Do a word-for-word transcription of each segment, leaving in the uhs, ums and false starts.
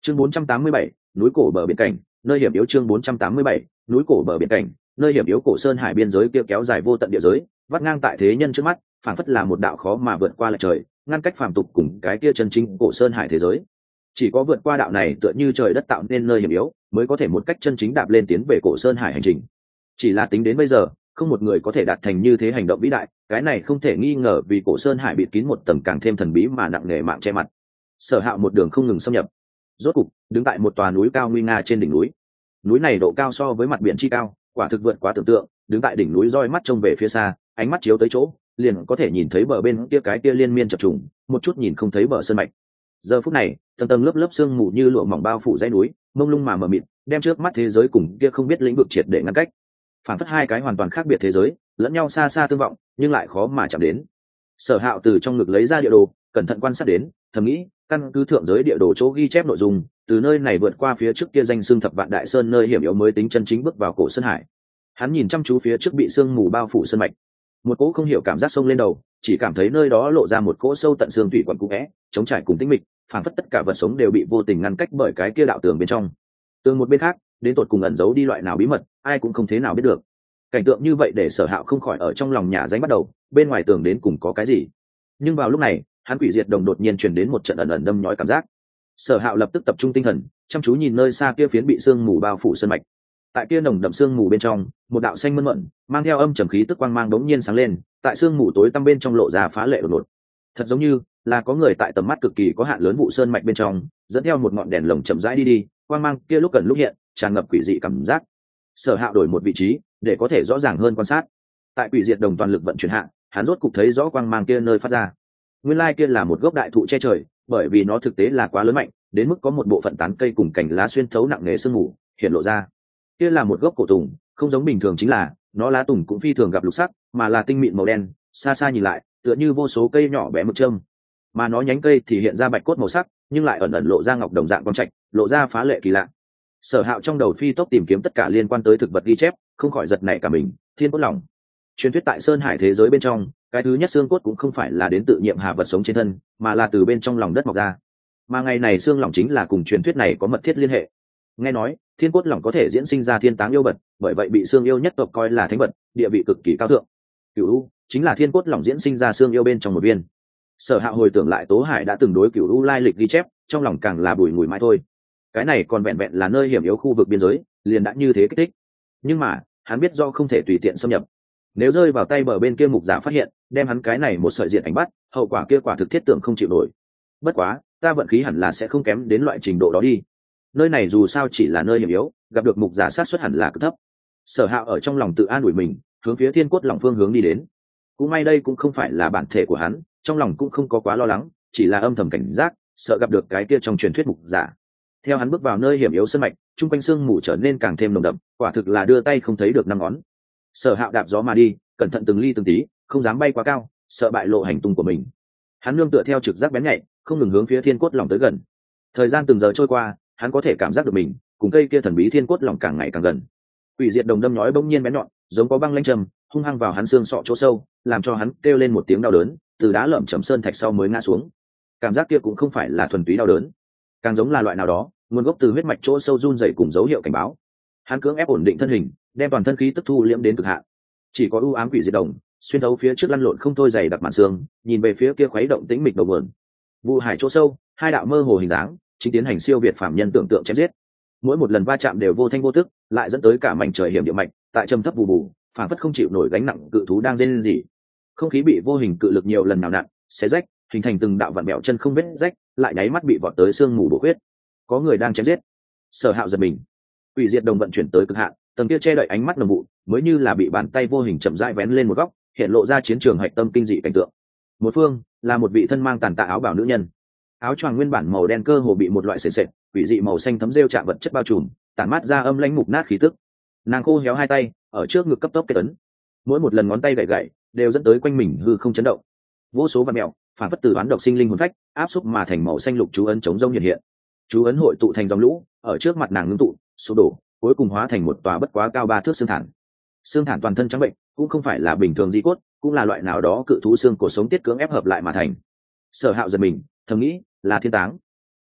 chương bốn trăm tám mươi bảy, núi cổ bờ biển cảnh, nơi hiểm yếu. Chương bốn trăm tám mươi bảy, núi cổ bờ biển cảnh, nơi hiểm yếu. Cổ sơn hải biên giới kia kéo dài vô tận địa giới, vắt ngang tại thế nhân trước mắt, phảng phất là một đạo khó mà vượt qua lệch trời, ngăn cách phàm tục cùng cái kia chân chính cổ sơn hải thế giới. Chỉ có vượt qua đạo này tựa như trời đất tạo nên nơi hiểm yếu, mới có thể một cách chân chính đạp lên tiến về cổ sơn hải hành trình. Chỉ là tính đến bây giờ, không một người có thể đạt thành như thế hành động vĩ đại, cái này không thể nghi ngờ vì cổ sơn hải bịt kín một tầng càng thêm thần bí mà nặng nề mạng che mặt. Sở Hạo một đường không ngừng xâm nhập, rốt cục đứng tại một tòa núi cao nguy nga trên đỉnh núi. Núi này độ cao so với mặt biển chi cao, quả thực vượt quá tưởng tượng. Đứng tại đỉnh núi roi mắt trông về phía xa, ánh mắt chiếu tới chỗ, liền có thể nhìn thấy bờ bên kia cái kia liên miên chập trùng, một chút nhìn không thấy bờ sơn mạch. Giờ phút này, tầng tầng lớp lớp sương mù như lụa mỏng bao phủ dãy núi, mông lung mà mờ mịt, đem trước mắt thế giới cùng kia không biết lĩnh vực triệt để ngăn cách. Phản phất hai cái hoàn toàn khác biệt thế giới, lẫn nhau xa xa tương vọng, nhưng lại khó mà chạm đến. Sở Hạo từ trong ngực lấy ra địa đồ, cẩn thận quan sát đến, thầm nghĩ, căn cứ thượng giới địa đồ chỗ ghi chép nội dung, từ nơi này vượt qua phía trước kia danh xưng Thập Vạn Đại Sơn nơi hiểm yếu mới tính chân chính bước vào cổ sơn hải. Hắn nhìn chăm chú phía trước bị sương mù bao phủ sơn mạch, một cỗ không hiểu cảm giác sông lên đầu, chỉ cảm thấy nơi đó lộ ra một cỗ sâu tận xương thủy quặn cũ vẽ, chống trải cùng tĩnh mịch, phảng phất tất cả vật sống đều bị vô tình ngăn cách bởi cái kia đạo tường bên trong. Tường một bên khác, đến tột cùng ẩn giấu đi loại nào bí mật, ai cũng không thế nào biết được. Cảnh tượng như vậy để Sở Hạo không khỏi ở trong lòng nhà danh bắt đầu, bên ngoài tường đến cùng có cái gì. Nhưng vào lúc này, hắn quỷ diệt đồng đột nhiên truyền đến một trận ẩn ẩn đâm nhói cảm giác. Sở Hạo lập tức tập trung tinh thần, chăm chú nhìn nơi xa kia phiến bị sương mù bao phủ sơn mạch. Tại kia nồng đậm sương mù bên trong, một đạo xanh mơn mận, mang theo âm trầm khí tức quang mang đống nhiên sáng lên, tại sương mù tối tăm bên trong lộ ra phá lệ đột ngột. Thật giống như là có người tại tầm mắt cực kỳ có hạn lớn vụ sơn mạch bên trong, dẫn theo một ngọn đèn lồng chậm rãi đi đi, quang mang kia lúc gần lúc hiện, tràn ngập quỷ dị cảm giác. Sở Hạo đổi một vị trí, để có thể rõ ràng hơn quan sát. Tại quỷ diệt đồng toàn lực vận chuyển hạ, hắn rốt cục thấy rõ quang mang kia nơi phát ra. Nguyên lai kia là một gốc đại thụ che trời, bởi vì nó thực tế là quá lớn mạnh, đến mức có một bộ phận tán cây cùng cành lá xuyên thấu nặng nề sương mù, hiện lộ ra. Kia là một gốc cổ tùng, không giống bình thường chính là, nó lá tùng cũng phi thường gặp lục sắc, mà là tinh mịn màu đen, xa xa nhìn lại, tựa như vô số cây nhỏ bé mực châm. Mà nó nhánh cây thì hiện ra bạch cốt màu sắc, nhưng lại ẩn ẩn lộ ra ngọc đồng dạng quang trạch, lộ ra phá lệ kỳ lạ. Sở Hạo trong đầu phi tốc tìm kiếm tất cả liên quan tới thực vật ghi chép, không khỏi giật nảy cả mình. Thiên cốt lỏng. Truyền thuyết tại sơn hải thế giới bên trong, cái thứ nhất xương cốt cũng không phải là đến tự nhiệm hà vật sống trên thân, mà là từ bên trong lòng đất mọc ra. Mà ngày này xương lỏng chính là cùng truyền thuyết này có mật thiết liên hệ. Nghe nói, thiên cốt lỏng có thể diễn sinh ra thiên táng yêu vật, bởi vậy bị xương yêu nhất tộc coi là thánh vật, địa vị cực kỳ cao thượng. Cửu u chính là thiên cốt lỏng diễn sinh ra xương yêu bên trong một viên. Sở Hạo hồi tưởng lại Tố Hải đã từng đối Cửu u lai lịch ghi chép, trong lòng càng là bùi ngùi mãi thôi. Cái này còn vẹn vẹn là nơi hiểm yếu khu vực biên giới, liền đã như thế kích thích. Nhưng mà, hắn biết do không thể tùy tiện xâm nhập. Nếu rơi vào tay bờ bên kia mục giả phát hiện, đem hắn cái này một sợi diện ảnh bắt, hậu quả kia quả thực thiết tưởng không chịu nổi. Bất quá, ta vận khí hẳn là sẽ không kém đến loại trình độ đó đi. Nơi này dù sao chỉ là nơi hiểm yếu, gặp được mục giả sát suất hẳn là cực thấp. Sở Hạo ở trong lòng tự an ủi mình, hướng phía thiên cốt lỏng phương hướng đi đến. Cũng may đây cũng không phải là bản thể của hắn, trong lòng cũng không có quá lo lắng, chỉ là âm thầm cảnh giác, sợ gặp được cái kia trong truyền thuyết mục giả. Theo hắn bước vào nơi hiểm yếu sơn mạch, trung quanh sương mù trở nên càng thêm nồng đậm, quả thực là đưa tay không thấy được năm ngón. Sở Hạo đạp gió mà đi, cẩn thận từng ly từng tí, không dám bay quá cao, sợ bại lộ hành tung của mình. Hắn nương tựa theo trực giác bén nhạy, không ngừng hướng phía thiên cốt lỏng tới gần. Thời gian từng giờ trôi qua, hắn có thể cảm giác được mình cùng cây kia thần bí thiên cốt lỏng càng ngày càng gần. Quỷ diệt đồng đâm nhói bỗng nhiên bén nhọn, giống có băng lanh trầm, hung hăng vào hắn xương sọ chỗ sâu, làm cho hắn kêu lên một tiếng đau đớn, từ đá lởm chởm sơn thạch sau mới ngã xuống. Cảm giác kia cũng không phải là thuần túy đau đớn, càng giống là loại nào đó nguồn gốc từ huyết mạch chỗ sâu run rẩy cùng dấu hiệu cảnh báo. Hắn cưỡng ép ổn định thân hình, đem toàn thân khí tức thu liễm đến cực hạn. Chỉ có u ám quỷ diệt đồng xuyên thấu phía trước lăn lộn không thôi dày đặc màn xương, nhìn về phía kia khuấy động tĩnh mịch đầu nguồn. Vụ hải chỗ sâu, hai đạo mơ hồ hình dáng chính tiến hành siêu việt phạm nhân tưởng tượng chém giết. Mỗi một lần va chạm đều vô thanh vô tức, lại dẫn tới cả mảnh trời hiểm địa mạch tại trầm thấp bù bù, phản phất không chịu nổi gánh nặng cự thú đang rên rỉ. Không khí bị vô hình cự lực nhiều lần nào nặn, xé rách, hình thành từng đạo vặn bẹo chân không vết rách, lại nháy mắt bị vọt tới xương mù bổ huyết. Có người đang chém giết. Sở Hạo giật mình. Quỷ diệt đồng vận chuyển tới cực hạn, tầng kia che đậy ánh mắt nồng vụ, mới như là bị bàn tay vô hình chậm rãi vén lên một góc, hiện lộ ra chiến trường hạch tâm kinh dị cảnh tượng. Một phương là một vị thân mang tàn tạ áo bào nữ nhân. Áo choàng nguyên bản màu đen cơ hồ bị một loại sệt sệt, quỷ dị màu xanh thấm rêu chạm vật chất bao trùm, tản mát ra âm lãnh mục nát khí tức. Nàng khô héo hai tay, ở trước ngực cấp tốc kết ấn. Mỗi một lần ngón tay gảy gảy, đều dẫn tới quanh mình hư không chấn động. Vô số vạn mèo, phản phất từ đoán độc sinh linh hồn phách, áp xúc mà thành màu xanh lục chú ấn chống rông hiện hiện. Chú ấn hội tụ thành dòng lũ, ở trước mặt nàng ngưng tụ, sụp đổ, cuối cùng hóa thành một tòa bất quá cao ba thước xương thản. Xương thản toàn thân trắng bệnh, cũng không phải là bình thường di cốt, cũng là loại nào đó cự thú xương cổ sống tiết cưỡng ép hợp lại mà thành. Sở Hạo giật mình, thầm nghĩ, là thiên táng.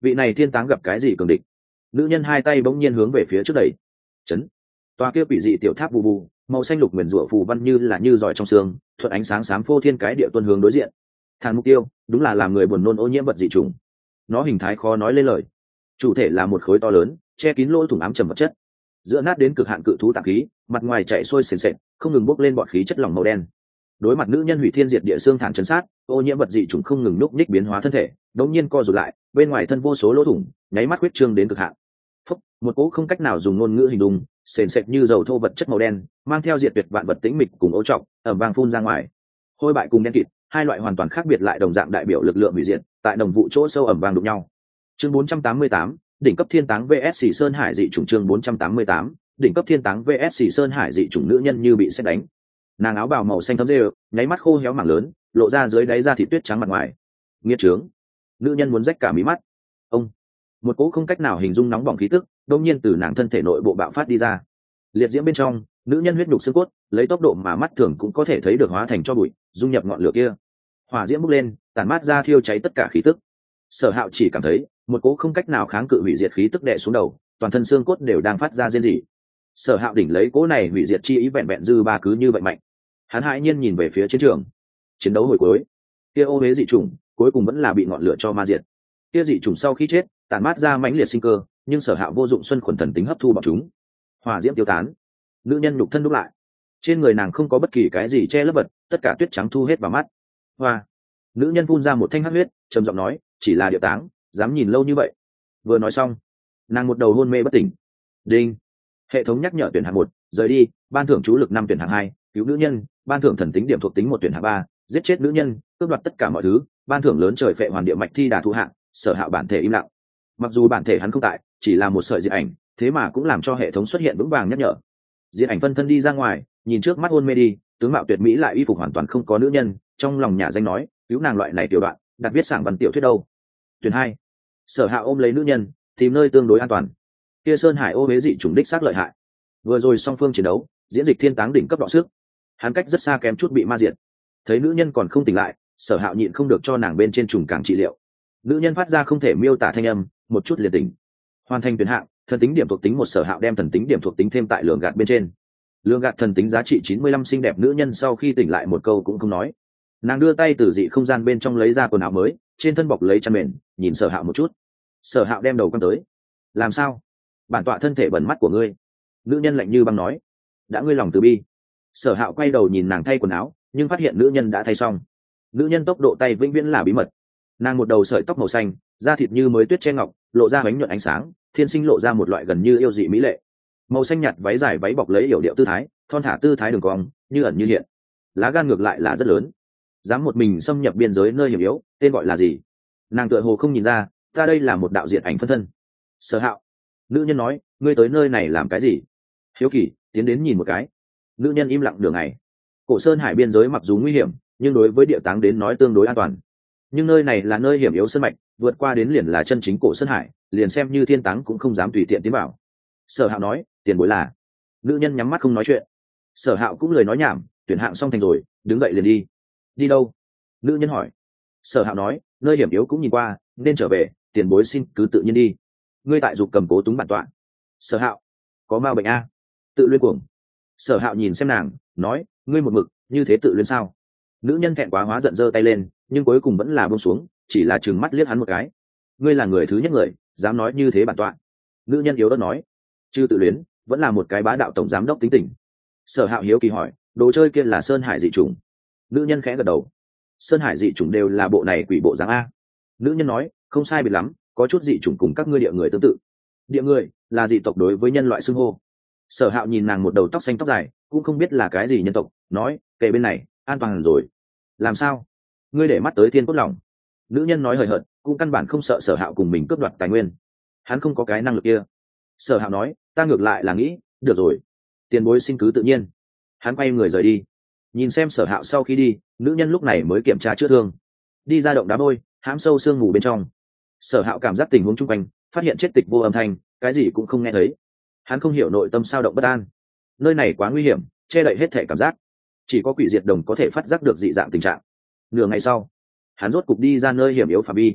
vị này thiên táng gặp cái gì cường địch? Nữ nhân hai tay bỗng nhiên hướng về phía trước đẩy. Chấn. Tòa kia quỷ dị tiểu tháp bù bù, màu xanh lục nguyền rủa phù văn như là như giỏi trong xương, thuận ánh sáng xám phô thiên cái địa tuần hướng đối diện. Thàn mục tiêu, đúng là làm người buồn nôn ô nhiễm vật dị trùng. Nó hình thái khó nói lên lời. Chủ thể là một khối to lớn, che kín lỗ thủng ám trầm vật chất. Giữa nát đến cực hạn cự thú tạng khí, mặt ngoài chạy sôi sền sệt, không ngừng bốc lên bọt khí chất lỏng màu đen. Đối mặt nữ nhân hủy thiên diệt địa xương thản chấn sát, ô nhiễm vật dị trùng không ngừng núc ních biến hóa thân thể, đột nhiên co rụt lại, bên ngoài thân vô số lỗ thủng, nháy mắt huyết trương đến cực hạn. Phốc, một cỗ không cách nào dùng ngôn ngữ hình dung, sền sệt như dầu thô vật chất màu đen, mang theo diệt tuyệt vạn vật tĩnh mịch cùng ô trọng, ầm vang phun ra ngoài. Hôi bại cùng đen kịt, hai loại hoàn toàn khác biệt lại đồng dạng đại biểu lực lượng hủy diệt, tại đồng vụ chỗ sâu ầm vang đụng nhau. Chương bốn trăm tám mươi tám, đỉnh cấp thiên táng vs Xỉ Sơn Hải dị chủng. Chương bốn trăm tám mươi tám, đỉnh cấp thiên táng vs Xỉ Sơn Hải dị chủng. Nữ nhân như bị sét đánh. Nàng áo bào màu xanh thấm rêu, nháy mắt khô héo mảng lớn, lộ ra dưới đáy da thịt tuyết trắng mặt ngoài. Nghiệt trướng. Nữ nhân muốn rách cả mí mắt. Ông. Một cỗ không cách nào hình dung nóng bỏng khí tức, đột nhiên từ nàng thân thể nội bộ bạo phát đi ra. Liệt diễm bên trong, nữ nhân huyết nhục xương cốt, lấy tốc độ mà mắt thường cũng có thể thấy được hóa thành cho bụi, dung nhập ngọn lửa kia. Hỏa diễm bốc lên, tàn mát ra thiêu cháy tất cả khí tức. Sở Hạo chỉ cảm thấy một cỗ không cách nào kháng cự hủy diệt khí tức đè xuống đầu, toàn thân xương cốt đều đang phát ra rên rỉ. Sở Hạo đỉnh lấy cỗ này hủy diệt chi ý vẹn vẹn dư ba cứ như vậy mạnh. Hắn hãi nhiên nhìn về phía chiến trường. Chiến đấu hồi cuối, kia ô huế dị chủng cuối cùng vẫn là bị ngọn lửa cho ma diệt. Kia dị chủng sau khi chết, tàn mát ra mãnh liệt sinh cơ, nhưng Sở Hạo vô dụng xuân khuẩn thần tính hấp thu bọn chúng. Hỏa diễm tiêu tán, nữ nhân nhục thân đúc lại. Trên người nàng không có bất kỳ cái gì che lấp vật, tất cả tuyết trắng thu hết vào mắt. Hoa. Nữ nhân phun ra một thanh hắc huyết, trầm giọng nói, chỉ là địa táng, dám nhìn lâu như vậy. Vừa nói xong, nàng một đầu hôn mê bất tỉnh. Đinh. Hệ thống nhắc nhở tuyển hạng một, rời đi, ban thưởng chú lực năm tuyển hạng hai, cứu nữ nhân, ban thưởng thần tính điểm thuộc tính một tuyển hạng ba, giết chết nữ nhân, tước đoạt tất cả mọi thứ, ban thưởng lớn trời phệ hoàn địa mạch thi đà thu hạng. Sở Hạo bản thể im lặng. Mặc dù bản thể hắn không tại, chỉ là một sợi diệt ảnh, thế mà cũng làm cho hệ thống xuất hiện vững vàng nhắc nhở. Diệt ảnh phân thân đi ra ngoài, nhìn trước mắt hôn mê đi, tướng mạo tuyệt mỹ lại y phục hoàn toàn không có nữ nhân, trong lòng nhà danh nói, cứu nàng loại này tiểu đoạn, đặt viết sảng văn tiểu thuyết đâu. Tuyển hai. Sở Hạo ôm lấy nữ nhân, tìm nơi tương đối an toàn. Kia Sơn Hải ô huế dị chủng đích xác lợi hại. Vừa rồi song phương chiến đấu, diễn dịch thiên táng đỉnh cấp đọ sức, hắn cách rất xa kém chút bị ma diệt. Thấy nữ nhân còn không tỉnh lại, Sở Hạo nhịn không được cho nàng bên trên trùng càng trị liệu. Nữ nhân phát ra không thể miêu tả thanh âm, một chút liền tỉnh. Hoàn thành tuyển hạng, thần tính điểm thuộc tính một. Sở Hạo đem thần tính điểm thuộc tính thêm tại lường gạt bên trên. Lường gạt thần tính giá trị chín mươi lăm. Xinh đẹp nữ nhân sau khi tỉnh lại một câu cũng không nói. Nàng đưa tay từ dị không gian bên trong lấy ra quần áo mới, trên thân bọc lấy chăn mền, nhìn Sở Hạo một chút. Sở Hạo đem đầu quăng tới. Làm sao? Bản tọa thân thể bẩn mắt của ngươi. Nữ nhân lạnh như băng nói. Đã ngươi lòng từ bi. Sở Hạo quay đầu nhìn nàng thay quần áo, nhưng phát hiện nữ nhân đã thay xong. Nữ nhân tốc độ tay vĩnh viễn là bí mật. Nàng một đầu sợi tóc màu xanh, da thịt như mới tuyết che ngọc, lộ ra bánh nhuận ánh sáng, thiên sinh lộ ra một loại gần như yêu dị mỹ lệ. Màu xanh nhạt váy dài váy bọc lấy yểu điệu tư thái, thon thả tư thái đường cong, như ẩn như hiện. Lá gan ngược lại là rất lớn. Dám một mình xâm nhập biên giới nơi hiểm yếu, tên gọi là gì? Nàng tựa hồ không nhìn ra, ta đây là một đạo diện ảnh phân thân. Sở Hạo. Nữ nhân nói, ngươi tới nơi này làm cái gì? Hiếu kỳ, tiến đến nhìn một cái. Nữ nhân im lặng đường ngày. Cổ Sơn Hải biên giới mặc dù nguy hiểm, nhưng đối với địa táng đến nói tương đối an toàn. Nhưng nơi này là nơi hiểm yếu sơn mạch, vượt qua đến liền là chân chính Cổ Sơn Hải, liền xem như thiên táng cũng không dám tùy tiện tiến vào. Sở Hạo nói, tiền bối là. Nữ nhân nhắm mắt không nói chuyện. Sở Hạo cũng lời nói nhảm, tuyển hạng xong thành rồi, đứng dậy liền đi. Đi đâu? Nữ nhân hỏi. Sở Hạo nói, nơi hiểm yếu cũng nhìn qua, nên trở về, tiền bối xin cứ tự nhiên đi. Ngươi tại dục cầm cố túng bản tọa. Sở Hạo, có ma bệnh a? Tự luyên cuồng. Sở Hạo nhìn xem nàng, nói, ngươi một mực như thế tự luyên sao? Nữ nhân thẹn quá hóa giận giơ tay lên, nhưng cuối cùng vẫn là buông xuống, chỉ là trừng mắt liếc hắn một cái. Ngươi là người thứ nhất người dám nói như thế bản tọa. Nữ nhân yếu ớt nói, chứ tự luyến vẫn là một cái bá đạo tổng giám đốc tính tình. Sở Hạo hiếu kỳ hỏi, đồ chơi kia là Sơn Hải dị chủng? Nữ nhân khẽ gật đầu. Sơn Hải dị chủng đều là bộ này quỷ bộ dáng a. Nữ nhân nói, không sai biệt lắm, có chút dị chủng cùng các ngươi địa người tương tự. Địa người là dị tộc đối với nhân loại xưng hô. Sở Hạo nhìn nàng một đầu tóc xanh tóc dài, cũng không biết là cái gì nhân tộc, nói, kề bên này an toàn rồi. Làm sao? Ngươi để mắt tới thiên cốt lòng. Nữ nhân nói hời hợt, cũng căn bản không sợ Sở Hạo cùng mình cướp đoạt tài nguyên. Hắn không có cái năng lực kia. Sở Hạo nói, ta ngược lại là nghĩ, được rồi, tiền bối xin cứ tự nhiên. Hắn quay người rời đi. Nhìn xem Sở Hạo sau khi đi, nữ nhân lúc này mới kiểm tra chữa thương. Đi ra động đá bôi, hãm sâu sương mù bên trong. Sở Hạo cảm giác tình huống chung quanh, phát hiện chết tịch vô âm thanh, cái gì cũng không nghe thấy. Hắn không hiểu nội tâm sao động bất an. Nơi này quá nguy hiểm, che đậy hết thể cảm giác. Chỉ có quỷ diệt đồng có thể phát giác được dị dạng tình trạng. Nửa ngày sau, hắn rốt cục đi ra nơi hiểm yếu phạm vi.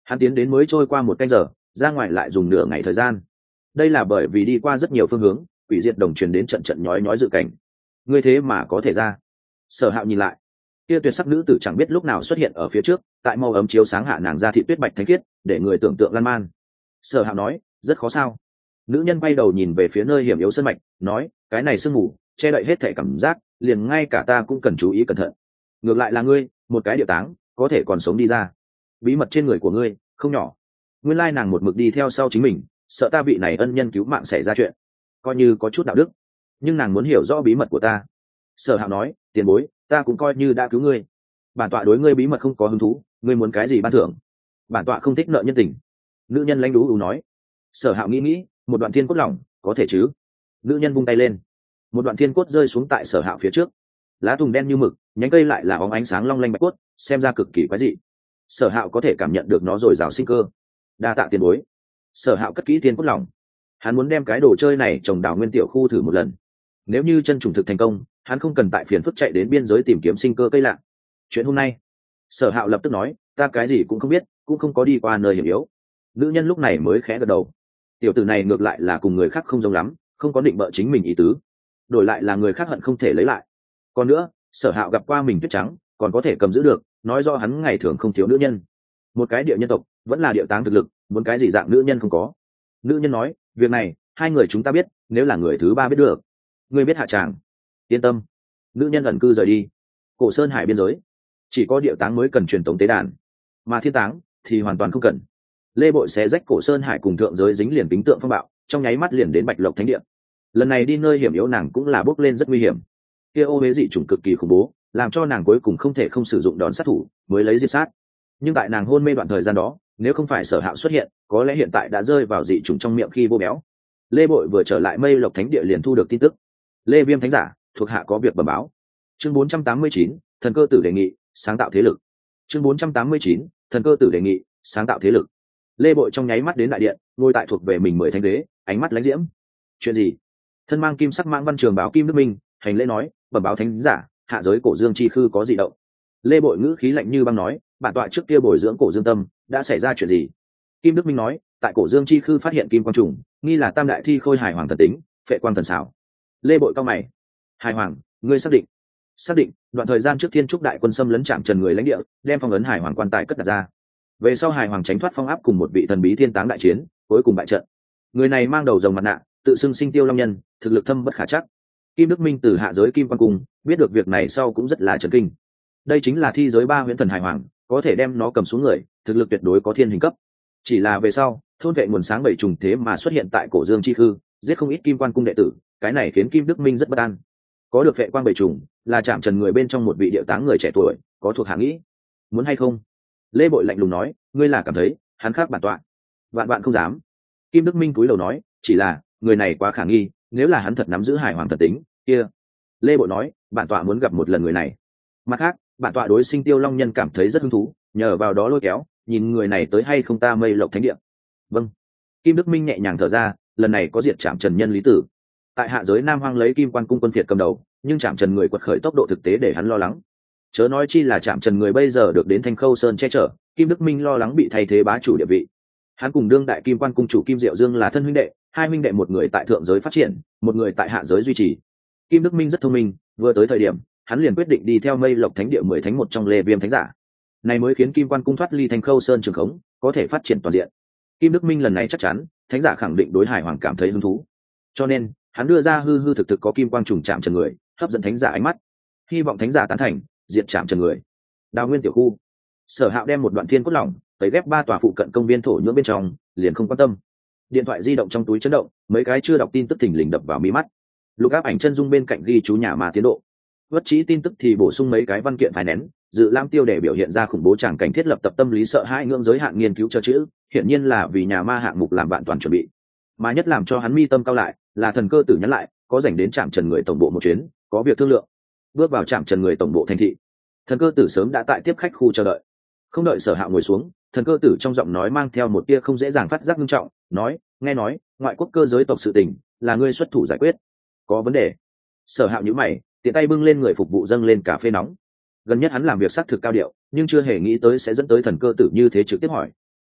Hắn tiến đến mới trôi qua một canh giờ, ra ngoài lại dùng nửa ngày thời gian. Đây là bởi vì đi qua rất nhiều phương hướng, quỷ diệt đồng truyền đến trận trận nhói nhói dự cảnh. Ngươi thế mà có thể ra. Sở Hạo nhìn lại, kia tuyệt sắc nữ tử chẳng biết lúc nào xuất hiện ở phía trước, tại màu ấm chiếu sáng hạ nàng ra thị tuyết bạch thánh khiết, để người tưởng tượng lan man. Sở Hạo nói, rất khó sao. Nữ nhân bay đầu nhìn về phía nơi hiểm yếu sân mạch, nói, cái này sương mù che đậy hết thể cảm giác, liền ngay cả ta cũng cần chú ý cẩn thận. Ngược lại là ngươi, một cái địa táng, có thể còn sống đi ra. Bí mật trên người của ngươi không nhỏ. Nguyên lai nàng một mực đi theo sau chính mình, sợ ta vị này ân nhân cứu mạng xảy ra chuyện, coi như có chút đạo đức, nhưng nàng muốn hiểu rõ bí mật của ta. Sở Hạo nói, tiền bối, ta cũng coi như đã cứu ngươi. Bản tọa đối ngươi bí mật không có hứng thú, ngươi muốn cái gì ban thưởng? Bản tọa không thích nợ nhân tình. Nữ nhân lãnh đú ú nói. Sở Hạo nghĩ nghĩ, một đoạn thiên cốt lỏng, có thể chứ? Nữ nhân vung tay lên, một đoạn thiên cốt rơi xuống tại Sở Hạo phía trước. Lá tùng đen như mực, nhánh cây lại là óng ánh sáng long lanh bạch cốt, xem ra cực kỳ quái dị. Sở Hạo có thể cảm nhận được nó dồi dào sinh cơ. Đa tạ tiền bối. Sở Hạo cất kỹ thiên cốt lỏng, hắn muốn đem cái đồ chơi này trồng đào nguyên tiểu khu thử một lần. Nếu như chân trùng thực thành công, hắn không cần tại phiền phức chạy đến biên giới tìm kiếm sinh cơ cây lạ. Chuyện hôm nay, Sở Hạo lập tức nói, ta cái gì cũng không biết, cũng không có đi qua nơi hiểm yếu. Nữ nhân lúc này mới khẽ gật đầu. Tiểu tử này ngược lại là cùng người khác không giống lắm, không có định bợ chính mình ý tứ, đổi lại là người khác hận không thể lấy lại. Còn nữa, Sở Hạo gặp qua mình tuyết trắng, còn có thể cầm giữ được, nói do hắn ngày thường không thiếu nữ nhân. Một cái địa nhân tộc, vẫn là địa táng thực lực, muốn cái gì dạng nữ nhân không có. Nữ nhân nói, việc này hai người chúng ta biết, nếu là người thứ ba biết được, ngươi biết hạ tràng. Yên tâm. Nữ nhân ẩn cư rời đi. Cổ Sơn Hải biên giới, chỉ có địa táng mới cần truyền tống tế đàn, mà thiên táng thì hoàn toàn không cần. Lê Bội xé rách Cổ Sơn Hải cùng thượng giới dính liền kính tượng phong bạo, trong nháy mắt liền đến Bạch Lộc Thánh Địa. Lần này đi nơi hiểm yếu nàng cũng là bước lên rất nguy hiểm. Kia ô huế dị chủng cực kỳ khủng bố, làm cho nàng cuối cùng không thể không sử dụng đòn sát thủ mới lấy diệt sát. Nhưng tại nàng hôn mê đoạn thời gian đó, nếu không phải Sở Hạo xuất hiện, có lẽ hiện tại đã rơi vào dị chủng trong miệng khi vô béo. Lê Bội vừa trở lại Mây Lộc Thánh Địa liền thu được tin tức. Lê Viêm Thánh giả, thuộc hạ có việc bẩm báo. Chương bốn trăm tám mươi chín, thần cơ tử đề nghị, sáng tạo thế lực. Chương bốn trăm tám mươi chín, thần cơ tử đề nghị, sáng tạo thế lực. Lê Bội trong nháy mắt đến đại điện, ngồi tại thuộc về mình mười thánh đế, ánh mắt lãnh diễm. Chuyện gì? Thân mang kim sắc mãng văn trường báo Kim Đức Minh, hành lễ nói, bẩm báo thánh giả, hạ giới Cổ Dương chi khư có dị động. Lê Bội ngữ khí lạnh như băng nói, bản tọa trước kia bồi dưỡng Cổ Dương tâm, đã xảy ra chuyện gì? Kim Đức Minh nói, tại Cổ Dương chi khư phát hiện kim quang trùng, nghi là tam đại thi khôi hài hoàng thần tính, phệ quang thần xảo. Lê Bội cao mày, hài hoàng, ngươi xác định? Xác định. Đoạn thời gian trước Thiên Trúc đại quân xâm lấn Trạm Trần người lãnh địa, đem phong ấn hài hoàng quan tài cất đặt ra. Về sau hài hoàng tránh thoát phong áp cùng một vị thần bí thiên táng đại chiến, cuối cùng bại trận. Người này mang đầu rồng mặt nạ, tự xưng Sinh Tiêu Long Nhân, thực lực thâm bất khả trắc. Kim Đức Minh từ hạ giới Kim Quan Cung biết được việc này sau cũng rất là chấn kinh. Đây chính là thi giới ba huyễn thần hài hoàng, có thể đem nó cầm xuống người, thực lực tuyệt đối có thiên hình cấp. Chỉ là về sau, thôn vệ nguồn sáng bảy trùng thế mà xuất hiện tại Cổ Dương chi khư, giết không ít Kim Quan Cung đệ tử, cái này khiến Kim Đức Minh rất bất an. Có được vệ quang bảy trùng, là Trạm Trần người bên trong một vị điệu táng người trẻ tuổi, có thuộc hạ nghĩ, muốn hay không? Lê Bội lạnh lùng nói, ngươi là cảm thấy hắn khác bản tọa? Vạn vạn không dám. Kim Đức Minh cúi đầu nói, chỉ là người này quá khả nghi, nếu là hắn thật nắm giữ hải hoàng thần tính kia. Lê Bội nói, bản tọa muốn gặp một lần người này. Mặt khác, bản tọa đối Sinh Tiêu Long Nhân cảm thấy rất hứng thú, nhờ vào đó lôi kéo, nhìn người này tới hay không ta Mây Lộc Thánh Địa. Vâng. Kim Đức Minh nhẹ nhàng thở ra, lần này có diệt Trạm Trần nhân Lý Tử. Tại hạ giới Nam Hoang lấy Kim Quan Cung quân phiệt cầm đầu, nhưng Trạm Trần người quật khởi tốc độ thực tế để hắn lo lắng. Chớ nói chi là Trạm Trần người bây giờ được đến Thanh Khâu Sơn che chở, Kim Đức Minh lo lắng bị thay thế bá chủ địa vị. Hắn cùng đương đại Kim Quan Cung chủ Kim Diệu Dương là thân huynh đệ, hai huynh đệ một người tại thượng giới phát triển, một người tại hạ giới duy trì. Kim Đức Minh rất thông minh, vừa tới thời điểm, hắn liền quyết định đi theo Mây Lộc Thánh Địa mười thánh một trong Lê Viêm Thánh giả. Này mới khiến Kim Quan Cung thoát ly Thanh Khâu Sơn trường khống, có thể phát triển toàn diện. Kim Đức Minh lần này chắc chắn, thánh giả khẳng định đối hải hoàng cảm thấy hứng thú. Cho nên, hắn đưa ra hư hư thực thực có kim quang trùng Trạm Trần người, hấp dẫn thánh giả ánh mắt, hy vọng thánh giả tán thành, diệt Trạm Trần người. Đào nguyên tiểu khu, Sở Hạo đem một đoạn thiên cốt lỏng tẩy ghép ba tòa phụ cận công viên thổ nhưỡng bên trong, liền không quan tâm. Điện thoại di động trong túi chấn động, mấy cái chưa đọc tin tức thình lình đập vào mí mắt. Lục áp ảnh chân dung bên cạnh ghi chú nhà mà tiến độ. Vất trí tin tức thì bổ sung mấy cái văn kiện phải nén, dự lam tiêu để biểu hiện ra khủng bố tràng cảnh thiết lập tập tâm lý sợ hãi ngưỡng giới hạn nghiên cứu cho chữ, hiển nhiên là vì nhà ma hạng mục làm bạn toàn chuẩn bị. Mà nhất làm cho hắn mi tâm cao lại, là thần cơ tử nhắn lại, có rảnh đến Trạm Trần người tổng bộ một chuyến, có việc thương lượng. Bước vào Trạm Trần người tổng bộ thành thị, thần cơ tử sớm đã tại tiếp khách khu chờ đợi. Không đợi Sở Hạo ngồi xuống, thần cơ tử trong giọng nói mang theo một tia không dễ dàng phát giác nghiêm trọng, nói, nghe nói ngoại quốc cơ giới tộc sự tình là ngươi xuất thủ giải quyết, có vấn đề? Sở Hạo nhíu mày, tiện tay bưng lên người phục vụ dâng lên cà phê nóng. Gần nhất hắn làm việc xác thực cao điệu, nhưng chưa hề nghĩ tới sẽ dẫn tới thần cơ tử như thế trực tiếp hỏi.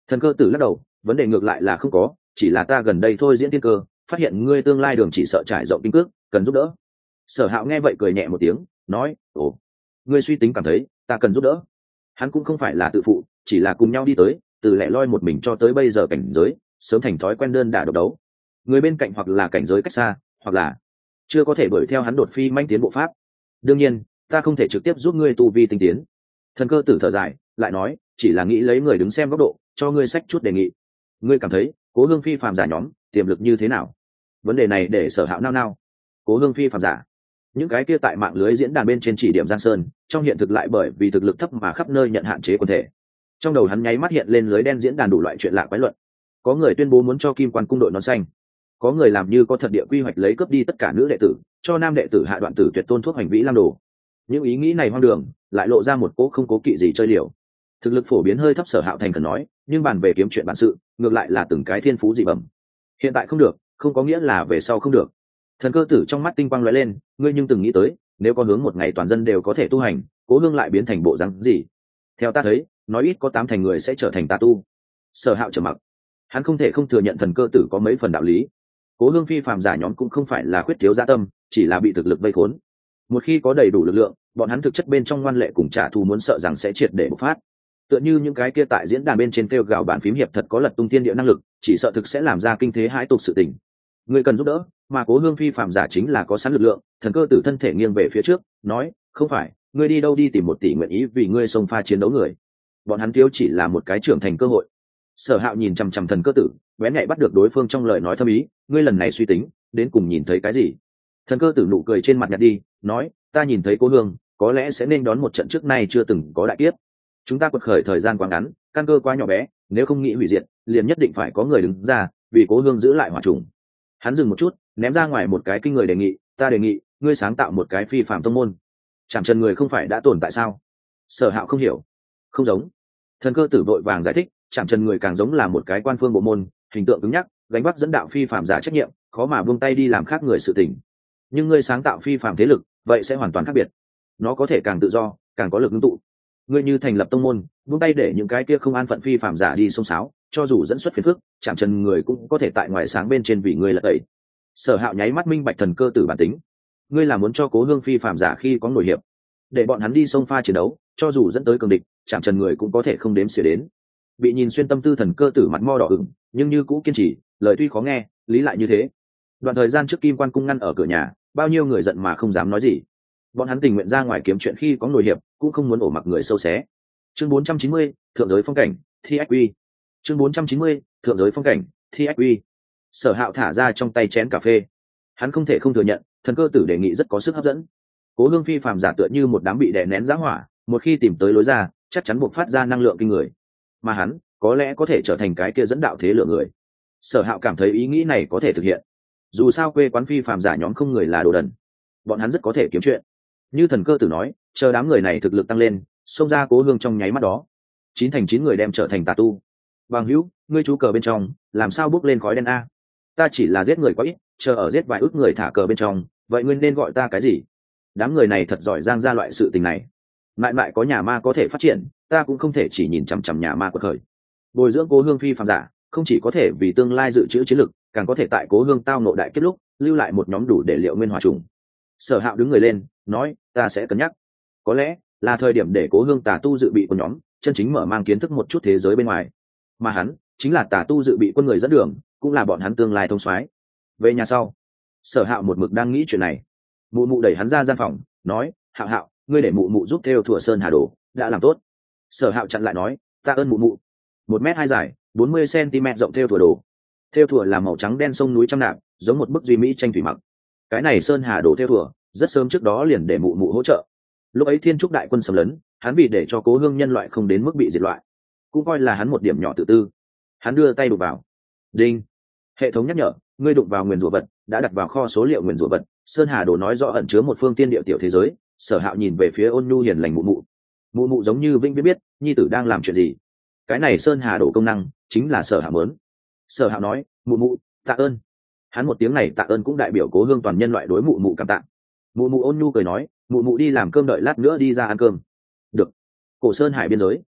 Thần cơ tử lắc đầu, vấn đề ngược lại là không có, chỉ là ta gần đây thôi diễn tiên cơ, phát hiện ngươi tương lai đường chỉ sợ trải rộng kinh cước, cần giúp đỡ. Sở Hạo nghe vậy cười nhẹ một tiếng, nói, ồ, ngươi suy tính cảm thấy ta cần giúp đỡ. Hắn cũng không phải là tự phụ, chỉ là cùng nhau đi tới, từ lẻ loi một mình cho tới bây giờ cảnh giới sớm thành thói quen đơn đả độc đấu. Người bên cạnh hoặc là cảnh giới cách xa, hoặc là chưa có thể đuổi theo hắn đột phi manh tiến bộ pháp. Đương nhiên ta không thể trực tiếp giúp ngươi tu vi tinh tiến. Thần cơ tử thở dài lại nói, chỉ là nghĩ lấy người đứng xem góc độ cho ngươi sách chút đề nghị. Ngươi cảm thấy Cố Hương Phi phàm giả nhóm tiềm lực như thế nào? Vấn đề này để Sở Hạo nao nao. Cố Hương Phi phàm giả, những cái kia tại mạng lưới diễn đàn bên trên chỉ điểm Giang Sơn, trong hiện thực lại bởi vì thực lực thấp mà khắp nơi nhận hạn chế quần thể. Trong đầu hắn nháy mắt hiện lên lưới đen diễn đàn đủ loại chuyện lạ quái luận. Có người tuyên bố muốn cho Kim Quan cung đội nón xanh, có người làm như có thật địa quy hoạch lấy cướp đi tất cả nữ đệ tử, cho nam đệ tử hạ đoạn tử tuyệt tôn thuốc hành vĩ lam đồ. Những ý nghĩ này hoang đường, lại lộ ra một cố không cố kỵ gì chơi liều. Thực lực phổ biến hơi thấp Sở Hạo thành cần nói, nhưng bàn về kiếm chuyện bản sự, ngược lại là từng cái thiên phú dị bẩm. Hiện tại không được, không có nghĩa là về sau không được. Thần cơ tử trong mắt tinh quang lóe lên, ngươi nhưng từng nghĩ tới, nếu có hướng một ngày toàn dân đều có thể tu hành, Cố Hương lại biến thành bộ dáng gì? Theo ta thấy, nói ít có tám thành người sẽ trở thành tà tu. Sở Hạo trầm mặc, hắn không thể không thừa nhận thần cơ tử có mấy phần đạo lý. Cố Hương Phi phàm giả nhóm cũng không phải là khuyết thiếu dạ tâm, chỉ là bị thực lực vây khốn. Một khi có đầy đủ lực lượng, bọn hắn thực chất bên trong ngoan lệ cùng trả thù muốn sợ rằng sẽ triệt để bộc phát. Tựa như những cái kia tại diễn đàn bên trên kêu gào bản phím hiệp thật có lật tung thiên địa năng lực, chỉ sợ thực sẽ làm ra kinh thế hãi tục sự tình. Người cần giúp đỡ, mà Cố Hương Phi phàm giả chính là có sẵn lực lượng. Thần cơ tử thân thể nghiêng về phía trước, nói, không phải, ngươi đi đâu đi tìm một tỷ nguyện ý vì ngươi xông pha chiến đấu người. Bọn hắn thiếu chỉ là một cái trưởng thành cơ hội. Sở Hạo nhìn chằm chằm thần cơ tử, bén nhạy bắt được đối phương trong lời nói thâm ý, ngươi lần này suy tính, đến cùng nhìn thấy cái gì? Thần cơ tử nụ cười trên mặt nhạt đi, nói, ta nhìn thấy Cố Hương, có lẽ sẽ nên đón một trận trước nay chưa từng có đại kiếp. Chúng ta quật khởi thời gian quá ngắn, căn cơ quá nhỏ bé, nếu không nghĩ hủy diệt, liền nhất định phải có người đứng ra, vì Cố Hương giữ lại hỏa trùng. Hắn dừng một chút, ném ra ngoài một cái kinh người đề nghị, ta đề nghị, ngươi sáng tạo một cái phi phàm tông môn. Chạm chân người không phải đã tồn tại sao? Sở Hạo không hiểu. Không giống. Thần cơ tử vội vàng giải thích, chạm chân người càng giống là một cái quan phương bộ môn, hình tượng cứng nhắc, gánh vác dẫn đạo phi phàm giả trách nhiệm, khó mà buông tay đi làm khác người sự tình. Nhưng ngươi sáng tạo phi phàm thế lực, vậy sẽ hoàn toàn khác biệt. Nó có thể càng tự do, càng có lực ngưng tụ. Ngươi như thành lập tông môn, buông tay để những cái kia không an phận phi phàm giả đi xông xáo, cho dù dẫn xuất phiền phức, chạm chân người cũng có thể tại ngoài sáng bên trên vì ngươi là tẩy. Sở Hạo nháy mắt minh bạch thần cơ tử bản tính. Ngươi là muốn cho Cố Hương Phi phàm giả khi có nổi hiệp, để bọn hắn đi xông pha chiến đấu, cho dù dẫn tới cường địch, chạm chân người cũng có thể không đếm xỉa đến. Bị nhìn xuyên tâm tư thần cơ tử mặt mo đỏ ửng, nhưng như cũ kiên trì, lời tuy khó nghe, lý lại như thế. Đoạn thời gian trước Kim Quan cung ngăn ở cửa nhà, bao nhiêu người giận mà không dám nói gì. Bọn hắn tình nguyện ra ngoài kiếm chuyện khi có nổi hiệp, cũng không muốn ổ mặc người sâu xé. Chương bốn trăm chín mươi, thượng giới phong cảnh, thi ách uy. Chương bốn trăm chín mươi, thượng giới phong cảnh, thi ách uy. Sở Hạo thả ra trong tay chén cà phê. Hắn không thể không thừa nhận, thần cơ tử đề nghị rất có sức hấp dẫn. Cố Hương Phi phàm giả tựa như một đám bị đè nén giá hỏa, một khi tìm tới lối ra, chắc chắn buộc phát ra năng lượng kinh người. Mà hắn, có lẽ có thể trở thành cái kia dẫn đạo thế lửa người. Sở Hạo cảm thấy ý nghĩ này có thể thực hiện. Dù sao quê quán phi phàm giả nhóm không người là đồ đần, bọn hắn rất có thể kiếm chuyện. Như thần cơ tử nói, chờ đám người này thực lực tăng lên, xông ra Cố Hương trong nháy mắt đó, chín thành chín người đem trở thành tà tu. Bằng hữu, ngươi chú cờ bên trong, làm sao bước lên khói đen a? Ta chỉ là giết người quá ít, chờ ở giết vài ước người thả cờ bên trong, vậy ngươi nên gọi ta cái gì? Đám người này thật giỏi giang ra loại sự tình này. Mãi mãi có nhà ma có thể phát triển, ta cũng không thể chỉ nhìn chằm chằm nhà ma quật khởi. Bồi dưỡng Cố Hương phi phàm giả, không chỉ có thể vì tương lai dự trữ chiến lực, càng có thể tại Cố Hương tao nộ đại kết lúc, lưu lại một nhóm đủ để liệu nguyên hỏa trùng. Sở Hạo đứng người lên, nói, ta sẽ cân nhắc. Có lẽ là thời điểm để Cố Hương tà tu dự bị của nhóm, chân chính mở mang kiến thức một chút thế giới bên ngoài. Mà hắn, chính là tà tu dự bị quân người dẫn đường, cũng là bọn hắn tương lai thông soái. Về nhà sau, Sở Hạo một mực đang nghĩ chuyện này. Mụ mụ đẩy hắn ra gian phòng, nói, Hạo Hạo, ngươi để mụ mụ giúp theo Thủa Sơn Hà Đồ, đã làm tốt. Sở Hạo chặn lại nói, ta ơn mụ mụ. Một mét hai dài, bốn mươi centimet rộng theo Thủa Đồ. Theo Thủa là màu trắng đen sông núi trăm nạp, giống một bức duy mỹ tranh thủy mặc. Cái này Sơn Hà Đồ theo Thủa, rất sớm trước đó liền để mụ mụ hỗ trợ. Lúc ấy Thiên Trúc đại quân xâm lấn, hắn vì để cho Cố Hương nhân loại không đến mức bị diệt loại, cũng coi là hắn một điểm nhỏ tự tư. Hắn đưa tay đụng vào, đinh, hệ thống nhắc nhở, ngươi đụng vào nguyền rủa vật, đã đặt vào kho số liệu nguyền rủa vật. Sơn Hà Đồ nói rõ ẩn chứa một phương tiên địa tiểu thế giới. Sở Hạo nhìn về phía ôn nhu hiền lành mụ mụ, mụ mụ giống như vĩnh biết biết nhi tử đang làm chuyện gì. Cái này Sơn Hà Đồ công năng chính là Sở Hạo muốn. Sở Hạo nói, mụ mụ tạ ơn. Hắn một tiếng này tạ ơn cũng đại biểu Cố Hương toàn nhân loại đối mụ mụ cảm tạ. Mụ mụ ôn nhu cười nói, mụ mụ đi làm cơm, đợi lát nữa đi ra ăn cơm. Được. Cổ Sơn Hải biên giới,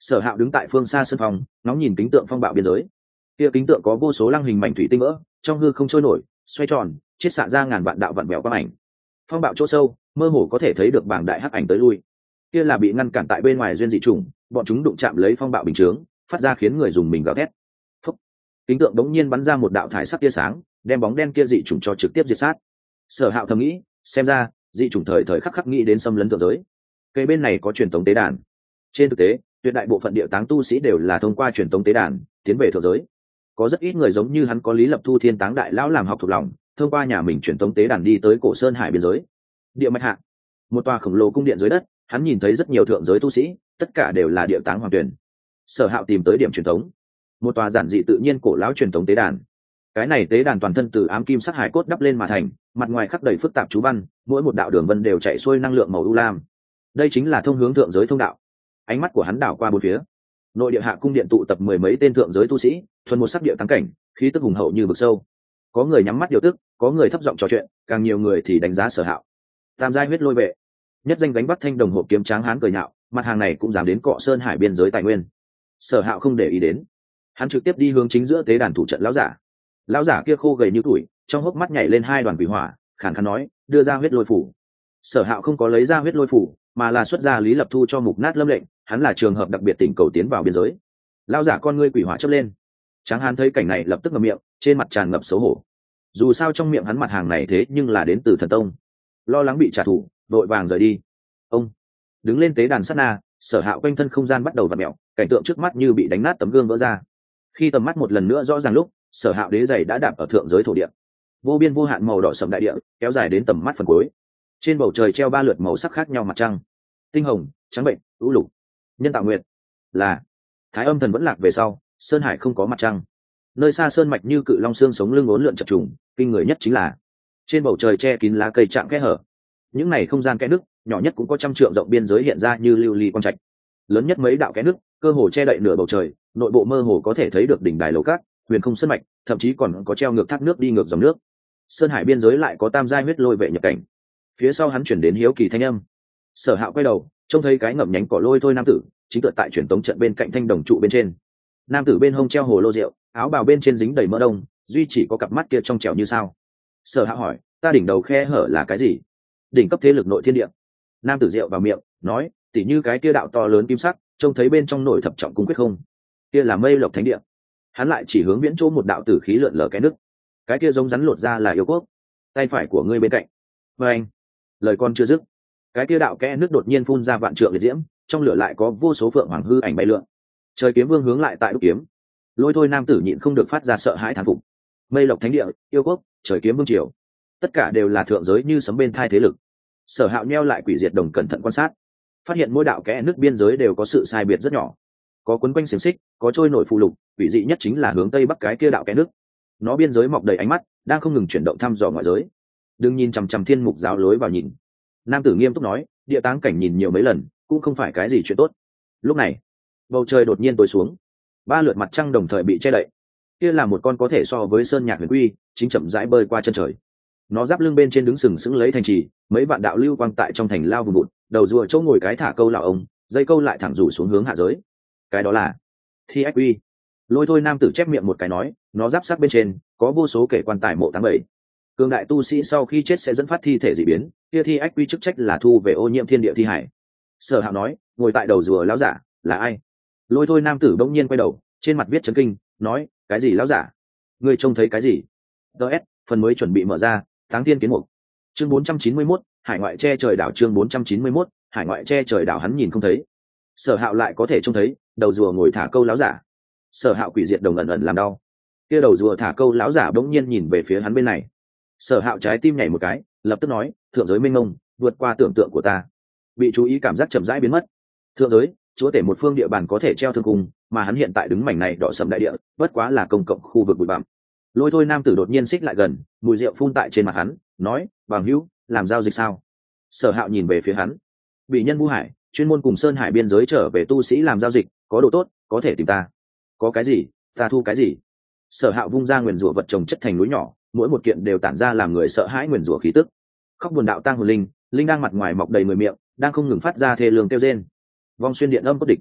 Sở Hạo đứng tại phương xa sân phòng, ngóng nhìn kính tượng phong bạo biên giới. Kia kính tượng có vô số lăng hình mảnh thủy tinh vỡ, trong hư không trôi nổi, xoay tròn, chiết xạ ra ngàn vạn đạo vạn vẹo quang ảnh. Phong bạo chỗ sâu, mơ hồ có thể thấy được bảng đại hắc ảnh tới lui. Kia là bị ngăn cản tại bên ngoài duyên dị trùng, bọn chúng đụng chạm lấy phong bạo bình chướng, phát ra khiến người dùng mình gào thét. Phốc. Kính tượng đống nhiên bắn ra một đạo thải sắc tia sáng, đem bóng đen kia dị trùng cho trực tiếp diệt sát. Sở Hạo thầm nghĩ, xem ra dị trùng thời thời khắc khắc nghĩ đến xâm lấn thượng giới. Cây bên này có truyền thống tế đàn. Trên thực tế, tuyệt đại bộ phận địa táng tu sĩ đều là thông qua truyền thống tế đàn tiến về thượng giới. Có rất ít người giống như hắn có Lý Lập Thu Thiên Táng đại lão làm học thuộc lòng, thông qua nhà mình truyền thống tế đàn đi tới cổ sơn hải biên giới. Địa mạch hạ, một tòa khổng lồ cung điện dưới đất, hắn nhìn thấy rất nhiều thượng giới tu sĩ, tất cả đều là địa táng hoàng tuyển. Sở Hạo tìm tới điểm truyền thống, một tòa giản dị tự nhiên cổ lão truyền thống tế đàn. Cái này tế đàn toàn thân từ ám kim sắc hải cốt đắp lên mà thành, mặt ngoài khắc đầy phức tạp chú văn, mỗi một đạo đường vân đều chạy xuôi năng lượng màu u lam. Đây chính là thông hướng thượng giới thông đạo. Ánh mắt của hắn đảo qua bốn phía. Nội địa hạ cung điện tụ tập mười mấy tên thượng giới tu sĩ, thuần một sắc địa tăng cảnh, khí tức hùng hậu như vực sâu. Có người nhắm mắt điều tức, có người thấp giọng trò chuyện, càng nhiều người thì đánh giá Sở Hạo. Tam giai huyết lôi vệ, nhất danh gánh bắc thanh đồng hộp kiếm tráng hán cười nhạo, mặt hàng này cũng dám đến cọ sơn hải biên giới tài nguyên. Sở Hạo không để ý đến, hắn trực tiếp đi hướng chính giữa tế đàn thủ trận lão giả. Lão giả kia khô gầy như tuổi, trong hốc mắt nhảy lên hai đoàn quỷ hỏa, khàn khàn nói, đưa ra huyết lôi phủ. Sở Hạo không có lấy ra huyết lôi phủ, mà là xuất ra Lý Lập Thu cho mục nát lâm lệnh, hắn là trường hợp đặc biệt tỉnh cầu tiến vào biên giới. Lão giả con ngươi quỷ hỏa chớp lên. Tráng hán thấy cảnh này lập tức ngậm miệng, trên mặt tràn ngập xấu hổ. Dù sao trong miệng hắn mặt hàng này thế nhưng là đến từ thần tông, lo lắng bị trả thù, vội vàng rời đi. Ông đứng lên tế đàn sát na, Sở Hạo quanh thân không gian bắt đầu vặn mèo, cảnh tượng trước mắt như bị đánh nát tấm gương vỡ ra. Khi tầm mắt một lần nữa rõ ràng lúc, Sở Hạo đế giày đã đạp ở thượng giới thổ địa. Vô biên vô hạn màu đỏ sẫm đại địa kéo dài đến tầm mắt phần cuối. Trên bầu trời treo ba lượt màu sắc khác nhau mặt trăng, tinh hồng, trắng bệnh, u lục, nhân tạo nguyệt. Là Thái Âm thần vẫn lạc về sau, sơn hải không có mặt trăng. Nơi xa sơn mạch như cự long xương sống lưng uốn lượn chập trùng, kinh người nhất chính là trên bầu trời che kín lá cây chạm kẽ hở. Những này không gian kẽ nứt, nhỏ nhất cũng có trăm trượng rộng biên giới hiện ra như lưu ly quang trạch. Lớn nhất mấy đạo kẽ nứt, cơ hồ che đậy nửa bầu trời, nội bộ mơ hồ có thể thấy được đỉnh đài lầu cát, huyền không sơn mạch, thậm chí còn có treo ngược thác nước đi ngược dòng nước. Sơn hải biên giới lại có tam giai huyết lôi vệ nhập cảnh. Phía sau hắn chuyển đến hiếu kỳ thanh âm. Sở Hạo quay đầu, trông thấy cái ngậm nhánh cỏ lôi thôi nam tử chính tựa tại truyền tống trận bên cạnh thanh đồng trụ bên trên. Nam tử bên hông treo hồ lô rượu, áo bào bên trên dính đầy mỡ đông, duy chỉ có cặp mắt kia trong trẻo như sao. Sở Hạo hỏi, ta đỉnh đầu khe hở là cái gì? Đỉnh cấp thế lực nội thiên địa. Nam tử rượu vào miệng, nói, tỉ như cái kia đạo to lớn kim sắc, trông thấy bên trong nổi thập trọng cung quyết không? Kia là mây lộc thánh địa. Hắn lại chỉ hướng viễn chỗ một đạo tử khí lượn lờ cái nước. Cái kia giống rắn lột ra là yêu quốc. Tay phải của ngươi bên cạnh. Và anh, lời con chưa dứt, cái kia đạo kẽ nước đột nhiên phun ra vạn trượng liệt diễm, trong lửa lại có vô số phượng hoàng hư ảnh bay lượn. Trời kiếm vương hướng lại tại đúc kiếm. Lôi thôi nam tử nhịn không được phát ra sợ hãi thán phục. Mây lộc thánh địa, yêu quốc, trời kiếm vương triều, tất cả đều là thượng giới như sấm bên thai thế lực. Sở Hạo nheo lại quỷ diệt đồng cẩn thận quan sát, phát hiện mỗi đạo kẽ nước biên giới đều có sự sai biệt rất nhỏ, có quấn quanh xiềng xích, có trôi nổi phù lục, quỷ dị nhất chính là hướng tây bắc cái kia đạo kẽ nước, nó biên giới mọc đầy ánh mắt, đang không ngừng chuyển động thăm dò ngoại giới. Đừng nhìn chằm chằm thiên mục giáo lối vào nhìn. Nam tử nghiêm túc nói, địa táng cảnh nhìn nhiều mấy lần cũng không phải cái gì chuyện tốt. Lúc này bầu trời đột nhiên tối xuống, ba lượt mặt trăng đồng thời bị che đậy. Kia là một con có thể so với sơn nhạc huyền quy, chính chậm rãi bơi qua chân trời. Nó giáp lưng bên trên đứng sừng sững lấy thành trì, mấy vạn đạo lưu quang tại trong thành lao vùng bụt, đầu rùa chỗ ngồi cái thả câu lão ông, dây câu lại thẳng rủ xuống hướng hạ giới. Cái đó là thi ách quy. Lôi thôi nam tử chép miệng một cái nói, nó giáp sát bên trên có vô số kể quan tài mộ tháng bảy. Cường đại tu sĩ sau khi chết sẽ dẫn phát thi thể dị biến, kia thi ách quy chức trách là thu về ô nhiễm thiên địa thi hải. Sở Hạo nói, ngồi tại đầu rùa lão giả là ai? Lôi thôi nam tử bỗng nhiên quay đầu, trên mặt viết chấn kinh, nói, cái gì lão giả? Ngươi trông thấy cái gì? ds phần mới chuẩn bị mở ra, tháng tiên kiến mục. Chương bốn trăm chín mươi mốt, hải ngoại che trời đảo. Chương bốn trăm chín mươi mốt, hải ngoại che trời đảo. Hắn nhìn không thấy, Sở Hạo lại có thể trông thấy, đầu rùa ngồi thả câu lão giả. Sở Hạo quỷ diệt đồng ẩn ẩn làm đau. Kia đầu rùa thả câu lão giả bỗng nhiên nhìn về phía hắn bên này. Sở Hạo trái tim nhảy một cái, lập tức nói, thượng giới mênh mông, vượt qua tưởng tượng của ta. Bị chú ý cảm giác chậm rãi biến mất. Thượng giới, chúa tể một phương địa bàn có thể treo thương cung, mà hắn hiện tại đứng mảnh này đỏ sầm đại địa, bất quá là công cộng khu vực bụi bặm. Lôi thôi nam tử đột nhiên xích lại gần, mùi rượu phun tại trên mặt hắn, nói, bằng hữu, làm giao dịch sao? Sở Hạo nhìn về phía hắn. Bị nhân Vũ Hải, chuyên môn cùng sơn hải biên giới trở về tu sĩ làm giao dịch, có đồ tốt có thể tìm ta. Có cái gì ta thu cái gì. Sở Hạo vung ra nguyền rủa vật trồng chất thành núi nhỏ, mỗi một kiện đều tản ra làm người sợ hãi nguyền rủa khí tức. Khóc buồn đạo tang hồn linh, linh đang mặt ngoài mọc đầy mười miệng, đang không ngừng phát ra thê lương kêu rên. Vong xuyên điện âm bất địch.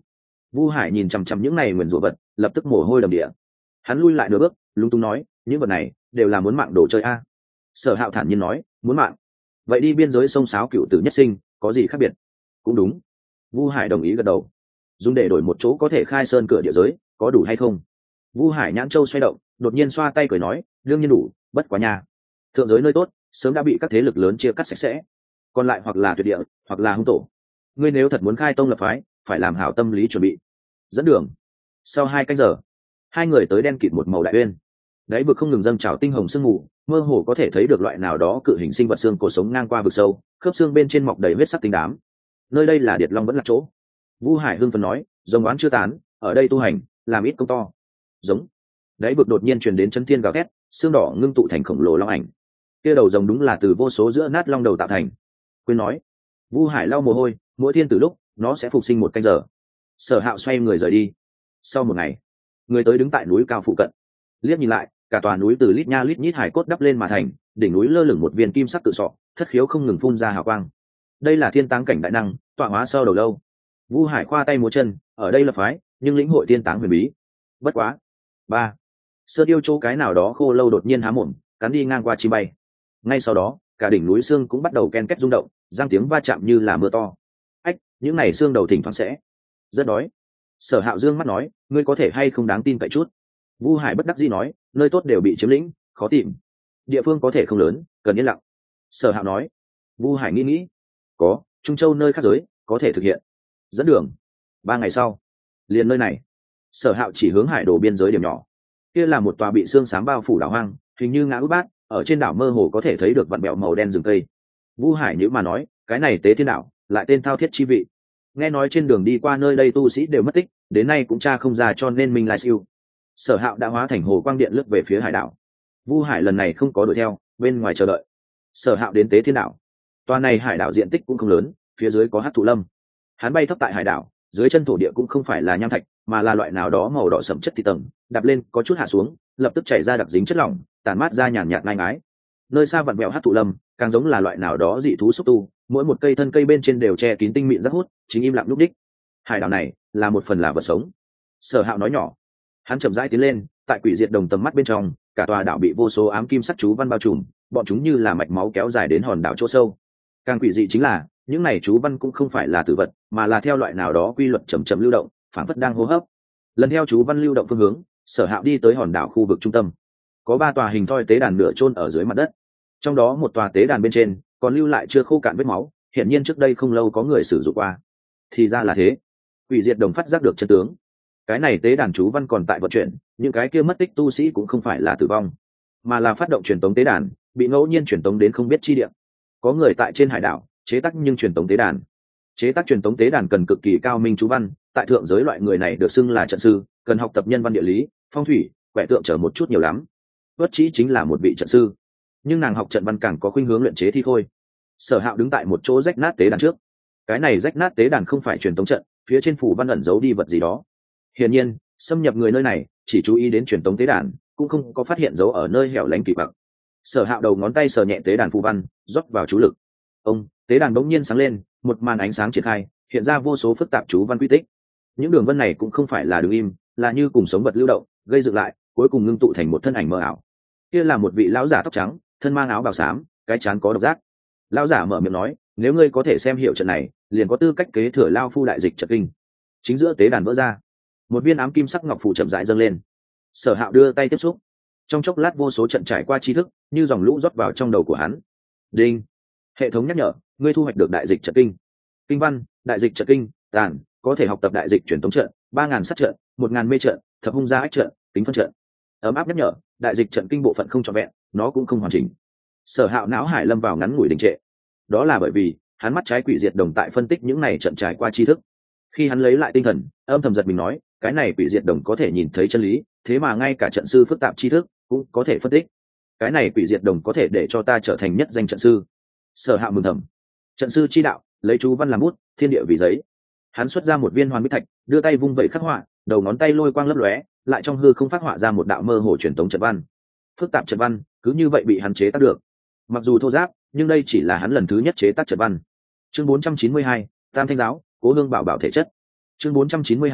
Vu Hải nhìn chằm chằm những này nguyền rủa vật, lập tức mồ hôi đầm địa. Hắn lui lại nửa bước, lúng túng nói, những vật này đều là muốn mạng đồ chơi a. Sở Hạo thản nhiên nói, muốn mạng, vậy đi biên giới sông sáo cựu tử nhất sinh, có gì khác biệt? Cũng đúng. Vu Hải đồng ý gật đầu. Dùng để đổi một chỗ có thể khai sơn cửa địa giới, có đủ hay không? Vu Hải nhãn châu xoay động, đột nhiên xoa tay cười nói, đương nhiên đủ, bất quá nhà. Thượng giới nơi tốt, sớm đã bị các thế lực lớn chia cắt sạch sẽ. Còn lại hoặc là tuyệt địa, hoặc là hung tổ. Ngươi nếu thật muốn khai tông lập phái, phải làm hảo tâm lý chuẩn bị. Dẫn đường. Sau hai canh giờ, hai người tới đen kịt một màu đại uyên. Đáy vực không ngừng dâng trào tinh hồng sương mù, mơ hồ có thể thấy được loại nào đó cự hình sinh vật xương cổ sống ngang qua vực sâu, khớp xương bên trên mọc đầy huyết sắc tinh đám. Nơi đây là Điệt Long vẫn là chỗ. Vu Hải hưng phấn nói, rồng oán chưa tán, ở đây tu hành, làm ít công to. Giống. Đáy vực đột nhiên truyền đến chấn thiên gào thét, xương đỏ ngưng tụ thành khổng lồ long ảnh. Kia đầu rồng đúng là từ vô số giữa nát long đầu tạo thành. Quên nói. Vu Hải lau mồ hôi, mỗi thiên từ lúc, nó sẽ phục sinh một canh giờ. Sở Hạo xoay người rời đi. Sau một ngày, người tới đứng tại núi cao phụ cận, liếc nhìn lại, cả tòa núi từ lít nha lít nhít hải cốt đắp lên mà thành, đỉnh núi lơ lửng một viên kim sắc tự sọ, thất khiếu không ngừng phun ra hào quang. Đây là thiên táng cảnh đại năng, tọa hóa sau đầu lâu. Vu Hải khoa tay múa chân, ở đây là phái, nhưng lĩnh hội thiên táng huyền bí. Bất quá. Ba. Sơ yêu chỗ cái nào đó khô lâu đột nhiên há mồm, cắn đi ngang qua chim bay. Ngay sau đó, cả đỉnh núi xương cũng bắt đầu ken két rung động, giang tiếng va chạm như là mưa to. Ách, những này xương đầu thỉnh thoảng sẽ. Rất đói. Sở Hạo dương mắt nói, ngươi có thể hay không đáng tin cậy chút. Vu Hải bất đắc dĩ nói, nơi tốt đều bị chiếm lĩnh, khó tìm. Địa phương có thể không lớn, cần yên lặng. Sở Hạo nói. Vu Hải nghĩ nghĩ, có, Trung Châu nơi khác giới, có thể thực hiện. Dẫn đường. Ba ngày sau, liền nơi này. Sở Hạo chỉ hướng hải đồ biên giới điểm nhỏ. Kia là một tòa bị xương xám bao phủ đảo hoang, hình như ngã út bát, ở trên đảo mơ hồ có thể thấy được vặn bẹo màu đen rừng cây. Vu Hải nhíu mà nói, cái này Tế Thiên đảo, lại tên Thao Thiết chi vị. Nghe nói trên đường đi qua nơi đây tu sĩ đều mất tích, đến nay cũng tra không ra, cho nên mình lại siêu. Sở Hạo đã hóa thành hồ quang điện lướt về phía hải đảo. Vu Hải lần này không có đuổi theo, bên ngoài chờ đợi. Sở Hạo đến Tế Thiên đảo. Tòa này hải đảo diện tích cũng không lớn, phía dưới có hắc thụ lâm. Hắn bay thấp tại hải đảo, dưới chân thổ địa cũng không phải là nham thạch, mà là loại nào đó màu đỏ sẫm chất thịt tầng, đạp lên có chút hạ xuống, lập tức chảy ra đặc dính chất lỏng, tản mát ra nhàn nhạt ngai ái. Nơi xa vặn vẹo hắc thụ lâm, càng giống là loại nào đó dị thú xúc tu, mỗi một cây thân cây bên trên đều che kín tinh mịn rất hút, chính im lặng lúc đích. Hải đảo này là một phần là vật sống. Sở Hạo nói nhỏ. Hắn chậm rãi tiến lên, tại quỷ diệt đồng tầm mắt bên trong, cả tòa đảo bị vô số ám kim sắc chú văn bao trùm, bọn chúng như là mạch máu kéo dài đến hòn đảo chỗ sâu. Càng quỷ dị chính là, những này chú văn cũng không phải là tử vật, mà là theo loại nào đó quy luật chậm chậm lưu động, phản phất đang hô hấp. Lần theo chú văn lưu động phương hướng, Sở Hạo đi tới hòn đảo khu vực trung tâm. Có ba tòa hình thoi tế đàn nửa chôn ở dưới mặt đất. Trong đó một tòa tế đàn bên trên còn lưu lại chưa khô cạn vết máu, hiển nhiên trước đây không lâu có người sử dụng qua. Thì ra là thế. Quỷ diệt đồng phát giác được chân tướng. Cái này tế đàn chú văn còn tại vận chuyển, những cái kia mất tích tu sĩ cũng không phải là tử vong, mà là phát động truyền tống tế đàn, bị ngẫu nhiên truyền tống đến không biết chi địa. Có người tại trên hải đảo chế tác nhưng truyền tống tế đàn. Chế tác truyền tống tế đàn cần cực kỳ cao minh chú văn, tại thượng giới loại người này được xưng là trận sư, cần học tập nhân văn địa lý, phong thủy, quẻ tượng trở một chút nhiều lắm. Tuất Chí chính là một vị trận sư, nhưng nàng học trận văn càng có khuynh hướng luyện chế thi khôi. Sở Hạo đứng tại một chỗ rách nát tế đàn trước. Cái này rách nát tế đàn không phải truyền tống trận, phía trên phủ văn ẩn giấu đi vật gì đó. Hiển nhiên, xâm nhập người nơi này chỉ chú ý đến truyền tống tế đàn, cũng không có phát hiện dấu ở nơi hẻo lánh kỳ quặc. Sở Hạo đầu ngón tay sờ nhẹ tế đàn phù văn, rót vào chú lực. Ông, tế đàn bỗng nhiên sáng lên, một màn ánh sáng triển khai, hiện ra vô số phức tạp chú văn quy tích. Những đường vân này cũng không phải là đứng im, là như cùng sống vật lưu động, gây dựng lại, cuối cùng ngưng tụ thành một thân ảnh mơ ảo. Kia là một vị lão giả tóc trắng, thân mang áo bào xám, cái trán có độc giác. Lão giả mở miệng nói, nếu ngươi có thể xem hiểu trận này, liền có tư cách kế thừa lao phu đại dịch trận kinh. Chính giữa tế đàn vỡ ra, một viên ám kim sắc ngọc phù chậm rãi dâng lên. Sở Hạo đưa tay tiếp xúc, trong chốc lát vô số trận trải qua tri thức như dòng lũ rót vào trong đầu của hắn. Đinh, hệ thống nhắc nhở, ngươi thu hoạch được đại dịch trận kinh. Kinh văn, đại dịch trận kinh, tàn, có thể học tập đại dịch truyền thống trận, ba ngàn sát trận, một ngàn mê trận, thập hung gia ách trận, tính phân trận. Ấm áp nhắc nhở, đại dịch trận kinh bộ phận không trọn vẹn, nó cũng không hoàn chỉnh. Sở Hạo não hải lâm vào ngắn ngủi đình trệ. Đó là bởi vì hắn mắt trái quỷ diệt đồng tại phân tích những này trận trải qua tri thức. Khi hắn lấy lại tinh thần, âm thầm giật mình nói, cái này quỷ diệt đồng có thể nhìn thấy chân lý, thế mà ngay cả trận sư phức tạp tri thức cũng có thể phân tích. Cái này quỷ diệt đồng có thể để cho ta trở thành nhất danh trận sư. Sở Hạo mừng thầm. Trận sư chi đạo, lấy chú văn làm bút, thiên địa vì giấy. Hắn xuất ra một viên hoàn bích thạch, đưa tay vung vẩy khắc họa, đầu ngón tay lôi quang lấp lóe, lại trong hư không phát họa ra một đạo mơ hồ truyền tống trận văn. Phức tạp trận văn cứ như vậy bị hắn chế tác được. Mặc dù thô giáp, nhưng đây chỉ là hắn lần thứ nhất chế tác trận văn. Chương bốn trăm chín mươi hai, Tam Thanh giáo, Cố Hương bảo bảo thể chất. Chương bốn trăm chín mươi hai,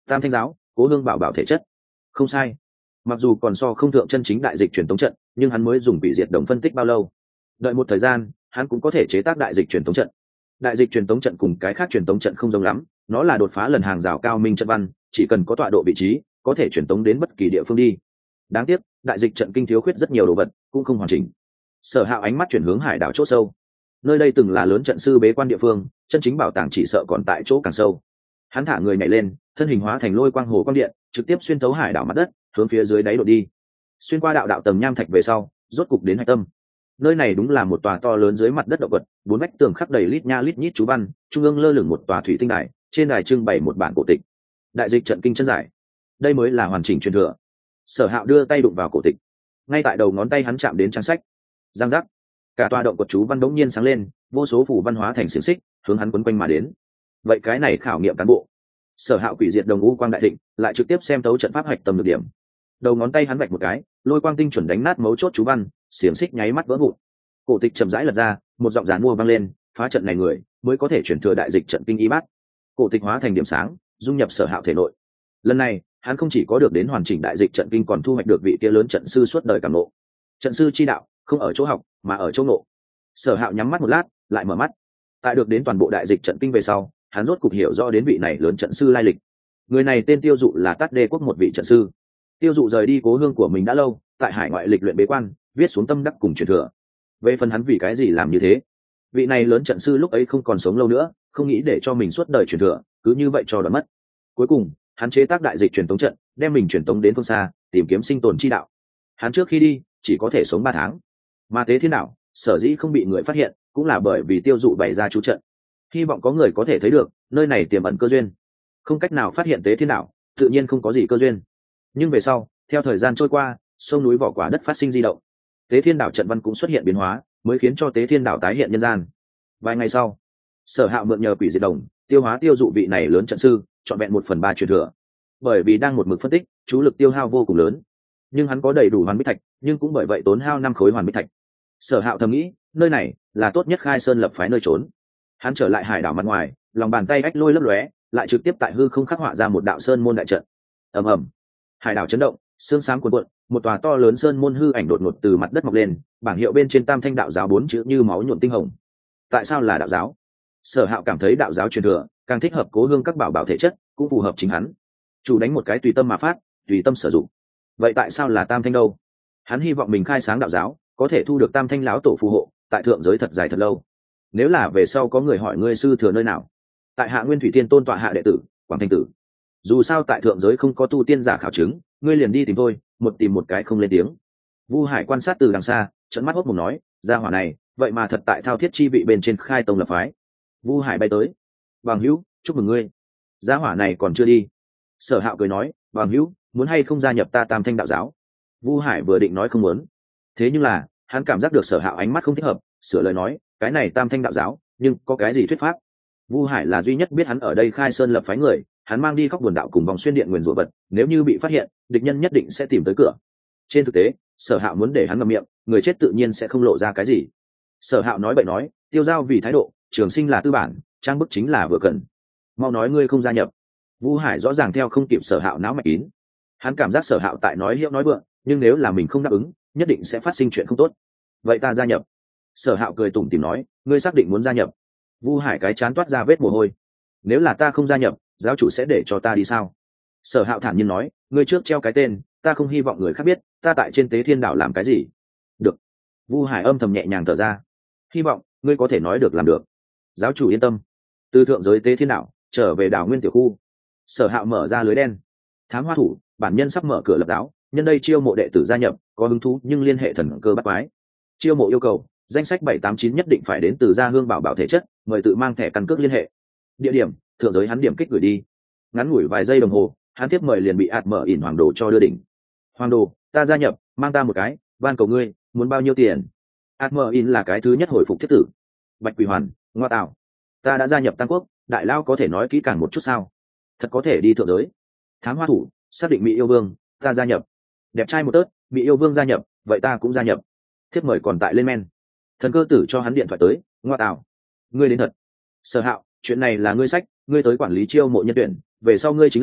Tam Thanh giáo, Cố Hương bảo bảo thể chất. Không sai. Mặc dù còn so không thượng chân chính đại dịch truyền tống trận, nhưng hắn mới dùng bị diệt đồng phân tích bao lâu. Đợi một thời gian, hắn cũng có thể chế tác đại dịch truyền tống trận. Đại dịch truyền tống trận cùng cái khác truyền tống trận không giống lắm, nó là đột phá lần hàng rào cao minh trận văn, chỉ cần có tọa độ vị trí, có thể truyền tống đến bất kỳ địa phương đi. Đáng tiếc, đại dịch trận kinh thiếu khuyết rất nhiều đồ vật, cũng không hoàn chỉnh. Sở Hạo ánh mắt chuyển hướng hải đảo chỗ sâu. Nơi đây từng là lớn trận sư bế quan địa phương, chân chính bảo tàng chỉ sợ còn tại chỗ càng sâu. Hắn thả người nhảy lên, thân hình hóa thành lôi quang hồ quang điện, trực tiếp xuyên thấu hải đảo mặt đất, hướng phía dưới đáy đổ đi. Xuyên qua đạo đạo tầng nham thạch về sau, rốt cục đến hạch tâm. Nơi này đúng là một tòa to lớn dưới mặt đất động vật, bốn vách tường khắc đầy lít nha lít nhít chú văn, trung ương lơ lửng một tòa thủy tinh đài, trên đài trưng bày một bản cổ tịch. Đại dịch trận kinh chân giải. Đây mới là hoàn chỉnh truyền thừa. Sở Hạo đưa tay đụng vào cổ tịch, ngay tại đầu ngón tay hắn chạm đến trang sách. Giang giác, cả tòa động quật chú văn đống nhiên sáng lên, vô số phủ văn hóa thành xiềng xích, hướng hắn quấn quanh mà đến. Vậy cái này khảo nghiệm cán bộ. Sở Hạo quỷ diệt đồng u quang đại thịnh, lại trực tiếp xem tấu trận pháp hạch tâm được điểm. Đầu ngón tay hắn vạch một cái, lôi quang tinh chuẩn đánh nát mấu chốt chú văn, xiềng xích nháy mắt vỡ vụn. Cổ tịch chậm rãi lật ra, một giọng giàn mua vang lên, phá trận này người mới có thể chuyển thừa đại dịch trận kinh y bát. Cổ tịch hóa thành điểm sáng, dung nhập Sở Hạo thể nội. Lần này, hắn không chỉ có được đến hoàn chỉnh đại dịch trận kinh, còn thu hoạch được vị kia lớn trận sư suốt đời cảm ngộ. Trận sư chi đạo không ở chỗ học, mà ở chỗ ngộ. Sở Hạo nhắm mắt một lát, lại mở mắt. Tại được đến toàn bộ đại dịch trận kinh về sau, hắn rốt cục hiểu rõ đến vị này lớn trận sư lai lịch. Người này tên Tiêu Dụ, là Tát Đê quốc một vị trận sư. Tiêu Dụ rời đi cố hương của mình đã lâu, tại hải ngoại lịch luyện bế quan, viết xuống tâm đắc cùng truyền thừa. Về phần hắn vì cái gì làm như thế, vị này lớn trận sư lúc ấy không còn sống lâu nữa, không nghĩ để cho mình suốt đời truyền thừa, cứ như vậy cho đoán mất. Cuối cùng, hắn chế tác đại dịch truyền tống trận, đem mình truyền tống đến phương xa, tìm kiếm sinh tồn chi đạo. Hắn trước khi đi, chỉ có thể sống ba tháng. Mà Tế Thiên Đạo, sở dĩ không bị người phát hiện, cũng là bởi vì Tiêu Dụ bày ra chú trận. Hy vọng có người có thể thấy được, nơi này tiềm ẩn cơ duyên. Không cách nào phát hiện Tế Thiên Đạo, tự nhiên không có gì cơ duyên. Nhưng về sau, theo thời gian trôi qua, sông núi vỏ quả đất phát sinh di động. Tế Thiên Đạo trận văn cũng xuất hiện biến hóa, mới khiến cho Tế Thiên Đạo tái hiện nhân gian. Vài ngày sau, Sở Hạo mượn nhờ quỷ diệt đồng, tiêu hóa Tiêu Dụ vị này lớn trận sư, chọn vẹn một phần ba truyền thừa. Bởi vì đang một mực phân tích, chú lực tiêu hao vô cùng lớn. Nhưng hắn có đầy đủ hoàn bích thạch, nhưng cũng bởi vậy tốn hao năm khối hoàn bích thạch. Sở Hạo thầm nghĩ, nơi này là tốt nhất khai sơn lập phái nơi trốn. Hắn trở lại hải đảo mặt ngoài, lòng bàn tay ách lôi lấp lóe, lại trực tiếp tại hư không khắc họa ra một đạo sơn môn đại trận. Ầm ầm, hải đảo chấn động, sương sáng cuồn cuộn, một tòa to lớn sơn môn hư ảnh đột ngột từ mặt đất mọc lên, bảng hiệu bên trên Tam Thanh đạo giáo bốn chữ như máu nhuộm tinh hồng. Tại sao là đạo giáo? Sở Hạo cảm thấy đạo giáo truyền thừa càng thích hợp cố hương các bảo bảo thể chất, cũng phù hợp chính hắn. Chủ đánh một cái tùy tâm mà phát, tùy tâm sử dụng. Vậy tại sao là Tam Thanh đâu? Hắn hy vọng mình khai sáng đạo giáo, có thể thu được Tam Thanh lão tổ phù hộ, tại thượng giới thật dài thật lâu. Nếu là về sau có người hỏi ngươi sư thừa nơi nào, tại Hạ Nguyên Thủy Thiên tôn tọa hạ đệ tử Quảng Thanh tử. Dù sao tại thượng giới không có tu tiên giả khảo chứng, ngươi liền đi tìm thôi, một tìm một cái không lên tiếng. Vu Hải quan sát từ đằng xa, trợn mắt hốt mồm nói, gia hỏa này vậy mà thật tại thao thiết chi vị bên trên khai tông lập phái. Vu Hải bay tới, Bằng Hữu, chúc mừng ngươi. Gia hỏa này còn chưa đi. Sở Hạo cười nói, Bằng Hữu, muốn hay không gia nhập ta Tam Thanh đạo giáo? Vu Hải vừa định nói không muốn, thế nhưng là hắn cảm giác được Sở Hạo ánh mắt không thích hợp, sửa lời nói, cái này Tam Thanh đạo giáo, nhưng có cái gì thuyết pháp? Vu Hải là duy nhất biết hắn ở đây khai sơn lập phái người, hắn mang đi khóc buồn đạo cùng vòng xuyên điện nguyền rủa vật, nếu như bị phát hiện, địch nhân nhất định sẽ tìm tới cửa. Trên thực tế, Sở Hạo muốn để hắn ngậm miệng, người chết tự nhiên sẽ không lộ ra cái gì. Sở Hạo nói bậy nói, tiêu giao vì thái độ, trường sinh là tư bản, trang bức chính là vừa cần. Mau nói ngươi không gia nhập. Vu Hải rõ ràng theo không kịp Sở Hạo não mạch kín. Hắn cảm giác Sở Hạo tại nói hiệu nói vượng, nhưng nếu là mình không đáp ứng, nhất định sẽ phát sinh chuyện không tốt. Vậy ta gia nhập. Sở Hạo cười tủm tỉm nói, ngươi xác định muốn gia nhập? Vu Hải cái chán toát ra vết mồ hôi. Nếu là ta không gia nhập, giáo chủ sẽ để cho ta đi sao? Sở Hạo thản nhiên nói, ngươi trước treo cái tên, ta không hy vọng người khác biết ta tại trên Tế Thiên đảo làm cái gì. Được. Vu Hải âm thầm nhẹ nhàng thở ra. Hy vọng ngươi có thể nói được làm được. Giáo chủ yên tâm. Từ thượng giới Tế Thiên đảo trở về đảo nguyên tiểu khu. Sở Hạo mở ra lưới đen. Thám hoa thủ, bản nhân sắp mở cửa lập giáo, nhân đây chiêu mộ đệ tử gia nhập, có hứng thú nhưng liên hệ thần cơ bắt quái. Chiêu mộ yêu cầu, danh sách bảy tám chín nhất định phải đến từ gia hương bảo bảo thể chất, mời tự mang thẻ căn cước liên hệ. Địa điểm, thượng giới hắn điểm kích gửi đi. Ngắn ngủi vài giây đồng hồ, hắn tiếp mời liền bị ạt mở ỉn hoàng đồ cho đưa đỉnh. Hoàng đồ, ta gia nhập, mang ta một cái, van cầu ngươi, muốn bao nhiêu tiền? ạt mở ỉn là cái thứ nhất hồi phục thiết tử. Bạch Quỷ Hoàn, ngoa tạo, ta đã gia nhập Tam Quốc, đại lao có thể nói kỹ càng một chút sao? Thật có thể đi thượng giới. Thám hoa thủ, xác định Mỹ yêu vương, ta gia nhập. Đẹp trai một tớt, Mỹ yêu vương gia nhập, vậy ta cũng gia nhập. Thiếp mời còn tại lên men. Thần cơ tử cho hắn điện thoại tới, ngoa tạo, ngươi đến thật. Sở Hạo, chuyện này là ngươi sách, ngươi tới quản lý chiêu mộ nhân tuyển, về sau ngươi chính là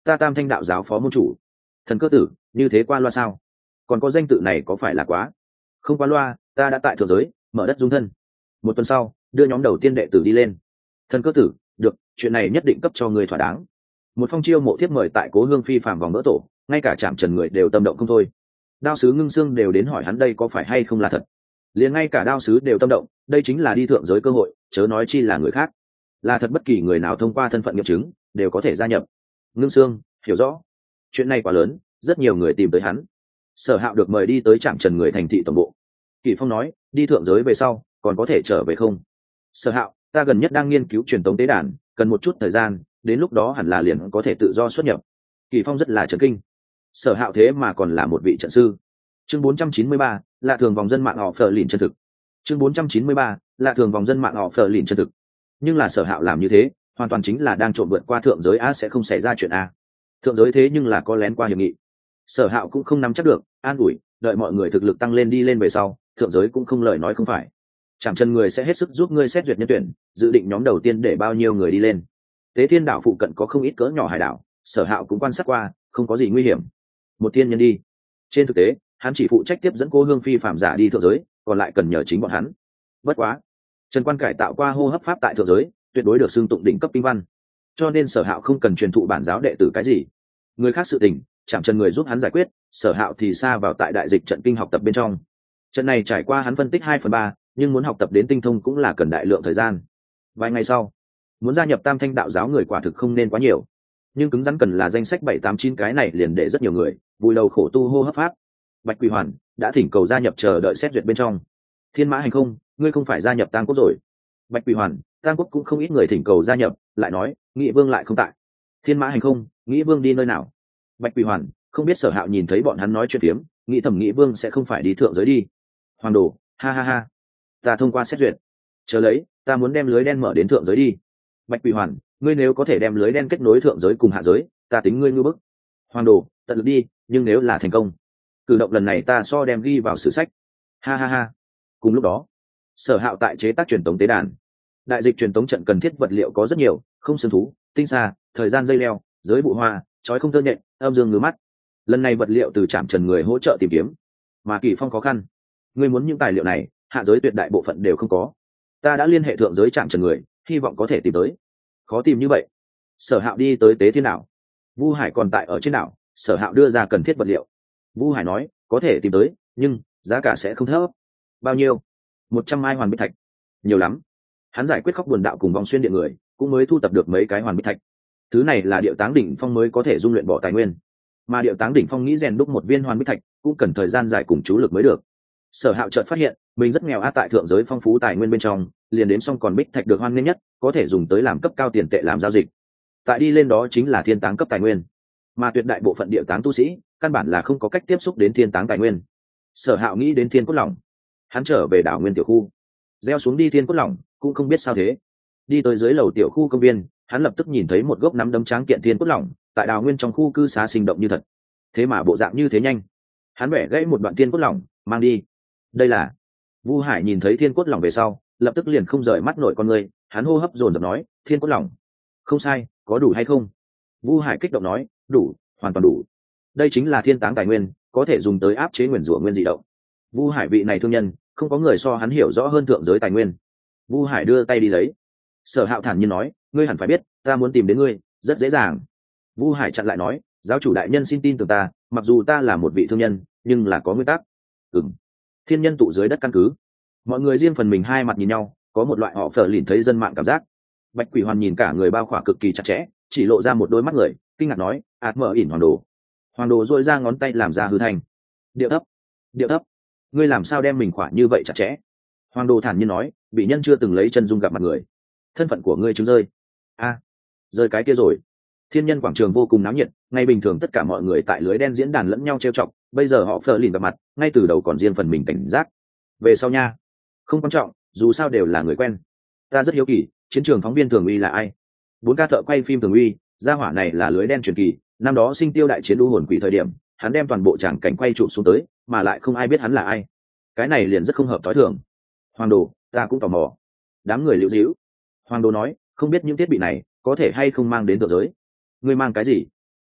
ta Tam Thanh đạo giáo phó môn chủ. Thần Cơ Tử, như thế qua loa sao? Còn có danh tự này có phải là quá? Không qua loa, ta đã tại thượng giới mở đất dung thân. Một tuần sau, đưa nhóm đầu tiên đệ tử đi lên. Thần Cơ Tử, được, chuyện này nhất định cấp cho người thỏa đáng. Một phong chiêu mộ thiếp mời tại Cố Hương phi phàm vòng vỡ tổ, ngay cả Trạm Trần người đều tâm động không thôi. Đao sứ Ngưng Xương đều đến hỏi hắn đây có phải hay không là thật. Liền ngay cả đao sứ đều tâm động, đây chính là đi thượng giới cơ hội, chớ nói chi là người khác. Là thật, bất kỳ người nào thông qua thân phận nghiệm chứng đều có thể gia nhập. Ngưng Xương hiểu rõ chuyện này quá lớn, rất nhiều người tìm tới hắn. Sở Hạo được mời đi tới Trạm Trần người thành thị tổng bộ. Kỷ Phong nói, đi thượng giới về sau còn có thể trở về không? Sở Hạo, ta gần nhất đang nghiên cứu truyền tống tế đàn, cần một chút thời gian, đến lúc đó hẳn là liền có thể tự do xuất nhập. Kỷ Phong rất là chấn kinh. Sở Hạo thế mà còn là một vị trận sư. Chương bốn trăm chín mươi ba, lạ thường vòng dân mạng họ phờ lìn chân thực. Chương bốn trăm chín mươi ba, lạ thường vòng dân mạng họ phờ lìn chân thực. Nhưng là Sở Hạo làm như thế, hoàn toàn chính là đang trộm vượt qua thượng giới a, sẽ không xảy ra chuyện a. Thượng giới thế nhưng là có lén qua hiệp nghị. Sở Hạo cũng không nắm chắc được, an ủi, đợi mọi người thực lực tăng lên đi lên về sau, thượng giới cũng không lời nói không phải. Trạm Trần người sẽ hết sức giúp ngươi xét duyệt nhân tuyển, dự định nhóm đầu tiên để bao nhiêu người đi lên. Tế Thiên đảo phụ cận có không ít cỡ nhỏ hải đảo, Sở Hạo cũng quan sát qua, không có gì nguy hiểm. Một thiên nhân đi. Trên thực tế, hắn chỉ phụ trách tiếp dẫn Cố Hương phi phạm giả đi thượng giới, còn lại cần nhờ chính bọn hắn. Bất quá, Trần Quan cải tạo qua hô hấp pháp tại thượng giới, tuyệt đối được xưng tụng đỉnh cấp kinh văn, cho nên Sở Hạo không cần truyền thụ bản giáo đệ tử cái gì. Người khác sự tình, Trạm Trần người giúp hắn giải quyết, Sở Hạo thì xa vào tại đại dịch trận kinh học tập bên trong. Trận này trải qua hắn phân tích hai phần ba, nhưng muốn học tập đến tinh thông cũng là cần đại lượng thời gian. Vài ngày sau, muốn gia nhập Tam Thanh đạo giáo người quả thực không nên quá nhiều, nhưng cứng rắn cần là danh sách bảy tám chín cái này liền để rất nhiều người vùi đầu khổ tu hô hấp pháp. Bạch Quỷ Hoàn đã thỉnh cầu gia nhập chờ đợi xét duyệt bên trong. Thiên Mã Hành Không, ngươi không phải gia nhập Tam Quốc rồi? Bạch Quỷ Hoàn, Tam Quốc cũng không ít người thỉnh cầu gia nhập, lại nói Nghị Vương lại không tại. Thiên Mã Hành Không, Nghị Vương đi nơi nào? Bạch Quỷ Hoàn, không biết Sở Hạo nhìn thấy bọn hắn nói chuyện phiếm, nghĩ thầm Nghị Vương sẽ không phải đi thượng giới đi. Hoàng Đồ, ha ha ha, ta thông qua xét duyệt, chờ lấy, ta muốn đem lưới đen mở đến thượng giới đi. Bạch Quỷ Hoàn, ngươi nếu có thể đem lưới đen kết nối thượng giới cùng hạ giới, ta tính ngươi ngư bức. Hoàng Đồ, tận lực đi, nhưng nếu là thành công, cử động lần này ta so đem ghi vào sử sách. Ha ha ha. Cùng lúc đó, Sở Hạo tại chế tác truyền tống tế đàn. Đại dịch truyền tống trận cần thiết vật liệu có rất nhiều, không xương thú, tinh xa, thời gian dây leo, giới bụ hoa, chói không tơ nhện, âm dương ngứa mắt. Lần này vật liệu từ Trạm Trần người hỗ trợ tìm kiếm, mà Kỷ Phong khó khăn. Ngươi muốn những tài liệu này, hạ giới tuyệt đại bộ phận đều không có. Ta đã liên hệ thượng giới Trạm Trần người, hy vọng có thể tìm tới. Khó tìm như vậy. Sở Hạo đi tới Tế Thiên đảo. Vu Hải còn tại ở trên đảo, Sở Hạo đưa ra cần thiết vật liệu. Vu Hải nói, có thể tìm tới, nhưng giá cả sẽ không thấp. Bao nhiêu? Một trăm mai hoàn bích thạch. Nhiều lắm. Hắn giải quyết khóc buồn đạo cùng vòng xuyên điện người, cũng mới thu tập được mấy cái hoàn bích thạch. Thứ này là Điệu Táng đỉnh phong mới có thể dung luyện bỏ tài nguyên, mà Điệu Táng đỉnh phong nghĩ rèn đúc một viên hoàn bích thạch cũng cần thời gian dài cùng chú lực mới được. Sở Hạo chợt phát hiện mình rất nghèo a, tại thượng giới phong phú tài nguyên bên trong, liền đếm xong còn bích thạch được hoan nghênh nhất, có thể dùng tới làm cấp cao tiền tệ làm giao dịch. Tại đi lên đó chính là thiên táng cấp tài nguyên, mà tuyệt đại bộ phận Điệu Táng tu sĩ căn bản là không có cách tiếp xúc đến thiên táng tài nguyên. Sở Hạo nghĩ đến thiên cốt lỏng, hắn trở về đảo nguyên tiểu khu, gieo xuống đi thiên cốt lỏng, cũng không biết sao thế. Đi tới dưới lầu tiểu khu công viên, hắn lập tức nhìn thấy một gốc nắm đấm tráng kiện thiên cốt lỏng tại đào nguyên trong khu cư xá sinh động như thật. Thế mà bộ dạng như thế nhanh. Hắn bẻ gãy một đoạn thiên cốt lỏng, mang đi. Đây là... Vu Hải nhìn thấy thiên cốt lỏng về sau, lập tức liền không rời mắt nổi con người. Hắn hô hấp dồn dập nói, thiên cốt lỏng. Không sai, có đủ hay không? Vu Hải kích động nói, đủ, hoàn toàn đủ. Đây chính là thiên táng tài nguyên, có thể dùng tới áp chế nguyền rủa nguyên dị động. Vu Hải vị này thương nhân, không có người so hắn hiểu rõ hơn thượng giới tài nguyên. Vu Hải đưa tay đi lấy. Sở Hạo thản nhiên nói, ngươi hẳn phải biết, ta muốn tìm đến ngươi rất dễ dàng. Vu Hải chặn lại nói, giáo chủ đại nhân xin tin tưởng ta, mặc dù ta là một vị thương nhân, nhưng là có nguyên tắc. Ừm. Thiên nhân tụ dưới đất căn cứ. Mọi người riêng phần mình hai mặt nhìn nhau, có một loại họ phở lìn thấy dân mạng cảm giác. Bạch Quỷ Hoàn nhìn cả người bao khỏa cực kỳ chặt chẽ, chỉ lộ ra một đôi mắt người, kinh ngạc nói, ạt mở ỉn Hoàng Đồ. Hoàng Đồ dội ra ngón tay làm ra hư thành. Điệu thấp, điệu thấp. Ngươi làm sao đem mình khỏa như vậy chặt chẽ? Hoàng Đồ thản nhiên nói, bị nhân chưa từng lấy chân dung gặp mặt người, thân phận của ngươi chứng rơi. A, à, rơi cái kia rồi. Thiên nhân quảng trường vô cùng náo nhiệt, ngay bình thường tất cả mọi người tại lưới đen diễn đàn lẫn nhau trêu chọc, bây giờ họ phờ lìn gặp mặt, ngay từ đầu còn riêng phần mình cảnh giác. Về sau nha, không quan trọng, dù sao đều là người quen. Ta rất hiếu kỳ, chiến trường phóng viên Thường Uy là ai? Bốn ca thợ quay phim Thường Uy, gia hỏa này là lưới đen truyền kỳ, năm đó sinh tiêu đại chiến u hồn quỷ thời điểm, hắn đem toàn bộ tràng cảnh quay chụp xuống tới, mà lại không ai biết hắn là ai. Cái này liền rất không hợp thói thường. Hoàng Đồ, ta cũng tò mò. Đám người liễu díu. Hoàng Đồ nói, không biết những thiết bị này có thể hay không mang đến thượng giới. Ngươi mang cái gì?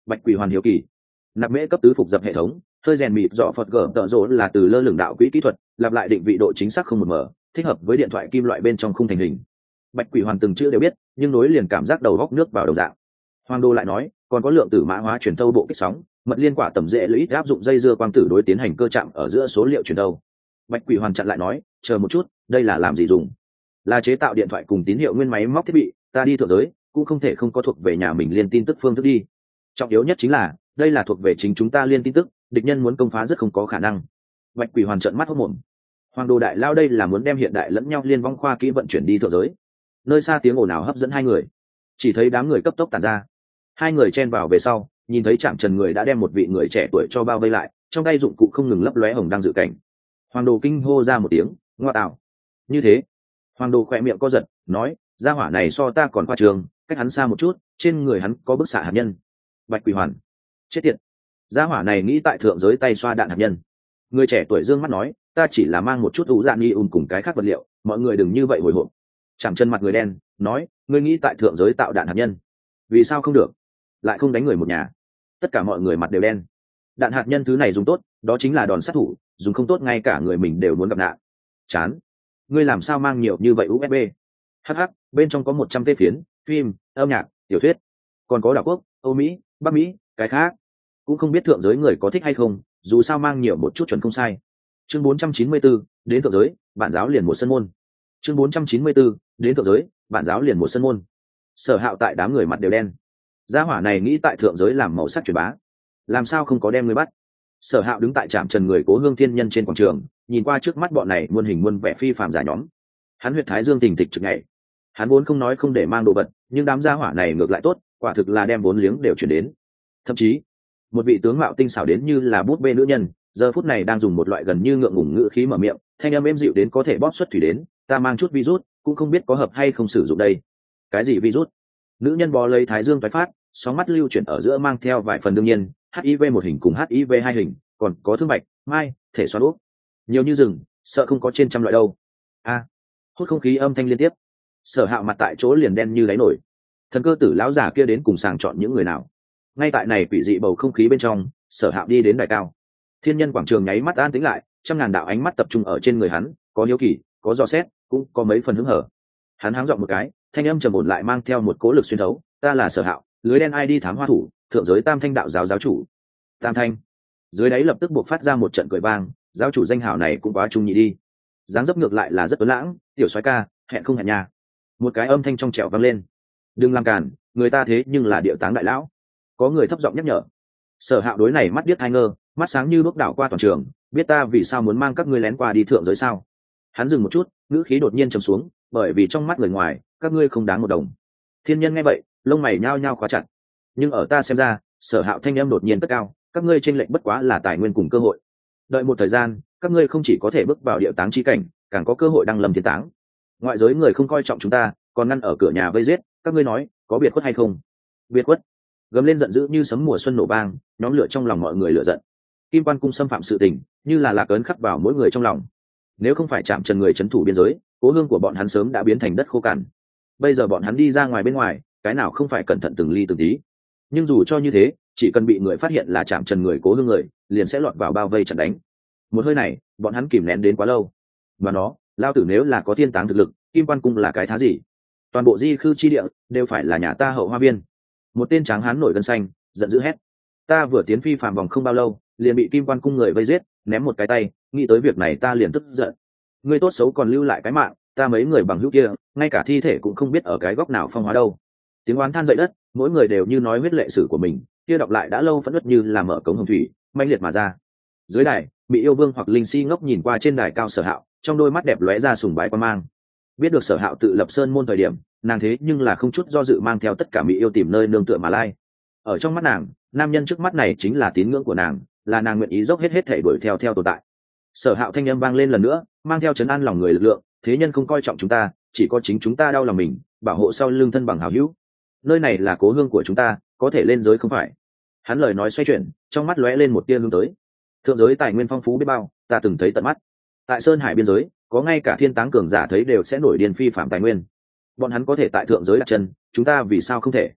Bạch Quỷ Hoàn hiếu kỳ. Nạp mễ cấp tứ phục dập hệ thống, hơi rèn mịt dọ phật gở tợ rỗ là từ lơ lửng đạo quỹ kỹ thuật, lặp lại định vị độ chính xác không một mở, thích hợp với điện thoại kim loại bên trong khung thành hình. Bạch Quỷ Hoàn từng chữ đều biết, nhưng nối liền cảm giác đầu góc nước vào đầu dạng. Hoàng Đô lại nói, còn có lượng tử mã hóa truyền thâu bộ kích sóng, mật liên quả tầm dễ lũy áp dụng dây dưa quang tử đối tiến hành cơ chạm ở giữa số liệu truyền thâu. Bạch Quỷ Hoàn chặn lại nói, chờ một chút, đây là làm gì dùng? Là chế tạo điện thoại cùng tín hiệu nguyên máy móc thiết bị, ta đi thượng giới cũng không thể không có thuộc về nhà mình liên tin tức phương thức đi. Trọng yếu nhất chính là đây là thuộc về chính chúng ta liên tin tức, địch nhân muốn công phá rất không có khả năng. Bạch Quỷ Hoàn trợn mắt hốt mồm. Hoàng Đồ đại lao đây là muốn đem hiện đại lẫn nhau liên vong khoa kỹ vận chuyển đi thượng giới. Nơi xa tiếng ồn ào hấp dẫn hai người, chỉ thấy đám người cấp tốc tản ra. Hai người chen vào về sau, nhìn thấy Trạm Trần người đã đem một vị người trẻ tuổi cho bao vây lại, trong tay dụng cụ không ngừng lấp lóe hồng đang dự cảnh. Hoàng Đồ kinh hô ra một tiếng, ngoa tạo. Như thế, Hoàng Đồ khỏe miệng co giật, nói, gia hỏa này so ta còn qua trường, cách hắn xa một chút, trên người hắn có bức xạ hạt nhân. Bạch Quỷ Hoàn, chết tiệt, gia hỏa này nghĩ tại thượng giới tay xoa đạn hạt nhân. Người trẻ tuổi dương mắt nói, ta chỉ là mang một chút ủ dạng nghi ùn cùng cái khác vật liệu, mọi người đừng như vậy hồi hộp. Chạm Chân mặt người đen, nói, ngươi nghĩ tại thượng giới tạo đạn hạt nhân, vì sao không được? Lại không đánh người một nhà? Tất cả mọi người mặt đều đen. Đạn hạt nhân thứ này dùng tốt, đó chính là đòn sát thủ, dùng không tốt ngay cả người mình đều muốn gặp nạn. Chán, ngươi làm sao mang nhiều như vậy u ét bê? Hh, bên trong có một trăm tê phiến, phim, âm nhạc, tiểu thuyết, còn có đảo quốc, Âu Mỹ, Bắc Mỹ, cái khác cũng không biết thượng giới người có thích hay không, dù sao mang nhiều một chút chuẩn không sai. Chương bốn trăm chín mươi bốn, đến thượng giới, bản giáo liền một sân môn. Chương bốn trăm chín mươi bốn, đến thượng giới, bản giáo liền một sân môn. Sở Hạo tại đám người mặt đều đen. Gia hỏa này nghĩ tại thượng giới làm màu sắc truyền bá, làm sao không có đem người bắt? Sở Hạo đứng tại trạm trần người Cố Hương Thiên Nhân trên quảng trường, nhìn qua trước mắt bọn này muôn hình muôn vẻ phi phàm giả nhóm. Hắn huyệt thái dương tình thịch trực nhảy. Hắn vốn không nói không để mang đồ vật, nhưng đám gia hỏa này ngược lại tốt, quả thực là đem vốn liếng đều chuyển đến. Thậm chí, một vị tướng mạo tinh xảo đến như là bút bê nữ nhân, giờ phút này đang dùng một loại gần như ngượng ngùng ngữ khí mở miệng, thanh âm êm dịu đến có thể bóp xuất thủy đến, ta mang chút virus, cũng không biết có hợp hay không sử dụng đây. Cái gì virus? Nữ nhân bò lấy thái dương tái phát, sóng mắt lưu chuyển ở giữa mang theo vài phần đương nhiên, hát i vê một hình cùng hát i vê hai hình, còn có thương bạch, mai, thể xoắn úp. Nhiều như rừng, sợ không có trên trăm loại đâu. A, à, hút không khí âm thanh liên tiếp. Sở Hạo mặt tại chỗ liền đen như đáy nổi. Thần cơ tử lão già kia đến cùng sàng chọn những người nào? Ngay tại này quỷ dị bầu không khí bên trong, Sở Hạo đi đến đài cao. Thiên Nhân quảng trường nháy mắt an tĩnh lại, trăm ngàn đạo ánh mắt tập trung ở trên người hắn, có hiếu kỳ, có dò xét, cũng có mấy phần hứng hở. Hắn háng giọng một cái, thanh âm trầm ổn lại mang theo một cố lực xuyên thấu, ta là Sở Hạo, lưới đen ai đi thám hoa thủ, thượng giới Tam Thanh đạo giáo giáo chủ. Tam Thanh. Dưới đáy lập tức buộc phát ra một trận cười vang, giáo chủ danh hào này cũng quá trung nhị đi. Dáng dấp ngược lại là rất tuấn lãng, tiểu soái ca, hẹn không hẹn nhà. Một cái âm thanh trong trẻo vang lên. Đừng làm cản, người ta thế nhưng là điệu táng đại lão. Có người thấp giọng nhắc nhở. Sở Hạo đối này mắt điếc hai ngơ, mắt sáng như bước đảo qua toàn trường, biết ta vì sao muốn mang các ngươi lén qua đi thượng giới sao? Hắn dừng một chút, ngữ khí đột nhiên trầm xuống, bởi vì trong mắt người ngoài, các ngươi không đáng một đồng. Thiên Nhân nghe vậy, lông mày nhao nhao khóa chặt. Nhưng ở ta xem ra, Sở Hạo thanh âm đột nhiên tất cao, các ngươi trên lệnh bất quá là tài nguyên cùng cơ hội. Đợi một thời gian, các ngươi không chỉ có thể bước vào địa táng chi cảnh, càng có cơ hội đăng lâm thiên táng. Ngoại giới người không coi trọng chúng ta, còn ngăn ở cửa nhà vây giết, các ngươi nói, có biệt khuất hay không? Biệt khuất. Gầm lên giận dữ như sấm mùa xuân nổ vang, nhóm lửa trong lòng mọi người lửa giận. Kim Quan cung xâm phạm sự tình, như là lạc ấn khắc vào mỗi người trong lòng. Nếu không phải chạm trần người trấn thủ biên giới, cố hương của bọn hắn sớm đã biến thành đất khô cằn. Bây giờ bọn hắn đi ra ngoài bên ngoài, cái nào không phải cẩn thận từng ly từng tí. Nhưng dù cho như thế, chỉ cần bị người phát hiện là chạm trần người cố hương người, liền sẽ lọt vào bao vây chặn đánh. Một hơi này, bọn hắn kìm nén đến quá lâu. Và nó, lao tử nếu là có thiên táng thực lực, Kim Quan cung là cái thá gì? Toàn bộ di khư chi địa đều phải là nhà ta hậu hoa viên. Một tên tráng hán nổi gân xanh, giận dữ hét. Ta vừa tiến phi phàm vòng không bao lâu, liền bị Kim Quan cung người vây giết, ném một cái tay, nghĩ tới việc này ta liền tức giận. Ngươi tốt xấu còn lưu lại cái mạng, ta mấy người bằng hữu kia, ngay cả thi thể cũng không biết ở cái góc nào phong hóa đâu. Tiếng oán than dậy đất, mỗi người đều như nói huyết lệ sử của mình, kia đọc lại đã lâu phẫn uất như là mở cống hồng thủy, manh liệt mà ra. Dưới đài, Mỹ yêu vương hoặc linh si ngốc nhìn qua trên đài cao Sở Hạo, trong đôi mắt đẹp lóe ra sùng bái quan mang. Biết được Sở Hạo tự lập sơn môn thời điểm, nàng thế nhưng là không chút do dự mang theo tất cả Mỹ yêu tìm nơi nương tựa mà lai. Ở trong mắt nàng, nam nhân trước mắt này chính là tín ngưỡng của nàng, là nàng nguyện ý dốc hết hết thể đuổi theo theo tồn tại. Sở Hạo thanh âm vang lên lần nữa, mang theo trấn an lòng người lực lượng, thế nhân không coi trọng chúng ta, chỉ có chính chúng ta đau lòng mình, bảo hộ sau lưng thân bằng hảo hữu. Nơi này là cố hương của chúng ta, có thể lên giới không phải? Hắn lời nói xoay chuyển, trong mắt lóe lên một tia hướng tới. Thượng giới tài nguyên phong phú biết bao, ta từng thấy tận mắt. Tại Sơn Hải biên giới, có ngay cả thiên táng cường giả thấy đều sẽ nổi điên phi phạm tài nguyên. Bọn hắn có thể tại thượng giới đặt chân, chúng ta vì sao không thể?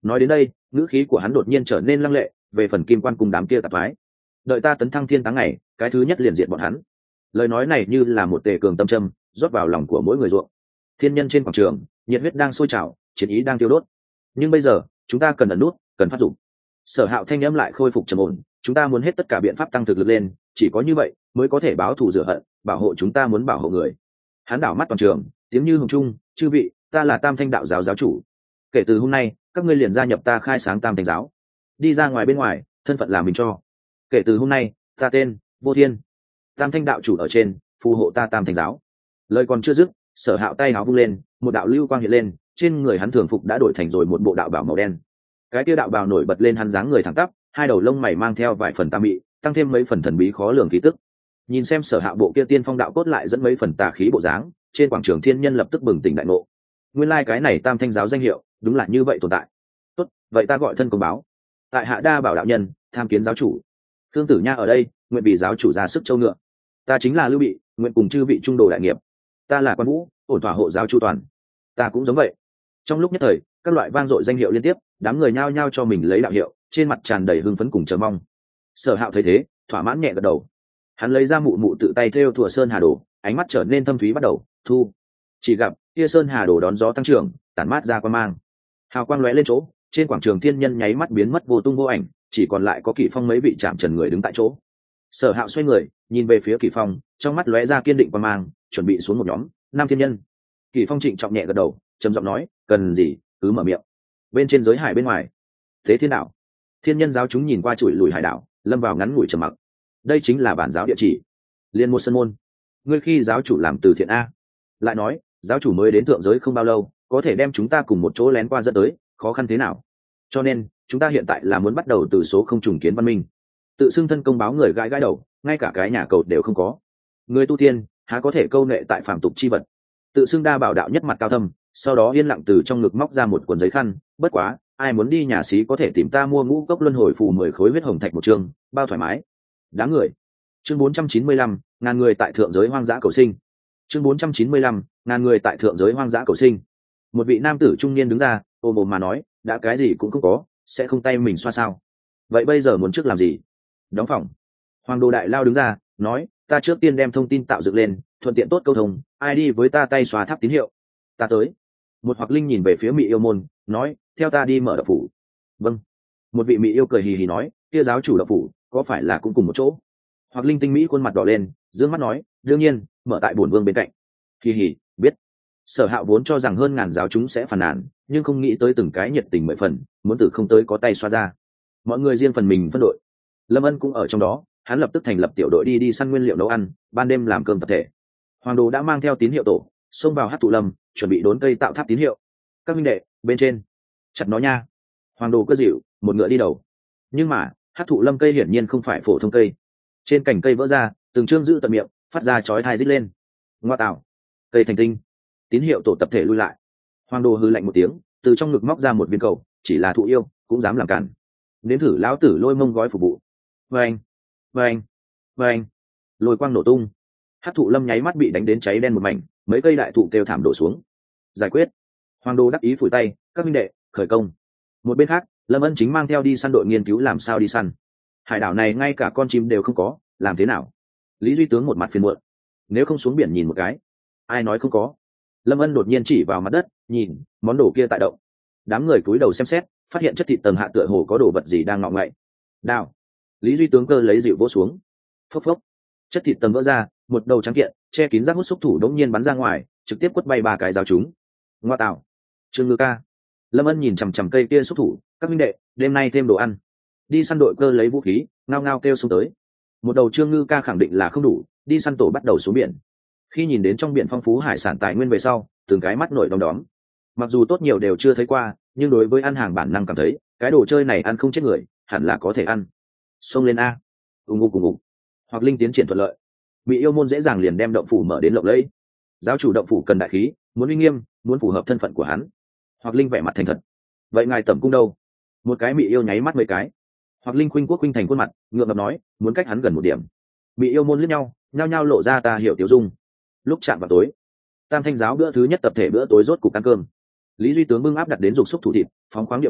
Nói đến đây ngữ khí của hắn đột nhiên trở nên lăng lệ, về phần kim quan cùng đám kia tạp thoái, đợi ta tấn thăng thiên táng ngày cái thứ nhất liền diện bọn hắn. Lời nói này như là một tề cường tâm châm rót vào lòng của mỗi người ruộng. Thiên nhân trên quảng trường nhiệt huyết đang sôi trào, chiến ý đang tiêu đốt, nhưng bây giờ chúng ta cần ẩn nút, cần phát dụng. Sở Hạo thanh âm lại khôi phục trầm ổn, chúng ta muốn hết tất cả biện pháp tăng thực lực lên, chỉ có như vậy mới có thể báo thù rửa hận, bảo hộ chúng ta muốn bảo hộ người. Hắn đảo mắt toàn trường, tiếng như hùng trung, chư vị, ta là Tam Thanh đạo giáo giáo chủ, kể từ hôm nay các ngươi liền gia nhập ta khai sáng Tam Thanh giáo, đi ra ngoài bên ngoài thân phận là mình cho. Kể từ hôm nay ta tên Vô Thiên, Tam Thanh đạo chủ ở trên, phù hộ ta Tam Thanh giáo. Lời còn chưa dứt, Sở Hạo tay áo vung lên, một đạo lưu quang hiện lên, trên người hắn thường phục đã đổi thành rồi một bộ đạo bào màu đen. Cái kia đạo bào nổi bật lên hắn dáng người thẳng tắp, hai đầu lông mày mang theo vài phần tà mị, tăng thêm mấy phần thần bí khó lường khí tức. Nhìn xem Sở Hạo bộ kia tiên phong đạo cốt lại dẫn mấy phần tà khí bộ dáng, trên quảng trường thiên nhân lập tức bừng tỉnh đại ngộ. Nguyên lai like cái này Tam Thanh giáo danh hiệu đúng là như vậy tồn tại. Tốt, vậy ta gọi thân công báo, tại hạ Đa Bảo đạo nhân, tham kiến giáo chủ. Thương Tử Nha ở đây, nguyện vì giáo chủ ra sức châu ngựa. Ta chính là Lưu Bị, nguyện cùng chư vị trung đồ đại nghiệp. Ta là Quan Vũ, ổn thỏa hộ giáo chu toàn. Ta cũng giống vậy. Trong lúc nhất thời các loại vang dội danh hiệu liên tiếp, đám người nhao nhao cho mình lấy đạo hiệu, trên mặt tràn đầy hưng phấn cùng chờ mong. Sở Hạo thấy thế thỏa mãn nhẹ gật đầu, hắn lấy ra mụ mụ tự tay thêu thủa sơn hà đồ, ánh mắt trở nên thâm thúy bắt đầu thu. Chỉ gặp kia sơn hà đồ đón gió tăng trưởng, tản mát ra quang mang, hào quang lóe lên chỗ, trên quảng trường thiên nhân nháy mắt biến mất vô tung vô ảnh, chỉ còn lại có Kỷ Phong mấy vị chạm trần người đứng tại chỗ. Sở Hạo xoay người nhìn về phía Kỷ Phong, trong mắt lóe ra kiên định quang mang, chuẩn bị xuống một nhóm năm thiên nhân. Kỷ Phong trịnh trọng nhẹ gật đầu, trầm giọng nói, cần gì cứ mở miệng. Bên trên giới hải bên ngoài thế thiên đảo, thiên nhân giáo chúng nhìn qua chuỗi lùi hải đảo, lâm vào ngắn ngủi trầm mặc. Đây chính là bản giáo địa chỉ, liên một sân môn. Ngươi khi giáo chủ làm từ thiện a? Lại nói giáo chủ mới đến thượng giới không bao lâu, có thể đem chúng ta cùng một chỗ lén qua dẫn tới, khó khăn thế nào? Cho nên chúng ta hiện tại là muốn bắt đầu từ số không trùng kiến văn minh. Tự xưng thân công báo người gãi gãi đầu, ngay cả cái nhà cầu đều không có. Người tu tiên há có thể câu nệ tại phàm tục chi vật. Tự xưng Đa Bảo đạo nhất mặt cao thâm, sau đó yên lặng từ trong ngực móc ra một cuốn giấy khăn, bất quá ai muốn đi nhà xí có thể tìm ta mua ngũ cốc luân hồi phù mười khối huyết hồng thạch một chương, bao thoải mái. Đáng người. Chương bốn trăm chín mươi lăm, ngàn người tại thượng giới hoang dã cầu sinh. Chương bốn trăm chín mươi lăm, ngàn người tại thượng giới hoang dã cầu sinh. Một vị nam tử trung niên đứng ra, ôm ôm mà nói, đã cái gì cũng không có, sẽ không tay mình xoa sao? Vậy bây giờ muốn trước làm gì? Đóng phòng. Hoàng Đồ Đại Lao đứng ra, nói, ta trước tiên đem thông tin tạo dựng lên, thuận tiện tốt câu thông, ai đi với ta tay xóa tháp tín hiệu. Ta tới. Một Hoặc Linh nhìn về phía Mị Yêu môn, nói, theo ta đi mở đập phủ. Vâng. Một vị Mị Yêu cười hì hì nói, kia giáo chủ đập phủ có phải là cũng cùng một chỗ? Hoặc Linh tinh mỹ khuôn mặt đỏ lên, dương mắt nói, đương nhiên, mở tại bổn vương bên cạnh. Hì hì, biết. Sở Hạo vốn cho rằng hơn ngàn giáo chúng sẽ phàn nàn, nhưng không nghĩ tới từng cái nhiệt tình mười phần, muốn từ không tới có tay xoa ra. Mọi người riêng phần mình phân đội. Lâm Ân cũng ở trong đó, hắn lập tức thành lập tiểu đội đi đi săn nguyên liệu nấu ăn, ban đêm làm cơm tập thể. Hoàng Đồ đã mang theo tín hiệu tổ, xông vào Hắc Thụ Lâm, chuẩn bị đốn cây tạo tháp tín hiệu. Các minh đệ, bên trên, chặt nó nha. Hoàng Đồ cơ dịu, một ngựa đi đầu. Nhưng mà Hắc Thụ Lâm cây hiển nhiên không phải phổ thông cây, trên cành cây vỡ ra, từng chương giữ tận miệng, phát ra chói tai rít lên. Ngoa tạo, cây thành tinh. Tín hiệu tổ tập thể lui lại. Hoàng Đồ hừ lạnh một tiếng, từ trong ngực móc ra một viên cầu, chỉ là thụ yêu cũng dám làm cản. Nếm thử lão tử lôi mông gói phục vụ. Vâng, vâng, vâng. Lôi quang nổ tung. Hắc Thụ Lâm nháy mắt bị đánh đến cháy đen một mảnh, mấy cây đại thụ kêu thảm đổ xuống. Giải quyết. Hoàng Đồ đắc ý phủi tay, các minh đệ khởi công. Một bên khác, Lâm Ân chính mang theo đi săn đội nghiên cứu làm sao đi săn. Hải đảo này ngay cả con chim đều không có, làm thế nào? Lý Duy Tướng một mặt phiền muộn. Nếu không xuống biển nhìn một cái. Ai nói không có? Lâm Ân đột nhiên chỉ vào mặt đất, nhìn, món đồ kia tại động. Đám người cúi đầu xem xét, phát hiện chất thịt tầng hạ tựa hồ có đồ vật gì đang ngọ ngậy. Đào. Lý Duy Tướng cơ lấy dịu vỗ xuống. Phốc phốc. Chất thịt tầng vỡ ra, một đầu trắng kiện, che kín rác hút xúc thủ đống nhiên bắn ra ngoài, trực tiếp quất bay ba cái giáo chúng. Ngoa tạo. Trương Ngư ca. Lâm Ân nhìn chằm chằm cây kia xúc thủ, các minh đệ, đêm nay thêm đồ ăn. Đi săn đội cơ lấy vũ khí, ngao ngao kêu xuống tới. Một đầu Trương Ngư ca khẳng định là không đủ, đi săn tổ bắt đầu xuống biển. Khi nhìn đến trong biển phong phú hải sản tài nguyên về sau, từng cái mắt nổi đom đóm. Mặc dù tốt nhiều đều chưa thấy qua, nhưng đối với ăn hàng bản năng cảm thấy cái đồ chơi này ăn không chết người, hẳn là có thể ăn. Xông lên a. Ùng ục ùng ục. Hoặc Linh tiến triển thuận lợi, Bị Yêu môn dễ dàng liền đem động phủ mở đến lộng lẫy. Giáo chủ động phủ cần đại khí, muốn uy nghiêm, muốn phù hợp thân phận của hắn. Hoặc Linh vẻ mặt thành thật. Vậy ngài tẩm cung đâu? Một cái Mị Yêu nháy mắt mấy cái. Hoặc Linh khuynh quốc khuynh thành khuôn mặt, ngượng ngập nói, muốn cách hắn gần một điểm. Mị Yêu môn liếc nhau, nhao nhao lộ ra ta hiểu tiểu dung. Lúc chạm vào tối, Tam Thanh giáo bữa thứ nhất tập thể bữa tối rốt cục ăn cơm. Lý Duy Tướng bưng áp đặt đến dục xúc thủ thịt, phóng khoáng địa hô,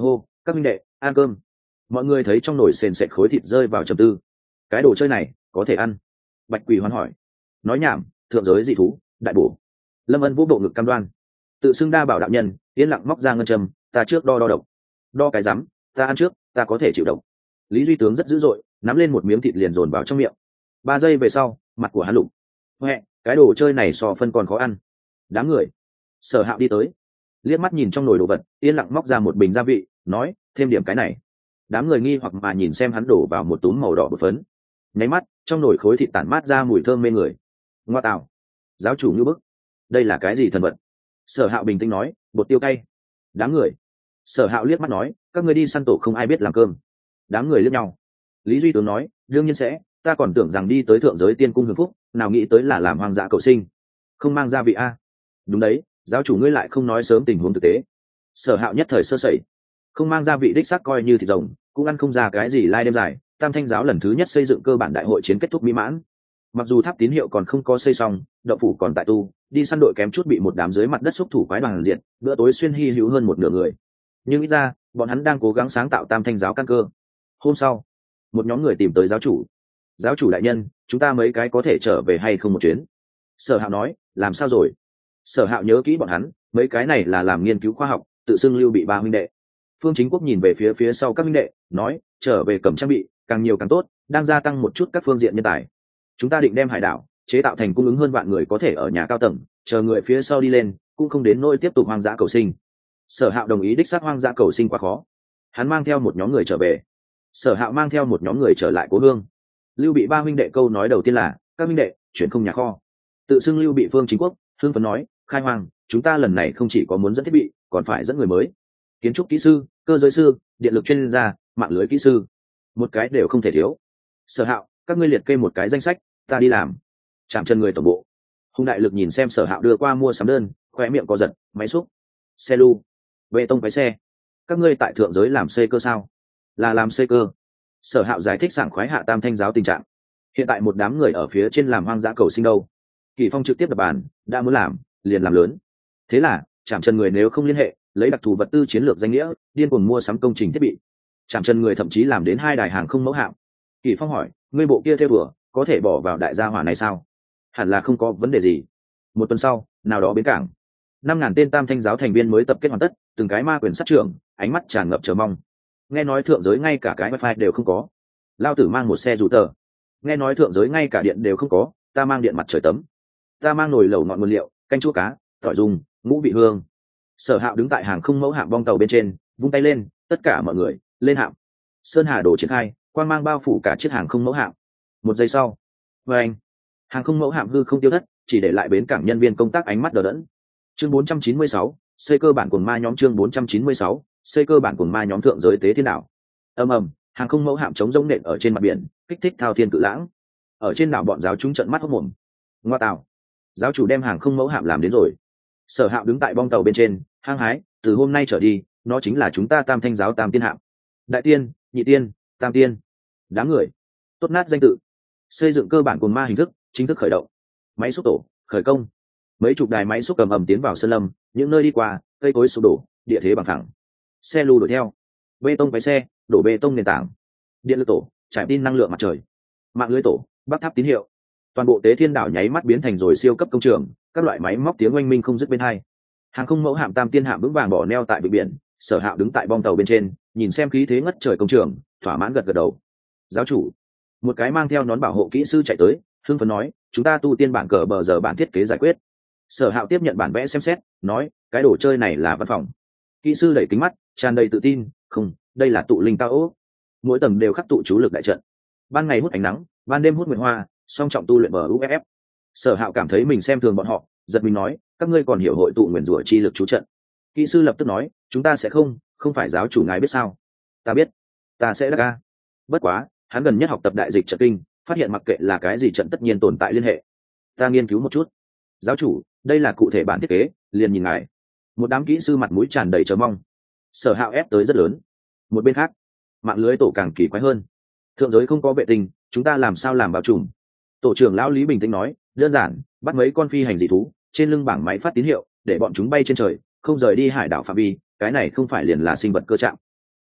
các minh đệ ăn cơm. Mọi người thấy trong nồi sền sệt khối thịt rơi vào trầm tư. Cái đồ chơi này có thể ăn? Bạch Quỳ hoán hỏi. Nói nhảm, thượng giới dị thú đại bổ. Lâm Ân vũ bộ ngực cam đoan. Tự xưng đa bảo đạo nhân yên lặng móc ra ngân châm. Ta trước đo đo độc. Đo cái rắm, ta ăn trước, ta có thể chịu độc. Lý Duy Tướng rất dữ dội, nắm lên một miếng thịt liền dồn vào trong miệng. Ba giây về sau, mặt của hắn lục. Huệ, cái đồ chơi này so phân còn khó ăn. Đám người. Sở Hạo đi tới, liếc mắt nhìn trong nồi đồ vật, yên lặng móc ra một bình gia vị, nói thêm điểm cái này. Đám người nghi hoặc mà nhìn xem hắn đổ vào một túm màu đỏ bột phấn. Nháy mắt, trong nồi khối thịt tản mát ra mùi thơm mê người. Ngoa tạo, giáo chủ như bức, đây là cái gì thần vật? Sở Hạo bình tĩnh nói, bột tiêu cay. Đám người. Sở Hạo liếc mắt nói, các ngươi đi săn tổ không ai biết làm cơm. Đám người liếc nhau. Lý Duy Tướng nói, đương nhiên sẽ, ta còn tưởng rằng đi tới thượng giới tiên cung hưởng phúc, nào nghĩ tới là làm hoang dã cầu sinh, không mang gia vị a. Đúng đấy, giáo chủ ngươi lại không nói sớm tình huống thực tế. Sở Hạo nhất thời sơ sẩy, không mang gia vị đích xác coi như thịt rồng, cũng ăn không ra cái gì lai đêm dài. Tam Thanh giáo lần thứ nhất xây dựng cơ bản đại hội chiến kết thúc mỹ mãn, mặc dù tháp tín hiệu còn không có xây xong, động phủ còn tại tu, đi săn đội kém chút bị một đám dưới mặt đất xúc thủ quái đoàn diện, bữa tối xuyên hy hữu hơn một nửa người, nhưng ít ra bọn hắn đang cố gắng sáng tạo Tam Thanh giáo căn cơ. Hôm sau, một nhóm người tìm tới giáo chủ. Giáo chủ đại nhân, chúng ta mấy cái có thể trở về hay không một chuyến? Sở Hạo nói. Làm sao rồi? Sở Hạo nhớ kỹ bọn hắn, mấy cái này là làm nghiên cứu khoa học, tự xưng Lưu Bị ba huynh đệ. Phương Chính Quốc nhìn về phía phía sau các huynh đệ, nói, trở về cầm trang bị, càng nhiều càng tốt, đang gia tăng một chút các phương diện nhân tài. Chúng ta định đem hải đảo chế tạo thành cung ứng hơn vạn người có thể ở nhà cao tầng, chờ người phía sau đi lên, cũng không đến nỗi tiếp tục hoang dã cầu sinh. Sở Hạo đồng ý đích xác hoang dã cầu sinh quá khó. Hắn mang theo một nhóm người trở về. Sở Hạo mang theo một nhóm người trở lại cố hương. Lưu Bị ba huynh đệ câu nói đầu tiên là, các huynh đệ chuyển không nhà kho. Tự xưng Lưu Bị Phương Chính Quốc hưng phấn nói, khai hoang, chúng ta lần này không chỉ có muốn dẫn thiết bị, còn phải dẫn người mới, kiến trúc kỹ sư, cơ giới sư, điện lực chuyên gia, mạng lưới kỹ sư, một cái đều không thể thiếu. Sở Hạo, các ngươi liệt kê một cái danh sách, ta đi làm. Chạm chân người tổng bộ. Hùng Đại Lực nhìn xem Sở Hạo đưa qua mua sắm đơn, khoe miệng co giật, máy xúc, xe lu, bê tông váy xe. Các ngươi tại thượng giới làm xây cơ sao? Là làm xây cơ. Sở Hạo giải thích sảng khoái hạ Tam Thanh giáo tình trạng. Hiện tại một đám người ở phía trên làm hoang dã cầu sinh đâu. Kỳ Phong trực tiếp đập bàn, đã muốn làm, liền làm lớn. Thế là, chạm chân người nếu không liên hệ, lấy đặc thù vật tư chiến lược danh nghĩa, điên cuồng mua sắm công trình thiết bị. Chạm chân người thậm chí làm đến hai đài hàng không mẫu hạm. Kỳ Phong hỏi, ngươi bộ kia theo đùa, có thể bỏ vào đại gia hỏa này sao? Hẳn là không có vấn đề gì. Một tuần sau, nào đó bến cảng, năm ngàn tên Tam Thanh giáo thành viên mới tập kết hoàn tất, từng cái ma quyền sát trưởng, ánh mắt tràn ngập chờ mong. Nghe nói thượng giới ngay cả cái wifi đều không có, lao tử mang một xe dù tờ. Nghe nói thượng giới ngay cả điện đều không có, ta mang điện mặt trời tấm. Ta mang nồi lẩu ngọn nguyên liệu, canh chua cá, tỏi dùng, ngũ vị hương. Sở Hạo đứng tại hàng không mẫu hạm bong tàu bên trên, vung tay lên, tất cả mọi người lên hạm. Sơn Hà đổ triển khai, quang mang bao phủ cả chiếc hàng không mẫu hạm. Một giây sau, với anh, hàng không mẫu hạm hư không tiêu thất, chỉ để lại bến cảng nhân viên công tác ánh mắt đờ đẫn. Chương bốn trăm chín mươi sáu, xây cơ bản cuồng ma nhóm. Chương bốn trăm chín mươi sáu, xây cơ bản cuồng ma nhóm. Thượng giới tế thiên đảo. Ầm ầm, hàng không mẫu hạm chống rỗng nện ở trên mặt biển, kích thích thao thiên cự lãng. Ở trên đảo bọn giáo chúng trợn mắt hốt mồm. Ngoa tạo, giáo chủ đem hàng không mẫu hạm làm đến rồi. Sở Hạo đứng tại bong tàu bên trên, hăng hái, từ hôm nay trở đi, nó chính là chúng ta Tam Thanh giáo Tam Tiên hạm. Đại tiên, nhị tiên, tam tiên. Đám người tốt nát danh tự. Xây dựng cơ bản cuồng ma hình thức chính thức khởi động. Máy xúc tổ khởi công. Mấy chục đài máy xúc cầm ầm tiến vào sơn lâm, những nơi đi qua, cây cối sụp đổ, địa thế bằng phẳng. Xe lưu đuổi theo. Bê tông váy xe, đổ bê tông nền tảng. Điện lực tổ trải tin năng lượng mặt trời. Mạng lưới tổ bắc tháp tín hiệu. Toàn bộ tế thiên đảo nháy mắt biến thành rồi siêu cấp công trường, các loại máy móc tiếng oanh minh không dứt bên hai. Hàng không mẫu hạm Tam Tiên hạm vững vàng bỏ neo tại bờ biển. Sở Hạo đứng tại bong tàu bên trên, nhìn xem khí thế ngất trời công trường, thỏa mãn gật gật đầu. Giáo chủ, một cái mang theo nón bảo hộ kỹ sư chạy tới, hưng phấn nói, chúng ta tu tiên bản cờ bờ giờ bản thiết kế giải quyết. Sở Hạo tiếp nhận bản vẽ xem xét, nói, cái đồ chơi này là văn phòng. Kỹ sư đẩy kính mắt, tràn đầy tự tin, không, đây là tụ linh cao ốc. Mỗi tầng đều khắc tụ chú lực đại trận, ban ngày hút ánh nắng, ban đêm hút nguyệt hoa, song trọng tu luyện bờ u ép ép. Sở Hạo cảm thấy mình xem thường bọn họ, giật mình nói, các ngươi còn hiểu hội tụ nguyên rủa chi lực chú trận. Kỹ sư lập tức nói, chúng ta sẽ không, không phải giáo chủ ngài biết sao? Ta biết, ta sẽ đắc ca. Bất quá, hắn gần nhất học tập đại dịch trận kinh, phát hiện mặc kệ là cái gì trận tất nhiên tồn tại liên hệ. Ta nghiên cứu một chút. Giáo chủ, đây là cụ thể bản thiết kế, liền nhìn ngài. Một đám kỹ sư mặt mũi tràn đầy chờ mong. Sở Hạo ép tới rất lớn. Một bên khác, mạng lưới tổ càng kỳ quái hơn. Thượng giới không có vệ tinh, chúng ta làm sao làm bao trùm? Tổ trưởng lão Lý bình tĩnh nói, đơn giản, bắt mấy con phi hành dị thú, trên lưng bảng máy phát tín hiệu, để bọn chúng bay trên trời, không rời đi hải đảo phạm vi, cái này không phải liền là sinh vật cơ trạng.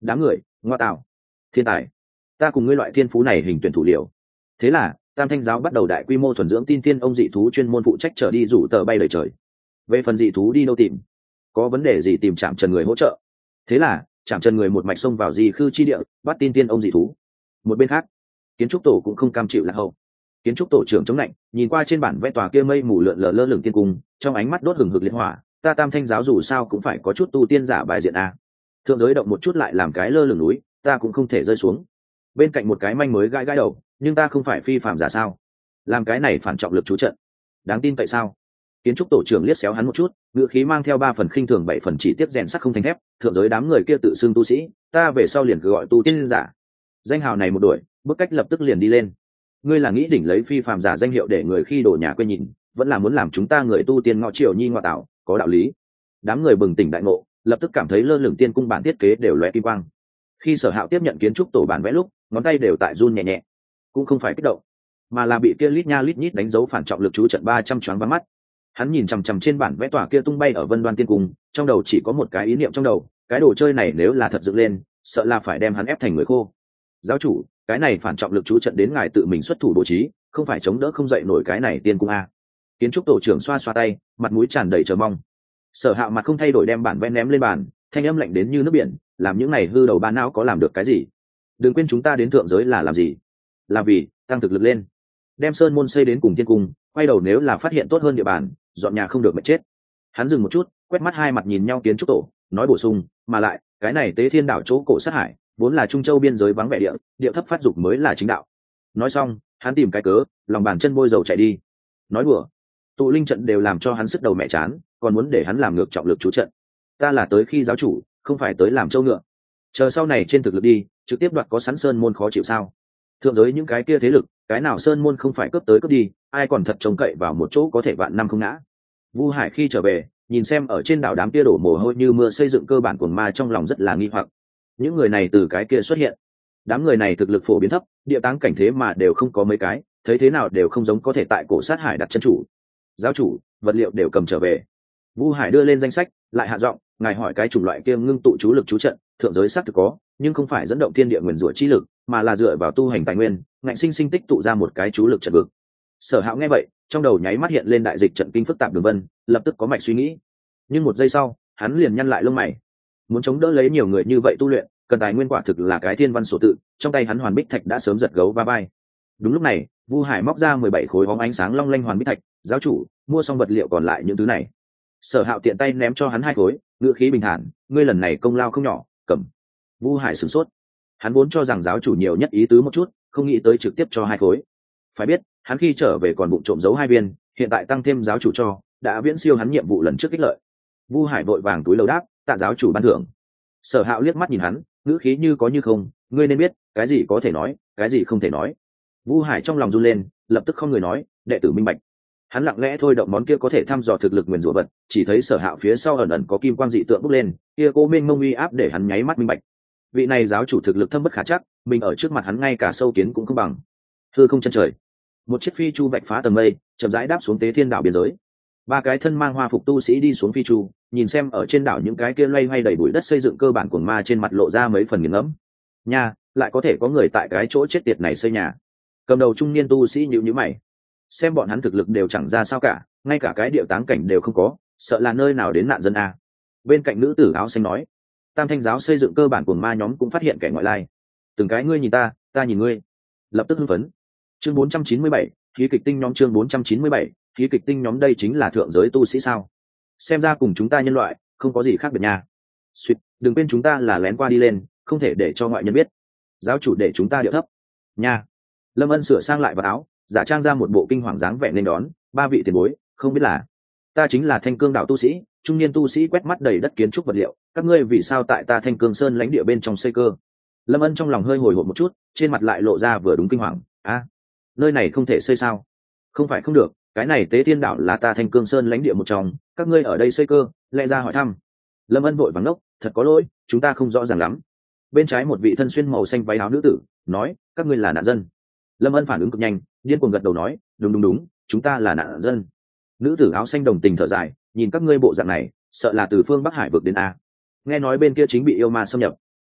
đám người ngoa tạo, thiên tài, ta cùng ngươi loại thiên phú này hình tuyển thủ liệu. Thế là tam thanh giáo bắt đầu đại quy mô thuần dưỡng tin thiên ông dị thú, chuyên môn phụ trách trở đi rủ tờ bay lời trời. Về phần dị thú đi đâu tìm, có vấn đề gì tìm Trạm Trần người hỗ trợ. Thế là Trạm Trần người một mạch xông vào di khư chi địa, bắt tin thiên ông dị thú. Một bên khác, kiến trúc tổ cũng không cam chịu lạc hậu. Kiến trúc tổ trưởng chống lạnh nhìn qua trên bản vẽ tòa kia mây mù lượn lờ lơ lửng tiên cung, trong ánh mắt đốt hừng hực liệt hỏa. Ta tam thanh giáo dù sao cũng phải có chút tu tiên giả bài diện a. Thượng giới động một chút lại làm cái lơ lửng núi, ta cũng không thể rơi xuống. Bên cạnh một cái manh mới gãi gãi đầu, nhưng ta không phải phi phàm giả sao, làm cái này phản trọng lực chú trận, đáng tin tại sao? Kiến trúc tổ trưởng liếc xéo hắn một chút, ngữ khí mang theo ba phần khinh thường bảy phần chỉ tiếp rèn sắt không thành thép. Thượng giới đám người kia tự xưng tu sĩ, ta về sau liền cứ gọi tu tiên giả. Danh hào này một đuổi, bước cách lập tức liền đi lên. Ngươi là nghĩ đỉnh lấy phi phàm giả danh hiệu để người khi đổ nhà quên nhìn, vẫn là muốn làm chúng ta người tu tiên ngọ triều nhi ngọ tạo, có đạo lý. Đám người bừng tỉnh đại ngộ, lập tức cảm thấy lơ lửng tiên cung bản thiết kế đều lóe kim quang. Khi Sở Hạo tiếp nhận kiến trúc tổ bản vẽ lúc, ngón tay đều tại run nhẹ nhẹ, cũng không phải kích động, mà là bị kia lít nha lít nhít đánh dấu phản trọng lực chú trận ba trăm choáng váng mắt. Hắn nhìn chằm chằm trên bản vẽ tòa kia tung bay ở Vân Đoan tiên cung, trong đầu chỉ có một cái ý niệm trong đầu, cái đồ chơi này nếu là thật dựng lên, sợ là phải đem hắn ép thành người khô. Giáo chủ, cái này phản trọng lực chú trận đến ngài tự mình xuất thủ bố trí, không phải chống đỡ không dậy nổi cái này tiên cung a. Kiến trúc tổ trưởng xoa xoa tay, mặt mũi tràn đầy chờ mong. Sở Hạo mặt không thay đổi đem bản vẽ ném lên bàn, thanh âm lạnh đến như nước biển, làm những này hư đầu ba não có làm được cái gì? Đừng quên chúng ta đến thượng giới là làm gì? Là vì tăng thực lực lên, đem sơn môn xây đến cùng tiên cung, quay đầu nếu là phát hiện tốt hơn địa bàn, dọn nhà không được mệt chết. Hắn dừng một chút, quét mắt hai mặt nhìn nhau kiến trúc tổ, nói bổ sung, mà lại cái này Tế Thiên đảo chỗ cổ sát hải vốn là Trung Châu biên giới vắng vẻ địa, địa thấp phát dục mới là chính đạo. Nói xong, hắn tìm cái cớ, lòng bàn chân bôi dầu chạy đi. Nói đùa, tụ linh trận đều làm cho hắn sức đầu mẹ chán, còn muốn để hắn làm ngược trọng lực chú trận. Ta là tới khi giáo chủ, không phải tới làm trâu ngựa. Chờ sau này trên thực lực đi, trực tiếp đoạt có sẵn sơn môn khó chịu sao? Thượng giới những cái kia thế lực, cái nào sơn môn không phải cướp tới cướp đi, ai còn thật trông cậy vào một chỗ có thể vạn năm không ngã. Vu Hải khi trở về, nhìn xem ở trên đảo đám kia đổ mồ hôi như mưa xây dựng cơ bản của ma, trong lòng rất là nghi hoặc. Những người này từ cái kia xuất hiện, đám người này thực lực phổ biến thấp, địa táng cảnh thế mà đều không có mấy cái, thấy thế nào đều không giống có thể tại cổ sát hải đặt chân chủ. Giáo chủ, vật liệu đều cầm trở về. Vu Hải đưa lên danh sách, lại hạ giọng, ngài hỏi cái chủng loại kia ngưng tụ chú lực chú trận, thượng giới xác thực có, nhưng không phải dẫn động thiên địa nguyên rủa chi lực, mà là dựa vào tu hành tài nguyên, ngạnh sinh sinh tích tụ ra một cái chú lực trận vực. Sở Hạo nghe vậy, trong đầu nháy mắt hiện lên đại dịch trận kinh phức tạp đường vân, lập tức có mạch suy nghĩ. Nhưng một giây sau, hắn liền nhăn lại lông mày. Muốn chống đỡ lấy nhiều người như vậy tu luyện, cần tài nguyên quả thực là cái thiên văn sổ tự, trong tay hắn hoàn bích thạch đã sớm giật gấu va vai. Đúng lúc này, Vu Hải móc ra mười bảy khối bóng ánh sáng long lanh hoàn bích thạch, giáo chủ, mua xong vật liệu còn lại những thứ này. Sở Hạo tiện tay ném cho hắn hai khối, ngữ khí bình thản, ngươi lần này công lao không nhỏ, cầm. Vu Hải sửng sốt, hắn vốn cho rằng giáo chủ nhiều nhất ý tứ một chút, không nghĩ tới trực tiếp cho hai khối. Phải biết, hắn khi trở về còn bụng trộm giấu hai viên, hiện tại tăng thêm giáo chủ cho, đã viễn siêu hắn nhiệm vụ lần trước kích lợi. Vu Hải vội vàng túi lầu đáp, tạ giáo chủ ban thưởng. Sở Hạo liếc mắt nhìn hắn, ngữ khí như có như không, ngươi nên biết, cái gì có thể nói, cái gì không thể nói. Vu Hải trong lòng run lên, lập tức không người nói, đệ tử minh bạch. Hắn lặng lẽ thôi động món kia có thể thăm dò thực lực nguyền rủa vật, chỉ thấy Sở Hạo phía sau ẩn ẩn có kim quang dị tượng bốc lên, kia cô mênh mông uy áp để hắn nháy mắt minh bạch. Vị này giáo chủ thực lực thâm bất khả chắc, mình ở trước mặt hắn ngay cả sâu kiến cũng không bằng. Hư không chân trời, một chiếc phi chu vạch phá tầng mây, chậm rãi đáp xuống Tế Thiên đảo biên giới. Ba cái thân mang hoa phục tu sĩ đi xuống phi chu, nhìn xem ở trên đảo những cái kia loay hoay đầy bụi đất xây dựng cơ bản của ma, trên mặt lộ ra mấy phần nghiền ngẫm. Nha, lại có thể có người tại cái chỗ chết tiệt này xây nhà. Cầm đầu trung niên tu sĩ nhíu nhíu mày, xem bọn hắn thực lực đều chẳng ra sao cả, ngay cả cái điệu táng cảnh đều không có, sợ là nơi nào đến nạn dân a. Bên cạnh nữ tử áo xanh nói, tam thanh giáo xây dựng cơ bản của ma nhóm cũng phát hiện kẻ ngoại lai, từng cái ngươi nhìn ta, ta nhìn ngươi, lập tức hưng phấn. Chương bốn trăm chín mươi bảy, khí kịch tinh nhóm. Chương bốn trăm chín mươi bảy, khí kịch tinh nhóm. Đây chính là thượng giới tu sĩ sao? Xem ra cùng chúng ta nhân loại không có gì khác biệt nha. Suýt, đừng quên chúng ta là lén qua đi lên, không thể để cho ngoại nhân biết. Giáo chủ để chúng ta điệu thấp nha. Lâm Ân sửa sang lại vào áo, giả trang ra một bộ kinh hoàng dáng vẻ nên đón ba vị tiền bối, không biết là ta chính là Thanh Cương đạo tu sĩ. Trung niên tu sĩ quét mắt đầy đất kiến trúc vật liệu, các ngươi vì sao tại ta Thanh Cương Sơn lãnh địa bên trong xây cơ? Lâm Ân trong lòng hơi hồi hộp một chút, trên mặt lại lộ ra vừa đúng kinh hoàng. A, à, nơi này không thể xây sao? Không phải không được, cái này Tế Thiên đảo là ta Thanh Cương Sơn lãnh địa một trong, các ngươi ở đây xây cơ, lẽ ra hỏi thăm. Lâm Ân vội vàng nốc, thật có lỗi, chúng ta không rõ ràng lắm. Bên trái một vị thân xuyên màu xanh váy áo nữ tử nói, các ngươi là nạn dân. Lâm Ân phản ứng cực nhanh, điên cuồng gật đầu nói, đúng đúng đúng, chúng ta là nạn dân. Nữ tử áo xanh đồng tình thở dài, nhìn các ngươi bộ dạng này, sợ là từ phương Bắc Hải vực đến a. Nghe nói bên kia chính bị yêu ma xâm nhập.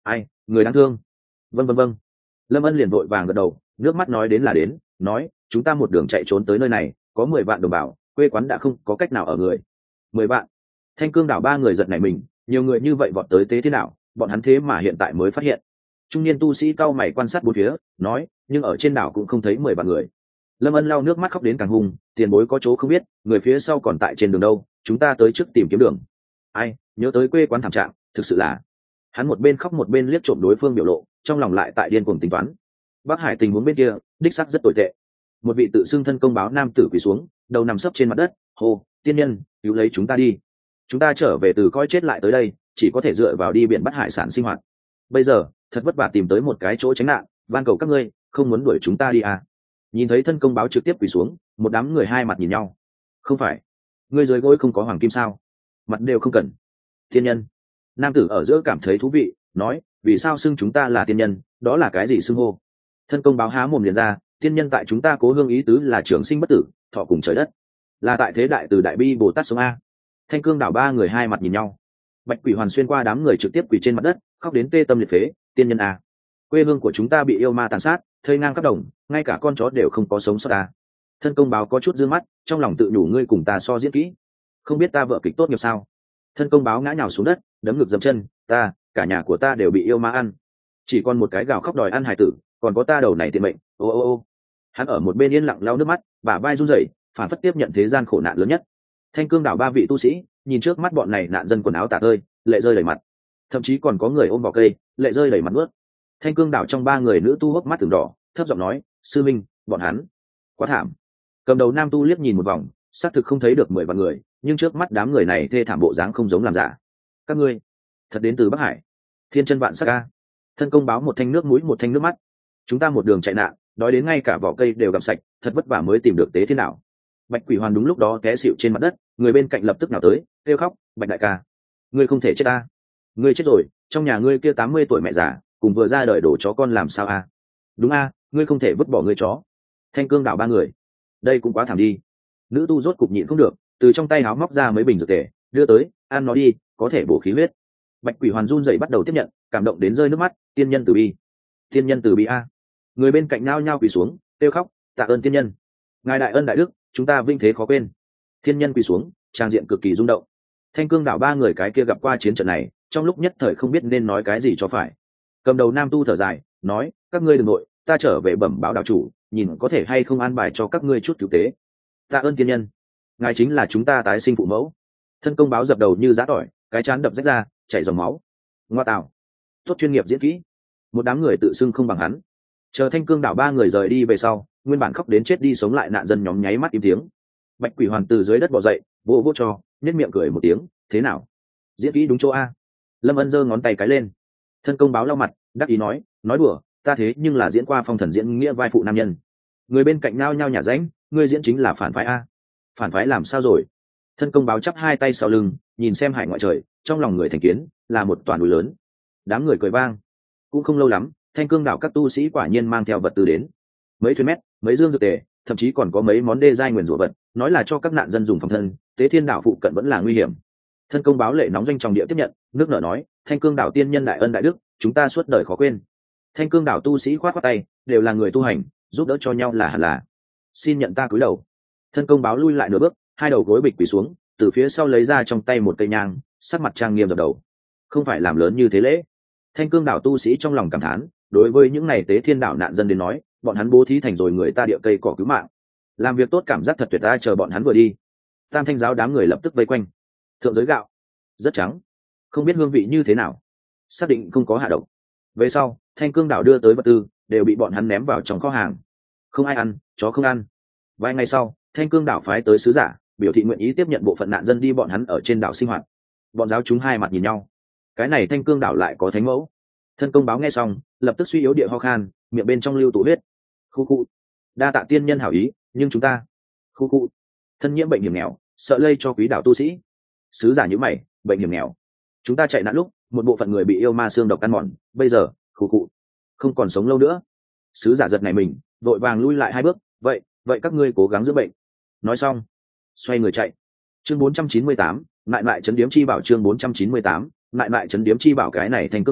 Ai, người đáng thương. Vâng vâng vâng. Lâm Ân liền vội vàng gật đầu, nước mắt nói đến là đến, nói chúng ta một đường chạy trốn tới nơi này, có mười vạn đồng bào, quê quán đã không có cách nào ở người. Mười vạn. Thanh Cương đảo ba người giật nảy mình, nhiều người như vậy vọt tới tế thế nào, bọn hắn thế mà hiện tại mới phát hiện. Trung niên tu sĩ cao mày quan sát bốn phía, nói nhưng ở trên đảo cũng không thấy mười vạn người. Lâm Ân lau nước mắt khóc đến càng hung, tiền bối có chỗ không biết, người phía sau còn tại trên đường đâu, chúng ta tới trước tìm kiếm đường. Ai, nhớ tới quê quán thảm trạng, thực sự là. Hắn một bên khóc một bên liếc trộm đối phương biểu lộ, trong lòng lại tại điên cuồng tính toán. Bắc Hải tình huống bên kia đích xác rất tồi tệ. Một vị tự xưng thân công báo nam tử quỳ xuống, đầu nằm sấp trên mặt đất, hô tiên nhân cứu lấy chúng ta đi, chúng ta trở về từ coi chết lại tới đây, chỉ có thể dựa vào đi biển bắt hải sản sinh hoạt, bây giờ thật vất vả tìm tới một cái chỗ tránh nạn, van cầu các ngươi không muốn đuổi chúng ta đi à. Nhìn thấy thân công báo trực tiếp quỳ xuống, một đám người hai mặt nhìn nhau. Không phải ngươi dưới gối không có hoàng kim sao? Mặt đều không cần. Tiên nhân. Nam tử ở giữa cảm thấy thú vị, nói vì sao xưng chúng ta là tiên nhân, đó là cái gì xưng hô? Thân công báo há mồm liền ra, tiên nhân tại chúng ta Cố Hương ý tứ là trường sinh bất tử, thọ cùng trời đất, là tại thế đại từ đại bi Bồ Tát sống a. Thanh Cương đảo ba người hai mặt nhìn nhau. Bạch Quỷ Hoàn xuyên qua đám người trực tiếp quỳ trên mặt đất, khóc đến tê tâm liệt phế. Tiên nhân a, quê hương của chúng ta bị yêu ma tàn sát, thây ngang khắp đồng, ngay cả con chó đều không có sống sót ta. Thân công báo có chút dương mắt, trong lòng tự nhủ ngươi cùng ta so diễn kỹ, không biết ta vợ kịch tốt nghiệp sao? Thân công báo ngã nhào xuống đất, đấm ngực dậm chân, ta cả nhà của ta đều bị yêu ma ăn, chỉ còn một cái gào khóc đòi ăn hài tử, còn có ta đầu này tiện mệnh. Ô ô ô. Hắn ở một bên yên lặng lau nước mắt, bả vai run rẩy, phản phất tiếp nhận thế gian khổ nạn lớn nhất. Thanh Cương đảo ba vị tu sĩ nhìn trước mắt bọn này nạn dân quần áo tả tơi, lệ rơi đầy mặt, thậm chí còn có người ôm vào cây, lệ rơi đầy mặt nước. Thanh Cương đảo trong ba người nữ tu hốc mắt từng đỏ, thấp giọng nói sư minh, bọn hắn quá thảm. Cầm đầu nam tu liếc nhìn một vòng, xác thực không thấy được mười vạn người, nhưng trước mắt đám người này thê thảm bộ dáng không giống làm giả. Các ngươi thật đến từ Bắc Hải? Thiên chân vạn sắc ca. Thân công báo một thanh nước mũi một thanh nước mắt, chúng ta một đường chạy nạn, đói đến ngay cả vỏ cây đều gặm sạch, thật vất vả mới tìm được tế thiên đảo. Bạch Quỷ Hoàn đúng lúc đó té xịu trên mặt đất, người bên cạnh lập tức nào tới kêu khóc, Bạch đại ca, ngươi không thể chết ta, ngươi chết rồi, trong nhà ngươi kia tám mươi tuổi mẹ già cùng vừa ra đời đổ chó con làm sao a? Đúng a, ngươi không thể vứt bỏ ngươi chó. Thanh Cương đảo ba người, đây cũng quá thảm đi. Nữ tu rốt cục nhịn không được, từ trong tay áo móc ra mấy bình dược tề, đưa tới, ăn nó đi, có thể bổ khí huyết. Bạch Quỷ Hoàn run rẩy bắt đầu tiếp nhận, cảm động đến rơi nước mắt, tiên nhân từ bi, tiên nhân từ bi a. Người bên cạnh nao nhao quỳ xuống, kêu khóc, tạ ơn tiên nhân, ngài đại ân đại đức, chúng ta vinh thế khó quên. Thiên nhân quỳ xuống, trang diện cực kỳ rung động. Thanh Cương đảo ba người cái kia gặp qua chiến trận này, trong lúc nhất thời không biết nên nói cái gì cho phải. Cầm đầu nam tu thở dài, nói các ngươi đừng nội, ta trở về bẩm báo đạo chủ, nhìn có thể hay không an bài cho các ngươi chút cứu tế. Tạ ơn tiên nhân, ngài chính là chúng ta tái sinh phụ mẫu. Thân công báo dập đầu như giã tỏi, cái chán đập rách ra, chảy dòng máu. Ngoa tạo, tốt chuyên nghiệp diễn kỹ. Một đám người tự xưng không bằng hắn. Chờ Thanh Cương đảo ba người rời đi về sau, nguyên bản khóc đến chết đi sống lại nạn dân nhóm nháy mắt im tiếng. Bạch Quỷ Hoàn từ dưới đất bò dậy, vô vô cho, nhếch miệng cười một tiếng, thế nào, diễn kỹ đúng chỗ a? Lâm Ân giơ ngón tay cái lên. Thân công báo lau mặt, đắc ý nói, nói đùa, ta thế nhưng là diễn qua phong thần diễn nghĩa vai phụ nam nhân. Người bên cạnh nao nhao nhả ránh, ngươi diễn chính là phản phái a? Phản phái làm sao rồi? Thân công báo chắp hai tay sau lưng, nhìn xem hải ngoại trời, trong lòng người thành kiến là một toàn núi lớn. Đám người cười vang. Cũng không lâu lắm, Thanh Cương đảo các tu sĩ quả nhiên mang theo vật tư đến, mấy thuyền mét, mấy dương dược tề, thậm chí còn có mấy món đê giai nguyền rủa vật, nói là cho các nạn dân dùng phòng thân. Tế thiên đảo phụ cận vẫn là nguy hiểm. Thân công báo lệ nóng doanh trong địa tiếp nhận, nước nở nói, Thanh Cương đảo tiên nhân đại ân đại đức, chúng ta suốt đời khó quên. Thanh Cương đảo tu sĩ khoát khoát tay, đều là người tu hành, giúp đỡ cho nhau là hẳn là. Xin nhận ta cúi đầu. Thân công báo lui lại nửa bước, hai đầu gối bịch quỳ xuống, từ phía sau lấy ra trong tay một cây nhang, sắc mặt trang nghiêm dập đầu. Không phải làm lớn như thế lễ. Thanh Cương đảo tu sĩ trong lòng cảm thán, đối với những này tế thiên đảo nạn dân đến nói, bọn hắn bố thí thành rồi người ta địa cây cỏ cứu mạng, làm việc tốt cảm giác thật tuyệt. Ta chờ bọn hắn vừa đi, Tam Thanh giáo đám người lập tức vây quanh. Thượng giới gạo rất trắng, không biết hương vị như thế nào, xác định không có hạ độc. Về sau Thanh Cương đảo đưa tới vật tư đều bị bọn hắn ném vào trong kho hàng, không ai ăn, chó không ăn. Vài ngày sau, Thanh Cương đảo phái tới sứ giả, biểu thị nguyện ý tiếp nhận bộ phận nạn dân đi bọn hắn ở trên đảo sinh hoạt. Bọn giáo chúng hai mặt nhìn nhau, cái này Thanh Cương đảo lại có thánh mẫu. Thân công báo nghe xong, lập tức suy yếu địa ho khan, miệng bên trong lưu tụ huyết. Khu khu, đa tạ tiên nhân hảo ý, nhưng chúng ta khu khu thân nhiễm bệnh hiểm nghèo, sợ lây cho quý đảo tu sĩ. Sứ giả nhíu mày, bệnh hiểm nghèo, chúng ta chạy nạn lúc một bộ phận người bị yêu ma xương độc ăn mòn, bây giờ khu khu không còn sống lâu nữa. Sứ giả giật này mình, vội vàng lui lại hai bước, vậy vậy các ngươi cố gắng giữ bệnh. Nói xong xoay người chạy. Chương bốn trăm chín mươi tám, lại lại chấn điếm chi bảo. Chương bốn trăm chín mươi tám, lại lại chấn điếm chi bảo. Cái này Thanh Cương đảo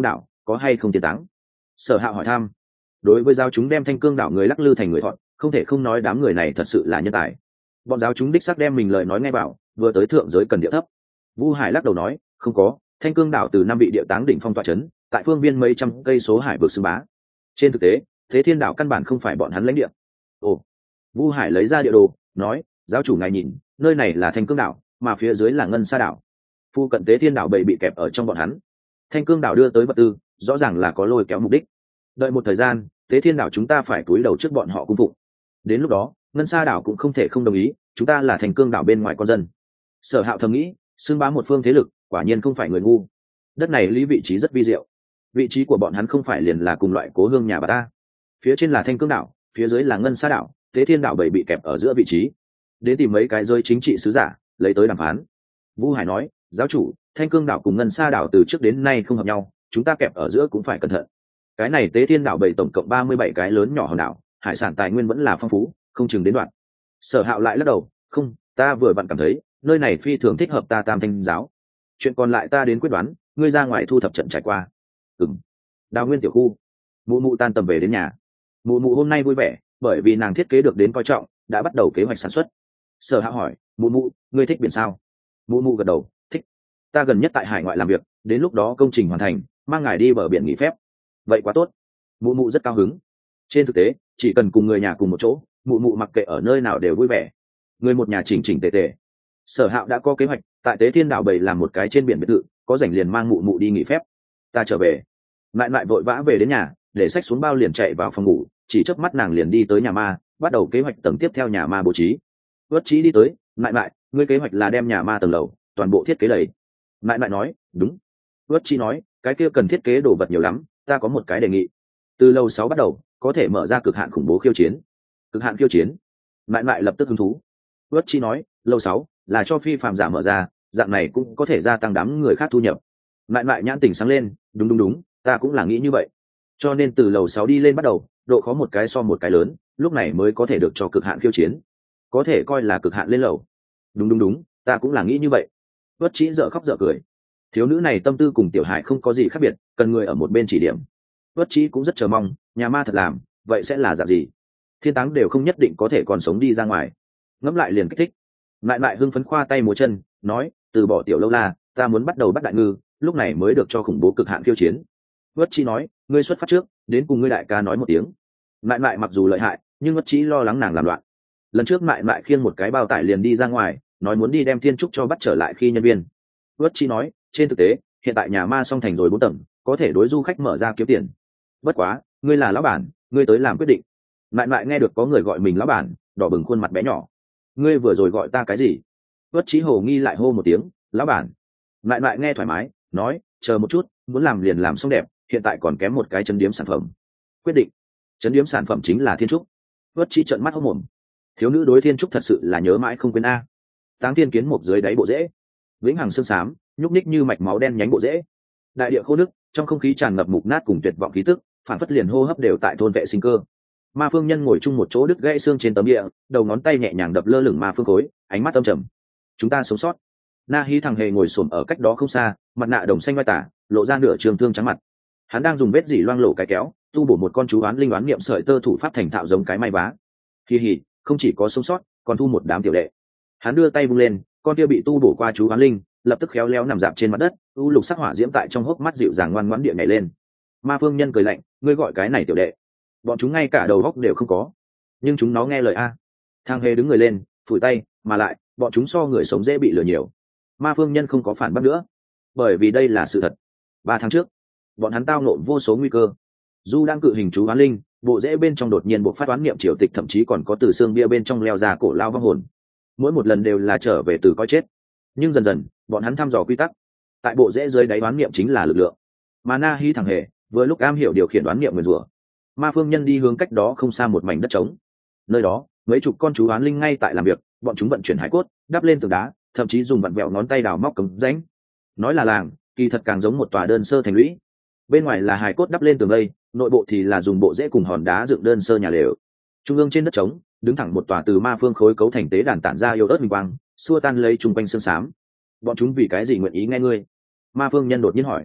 có hay không tiền táng? Sở Hạo hỏi thăm. Đối với giáo chúng đem Thanh Cương đảo người lắc lư thành người thọn, không thể không nói đám người này thật sự là nhân tài. Bọn giáo chúng đích xác đem mình lời nói ngay bảo, vừa tới thượng giới cần địa thấp. Vu Hải lắc đầu nói, không có, Thanh Cương đảo từ năm vị địa táng đỉnh phong tọa chấn, tại phương viên mấy trăm cây số hải vực xưng bá. Trên thực tế, Thế Thiên đảo căn bản không phải bọn hắn lãnh địa. Ồ. Vu Hải lấy ra địa đồ, nói, giáo chủ ngài nhìn, nơi này là Thanh Cương đảo, mà phía dưới là Ngân Sa đảo. Phu cận Tế Thiên đảo bầy bị kẹp ở trong bọn hắn. Thanh Cương đảo đưa tới vật tư, rõ ràng là có lôi kéo mục đích. Đợi một thời gian, Tế Thiên đảo chúng ta phải cúi đầu trước bọn họ cung phụng. Đến lúc đó, Ngân Sa đảo cũng không thể không đồng ý, chúng ta là Thanh Cương đảo bên ngoài con dân. Sở Hạo thầm nghĩ, xưng bá một phương thế lực, quả nhiên không phải người ngu. Đất này lý vị trí rất vi diệu. Vị trí của bọn hắn không phải liền là cùng loại cố hương nhà bà ta. Phía trên là Thanh Cương đảo, phía dưới là Ngân Sa đảo, Tế Thiên đảo bầy bị kẹp ở giữa vị trí. Đến tìm mấy cái rơi chính trị sứ giả, lấy tới đàm phán. Vu Hải nói, giáo chủ, Thanh Cương đảo cùng Ngân Sa đảo từ trước đến nay không hợp nhau, chúng ta kẹp ở giữa cũng phải cẩn thận. Cái này Tế Thiên đảo bầy tổng cộng ba mươi bảy cái lớn nhỏ hòn đảo, hải sản tài nguyên vẫn là phong phú, không chừng đến đoạn. Sở Hạo lại lắc đầu, không, ta vừa vặn cảm thấy nơi này phi thường thích hợp ta Tam Thanh giáo. Chuyện còn lại ta đến quyết đoán, ngươi ra ngoài thu thập trận trải qua. Ừm. Đào Nguyên tiểu khu. Mụ mụ tan tầm về đến nhà. Mụ mụ hôm nay vui vẻ, bởi vì nàng thiết kế được đến coi trọng, đã bắt đầu kế hoạch sản xuất. Sở Hạo hỏi, mụ mụ, ngươi thích biển sao? Mụ mụ gật đầu, thích. Ta gần nhất tại hải ngoại làm việc, đến lúc đó công trình hoàn thành, mang ngài đi bờ biển nghỉ phép. Vậy quá tốt. Mụ mụ rất cao hứng. Trên thực tế, chỉ cần cùng người nhà cùng một chỗ, mụ mụ mặc kệ ở nơi nào đều vui vẻ. Người một nhà chỉnh chỉnh tề tề. Sở Hạo đã có kế hoạch, tại Tế Thiên đảo bầy làm một cái trên biển biệt thự, có rảnh liền mang mụ mụ đi nghỉ phép. Ta trở về. Lại lại vội vã về đến nhà, để xách xuống bao liền chạy vào phòng ngủ, chỉ chớp mắt nàng liền đi tới nhà ma, bắt đầu kế hoạch tầng tiếp theo nhà ma bố trí. Vất Chí đi tới, lại lại, ngươi kế hoạch là đem nhà ma tầng lầu, toàn bộ thiết kế đầy. Lại lại nói, đúng. Vất Chí nói, cái kia cần thiết kế đồ vật nhiều lắm, ta có một cái đề nghị. Từ lầu sáu bắt đầu, có thể mở ra cực hạn khủng bố khiêu chiến. Cực hạn khiêu chiến. Lại lại lập tức hứng thú. Vất Chí nói, lầu sáu là cho phi phàm giả mở ra, dạng này cũng có thể gia tăng đám người khác thu nhập. Lại lại nhãn tỉnh sáng lên, đúng đúng đúng, ta cũng là nghĩ như vậy. Cho nên từ lầu sáu đi lên bắt đầu, độ khó một cái so một cái lớn, lúc này mới có thể được cho cực hạn khiêu chiến. Có thể coi là cực hạn lên lầu. Đúng đúng đúng, ta cũng là nghĩ như vậy. Vất Chí dở khóc dở cười. Thiếu nữ này tâm tư cùng Tiểu Hải không có gì khác biệt, cần người ở một bên chỉ điểm. Vất Chí cũng rất chờ mong, nhà ma thật làm, vậy sẽ là dạng gì? Thiên táng đều không nhất định có thể còn sống đi ra ngoài. Ngẫm lại liền kích thích. Lại lại hưng phấn khoa tay múa chân, nói, từ bỏ Tiểu Lâu La, ta muốn bắt đầu bắt đại ngư, lúc này mới được cho khủng bố cực hạn khiêu chiến. Vất Chí nói, ngươi xuất phát trước, đến cùng ngươi đại ca nói một tiếng. Lại lại mặc dù lợi hại, nhưng Vất Chí lo lắng nàng làm loạn. Lần trước lại lại khiêng một cái bao tải liền đi ra ngoài, nói muốn đi đem thiên trúc cho bắt trở lại khi nhân viên. Vất Chí nói, trên thực tế, hiện tại nhà ma xong thành rồi bốn tầng, có thể đối du khách mở ra kiếm tiền. Bất quá, ngươi là lão bản, ngươi tới làm quyết định. Lại lại nghe được có người gọi mình lão bản, đỏ bừng khuôn mặt bé nhỏ. Ngươi vừa rồi gọi ta cái gì? Vất Chí hồ nghi lại hô một tiếng, lão bản. Lại lại nghe thoải mái, nói, chờ một chút, muốn làm liền làm xong đẹp, hiện tại còn kém một cái chấn điếm sản phẩm. Quyết định. Chấn điếm sản phẩm chính là thiên trúc. Vất Chí trợn mắt hốt mồm. Thiếu nữ đối thiên trúc thật sự là nhớ mãi không quên a. Táng thiên kiến một dưới đáy bộ rễ, vĩnh hằng xương xám, nhúc ních như mạch máu đen nhánh bộ rễ. Đại địa khô nước, trong không khí tràn ngập mục nát cùng tuyệt vọng khí tức, phản phất liền hô hấp đều tại thôn vệ sinh cơ. Ma phương nhân ngồi chung một chỗ đứt gãy xương trên tấm địa, đầu ngón tay nhẹ nhàng đập lơ lửng ma phương khối, ánh mắt âm trầm. Chúng ta sống sót. Na Hí thằng hề ngồi xổm ở cách đó không xa, mặt nạ đồng xanh vai tả, lộ ra nửa trường thương trắng mặt. Hắn đang dùng vết dỉ loang lổ cái kéo, tu bổ một con chú oán linh oán niệm sợi tơ thủ pháp thành thạo giống cái may vá. Kỳ hỉ, không chỉ có sống sót, còn thu một đám tiểu đệ. Hắn đưa tay vung lên, con kia bị tu bổ qua chú oán linh, lập tức khéo léo nằm dạp trên mặt đất, u lục sắc hỏa diễm tại trong hốc mắt dịu dàng ngoan ngoãn địa nhảy lên. Ma phương nhân cười lạnh, ngươi gọi cái này tiểu đệ? Bọn chúng ngay cả đầu óc đều không có, nhưng chúng nó nghe lời a. Thang hề đứng người lên, phủi tay, mà lại, bọn chúng so người sống dễ bị lừa nhiều. Ma phương nhân không có phản bác nữa, bởi vì đây là sự thật. Ba tháng trước, bọn hắn tao nộ vô số nguy cơ. Du đang cự hình chú oán linh, bộ rễ bên trong đột nhiên buộc phát oán niệm triều tịch, thậm chí còn có từ xương bia bên trong leo ra cổ lao vong hồn. Mỗi một lần đều là trở về từ coi chết. Nhưng dần dần, bọn hắn thăm dò quy tắc. Tại bộ rễ dưới đáy oán niệm chính là lực lượng. Mà Na Hí thằng hề, vừa lúc am hiểu điều khiển oán niệm nguyên rủa. Ma phương nhân đi hướng cách đó không xa một mảnh đất trống. Nơi đó, mấy chục con chú oán linh ngay tại làm việc, bọn chúng vận chuyển hải cốt, đắp lên tường đá, thậm chí dùng vặn vẹo ngón tay đào móc cống rãnh. Nói là làng, kỳ thật càng giống một tòa đơn sơ thành lũy. Bên ngoài là hải cốt đắp lên tường lây, nội bộ thì là dùng bộ rễ cùng hòn đá dựng đơn sơ nhà lều. Trung ương trên đất trống, đứng thẳng một tòa từ ma phương khối cấu thành tế đàn tản ra yêu ớt minh quang, xua tan lấy trung quanh sương xám. Bọn chúng vì cái gì nguyện ý nghe ngươi? Ma phương nhân đột nhiên hỏi.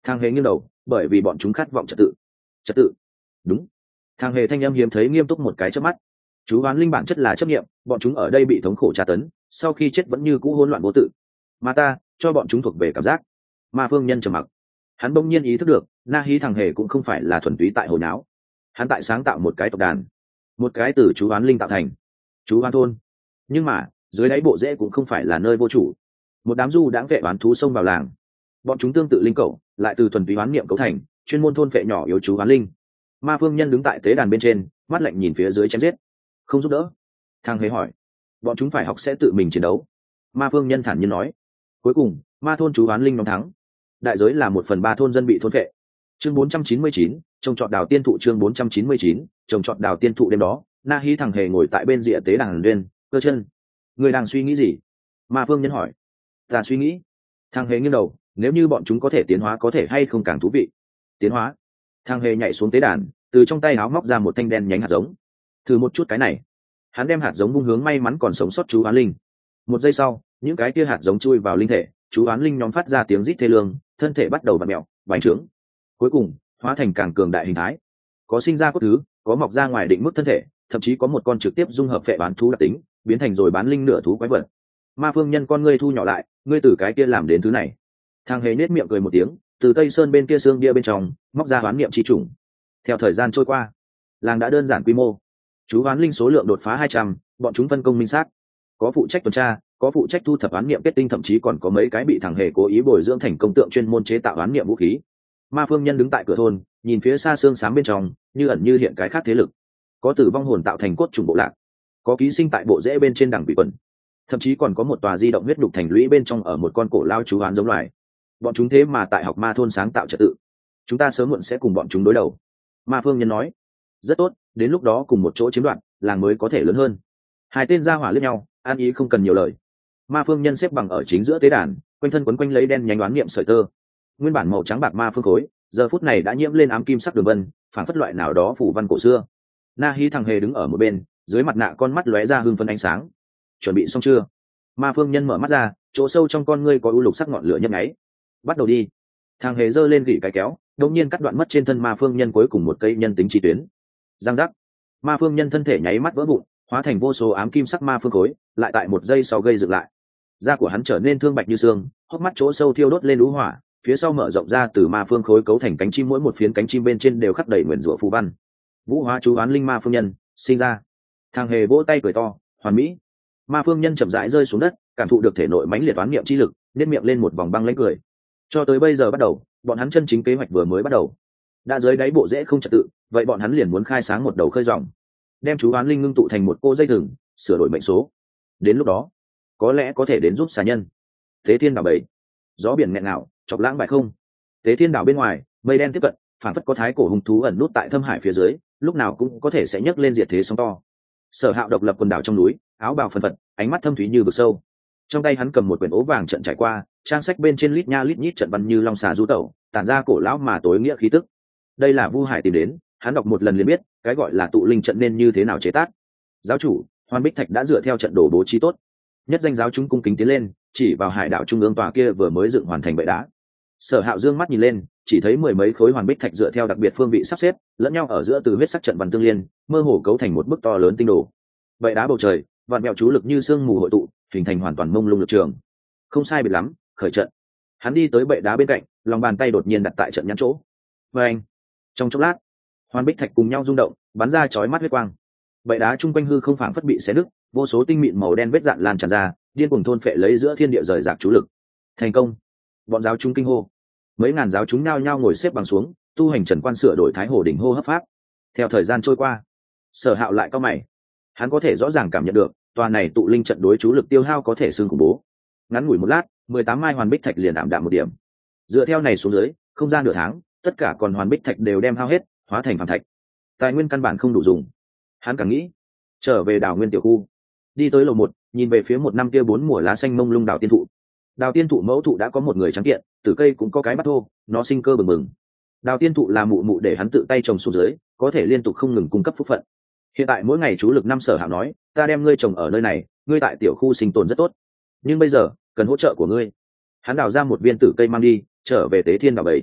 Thang hề nghiêng đầu, bởi vì bọn chúng khát vọng trật tự. Trật tự? Đúng. Thang hề thanh âm hiếm thấy nghiêm túc một cái chớp mắt. Chú oán linh bản chất là chấp nghiệm, bọn chúng ở đây bị thống khổ tra tấn, sau khi chết vẫn như cũ hỗn loạn vô tự, mà ta cho bọn chúng thuộc về cảm giác. Ma Phương Nhân trầm mặc. Hắn bỗng nhiên ý thức được, Na Hí thằng hề cũng không phải là thuần túy tại hồi nháo. Hắn tại sáng tạo một cái tộc đàn, một cái từ chú oán linh tạo thành chú oán thôn. Nhưng mà dưới đáy bộ rễ cũng không phải là nơi vô chủ. Một đám du đãng vệ oán thú xông vào làng, bọn chúng tương tự linh cầu, lại từ thuần túy oán niệm cấu thành, chuyên môn thôn vệ nhỏ yếu chú oán linh. Ma Phương Nhân đứng tại tế đàn bên trên, mắt lạnh nhìn phía dưới chém giết. Không giúp đỡ? Thang hề hỏi. Bọn chúng phải học sẽ tự mình chiến đấu. Ma Phương Nhân thản nhiên nói. Cuối cùng ma thôn chú oán linh nhóm thắng, đại giới là một phần ba thôn dân bị thôn vệ. Chương bốn trăm chín mươi chín, trồng trọt đào tiên thụ. Chương bốn trăm chín mươi chín, trồng trọt đào tiên thụ. Đêm đó Na Hí thằng hề ngồi tại bên rìa tế đàn uyên, cơ chân. Người đang suy nghĩ gì? Ma Phương Nhân hỏi. Ta suy nghĩ. Thằng hề nghiêng đầu, nếu như bọn chúng có thể tiến hóa có thể hay không càng thú vị. Tiến hóa? Thằng hề nhảy xuống tế đàn, từ trong tay áo móc ra một thanh đen nhánh hạt giống. Thử một chút cái này. Hắn đem hạt giống vung hướng may mắn còn sống sót chú oán linh. Một giây sau, những cái kia hạt giống chui vào linh thể, chú oán linh nhóm phát ra tiếng rít thê lương, thân thể bắt đầu vặn mèo, bành trướng, cuối cùng hóa thành càng cường đại hình thái. Có sinh ra cốt thứ, có mọc ra ngoài định mức thân thể, thậm chí có một con trực tiếp dung hợp phệ bán thú đặc tính, biến thành rồi bán linh nửa thú quái vật. Ma Phương Nhân con ngươi thu nhỏ lại, ngươi từ cái kia làm đến thứ này. Thang hề nết miệng cười một tiếng, từ tây sơn bên kia xương bia bên trong móc ra hoán niệm chi trùng. Theo thời gian trôi qua, làng đã đơn giản quy mô, chú hoán linh số lượng đột phá hai trăm, bọn chúng phân công minh xác, có phụ trách tuần tra, có phụ trách thu thập oán niệm kết tinh, thậm chí còn có mấy cái bị thằng hề cố ý bồi dưỡng thành công tượng chuyên môn chế tạo oán niệm vũ khí. Ma Phương Nhân đứng tại cửa thôn, nhìn phía xa xương xám bên trong, như ẩn như hiện cái khác thế lực. Có tử vong hồn tạo thành cốt trùng bộ lạc, có ký sinh tại bộ rễ bên trên đằng bị quần, thậm chí còn có một tòa di động huyết đục thành lũy bên trong ở một con cổ lao chú hoán giống loài. Bọn chúng thế mà tại học ma thôn sáng tạo trật tự, chúng ta sớm muộn sẽ cùng bọn chúng đối đầu. Ma Phương Nhân nói. Rất tốt, đến lúc đó cùng một chỗ chiếm đoạt, làng mới có thể lớn hơn. Hai tên gia hỏa liếc nhau, an ý không cần nhiều lời. Ma Phương Nhân xếp bằng ở chính giữa tế đàn, quanh thân quấn quanh lấy đen nhánh đoán niệm sợi tơ. Nguyên bản màu trắng bạc ma phương khối, giờ phút này đã nhiễm lên ám kim sắc đường vân, phản phất loại nào đó phủ văn cổ xưa. Na Hí thằng hề đứng ở một bên, dưới mặt nạ con mắt lóe ra hưng phấn ánh sáng. Chuẩn bị xong chưa? Ma Phương Nhân mở mắt ra, chỗ sâu trong con ngươi có u lục sắc ngọn lửa nhấp nháy. Bắt đầu đi. Thằng hề giơ lên gỉ cái kéo, đột nhiên cắt đoạn mất trên thân Ma Phương Nhân cuối cùng một cây nhân tính chi tuyến. Giang giác. Ma Phương Nhân thân thể nháy mắt vỡ vụn, hóa thành vô số ám kim sắc ma phương khối, lại tại một giây sau gây dựng lại. Da của hắn trở nên thương bạch như xương, hốc mắt chỗ sâu thiêu đốt lên lũ hỏa, phía sau mở rộng ra từ ma phương khối cấu thành cánh chim, mỗi một phiến cánh chim bên trên đều khắc đầy nguyền rủa phù văn. Vũ hóa chú oán linh ma phương nhân sinh ra. Thằng hề vỗ tay cười to, hoàn mỹ. Ma phương nhân chậm rãi rơi xuống đất, cảm thụ được thể nội mãnh liệt oán niệm chi lực, nét miệng lên một vòng băng lãnh cười. Cho tới bây giờ bắt đầu, bọn hắn chân chính kế hoạch vừa mới bắt đầu. Đã dưới đáy bộ rễ không trật tự, vậy bọn hắn liền muốn khai sáng một đầu khơi dòng, đem chú oán linh ngưng tụ thành một cô dây thừng, sửa đổi mệnh số. Đến lúc đó có lẽ có thể đến giúp xà nhân. Tế thiên đảo bảy, gió biển nghẹn ngào, chọc lãng bài không. Tế thiên đảo bên ngoài, mây đen tiếp cận, phản phất có thái cổ hung thú ẩn nút tại thâm hải phía dưới, lúc nào cũng có thể sẽ nhấc lên diệt thế sóng to. Sở Hạo độc lập quần đảo trong núi, áo bào phần phật, ánh mắt thâm thúy như vực sâu. Trong tay hắn cầm một quyển ố vàng trận trải qua, trang sách bên trên lít nha lít nhít trận văn như long xà du tẩu, tản ra cổ lão mà tối nghĩa khí tức. Đây là Vu Hải tìm đến, hắn đọc một lần liền biết cái gọi là tụ linh trận nên như thế nào chế tác. Giáo chủ, Hoan Bích Thạch đã dựa theo trận đồ bố trí tốt. Nhất danh giáo chúng cung kính tiến lên, chỉ vào hải đảo trung ương tòa kia vừa mới dựng hoàn thành bệ đá. Sở Hạo dương mắt nhìn lên, chỉ thấy mười mấy khối hoàn bích thạch dựa theo đặc biệt phương vị sắp xếp, lẫn nhau ở giữa từ huyết sắc trận văn tương liên, mơ hồ cấu thành một bức to lớn tinh đồ. Bệ đá bầu trời, vạn mèo chú lực như sương mù hội tụ, hình thành hoàn toàn mông lung lực trường. Không sai biệt lắm, khởi trận. Hắn đi tới bệ đá bên cạnh, lòng bàn tay đột nhiên đặt tại trận nhãn chỗ. Và anh, trong chốc lát, hoàn bích thạch cùng nhau rung động, bắn ra chói mắt huyết quang. Bệ đá trung quanh hư không phảng phất bị xé nứt, vô số tinh mịn màu đen vết dạn lan tràn ra, điên cuồng thôn phệ lấy giữa thiên địa rời rạc chú lực. Thành công! Bọn giáo chúng kinh hô. Mấy ngàn giáo chúng nao nhao ngồi xếp bằng xuống, tu hành trần quan sửa đổi thái hồ đỉnh hô hấp pháp. Theo thời gian trôi qua, Sở Hạo lại cao mày. Hắn có thể rõ ràng cảm nhận được, tòa này tụ linh trận đối chú lực tiêu hao có thể xương khủng bố. Ngắn ngủi một lát, mười tám mai hoàn bích thạch liền ảm đạm một điểm. Dựa theo này xuống dưới, không gian nửa tháng, tất cả còn hoàn bích thạch đều đem hao hết, hóa thành phàm thạch. Tài nguyên căn bản không đủ dùng. Hắn càng nghĩ, trở về đảo nguyên tiểu khu, đi tới lầu một, nhìn về phía một năm kia bốn mùa lá xanh mông lung đào tiên thụ. Đào tiên thụ mẫu thụ đã có một người trắng kiện, tử cây cũng có cái bắt thô, nó sinh cơ bừng bừng. Đào tiên thụ là mụ mụ để hắn tự tay trồng xuống dưới, có thể liên tục không ngừng cung cấp phúc phận. Hiện tại mỗi ngày chú lực năm Sở Hạo nói, ta đem ngươi trồng ở nơi này, ngươi tại tiểu khu sinh tồn rất tốt, nhưng bây giờ cần hỗ trợ của ngươi. Hắn đào ra một viên tử cây mang đi, trở về tế thiên đảo bảy.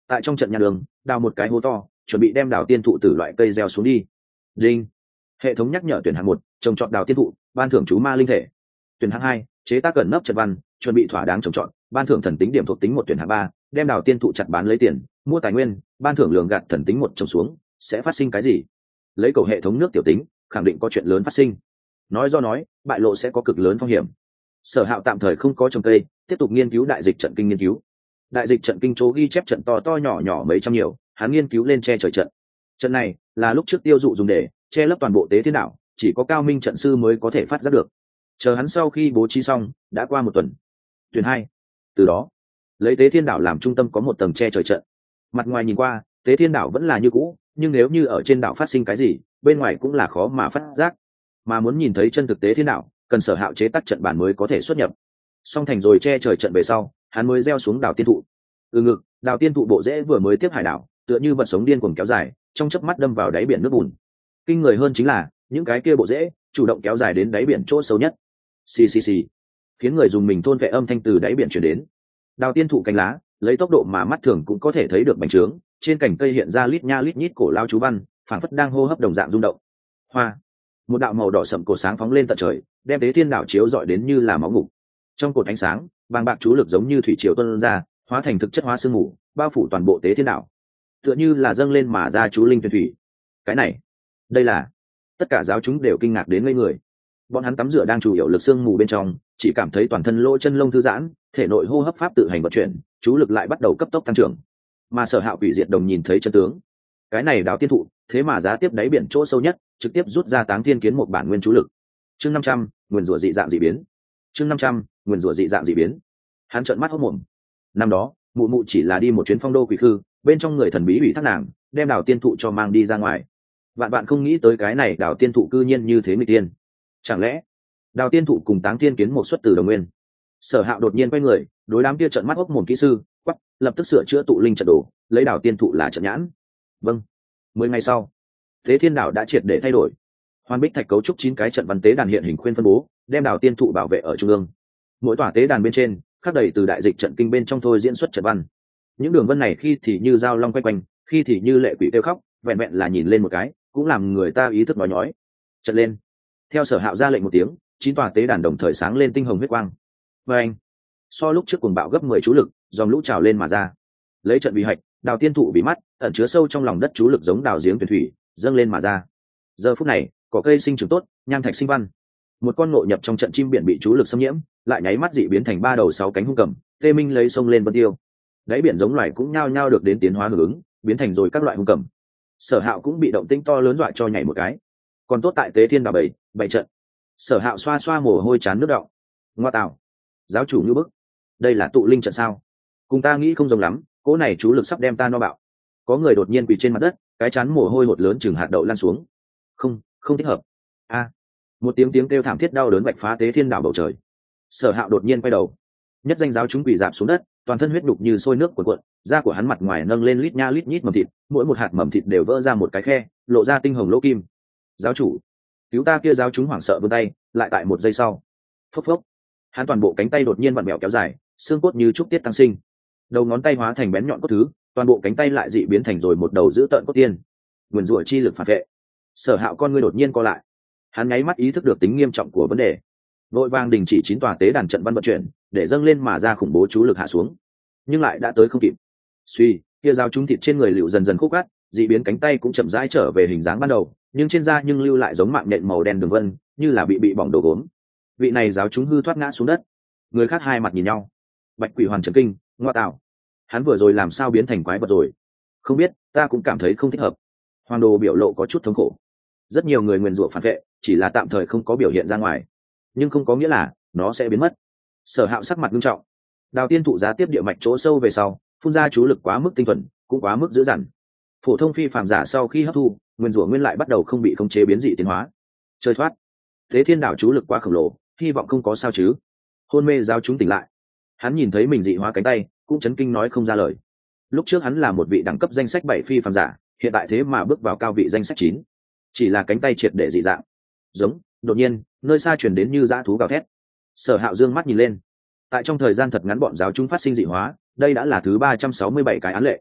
tại trong trận nhà đường đào một cái hố to, chuẩn bị đem đào tiên thụ từ loại cây gieo xuống đi. Đinh. Hệ thống nhắc nhở tuyển hạng một, trồng trọt đào tiên thụ, ban thưởng chú ma linh thể. Tuyển hạng hai, chế tác cẩn nấp trận văn, chuẩn bị thỏa đáng trồng trọt, ban thưởng thần tính điểm thuộc tính một. Tuyển hạng ba, đem đào tiên thụ chặt bán lấy tiền, mua tài nguyên, ban thưởng lường gạt thần tính một. Trồng xuống sẽ phát sinh cái gì? Lấy cầu hệ thống nước tiểu tính, khẳng định có chuyện lớn phát sinh. Nói do nói, bại lộ sẽ có cực lớn phong hiểm. Sở Hạo tạm thời không có trồng cây, tiếp tục nghiên cứu đại dịch trận kinh nghiên cứu. Đại dịch trận kinh chỗ ghi chép trận to to nhỏ nhỏ mấy trăm nhiều, hắn nghiên cứu lên che trời trận. Trận này là lúc trước tiêu dụ dùng để che lấp toàn bộ tế thiên đảo, chỉ có cao minh trận sư mới có thể phát giác được. Chờ hắn sau khi bố trí xong, đã qua một tuần. Tuyển hai. Từ đó, lấy tế thiên đảo làm trung tâm có một tầng che trời trận. Mặt ngoài nhìn qua, tế thiên đảo vẫn là như cũ, nhưng nếu như ở trên đảo phát sinh cái gì, bên ngoài cũng là khó mà phát giác. Mà muốn nhìn thấy chân thực tế thiên đảo, cần Sở Hạo chế tác trận bản mới có thể xuất nhập. Xong thành rồi che trời trận về sau, hắn mới gieo xuống đảo tiên thụ. Ừ ngực, đảo tiên thụ bộ rễ vừa mới tiếp hải đảo, tựa như vật sống điên cuồng kéo dài, trong chớp mắt đâm vào đáy biển nước bùn. Kinh người hơn chính là, những cái kia bộ rễ chủ động kéo dài đến đáy biển chỗ sâu nhất. Xì xì xì, khiến người dùng mình thôn vệ âm thanh từ đáy biển truyền đến. Đào tiên thụ cánh lá, lấy tốc độ mà mắt thường cũng có thể thấy được bành trướng, trên cành cây hiện ra lít nha lít nhít cổ lao chú văn, phảng phất đang hô hấp đồng dạng rung động. Hoa, một đạo màu đỏ sậm cổ sáng phóng lên tận trời, đem tế thiên đảo chiếu rọi đến như là máu ngục. Trong cột ánh sáng, bàng bạc chú lực giống như thủy triều tuôn ra, hóa thành thực chất hóa sương mù, bao phủ toàn bộ tế thiên đảo, tựa như là dâng lên mà ra chú linh tuyển thủy. Cái này, đây là, tất cả giáo chúng đều kinh ngạc đến ngây người. Bọn hắn tắm rửa đang chủ yếu lực sương mù bên trong, chỉ cảm thấy toàn thân lỗ chân lông thư giãn, thể nội hô hấp pháp tự hành vận chuyển, chú lực lại bắt đầu cấp tốc tăng trưởng. Mà Sở Hạo quỷ diệt đồng nhìn thấy chân tướng, cái này đào tiên thụ, thế mà giá tiếp đáy biển chỗ sâu nhất, trực tiếp rút ra táng thiên kiến một bản nguyên chú lực. Chương năm trăm, nguyên rủa dị dạng dị biến. Chương năm trăm, nguyên rủa dị dạng dị biến. Hắn trợn mắt hốt mồm. Năm đó, mụ mụ chỉ là đi một chuyến phong đô quỷ khư, bên trong người thần bí ủy thác nàng, đem đào tiên thụ cho mang đi ra ngoài. Vạn bạn không nghĩ tới cái này đào tiên thụ cư nhiên như thế người tiên. Chẳng lẽ đào tiên thụ cùng táng thiên kiến một xuất từ đồng nguyên? Sở Hạo đột nhiên quay người, đối đám kia trợn mắt hốc mồm kỹ sư quắc, lập tức sửa chữa tụ linh trận đồ, lấy đào tiên thụ là trận nhãn. Vâng. Mười ngày sau, Tế Thiên Đảo đã triệt để thay đổi. Hoàn bích thạch cấu trúc chín cái trận văn tế đàn hiện hình khuyên phân bố, đem đào tiên thụ bảo vệ ở trung ương. Mỗi tòa tế đàn bên trên khắc đầy từ đại dịch trận kinh bên trong thôi diễn xuất trận văn. Những đường vân này khi thì như dao long quay quanh, khi thì như lệ quỷ kêu khóc, vẹn vẹn là nhìn lên một cái, cũng làm người ta ý thức nói nhói. Trận lên. Theo Sở Hạo ra lệnh một tiếng, chín tòa tế đàn đồng thời sáng lên tinh hồng huyết quang. Và anh, so lúc trước cuồng bạo gấp mười chú lực, dòng lũ trào lên mà ra. Lấy trận vì hạch, đào tiên thụ bị mắt, ẩn chứa sâu trong lòng đất chú lực giống đào giếng tuyển thủy, dâng lên mà ra. Giờ phút này, cỏ cây sinh trưởng tốt, nham thạch sinh văn. Một con ngộ nhập trong trận chim biển bị chú lực xâm nhiễm, lại nháy mắt dị biến thành ba đầu sáu cánh hung cầm, tê minh lấy sông lên vân tiêu. Đáy biển giống loài cũng nhao nhao được đến tiến hóa hưởng ứng, biến thành rồi các loại hung cầm. Sở Hạo cũng bị động tĩnh to lớn dọa cho nhảy một cái. Còn tốt tại Tế Thiên Đảo bảy, bảy trận. Sở Hạo xoa xoa mồ hôi chán nước đọng. Ngoa tạo, giáo chủ như bức, đây là tụ linh trận sao? Cùng ta nghĩ không giống lắm, cỗ này chú lực sắp đem ta no bạo. Có người đột nhiên quỳ trên mặt đất, cái chán mồ hôi hột lớn chừng hạt đậu lan xuống. Không, không thích hợp. A, một tiếng tiếng kêu thảm thiết đau đớn vạch phá Tế Thiên Đảo bầu trời. Sở Hạo đột nhiên quay đầu, nhất danh giáo chúng quỳ rạp xuống đất, toàn thân huyết đục như sôi nước cuộn cuộn, da của hắn mặt ngoài nâng lên lít nha lít nhít mầm thịt, mỗi một hạt mầm thịt đều vỡ ra một cái khe, lộ ra tinh hồng lỗ kim. Giáo chủ, cứu ta! Kia giáo chúng hoảng sợ vươn tay, lại tại một giây sau, phốc phốc, hắn toàn bộ cánh tay đột nhiên vặn mèo kéo dài, xương cốt như trúc tiết tăng sinh, đầu ngón tay hóa thành bén nhọn cốt thứ, toàn bộ cánh tay lại dị biến thành rồi một đầu dữ tợn cốt tiên. Nguyên rủa chi lực phản vệ. Sở Hạo con ngươi đột nhiên co lại, hắn nháy mắt ý thức được tính nghiêm trọng của vấn đề, vội vàng đình chỉ chín tòa tế đàn trận văn vận chuyển, để dâng lên mà ra khủng bố chú lực hạ xuống, nhưng lại đã tới không kịp. Suy, kia dao trúng thịt trên người liệu dần dần khúc gắt, dị biến cánh tay cũng chậm rãi trở về hình dáng ban đầu, nhưng trên da nhưng lưu lại giống mạng nhện màu đen đường vân, như là bị bị bỏng đầu gốm. Vị này giáo chúng hư thoát ngã xuống đất. Người khác hai mặt nhìn nhau. Bạch Quỷ Hoàn chấn kinh, ngoa tạo, hắn vừa rồi làm sao biến thành quái vật rồi? Không biết, ta cũng cảm thấy không thích hợp. Hoàng Đồ biểu lộ có chút thống khổ. Rất nhiều người nguyền rủa phản vệ, chỉ là tạm thời không có biểu hiện ra ngoài, nhưng không có nghĩa là nó sẽ biến mất. Sở Hạo sắc mặt nghiêm trọng. Đào tiên thụ giá tiếp địa mạch chỗ sâu về sau, phun ra chú lực quá mức tinh thuần, cũng quá mức dữ dằn. Phổ thông phi phàm giả sau khi hấp thu, nguyên rủa nguyên lại bắt đầu không bị khống chế biến dị tiến hóa. Chơi thoát. Thế Thiên Đảo chú lực quá khổng lồ, hy vọng không có sao chứ. Hôn mê giáo chúng tỉnh lại. Hắn nhìn thấy mình dị hóa cánh tay, cũng chấn kinh nói không ra lời. Lúc trước hắn là một vị đẳng cấp danh sách bảy phi phàm giả, hiện tại thế mà bước vào cao vị danh sách chín. Chỉ là cánh tay triệt để dị dạng. Giống, đột nhiên, nơi xa truyền đến như dã thú gào thét. Sở Hạo dương mắt nhìn lên. Tại trong thời gian thật ngắn bọn giáo chúng phát sinh dị hóa, đây đã là thứ ba trăm sáu mươi bảy cái án lệ.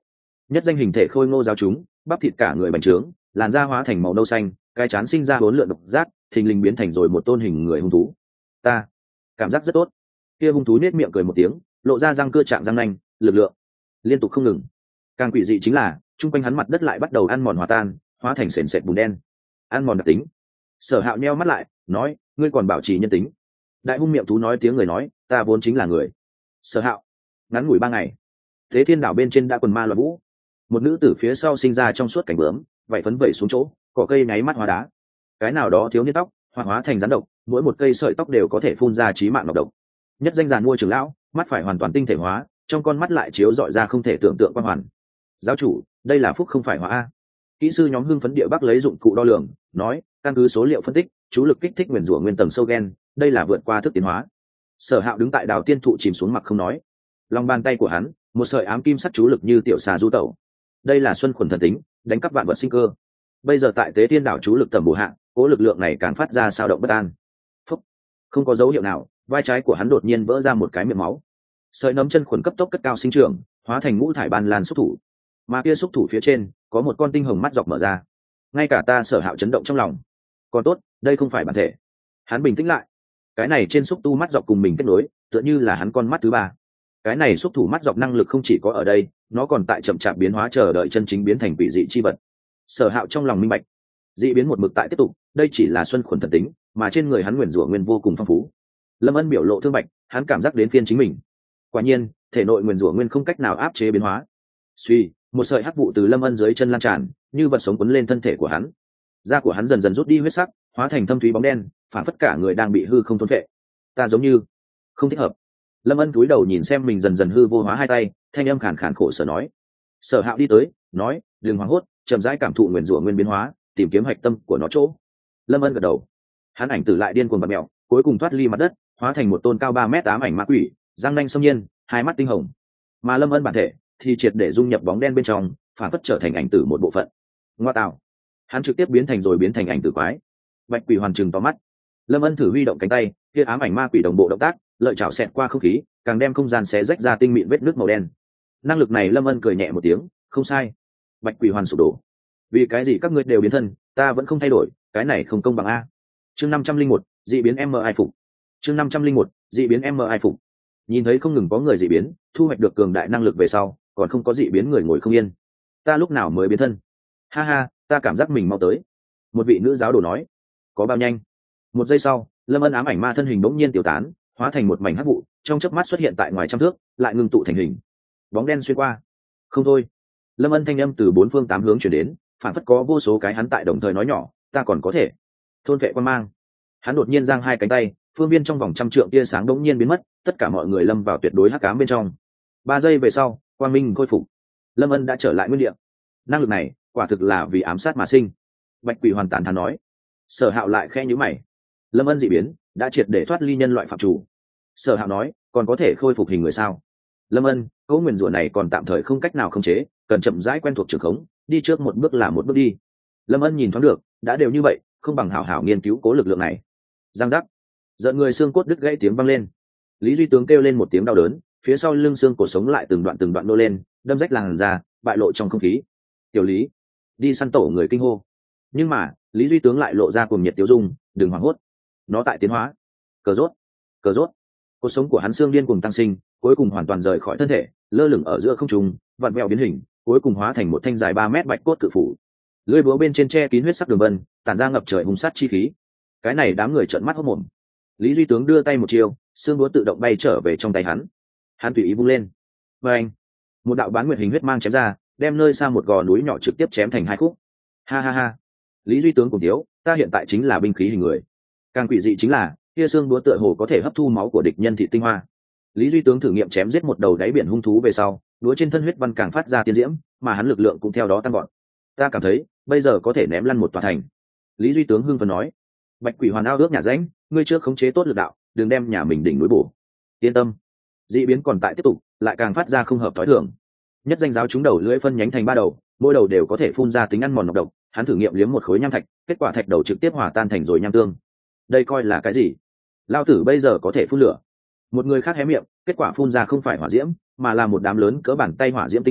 Nhất danh hình thể khôi ngô giáo chúng, bắp thịt cả người bành trướng, làn da hóa thành màu nâu xanh, cái chán sinh ra bốn lượn độc giác, thình lình biến thành rồi một tôn hình người hung thú. Ta cảm giác rất tốt. Kia hung thú nết miệng cười một tiếng, lộ ra răng cưa trạng răng nanh, lực lượng liên tục không ngừng. Càng quỷ dị chính là trung quanh hắn mặt đất lại bắt đầu ăn mòn hòa tan, hóa thành sền sệt bùn đen. Ăn mòn đặc tính. Sở Hạo nheo mắt lại, nói, ngươi còn bảo trì nhân tính. Đại hung miệng thú nói tiếng người nói, ta vốn chính là người. Sở Hạo, ngắn ngủi ba ngày, thế thiên đảo bên trên đã quần ma loạn vũ. Một nữ tử phía sau sinh ra trong suốt cảnh bướm, vậy phấn vẩy xuống chỗ, cỏ cây nháy mắt hóa đá. Cái nào đó thiếu niên tóc, hoặc hóa thành rắn độc, mỗi một cây sợi tóc đều có thể phun ra chí mạng độc độc. Nhất danh giàn mua trưởng lão, mắt phải hoàn toàn tinh thể hóa, trong con mắt lại chiếu dọi ra không thể tưởng tượng quang hoàn. Giáo chủ, đây là phúc không phải hóa a. Kỹ sư nhóm hưng phấn địa bắc lấy dụng cụ đo lường, nói, căn cứ số liệu phân tích, chú lực kích thích nguyên rủa nguyên tầng sâu gen, đây là vượt qua thức tiến hóa. Sở Hạo đứng tại đào tiên thụ chìm xuống mặt không nói. Lòng bàn tay của hắn, một sợi ám kim sắc chú lực như tiểu xà du tẩu. Đây là xuân khuẩn thần tính, đánh cắp vạn vật sinh cơ. Bây giờ tại tế thiên đảo chú lực tầm bổ hạ, cố lực lượng này càng phát ra sao động bất an. Phúc. Không có dấu hiệu nào, vai trái của hắn đột nhiên vỡ ra một cái miệng máu. Sợi nấm chân khuẩn cấp tốc cất cao sinh trưởng, hóa thành ngũ thải ban lan xúc thủ. Mà kia xúc thủ phía trên có một con tinh hồng mắt dọc mở ra. Ngay cả ta Sở Hạo chấn động trong lòng. Còn tốt, đây không phải bản thể. Hắn bình tĩnh lại. Cái này trên xúc tu mắt dọc cùng mình kết nối, tựa như là hắn con mắt thứ ba. Cái này xúc thủ mắt dọc năng lực không chỉ có ở đây, nó còn tại chậm chạp biến hóa chờ đợi chân chính biến thành quỷ dị chi vật. Sở Hạo trong lòng minh bạch, dị biến một mực tại tiếp tục, đây chỉ là xuân khuẩn thần tính, mà trên người hắn nguyên rủa nguyên vô cùng phong phú. Lâm Ân biểu lộ thương bạch, hắn cảm giác đến phiên chính mình. Quả nhiên, thể nội nguyên rủa nguyên không cách nào áp chế biến hóa. Suy, một sợi hắc vụ từ Lâm Ân dưới chân lan tràn, như vật sống cuốn lên thân thể của hắn. Da của hắn dần dần rút đi huyết sắc, hóa thành thâm thúy bóng đen, phản phất cả người đang bị hư không thôn phệ. Ta giống như không thích hợp. Lâm Ân cúi đầu nhìn xem mình dần dần hư vô hóa hai tay, thanh âm khàn khàn khổ sở nói. Sở Hạo đi tới, nói, đừng hoảng hốt, chậm rãi cảm thụ nguyên rủa nguyên biến hóa, tìm kiếm hạch tâm của nó chỗ. Lâm Ân gật đầu. Hắn ảnh tử lại điên cuồng bật mèo, cuối cùng thoát ly mặt đất, hóa thành một tôn cao ba mét tám ảnh ma quỷ, răng nanh xâm nhiên, hai mắt tinh hồng. Mà Lâm Ân bản thể thì triệt để dung nhập bóng đen bên trong, phản phất trở thành ảnh tử một bộ phận. Ngoa tạo. Hắn trực tiếp biến thành rồi biến thành ảnh tử quái. Bạch quỷ hoàn trừng to mắt. Lâm Ân thử huy động cánh tay, kia ám ảnh ma quỷ đồng bộ động tác, lợi chảo xẹt qua không khí, càng đem không gian xé rách ra tinh mịn vết nước màu đen. Năng lực này Lâm Ân cười nhẹ một tiếng, không sai. Bạch quỷ hoàn sụp đổ. Vì cái gì các ngươi đều biến thân, ta vẫn không thay đổi, cái này không công bằng a. Chương năm trăm linh một, dị biến em i phục. Chương năm trăm linh một, dị biến em i phục. Nhìn thấy không ngừng có người dị biến, thu hoạch được cường đại năng lực về sau, còn không có dị biến người ngồi không yên. Ta lúc nào mới biến thân? Ha ha, ta cảm giác mình mau tới. Một vị nữ giáo đồ nói. Có bao nhanh? Một giây sau, Lâm Ân ám ảnh ma thân hình bỗng nhiên tiêu tán, hóa thành một mảnh hắc vụ, trong chớp mắt xuất hiện tại ngoài trăm thước, lại ngưng tụ thành hình. Bóng đen xuyên qua. Không thôi. Lâm Ân thanh âm từ bốn phương tám hướng truyền đến, phản phất có vô số cái hắn tại đồng thời nói nhỏ, ta còn có thể. Thôn vệ quan mang. Hắn đột nhiên giang hai cánh tay, phương viên trong vòng trăm trượng tia sáng bỗng nhiên biến mất, tất cả mọi người lâm vào tuyệt đối hắc ám bên trong. Ba giây về sau, quang minh khôi phục. Lâm Ân đã trở lại nguyên địa. Năng lực này, quả thực là vì ám sát mà sinh. Bạch quỷ hoàn tán thán nói. Sở Hạo lại khẽ nhíu mày. Lâm Ân dị biến đã triệt để thoát ly nhân loại phạm chủ. Sở Hạo nói, còn có thể khôi phục hình người sao? Lâm Ân, cấu nguyền rủa này còn tạm thời không cách nào khống chế, cần chậm rãi quen thuộc trường khống, đi trước một bước là một bước đi. Lâm Ân nhìn thoáng được, đã đều như vậy, không bằng hảo hảo nghiên cứu cố lực lượng này. Giang giác, giận người xương cốt đứt gãy tiếng vang lên. Lý Duy Tướng kêu lên một tiếng đau đớn, phía sau lưng xương cổ sống lại từng đoạn từng đoạn nô lên, đâm rách làn da, bại lộ trong không khí. Tiểu Lý, đi săn tổ người kinh hô. Nhưng mà Lý Duy Tướng lại lộ ra cuồng nhiệt tiêu dung, đừng hoảng hốt, nó tại tiến hóa. Cờ rốt, cờ rốt. Cột sống của hắn xương điên cuồng tăng sinh, cuối cùng hoàn toàn rời khỏi thân thể, lơ lửng ở giữa không trung, vặn vẹo biến hình, cuối cùng hóa thành một thanh dài ba mét bạch cốt cự phủ. Lưỡi búa bên trên che kín huyết sắc đường vân, tản ra ngập trời hung sát chi khí. Cái này đám người trợn mắt hốt mồm. Lý Duy Tướng đưa tay một chiêu, xương búa tự động bay trở về trong tay hắn. Hắn tùy ý vung lên. Và anh, một đạo bán nguyệt hình huyết mang chém ra, đem nơi xa một gò núi nhỏ trực tiếp chém thành hai khúc. Ha ha ha. Lý Duy Tướng cùng thiếu, ta hiện tại chính là binh khí hình người. Càng quỷ dị chính là, kia xương búa tựa hồ có thể hấp thu máu của địch nhân thị tinh hoa. Lý Duy Tướng thử nghiệm chém giết một đầu đáy biển hung thú về sau, đúa trên thân huyết văn càng phát ra tiên diễm, mà hắn lực lượng cũng theo đó tăng gọn. Ta cảm thấy, bây giờ có thể ném lăn một tòa thành. Lý Duy Tướng hưng phấn nói. Bạch quỷ hoàn ao ước nhà rãnh, ngươi trước khống chế tốt lực đạo, đừng đem nhà mình đỉnh núi bổ. Yên tâm. Dị biến còn tại tiếp tục, lại càng phát ra không hợp tối thường. Nhất danh giáo chúng đầu lưỡi phân nhánh thành ba đầu, mỗi đầu đều có thể phun ra tính ăn mòn độc độc. Hắn thử nghiệm liếm một khối nham thạch, kết quả thạch đầu trực tiếp hòa tan thành rồi nham tương. Đây coi là cái gì? Lao tử bây giờ có thể phun lửa. Một người khác hé miệng, kết quả phun ra không phải hỏa diễm, mà là một đám lớn cỡ bàn tay hỏa diễm tinh linh,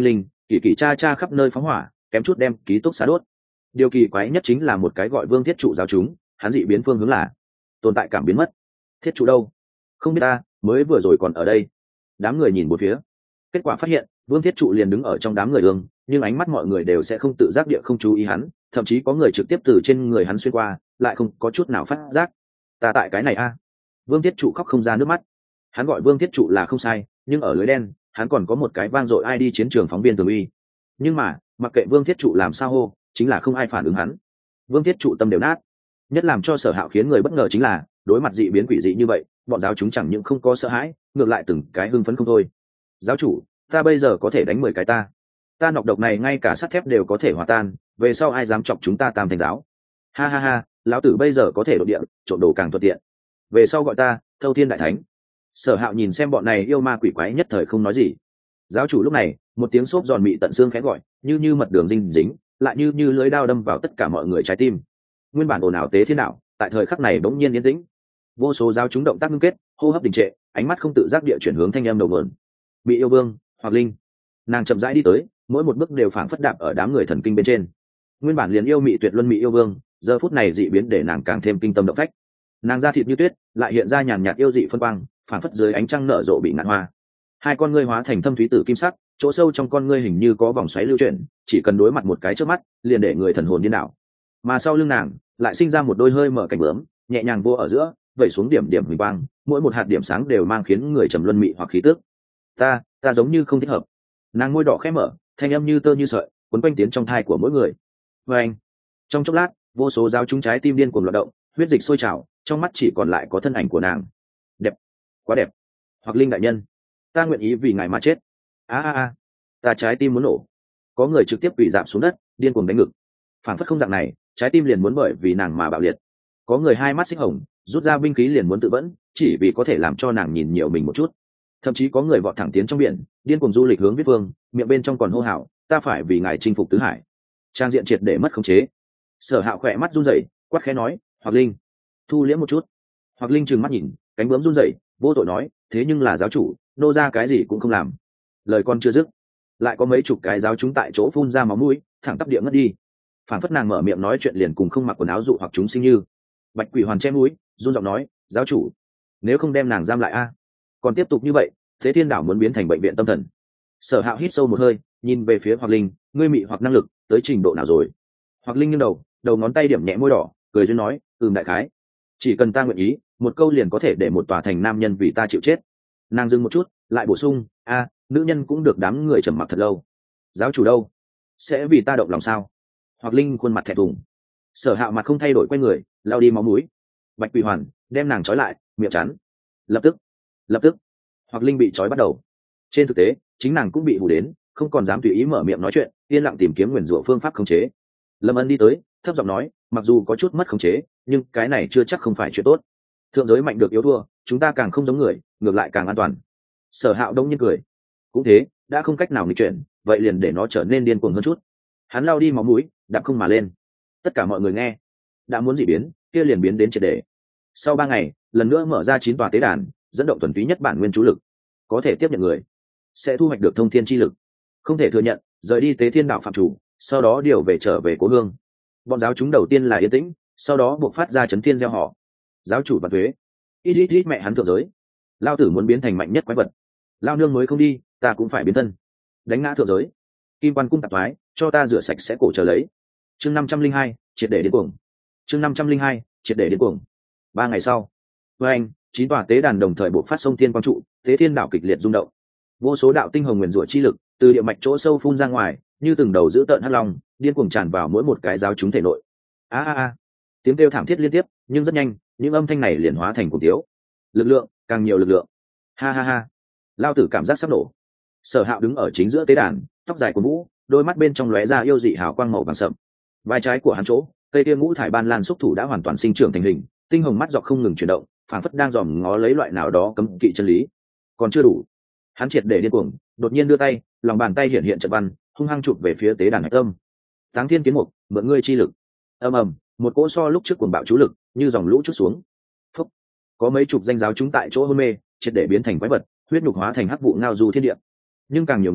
kỳ kỳ cha cha khắp nơi phóng hỏa, kém chút đem ký túc xá đốt. Điều kỳ quái nhất chính là một cái gọi Vương Thiết Trụ giáo chúng, hắn dị biến phương hướng là tồn tại cảm biến mất. Thiết Trụ đâu? Không biết ta, mới vừa rồi còn ở đây. Đám người nhìn một phía, kết quả phát hiện Vương Thiết Trụ liền đứng ở trong đám người ương, nhưng ánh mắt mọi người đều sẽ không tự giác địa không chú ý hắn, thậm chí có người trực tiếp từ trên người hắn xuyên qua, lại không có chút nào phát giác. Ta tại cái này a. Vương Thiết Trụ khóc không ra nước mắt. Hắn gọi Vương Thiết Trụ là không sai, nhưng ở lưới đen hắn còn có một cái vang dội ai đi chiến trường phóng viên tường uy. Nhưng mà mặc kệ Vương Thiết Trụ làm sao hô, chính là không ai phản ứng hắn. Vương Thiết Trụ tâm đều nát. Nhất làm cho Sở Hạo khiến người bất ngờ chính là đối mặt dị biến quỷ dị như vậy, bọn giáo chúng chẳng những không có sợ hãi, ngược lại từng cái hưng phấn không thôi. Giáo chủ, ta bây giờ có thể đánh mười cái ta ta nọc độc này ngay cả sắt thép đều có thể hòa tan, về sau ai dám chọc chúng ta Tam Thành giáo. Ha ha ha, lão tử bây giờ có thể đột địa, trộm đồ càng thuận tiện, về sau gọi ta Thâu Thiên Đại Thánh. Sở Hạo nhìn xem bọn này yêu ma quỷ quái nhất thời không nói gì. Giáo chủ lúc này một tiếng xốp giòn mị tận xương khẽ gọi, như như mật đường dinh dính, lại như như lưỡi đao đâm vào tất cả mọi người trái tim. Nguyên bản ồn ào tế thiên đạo tại thời khắc này bỗng nhiên yên tĩnh. Vô số giáo chúng động tác ngưng kết, hô hấp đình trệ, ánh mắt không tự giác địa chuyển hướng thanh âm đầu nguồn. Bị yêu vương Hoặc Linh, nàng chậm rãi đi tới, mỗi một bước đều phảng phất đạp ở đám người thần kinh bên trên. Nguyên bản liền yêu mị tuyệt luân mị yêu vương, giờ phút này dị biến để nàng càng thêm kinh tâm động phách. Nàng da thịt như tuyết, lại hiện ra nhàn nhạt yêu dị phân quang, phảng phất dưới ánh trăng nở rộ bị ngạn hoa. Hai con ngươi hóa thành thâm thúy tử kim sắc, chỗ sâu trong con ngươi hình như có vòng xoáy lưu chuyển, chỉ cần đối mặt một cái trước mắt, liền để người thần hồn điên đảo. Mà sau lưng nàng lại sinh ra một đôi hơi mở cánh bướm, nhẹ nhàng vô ở giữa, vẩy xuống điểm điểm huỳnh quang, mỗi một hạt điểm sáng đều mang khiến người trầm luân mị hoặc khí tức. Ta, ta giống như không thích hợp. Nàng môi đỏ khẽ mở, thanh âm như tơ như sợi, quấn quanh tiến trong thai của mỗi người. Và anh, trong chốc lát, vô số giáo chúng trái tim điên cuồng loạn động, huyết dịch sôi trào, trong mắt chỉ còn lại có thân ảnh của nàng. Đẹp, quá đẹp. Hoặc Linh đại nhân, ta nguyện ý vì ngài mà chết. A a a, ta trái tim muốn nổ. Có người trực tiếp quỳ rạp xuống đất, điên cuồng đánh ngực. Phản phất không dạng này, trái tim liền muốn bởi vì nàng mà bạo liệt. Có người hai mắt xích hồng, rút ra binh khí liền muốn tự vẫn, chỉ vì có thể làm cho nàng nhìn nhiều mình một chút. Thậm chí có người vọt thẳng tiến trong biển, điên cuồng du lịch hướng viết vương, miệng bên trong còn hô hào, ta phải vì ngài chinh phục tứ hải. Trang diện triệt để mất khống chế. Sở Hạo khỏe mắt run rẩy, quát khẽ nói, Hoặc Linh, thu liễm một chút. Hoặc Linh trừng mắt nhìn, cánh bướm run rẩy, vô tội nói, thế nhưng là giáo chủ, nô ra cái gì cũng không làm. Lời con chưa dứt, lại có mấy chục cái giáo chúng tại chỗ phun ra máu mũi, thẳng tắp địa ngất đi. Phản phất nàng mở miệng nói chuyện liền cùng không mặc quần áo dụ hoặc chúng sinh như. Bạch Quỷ Hoàn che mũi, run giọng nói, giáo chủ, nếu không đem nàng giam lại a, còn tiếp tục như vậy, thế thiên đảo muốn biến thành bệnh viện tâm thần. Sở Hạo hít sâu một hơi, nhìn về phía Hoặc Linh, ngươi mị hoặc năng lực tới trình độ nào rồi? Hoặc Linh nghiêng đầu, đầu ngón tay điểm nhẹ môi đỏ, cười duyên nói, ừm đại khái, chỉ cần ta nguyện ý, một câu liền có thể để một tòa thành nam nhân vì ta chịu chết. Nàng dừng một chút, lại bổ sung, a, nữ nhân cũng được đám người trầm mặc thật lâu. Giáo chủ đâu? Sẽ vì ta động lòng sao? Hoặc Linh khuôn mặt thẹn thùng. Sở Hạo mặt không thay đổi, quay người, lao đi máu mũi. Bạch Quỷ Hoàn đem nàng trói lại, miệng chắn. Lập tức, lập tức, Hoặc Linh bị trói bắt đầu. Trên thực tế, chính nàng cũng bị hù đến, không còn dám tùy ý mở miệng nói chuyện, yên lặng tìm kiếm nguyền rủa phương pháp khống chế. Lâm Ân đi tới, thấp giọng nói, mặc dù có chút mất khống chế, nhưng cái này chưa chắc không phải chuyện tốt. Thượng giới mạnh được yếu thua, chúng ta càng không giống người, ngược lại càng an toàn. Sở Hạo đông nhiên cười. Cũng thế, đã không cách nào nghịch chuyển, vậy liền để nó trở nên điên cuồng hơn chút. Hắn lao đi máu mũi, đạp không mà lên. Tất cả mọi người nghe, đã muốn dị biến, kia liền biến đến triệt để. Sau ba ngày, lần nữa mở ra chín tòa tế đàn, dẫn động thuần túy nhất bản nguyên chú lực, có thể tiếp nhận người, sẽ thu hoạch được thông thiên chi lực. Không thể thừa nhận, rời đi tế thiên đạo phạm chủ, sau đó điều về trở về cố hương. Bọn giáo chúng đầu tiên là yên tĩnh, sau đó buộc phát ra chấn thiên gieo họ. Giáo chủ và thuế, ít ít ít mẹ hắn thượng giới, lao tử muốn biến thành mạnh nhất quái vật, lao nương mới không đi, ta cũng phải biến thân, đánh ngã thượng giới, kim quan cung tạp thoái, cho ta rửa sạch sẽ cổ chờ lấy. Chương năm trăm linh hai, triệt để điên cuồng. Chương năm trăm linh hai, triệt để điên cuồng. Ba ngày sau, với anh, chín tòa tế đàn đồng thời buộc phát sông thiên quang trụ, tế thiên đảo kịch liệt rung động. Vô số đạo tinh hồng nguyền rủa chi lực từ địa mạch chỗ sâu phun ra ngoài, như từng đầu dữ tợn hắc long, điên cuồng tràn vào mỗi một cái giáo chúng thể nội. A a a, tiếng kêu thảm thiết liên tiếp, nhưng rất nhanh, những âm thanh này liền hóa thành cuồng tiếu. Lực lượng, càng nhiều lực lượng. Ha ha ha. Lao tử cảm giác sắp nổ. Sở Hạo đứng ở chính giữa tế đàn, tóc dài của vũ, đôi mắt bên trong lóe ra yêu dị hào quang màu vàng sậm. Vai trái của hắn chỗ, cây kia ngũ thải ban lan xúc thủ đã hoàn toàn sinh trưởng thành hình, tinh hồng mắt dọc không ngừng chuyển động, phảng phất đang dòm ngó lấy loại nào đó cấm kỵ chân lý. Còn chưa đủ, hắn triệt để điên cuồng, đột nhiên đưa tay, lòng bàn tay hiện hiện trận văn, hung hăng chụp về phía tế đàn hạch tâm. Táng Thiên Kiến Mục, mượn ngươi chi lực. Ầm ầm, một cỗ so lúc trước cuồng bạo chú lực, như dòng lũ chút xuống. Phúc. Có mấy chục danh giáo chúng tại chỗ hôn mê, triệt để biến thành quái vật, huyết nhục hóa thành hắc vụ ngao du thiên địa. Nhưng càng nhiều người,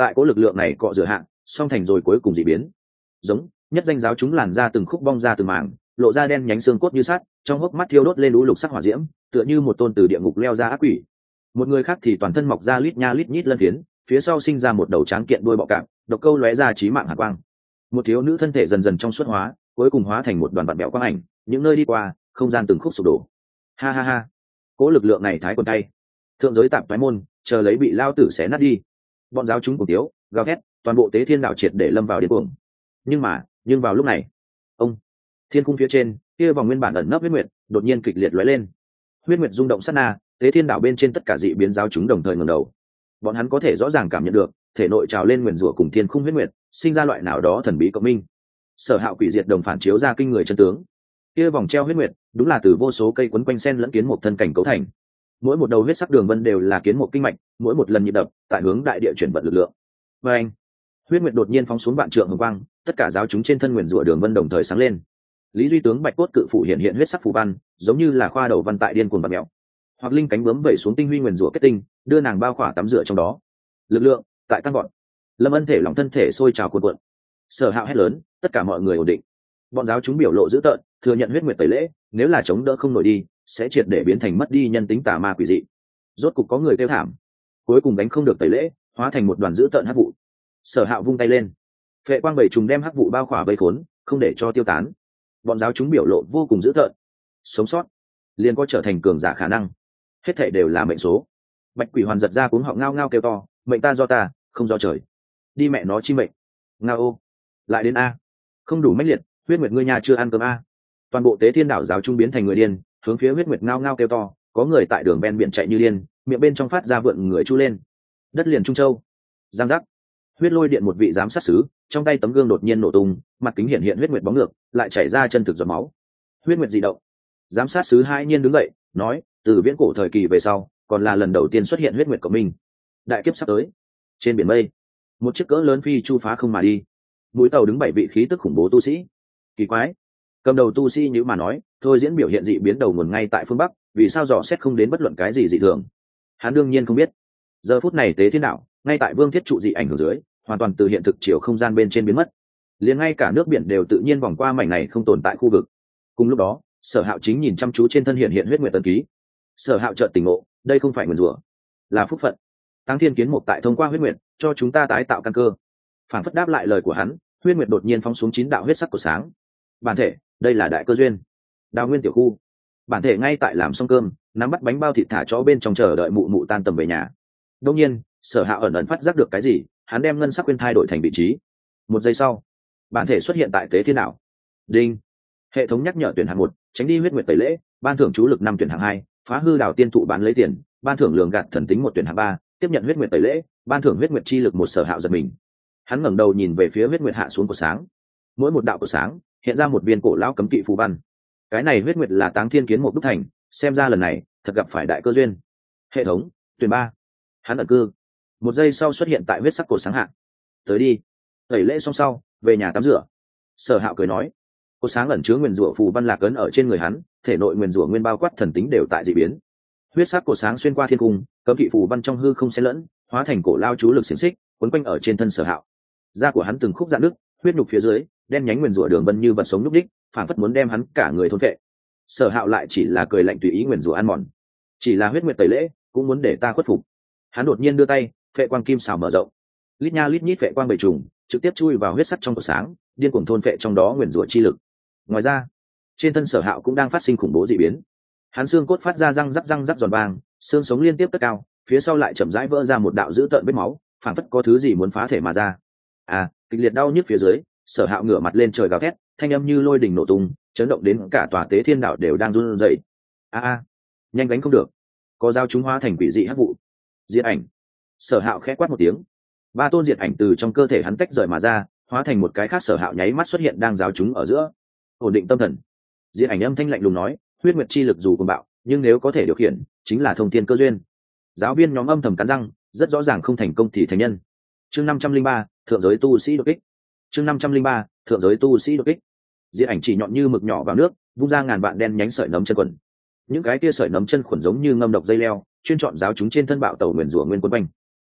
tại cố lực lượng này cọ rửa hạ song thành rồi cuối cùng dị biến. Giống nhất danh giáo chúng làn ra từng khúc bong ra từng mảng, lộ ra đen nhánh xương cốt như sắt, trong hốc mắt thiêu đốt lên lũ lục sắc hỏa diễm, tựa như một tôn từ địa ngục leo ra ác quỷ. Một người khác thì toàn thân mọc ra lít nha lít nhít lân phiến, phía sau sinh ra một đầu tráng kiện đuôi bọ cạp, độc câu lóe ra chí mạng hàn quang. Một thiếu nữ thân thể dần dần trong suốt hóa, cuối cùng hóa thành một đoàn bạt bẹo quang ảnh, những nơi đi qua không gian từng khúc sụp đổ. Ha ha ha, cố lực lượng này thái quần tay, thượng giới tạp thoái môn chờ lấy bị lao tử xé nát đi. Bọn giáo chúng cùng tiếu gào thét, toàn bộ tế thiên đạo triệt để lâm vào điên cuồng. Nhưng mà nhưng vào lúc này, ông thiên cung phía trên kia vòng nguyên bản ẩn nấp huyết nguyệt đột nhiên kịch liệt lóe lên. Huyết nguyệt rung động sát na, tế thiên đạo bên trên tất cả dị biến giáo chúng đồng thời ngẩng đầu. Bọn hắn có thể rõ ràng cảm nhận được thể nội trào lên nguyền rủa cùng thiên khung huyết nguyệt sinh ra loại nào đó thần bí cộng minh. Sở Hạo quỷ diệt đồng phản chiếu ra kinh người chân tướng. Kia vòng treo huyết nguyệt đúng là từ vô số cây quấn quanh sen lẫn kiến một thân cảnh cấu thành. Mỗi một đầu huyết sắc đường vân đều là kiến một kinh mạch, mỗi một lần nhịp đập tại hướng đại địa chuyển vận lực lượng. Và anh, huyết nguyệt đột nhiên phóng xuống vạn trượng hồng quang, tất cả giáo chúng trên thân nguyền rủa đường vân đồng thời sáng lên. Lý Duy tướng bạch cốt cự phủ hiện hiện huyết sắc phù văn, giống như là khoa đầu văn tại điên cuồng bạt mèo. Hoặc linh cánh bướm vẩy xuống tinh huy nguyền rủa kết tinh, đưa nàng bao khỏa tắm rửa trong đó. Lực lượng tại tăng gọn. Lâm Ân thể lòng thân thể sôi trào cuộn cuộn. Sở Hạo hét lớn, tất cả mọi người ổn định. Bọn giáo chúng biểu lộ dữ tợn, thừa nhận huyết nguyệt tẩy lễ, nếu là chống đỡ không nổi đi, sẽ triệt để biến thành mất đi nhân tính tà ma quỷ dị. Rốt cục có người kêu thảm, cuối cùng đánh không được tẩy lễ, hóa thành một đoàn dữ tợn hắc vụ. Sở Hạo vung tay lên, phệ quang bảy trùng đem hắc vụ bao khỏa vây khốn, không để cho tiêu tán. Bọn giáo chúng biểu lộ vô cùng dữ tợn. Sống sót liền có trở thành cường giả khả năng, hết thảy đều là mệnh số. Bạch quỷ hoàn giật ra cuống họng ngao ngao kêu to, mệnh ta do ta, không do trời. Đi mẹ nó chi mệnh. Ngao ô, lại đến a, không đủ mãnh liệt, huyết nguyệt ngươi nhà chưa ăn cơm a. Toàn bộ tế thiên đảo giáo trung biến thành người điên, hướng phía huyết nguyệt ngao ngao kêu to, có người tại đường ven biển chạy như điên, miệng bên trong phát ra vượn người chu lên. Đất liền Trung Châu, giang giác, huyết lôi điện một vị giám sát sứ, trong tay tấm gương đột nhiên nổ tung, mặt kính hiện hiện huyết nguyệt bóng ngược, lại chảy ra chân thực giọt máu. Huyết nguyệt dị động. Giám sát sứ hai nhiên đứng dậy, nói, từ viễn cổ thời kỳ về sau, còn là lần đầu tiên xuất hiện huyết nguyệt của mình. Đại kiếp sắp tới. Trên biển mây, một chiếc cỡ lớn phi chu phá không mà đi. Mũi tàu đứng bảy vị khí tức khủng bố tu sĩ. Kỳ quái, cầm đầu tu sĩ như mà nói, thôi diễn biểu hiện dị biến đầu nguồn ngay tại phương bắc, vì sao dò xét không đến bất luận cái gì dị thường. Hắn đương nhiên không biết. Giờ phút này tế thiên đạo, ngay tại vương thiết trụ dị ảnh hưởng dưới, hoàn toàn từ hiện thực chiều không gian bên trên biến mất. Liền ngay cả nước biển đều tự nhiên vòng qua mảnh này không tồn tại khu vực. Cùng lúc đó, Sở Hạo chính nhìn chăm chú trên thân hiện hiện huyết nguyệt tần ký. Sở Hạo chợt tỉnh ngộ, đây không phải nguyền rủa, là phúc phận. Tăng Thiên Kiến Mục tại thông qua huyết nguyệt, cho chúng ta tái tạo căn cơ. Phản phất đáp lại lời của hắn, huyết nguyệt đột nhiên phóng xuống chín đạo huyết sắc của sáng. Bản thể, đây là đại cơ duyên. Đào nguyên tiểu khu, bản thể ngay tại làm xong cơm, nắm bắt bánh bao thịt thả chó bên trong chờ đợi mụ mụ tan tầm về nhà. Đương nhiên, Sở Hạo ẩn ẩn phát giác được cái gì, hắn đem ngân sắc quyên thai đổi thành vị trí. Một giây sau, bản thể xuất hiện tại tế thiên đảo. Đinh, hệ thống nhắc nhở tuyển hạng một, tránh đi huyết nguyệt tẩy lễ, ban thưởng chú lực năm tuyển hạng hai, phá hư đảo tiên thụ bán lấy tiền, ban thưởng lường gạt thần tính một tuyển hạng ba, tiếp nhận huyết nguyệt tẩy lễ, ban thưởng huyết nguyệt chi lực một. Sở Hạo giật mình, hắn ngẩng đầu nhìn về phía huyết nguyệt hạ xuống của sáng. Mỗi một đạo của sáng hiện ra một viên cổ lão cấm kỵ phù văn. Cái này huyết nguyệt là Táng Thiên Kiến Mục đúc thành, xem ra lần này thật gặp phải đại cơ duyên. Hệ thống tuyển ba, hắn ẩn cư. Một giây sau xuất hiện tại huyết sắc cổ sáng hạ. Tới đi. Tẩy lễ xong sau, về nhà tắm rửa. Sở Hạo cười nói. Cổ sáng ẩn chứa nguyên rủa phù văn lạc ấn ở trên người hắn, thể nội nguyên rủa nguyên bao quát thần tính đều tại dị biến. Huyết sắc cổ sáng xuyên qua thiên cung, cấm kỵ phù văn trong hư không xen lẫn, hóa thành cổ lao chú lực xiển xích, quấn quanh ở trên thân Sở Hạo. Da của hắn từng khúc rạn nứt, huyết nhục phía dưới, đen nhánh nguyên rủa đường vân như vật sống nhúc đích, phản phất muốn đem hắn cả người thôn phệ. Sở Hạo lại chỉ là cười lạnh tùy ý nguyên rủa ăn mòn. Chỉ là huyết nguyệt tẩy lễ, cũng muốn để ta khuất phục. Hắn đột nhiên đưa tay, phệ quang kim xào mở rộng. Lít nha lít nhít phệ quang bảy trùng, trực tiếp chui vào huyết sắc trong cổ sáng, điên cuồng thôn phệ trong đó nguyên rủa chi lực. Ngoài ra, trên thân Sở Hạo cũng đang phát sinh khủng bố dị biến. Hắn xương cốt phát ra răng rắc răng rắc giòn vàng, xương sống liên tiếp cất cao, phía sau lại chậm rãi vỡ ra một đạo dữ tợn vết máu, phản phất có thứ gì muốn phá thể mà ra. À, kịch liệt đau nhức phía dưới, Sở Hạo ngửa mặt lên trời gào thét, thanh âm như lôi đình nổ tung, chấn động đến cả tòa tế thiên đạo đều đang run rẩy. A a, nhanh đánh không được, có dao chúng hóa thành quỷ dị hắc vụ. Diệt ảnh. Sở Hạo khẽ quát một tiếng, ba tôn diệt ảnh từ trong cơ thể hắn tách rời mà ra, hóa thành một cái khác. Sở Hạo nháy mắt xuất hiện đang giáo chúng ở giữa. Ổn định tâm thần. Diệt ảnh âm thanh lạnh lùng nói, huyết nguyệt chi lực dù cuồng bạo, nhưng nếu có thể điều khiển, chính là thông thiên cơ duyên. Giáo viên nhóm âm thầm cắn răng, rất rõ ràng không thành công thì thành nhân. Chương năm trăm linh ba, thượng giới tu sĩ đột kích. Chương năm trăm linh ba, thượng giới tu sĩ đột kích. Diệt ảnh chỉ nhọn như mực nhỏ vào nước, vung ra ngàn vạn đen nhánh sợi nấm chân quần. Những cái kia sợi nấm chân khuẩn giống như ngâm độc dây leo, chuyên chọn giáo chúng trên thân bạo tẩu nguyên rủa nguyên quân quanh.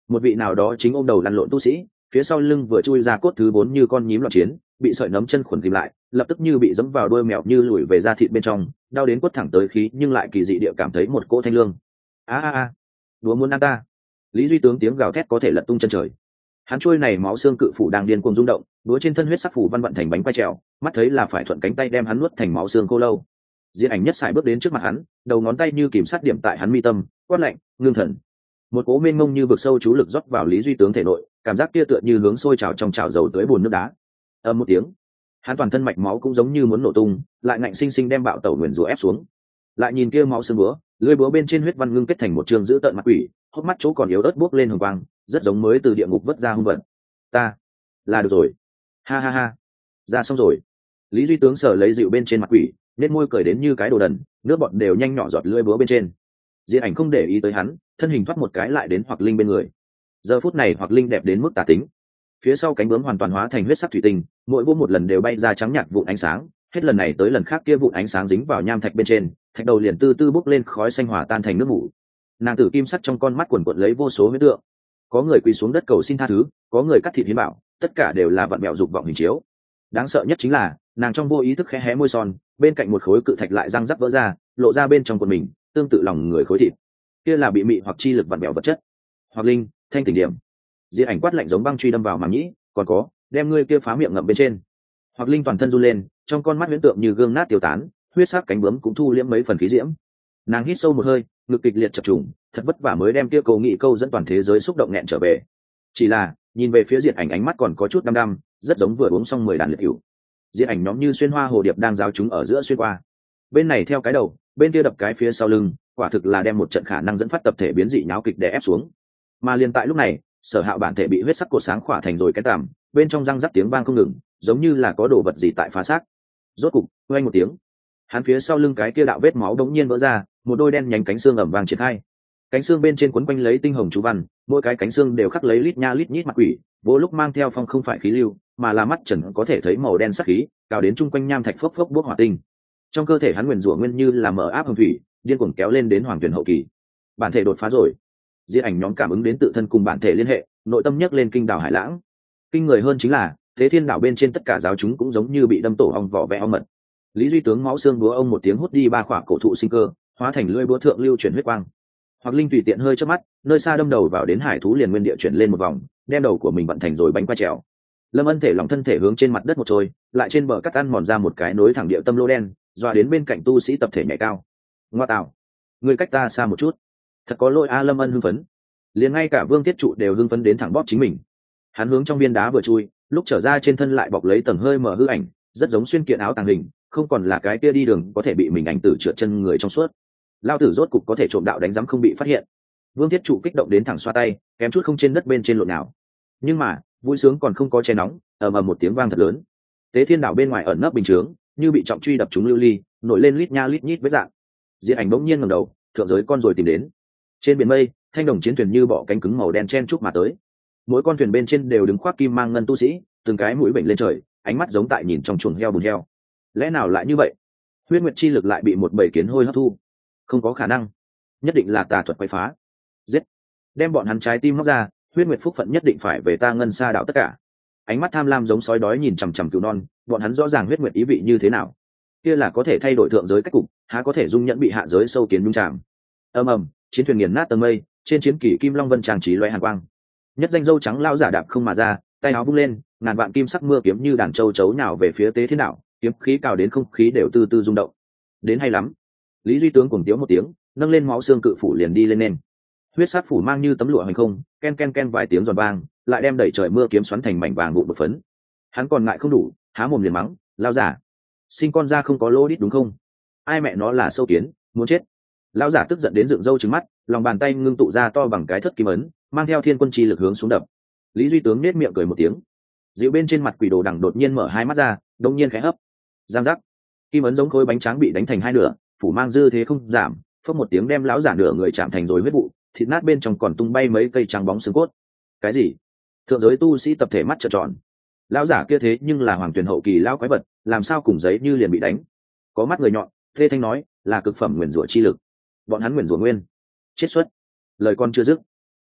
một vị nào đó chính ôm đầu lăn lộn tu sĩ, phía sau lưng vừa chui ra cốt thứ bốn như con nhím loạn chiến, bị sợi nấm chân khuẩn kìm lại, lập tức như bị dẫm vào đuôi mèo như lùi về da thịt bên trong, đau đến quất thẳng tới khí, nhưng lại kỳ dị địa cảm thấy một cỗ thanh lương. A a a, đúa muốn ăn ta! Lý Duy Tướng tiếng gào thét có thể lật tung chân trời. Hắn trôi này máu xương cự phủ đang điên cuồng rung động, đúa trên thân huyết sắc phủ văn vận thành bánh quay trèo, mắt thấy là phải thuận cánh tay đem hắn nuốt thành máu xương khô lâu. Diên Ảnh nhất xài bước đến trước mặt hắn, đầu ngón tay như kìm sát điểm tại hắn mi tâm, quát lạnh, ngưng thần. Một cỗ mênh mông như vực sâu chú lực rót vào Lý Duy Tướng thể nội, cảm giác kia tựa như hướng sôi trào trong chảo dầu tới bùn nước đá. Ầm một tiếng, hắn toàn thân mạch máu cũng giống như muốn nổ tung, lại ngạnh sinh sinh đem bạo tẩu nguyền rủa ép xuống. Lại nhìn kia máu xương búa, lưỡi búa bên trên huyết văn ngưng kết thành một trường dữ tợn mặt quỷ, hốc mắt chỗ còn yếu ớt buốc lên hồng quang, rất giống mới từ địa ngục vớt ra hung vật. Ta, là được rồi. Ha ha ha, ra xong rồi. Lý Duy Tướng sờ lấy dịu bên trên mặt quỷ, nét môi cười đến như cái đồ đần, nước bọt đều nhanh nhỏ giọt lưỡi búa bên trên. Diên Ảnh không để ý tới hắn, thân hình thoát một cái lại đến Hoặc Linh bên người. Giờ phút này Hoặc Linh đẹp đến mức tà tính, phía sau cánh bướm hoàn toàn hóa thành huyết sắc thủy tinh, mỗi vô một lần đều bay ra trắng nhạt vụn ánh sáng, hết lần này tới lần khác kia vụn ánh sáng dính vào nham thạch bên trên, thạch đầu liền tư tư bốc lên khói xanh hòa tan thành nước mủ. Nàng tử kim sắc trong con mắt quần quật lấy vô số huyết tượng, có người quỳ xuống đất cầu xin tha thứ, có người cắt thịt hiến bảo, tất cả đều là vặn bẹo dục vọng hình chiếu. Đáng sợ nhất chính là nàng trong vô ý thức khẽ hé môi son, bên cạnh một khối cự thạch lại răng rắc vỡ ra, lộ ra bên trong quần mình, tương tự lòng người khối thịt. Kia là bị mị hoặc chi lực vặn bẹo vật chất. Hoặc Linh, thanh tỉnh điểm. Diên Ảnh quát lạnh giống băng truy đâm vào màng nhĩ, còn có, đem ngươi kia phá miệng ngậm bên trên. Hoặc Linh toàn thân run lên, trong con mắt huyễn tượng như gương nát tiêu tán, huyết sắc cánh bướm cũng thu liễm mấy phần khí diễm. Nàng hít sâu một hơi, ngực kịch liệt chập trùng, thật vất vả mới đem kia cầu nghị câu dẫn toàn thế giới xúc động nghẹn trở về. Chỉ là, nhìn về phía Diên Ảnh ánh mắt còn có chút đăm đăm, rất giống vừa uống xong mười đàn liệt hữu. Diên Ảnh nhóm như xuyên hoa hồ điệp đang giáo chúng ở giữa xuyên qua. Bên này theo cái đầu, bên kia đập cái phía sau lưng, quả thực là đem một trận khả năng dẫn phát tập thể biến dị nháo kịch đè ép xuống. Mà liền tại lúc này, Sở Hạo bản thể bị huyết sắc cột sáng khỏa thành rồi cái tạm, bên trong răng rắc tiếng vang không ngừng, giống như là có đồ vật gì tại phá xác. Rốt cục, oanh một tiếng, hắn phía sau lưng cái kia đạo vết máu đống nhiên vỡ ra, một đôi đen nhánh cánh xương ẩm vàng triển khai. Cánh xương bên trên quấn quanh lấy tinh hồng chú văn, mỗi cái cánh xương đều khắc lấy lít nha lít nhít mặt quỷ, vô lúc mang theo phong không phải khí lưu, mà là mắt trần có thể thấy màu đen sắc khí, cào đến chung quanh nham thạch phốc phốc bốc hỏa tinh. Trong cơ thể hắn nguyên rủa nguyên như là mở áp hồng thủy, điên cuồng kéo lên đến hoàng tuyển hậu kỳ. Bản thể đột phá rồi. Diên Ảnh nhóm cảm ứng đến tự thân cùng bản thể liên hệ, nội tâm nhấc lên kinh đảo hải lãng. Kinh người hơn chính là, Thế Thiên đảo bên trên tất cả giáo chúng cũng giống như bị đâm tổ ong vỏ vẽ ong mật. Lý Duy Tướng máu xương búa ông một tiếng hút đi ba khỏa cổ thụ sinh cơ, hóa thành lưỡi búa thượng lưu chuyển huyết quang. Hoặc Linh tùy tiện hơi chớp mắt, nơi xa đâm đầu vào đến hải thú liền nguyên địa chuyển lên một vòng, đem đầu của mình vận thành rồi bánh quay trèo. Lâm Ân thể lỏng thân thể hướng trên mặt đất một trôi, lại trên bờ cắt ăn mòn ra một cái nối thẳng địa tâm lô đen, dọa đến bên cạnh tu sĩ tập thể nhảy cao. Ngoa tạo, người cách ta xa một chút. Thật có lỗi a. Lâm Ân hưng phấn, liền ngay cả Vương Tiết Trụ đều hưng phấn đến thẳng bóp chính mình. Hắn hướng trong viên đá vừa chui, lúc trở ra trên thân lại bọc lấy tầng hơi mở hư ảnh, rất giống xuyên kiện áo tàng hình, không còn là cái kia đi đường có thể bị mình ảnh tử trượt chân người trong suốt. Lao tử rốt cục có thể trộm đạo đánh giám không bị phát hiện. Vương Tiết Trụ kích động đến thẳng xoa tay, kém chút không trên đất bên trên lộn nào. Nhưng mà vui sướng còn không có che nóng, ầm ầm một tiếng vang thật lớn. Tế Thiên đảo bên ngoài ẩn nấp bình chướng, như bị trọng truy đập trúng lưu ly, nổi lên lít nha lít nhít vết dạng. Diên Ảnh bỗng nhiên ngẩng đầu, thượng giới con rồi tìm đến. Trên biển mây, thanh đồng chiến thuyền như bọ cánh cứng màu đen chen chúc mà tới. Mỗi con thuyền bên trên đều đứng khoác kim mang ngân tu sĩ, từng cái mũi bệnh lên trời, ánh mắt giống tại nhìn trong chuồng heo bùn heo. Lẽ nào lại như vậy? Huyết nguyệt chi lực lại bị một bầy kiến hôi hấp thu? Không có khả năng, nhất định là tà thuật quấy phá. Giết, đem bọn hắn trái tim móc ra, huyết nguyệt phúc phận nhất định phải về ta ngân sa đạo tất cả. Ánh mắt tham lam giống sói đói nhìn chằm chằm cừu non, bọn hắn rõ ràng huyết nguyệt ý vị như thế nào. Kia là có thể thay đổi thượng giới cách cục, há có thể dung nhẫn bị hạ giới sâu kiến nhung chạm. Ầm ầm, chiến thuyền nghiền nát tầng mây, trên chiến kỷ kim long vân trang trí loé hàn quang. Nhất danh dâu trắng lao giả đạp không mà ra, tay áo vung lên, ngàn vạn kim sắc mưa kiếm như đàn châu chấu nhào về phía Tế Thiên đảo, kiếm khí cào đến không khí đều từ từ rung động. Đến hay lắm. Lý Duy Tướng cuồng tiếu một tiếng, nâng lên máu xương cự phủ liền đi lên nền. Huyết sắc phủ mang như tấm lụa hành không, ken ken ken vài tiếng giòn vang, lại đem đẩy trời mưa kiếm xoắn thành mảnh vàng vụn một phấn. Hắn còn ngại không đủ, há mồm liền mắng, lao giả, sinh con ra không có lỗ đít đúng không? Ai mẹ nó là sâu kiến, muốn chết. Lão giả tức giận đến dựng râu trừng mắt, lòng bàn tay ngưng tụ ra to bằng cái thất kim ấn, mang theo thiên quân chi lực hướng xuống đập. Lý Duy Tướng nét miệng cười một tiếng, dịu bên trên mặt quỷ đồ đằng đột nhiên mở hai mắt ra, đông nhiên khẽ hấp, giang giác, kim ấn giống khối bánh tráng bị đánh thành hai nửa, phủ mang dư thế không giảm, phất một tiếng đem lão giả nửa người chạm thành rồi huyết vụ, thịt nát bên trong còn tung bay mấy cây trắng bóng xương cốt. Cái gì? Thượng giới tu sĩ tập thể mắt trợn tròn. Lão giả kia thế nhưng là hoàng tuyển hậu kỳ lão quái vật, làm sao cùng giấy như liền bị đánh? Có mắt người nhọn, thê thanh nói, là cực phẩm nguyền rủa chi lực. Bọn hắn nguyền rủa nguyên. Chết xuất. Lời con chưa dứt,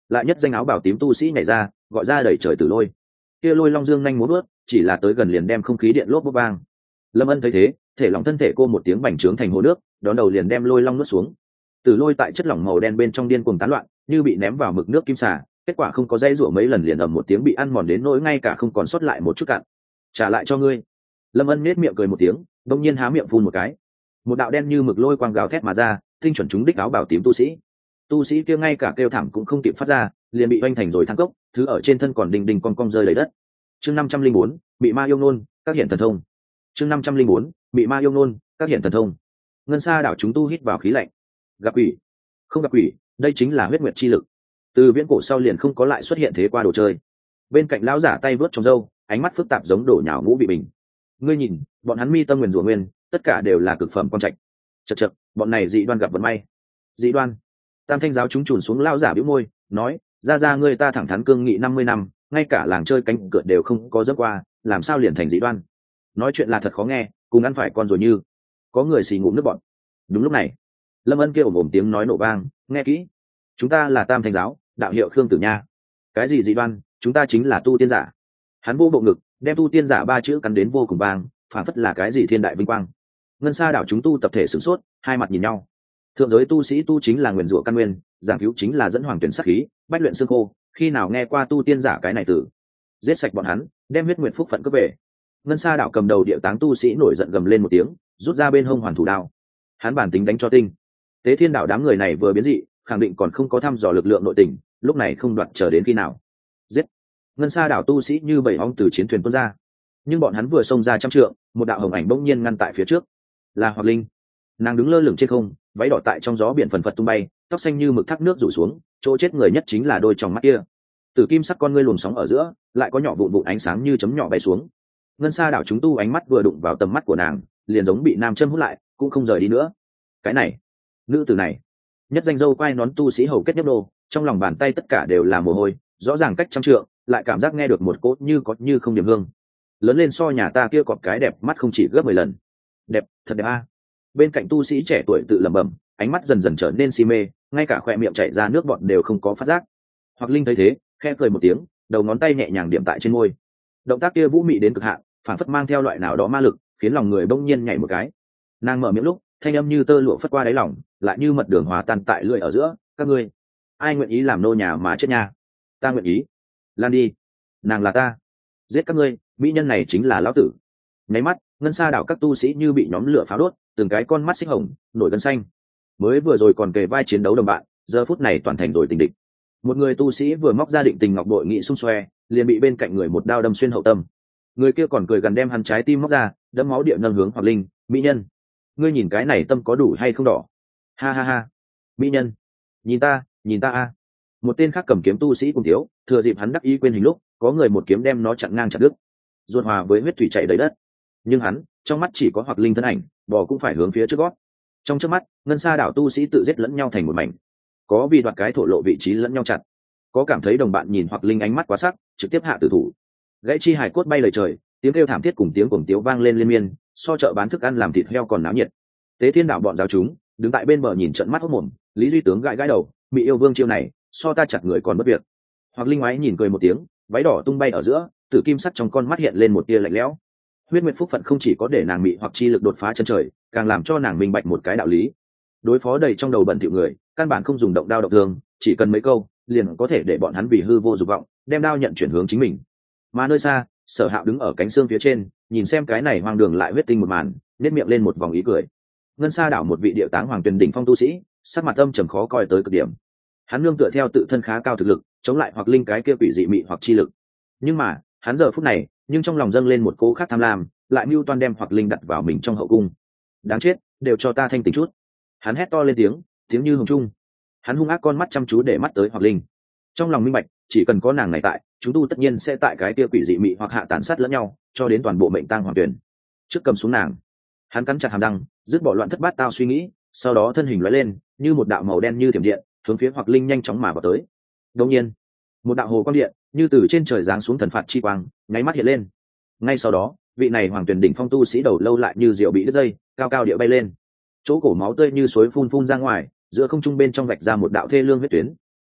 lại nhất danh áo bảo tím tu sĩ nhảy ra gọi ra đẩy trời tử lôi. Kia lôi long dương nhanh muốn bước, chỉ là tới gần liền đem không khí điện lốp bốc vang. Lâm Ân thấy thế, thể lỏng thân thể cô một tiếng bành trướng thành hồ nước, đón đầu liền đem lôi long nuốt xuống. Tử lôi tại chất lỏng màu đen bên trong điên cuồng tán loạn, như bị ném vào mực nước kim xà, kết quả không có dây rủa mấy lần liền ầm một tiếng bị ăn mòn đến nỗi ngay cả không còn sót lại một chút cạn. Trả lại cho ngươi. Lâm Ân nhếch miệng cười một tiếng, đột nhiên há miệng phun một cái. Một đạo đen như mực lôi quang gào thét mà ra, tinh chuẩn trúng đích áo bào tím tu sĩ. Tu sĩ kia ngay cả kêu thảm cũng không kịp phát ra, liền bị oanh thành rồi thang cốc, thứ ở trên thân còn đinh đinh cong cong rơi lấy đất. Chương năm trăm linh bốn, bị ma yêu nôn, các hiện thần thông. Chương năm trăm linh bốn, bị ma yêu nôn, các hiện thần thông. Ngân Sa đảo chúng tu hít vào khí lạnh. Gặp quỷ? Không gặp quỷ, đây chính là huyết nguyệt chi lực. Từ viễn cổ sau liền không có lại xuất hiện thế qua đồ chơi. Bên cạnh lão giả tay vớt trong râu, ánh mắt phức tạp giống đổ nhào ngũ bị bình. Ngươi nhìn, bọn hắn mi tâm nguyên rủa nguyên, tất cả đều là cực phẩm quan trạch. Chậc chậc, bọn này dị đoan gặp vận may. Dị đoan? Tam thanh giáo chúng trùn xuống lão giả bĩu môi, nói, ra ra ngươi ta thẳng thắn cương nghị năm mươi năm, ngay cả làng chơi cánh cửa đều không có dẫm qua, làm sao liền thành dị đoan? Nói chuyện là thật khó nghe, cùng ăn phải con rồi như. Có người xì ngụm nước bọn. Đúng lúc này, Lâm Ân kêu ồm ồm tiếng nói nổ vang, nghe kỹ, chúng ta là Tam thanh giáo, đạo hiệu Khương Tử Nha. Cái gì dị đoan? Chúng ta chính là tu tiên giả. Hắn vô bộ ngực, đem tu tiên giả ba chữ cắn đến vô cùng vang, phản phất là cái gì thiên đại vinh quang. Ngân Sa đảo chúng tu tập thể sửng sốt, hai mặt nhìn nhau. Thượng giới tu sĩ tu chính là nguyên rủa căn nguyên, giảng cứu chính là dẫn hoàng tuyển sát khí, bách luyện xương khô, khi nào nghe qua tu tiên giả cái này tử. Giết sạch bọn hắn, đem huyết nguyện phúc phận cướp về. Ngân Sa đảo cầm đầu địa táng tu sĩ nổi giận gầm lên một tiếng, rút ra bên hông hoàn thủ đao. Hắn bản tính đánh cho tinh. Tế Thiên đảo đám người này vừa biến dị, khẳng định còn không có thăm dò lực lượng nội tình, lúc này không đoạt chờ đến khi nào. Giết! Ngân Sa đảo tu sĩ như bảy ong từ chiến thuyền tuôn ra, nhưng bọn hắn vừa xông ra trăm trượng, một đạo hồng ảnh bỗng nhiên ngăn tại phía trước. Là Hoạt Linh. Nàng đứng lơ lửng trên không, váy đỏ tại trong gió biển phần phật tung bay, tóc xanh như mực thác nước rủ xuống, chỗ chết người nhất chính là đôi tròng mắt kia. Tử kim sắc con ngươi luồn sóng ở giữa, lại có nhỏ vụn vụn ánh sáng như chấm nhỏ bay xuống. Ngân Sa đảo chúng tu ánh mắt vừa đụng vào tầm mắt của nàng, liền giống bị nam châm hút lại, cũng không rời đi nữa. Cái này, nữ tử này, nhất danh dâu quai nón tu sĩ hầu kết nhấp nô, trong lòng bàn tay tất cả đều là mồ hôi, rõ ràng cách trăm trượng, lại cảm giác nghe được một cốt như có như không điểm hương. Lớn lên so nhà ta kia cọp cái đẹp mắt không chỉ gấp mười lần. Đẹp, thật đẹp a. Bên cạnh tu sĩ trẻ tuổi tự lẩm bẩm, ánh mắt dần dần trở nên si mê, ngay cả khóe miệng chảy ra nước bọt đều không có phát giác. Hoặc Linh thấy thế, khẽ cười một tiếng, đầu ngón tay nhẹ nhàng điểm tại trên môi. Động tác kia vũ mị đến cực hạn, phản phất mang theo loại nào đó ma lực, khiến lòng người bỗng nhiên nhảy một cái. Nàng mở miệng lúc, thanh âm như tơ lụa phất qua đáy lòng, lại như mật đường hòa tan tại lưỡi ở giữa. Các ngươi, ai nguyện ý làm nô nhà mà chết nha? Ta nguyện ý. Lan đi. Nàng là ta. Giết các ngươi, mỹ nhân này chính là lão tử. Nháy mắt, Ngân Sa đảo các tu sĩ như bị nhóm lửa pháo đốt, từng cái con mắt xích hồng, nổi gân xanh. Mới vừa rồi còn kề vai chiến đấu đồng bạn, giờ phút này toàn thành rồi tình địch. Một người tu sĩ vừa móc ra định tình ngọc bội nghị xung xoe, liền bị bên cạnh người một đao đâm xuyên hậu tâm. Người kia còn cười gần đem hắn trái tim móc ra, đâm máu địa nâng hướng Hoặc Linh, mỹ nhân, ngươi nhìn cái này tâm có đủ hay không đỏ? Ha ha ha, mỹ nhân, nhìn ta, nhìn ta a. Một tên khác cầm kiếm tu sĩ cùng thiếu, thừa dịp hắn đắc ý quên hình lúc, có người một kiếm đem nó chặn ngang chặt đứt, ruột hòa với huyết thủy chảy đầy đất. Nhưng hắn, trong mắt chỉ có Hoặc Linh thân ảnh, bò cũng phải hướng phía trước gót. Trong chớp mắt, Ngân Sa đảo tu sĩ tự giết lẫn nhau thành một mảnh, có vì đoạt cái thổ lộ vị trí lẫn nhau chặt, có cảm thấy đồng bạn nhìn Hoặc Linh ánh mắt quá sắc, trực tiếp hạ tử thủ. Gãy chi hải cốt bay lời trời, tiếng kêu thảm thiết cùng tiếng cuồng tiếu vang lên liên miên, so chợ bán thức ăn làm thịt heo còn náo nhiệt. Tế Thiên đảo bọn giáo chúng đứng tại bên bờ nhìn trận mắt hốt mồm, Lý Duy tướng gãi gãi đầu, Mị yêu vương chiêu này, so ta chặt người còn bất việc. Hoặc Linh ngoái nhìn cười một tiếng, váy đỏ tung bay ở giữa, tử kim sắc trong con mắt hiện lên một tia lạnh lẽo. Huyết Nguyệt phúc phận không chỉ có để nàng mị hoặc chi lực đột phá chân trời, càng làm cho nàng minh bạch một cái đạo lý. Đối phó đầy trong đầu bẩn thỉu người, căn bản không dùng động đao động thương, chỉ cần mấy câu, liền có thể để bọn hắn vì hư vô dục vọng, đem đao nhận chuyển hướng chính mình. Mà nơi xa, Sở Hạo đứng ở cánh xương phía trên, nhìn xem cái này hoang đường lại huyết tinh một màn, nhếch miệng lên một vòng ý cười. Ngân Sa đảo một vị địa táng hoàng tuyền đỉnh phong tu sĩ, sắc mặt âm trầm khó coi tới cực điểm. Hắn nương tựa theo tự thân khá cao thực lực, chống lại Hoặc Linh cái kia quỷ dị mị hoặc chi lực. Nhưng mà, hắn giờ phút này, nhưng trong lòng dâng lên một cố khác tham lam, lại mưu toan đem Hoặc Linh đặt vào mình trong hậu cung. Đáng chết, đều cho ta thanh tỉnh chút. Hắn hét to lên tiếng, tiếng như hồng trung. Hắn hung ác con mắt chăm chú để mắt tới Hoặc Linh. Trong lòng minh bạch, chỉ cần có nàng này tại, chúng tu tất nhiên sẽ tại cái kia quỷ dị mị hoặc hạ tàn sát lẫn nhau, cho đến toàn bộ mệnh tang hoàng tuyển. Trước cầm xuống nàng, hắn cắn chặt hàm răng, dứt bỏ loạn thất bát tao suy nghĩ, sau đó thân hình lóe lên, như một đạo màu đen như thiểm điện, hướng phía Hoặc Linh nhanh chóng mà vào tới. Đột nhiên, một đạo hồ quang điện như từ trên trời giáng xuống thần phạt chi quang, nháy mắt hiện lên. Ngay sau đó, vị này hoàng tuyển đỉnh phong tu sĩ đầu lâu lại như diều bị đứt dây, cao cao địa bay lên. Chỗ cổ máu tươi như suối phun phun ra ngoài, giữa không trung bên trong vạch ra một đạo thê lương huyết tuyến.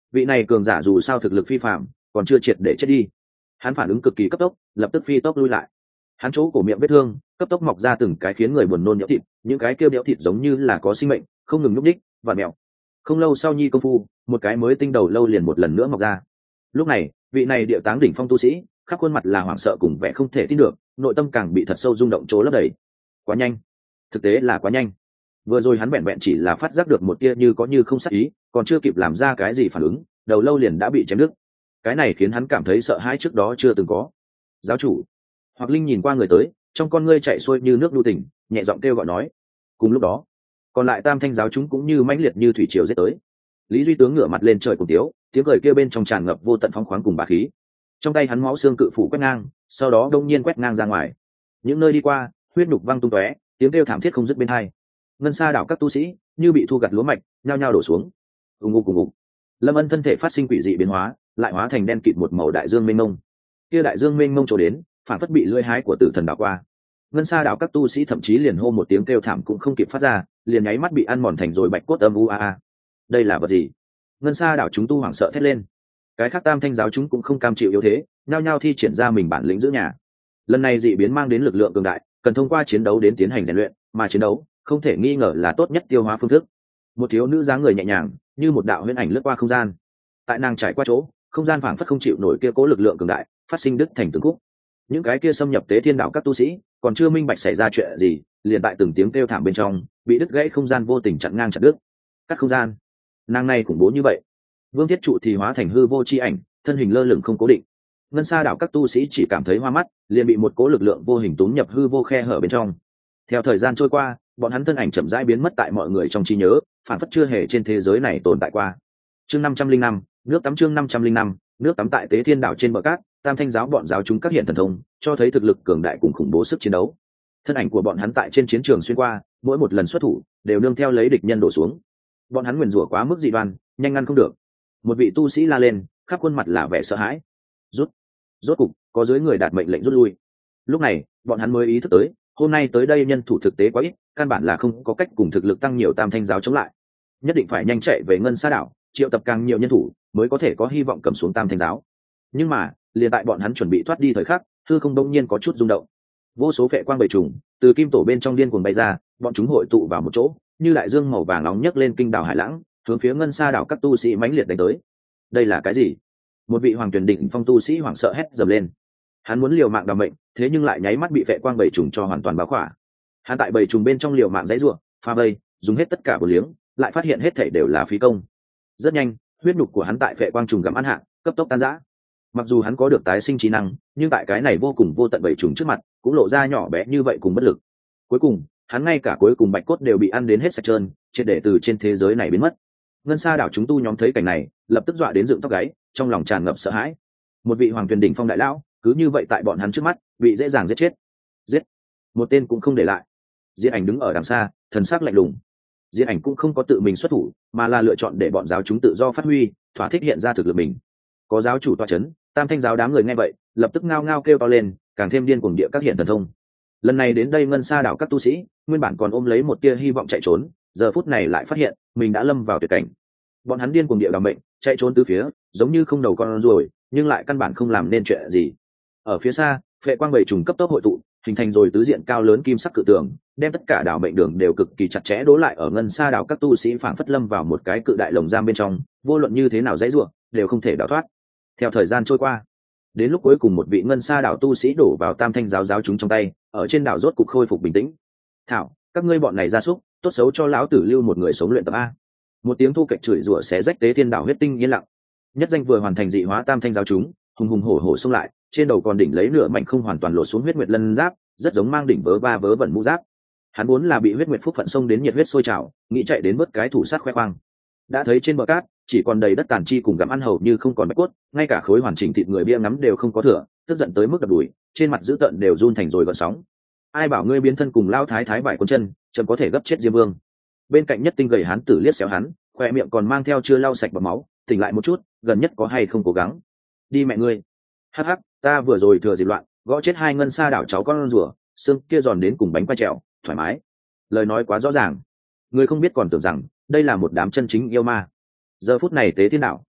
vị này cường giả dù sao thực lực phi phạm, còn chưa triệt để chết đi. Hắn phản ứng cực kỳ cấp tốc, lập tức phi tốc lui lại. Hắn chỗ cổ miệng vết thương cấp tốc mọc ra từng cái khiến người buồn nôn nhỡ thịt, những cái kia béo thịt giống như là có sinh mệnh, không ngừng nhúc nhích và mèo. Không lâu sau nhi công phu, một cái mới tinh đầu lâu liền một lần nữa mọc ra. Lúc này, vị này địa táng đỉnh phong tu sĩ, khắp khuôn mặt là hoảng sợ cùng vẻ không thể tin được, nội tâm càng bị thật sâu rung động chỗ lấp đầy. Quá nhanh, thực tế là quá nhanh. Vừa rồi hắn vẹn vẹn chỉ là phát giác được một tia như có như không sát ý, còn chưa kịp làm ra cái gì phản ứng, đầu lâu liền đã bị chém đứt. Cái này khiến hắn cảm thấy sợ hãi trước đó chưa từng có. Giáo chủ. Hoặc Linh nhìn qua người tới, trong con ngươi chạy xuôi như nước lưu tình, nhẹ giọng kêu gọi nói. Cùng lúc đó, còn lại tam thanh giáo chúng cũng như mãnh liệt như thủy triều giết tới. Lý Duy tướng ngửa mặt lên trời cùng tiếu, tiếng cười kia bên trong tràn ngập vô tận phóng khoáng cùng bá khí. Trong tay hắn máu xương cự phủ quét ngang, sau đó đông nhiên quét ngang ra ngoài. Những nơi đi qua, huyết nhục văng tung tóe, tiếng kêu thảm thiết không dứt bên hai. Ngân Sa đảo các tu sĩ như bị thu gặt lúa mạch, nhao nhao đổ xuống. Ùng ục ùng ục. Lâm Ân thân thể phát sinh quỷ dị biến hóa, lại hóa thành đen kịt một màu đại dương mênh mông. Kia đại dương mênh mông trổ đến, phản phất bị lưỡi hái của tử thần đảo qua. Ngân Sa đảo các tu sĩ thậm chí liền hô một tiếng kêu thảm cũng không kịp phát ra, liền nháy mắt bị ăn mòn thành rồi bạch cốt âm u a a. Đây là vật gì? Ngân Sa đảo chúng tu hoảng sợ thét lên. Cái khác tam thanh giáo chúng cũng không cam chịu yếu thế, nhao nhao thi triển ra mình bản lĩnh giữ nhà. Lần này dị biến mang đến lực lượng cường đại, cần thông qua chiến đấu đến tiến hành rèn luyện, mà chiến đấu không thể nghi ngờ là tốt nhất tiêu hóa phương thức. Một thiếu nữ dáng người nhẹ nhàng, như một đạo huyễn ảnh lướt qua không gian. Tại nàng trải qua chỗ, không gian phảng phất không chịu nổi kia cố lực lượng cường đại, phát sinh đứt thành từng khúc. Những cái kia xâm nhập tế thiên đảo các tu sĩ, còn chưa minh bạch xảy ra chuyện gì, liền tại từng tiếng kêu thảm bên trong, bị đứt gãy không gian vô tình chặn ngang chặt đứt. Cắt không gian. Nàng này khủng bố như vậy. Vương Thiết Trụ thì hóa thành hư vô chi ảnh, thân hình lơ lửng không cố định. Ngân Sa đảo các tu sĩ chỉ cảm thấy hoa mắt, liền bị một cố lực lượng vô hình túm nhập hư vô khe hở bên trong. Theo thời gian trôi qua, bọn hắn thân ảnh chậm rãi biến mất tại mọi người trong trí nhớ, phản phất chưa hề trên thế giới này tồn tại qua. Chương năm trăm linh năm, nước tắm chương năm trăm linh năm, nước tắm tại Tế Thiên đảo trên bờ cát, tam thanh giáo bọn giáo chúng các hiện thần thông, cho thấy thực lực cường đại cùng khủng bố sức chiến đấu. Thân ảnh của bọn hắn tại trên chiến trường xuyên qua, mỗi một lần xuất thủ đều nương theo lấy địch nhân đổ xuống. Bọn hắn nguyền rủa quá mức dị đoan, nhanh ngăn không được. Một vị tu sĩ la lên, khắp khuôn mặt là vẻ sợ hãi. Rút. Rốt cục, có dưới người đạt mệnh lệnh rút lui. Lúc này, bọn hắn mới ý thức tới, hôm nay tới đây nhân thủ thực tế quá ít, căn bản là không có cách cùng thực lực tăng nhiều tam thanh giáo chống lại. Nhất định phải nhanh chạy về Ngân Sa đảo, triệu tập càng nhiều nhân thủ, mới có thể có hy vọng cầm xuống tam thanh giáo. Nhưng mà, liền tại bọn hắn chuẩn bị thoát đi thời khắc, hư không đông nhiên có chút rung động. Vô số phệ quang bầy trùng từ kim tổ bên trong điên cuồng bay ra, bọn chúng hội tụ vào một chỗ, như đại dương màu vàng nóng nhấc lên kinh đảo hải lãng, hướng phía Ngân Sa đảo các tu sĩ mãnh liệt đánh tới. Đây là cái gì? Một vị hoàng tuyển đỉnh phong tu sĩ hoảng sợ hét dầm lên. Hắn muốn liều mạng đảm mệnh, thế nhưng lại nháy mắt bị phệ quang bầy trùng cho hoàn toàn bao khỏa. Hắn tại bầy trùng bên trong liều mạng dãy rủa, pha vây, dùng hết tất cả bổ liếng, lại phát hiện hết thảy đều là phí công. Rất nhanh, huyết nhục của hắn tại phệ quang trùng gặm ăn hạ, cấp tốc tan rã. Mặc dù hắn có được tái sinh trí năng, nhưng tại cái này vô cùng vô tận bầy trùng trước mặt, cũng lộ ra nhỏ bé như vậy cùng bất lực. Cuối cùng, hắn ngay cả cuối cùng bạch cốt đều bị ăn đến hết sạch trơn, triệt để từ trên thế giới này biến mất. Ngân Sa đảo chúng tu nhóm thấy cảnh này, lập tức dọa đến dựng tóc gáy, trong lòng tràn ngập sợ hãi. Một vị hoàng tuyển đỉnh phong đại lão, cứ như vậy tại bọn hắn trước mắt, bị dễ dàng giết chết. Giết, một tên cũng không để lại. Diệt Ảnh đứng ở đằng xa, thần sắc lạnh lùng. Diệt Ảnh cũng không có tự mình xuất thủ, mà là lựa chọn để bọn giáo chúng tự do phát huy, thỏa thích hiện ra thực lực mình. Có giáo chủ tọa chấn, tam thanh giáo đám người nghe vậy, lập tức ngao ngao kêu to lên, càng thêm điên cuồng địa các hiện thần thông. Lần này đến đây Ngân Sa đảo các tu sĩ, nguyên bản còn ôm lấy một tia hy vọng chạy trốn, giờ phút này lại phát hiện mình đã lâm vào tuyệt cảnh. Bọn hắn điên cuồng địa làm bệnh, chạy trốn tứ phía, giống như không đầu con ruồi, nhưng lại căn bản không làm nên chuyện gì. Ở phía xa, phệ quang bầy trùng cấp tốc hội tụ, hình thành rồi tứ diện cao lớn kim sắc cự tường, đem tất cả đảo mệnh đường đều cực kỳ chặt chẽ đố lại ở Ngân Sa đảo các tu sĩ phảng phất lâm vào một cái cự đại lồng giam bên trong, vô luận như thế nào dãy rủa, đều không thể đào thoát. Theo thời gian trôi qua, đến lúc cuối cùng một vị Ngân Sa đảo tu sĩ đổ vào tam thanh giáo giáo chúng trong tay, ở trên đảo rốt cục khôi phục bình tĩnh. Thảo, các ngươi bọn này gia súc, tốt xấu cho lão tử lưu một người sống luyện tập a. Một tiếng thu kệch chửi rủa xé rách Tế Thiên đảo huyết tinh yên lặng. Nhất danh vừa hoàn thành dị hóa tam thanh giáo chúng, hùng hùng hổ hổ xông lại, trên đầu còn đỉnh lấy nửa mảnh không hoàn toàn lột xuống huyết nguyệt lân giáp, rất giống mang đỉnh vớ ba vớ vẩn mũ giáp. Hắn muốn là bị huyết nguyệt phúc phận xông đến nhiệt huyết sôi trào, nghĩ chạy đến bớt cái thủ sát khoe khoang. Đã thấy trên bờ cát chỉ còn đầy đất tàn chi cùng gặm ăn hầu như không còn bạch cốt, ngay cả khối hoàn chỉnh thịt người bia ngắm đều không có thừa, tức giận tới mức đập đùi, trên mặt dữ tợn đều run thành rồi gợn sóng. Ai bảo ngươi biến thân cùng lao thái thái vải cuốn chân, chậm có thể gấp chết Diêm Vương. Bên cạnh nhất tinh gầy hắn tử liếc xéo hắn, khoe miệng còn mang theo chưa lau sạch bọt máu, tỉnh lại một chút, gần nhất có hay không cố gắng. Đi mẹ ngươi. Hắc hắc, ta vừa rồi thừa dịp loạn, gõ chết hai Ngân Sa đảo cháu con rùa, xương kia giòn đến cùng bánh quay trèo, thoải mái. Lời nói quá rõ ràng, người không biết còn tưởng rằng đây là một đám chân chính yêu ma. Giờ phút này Tế Thiên đảo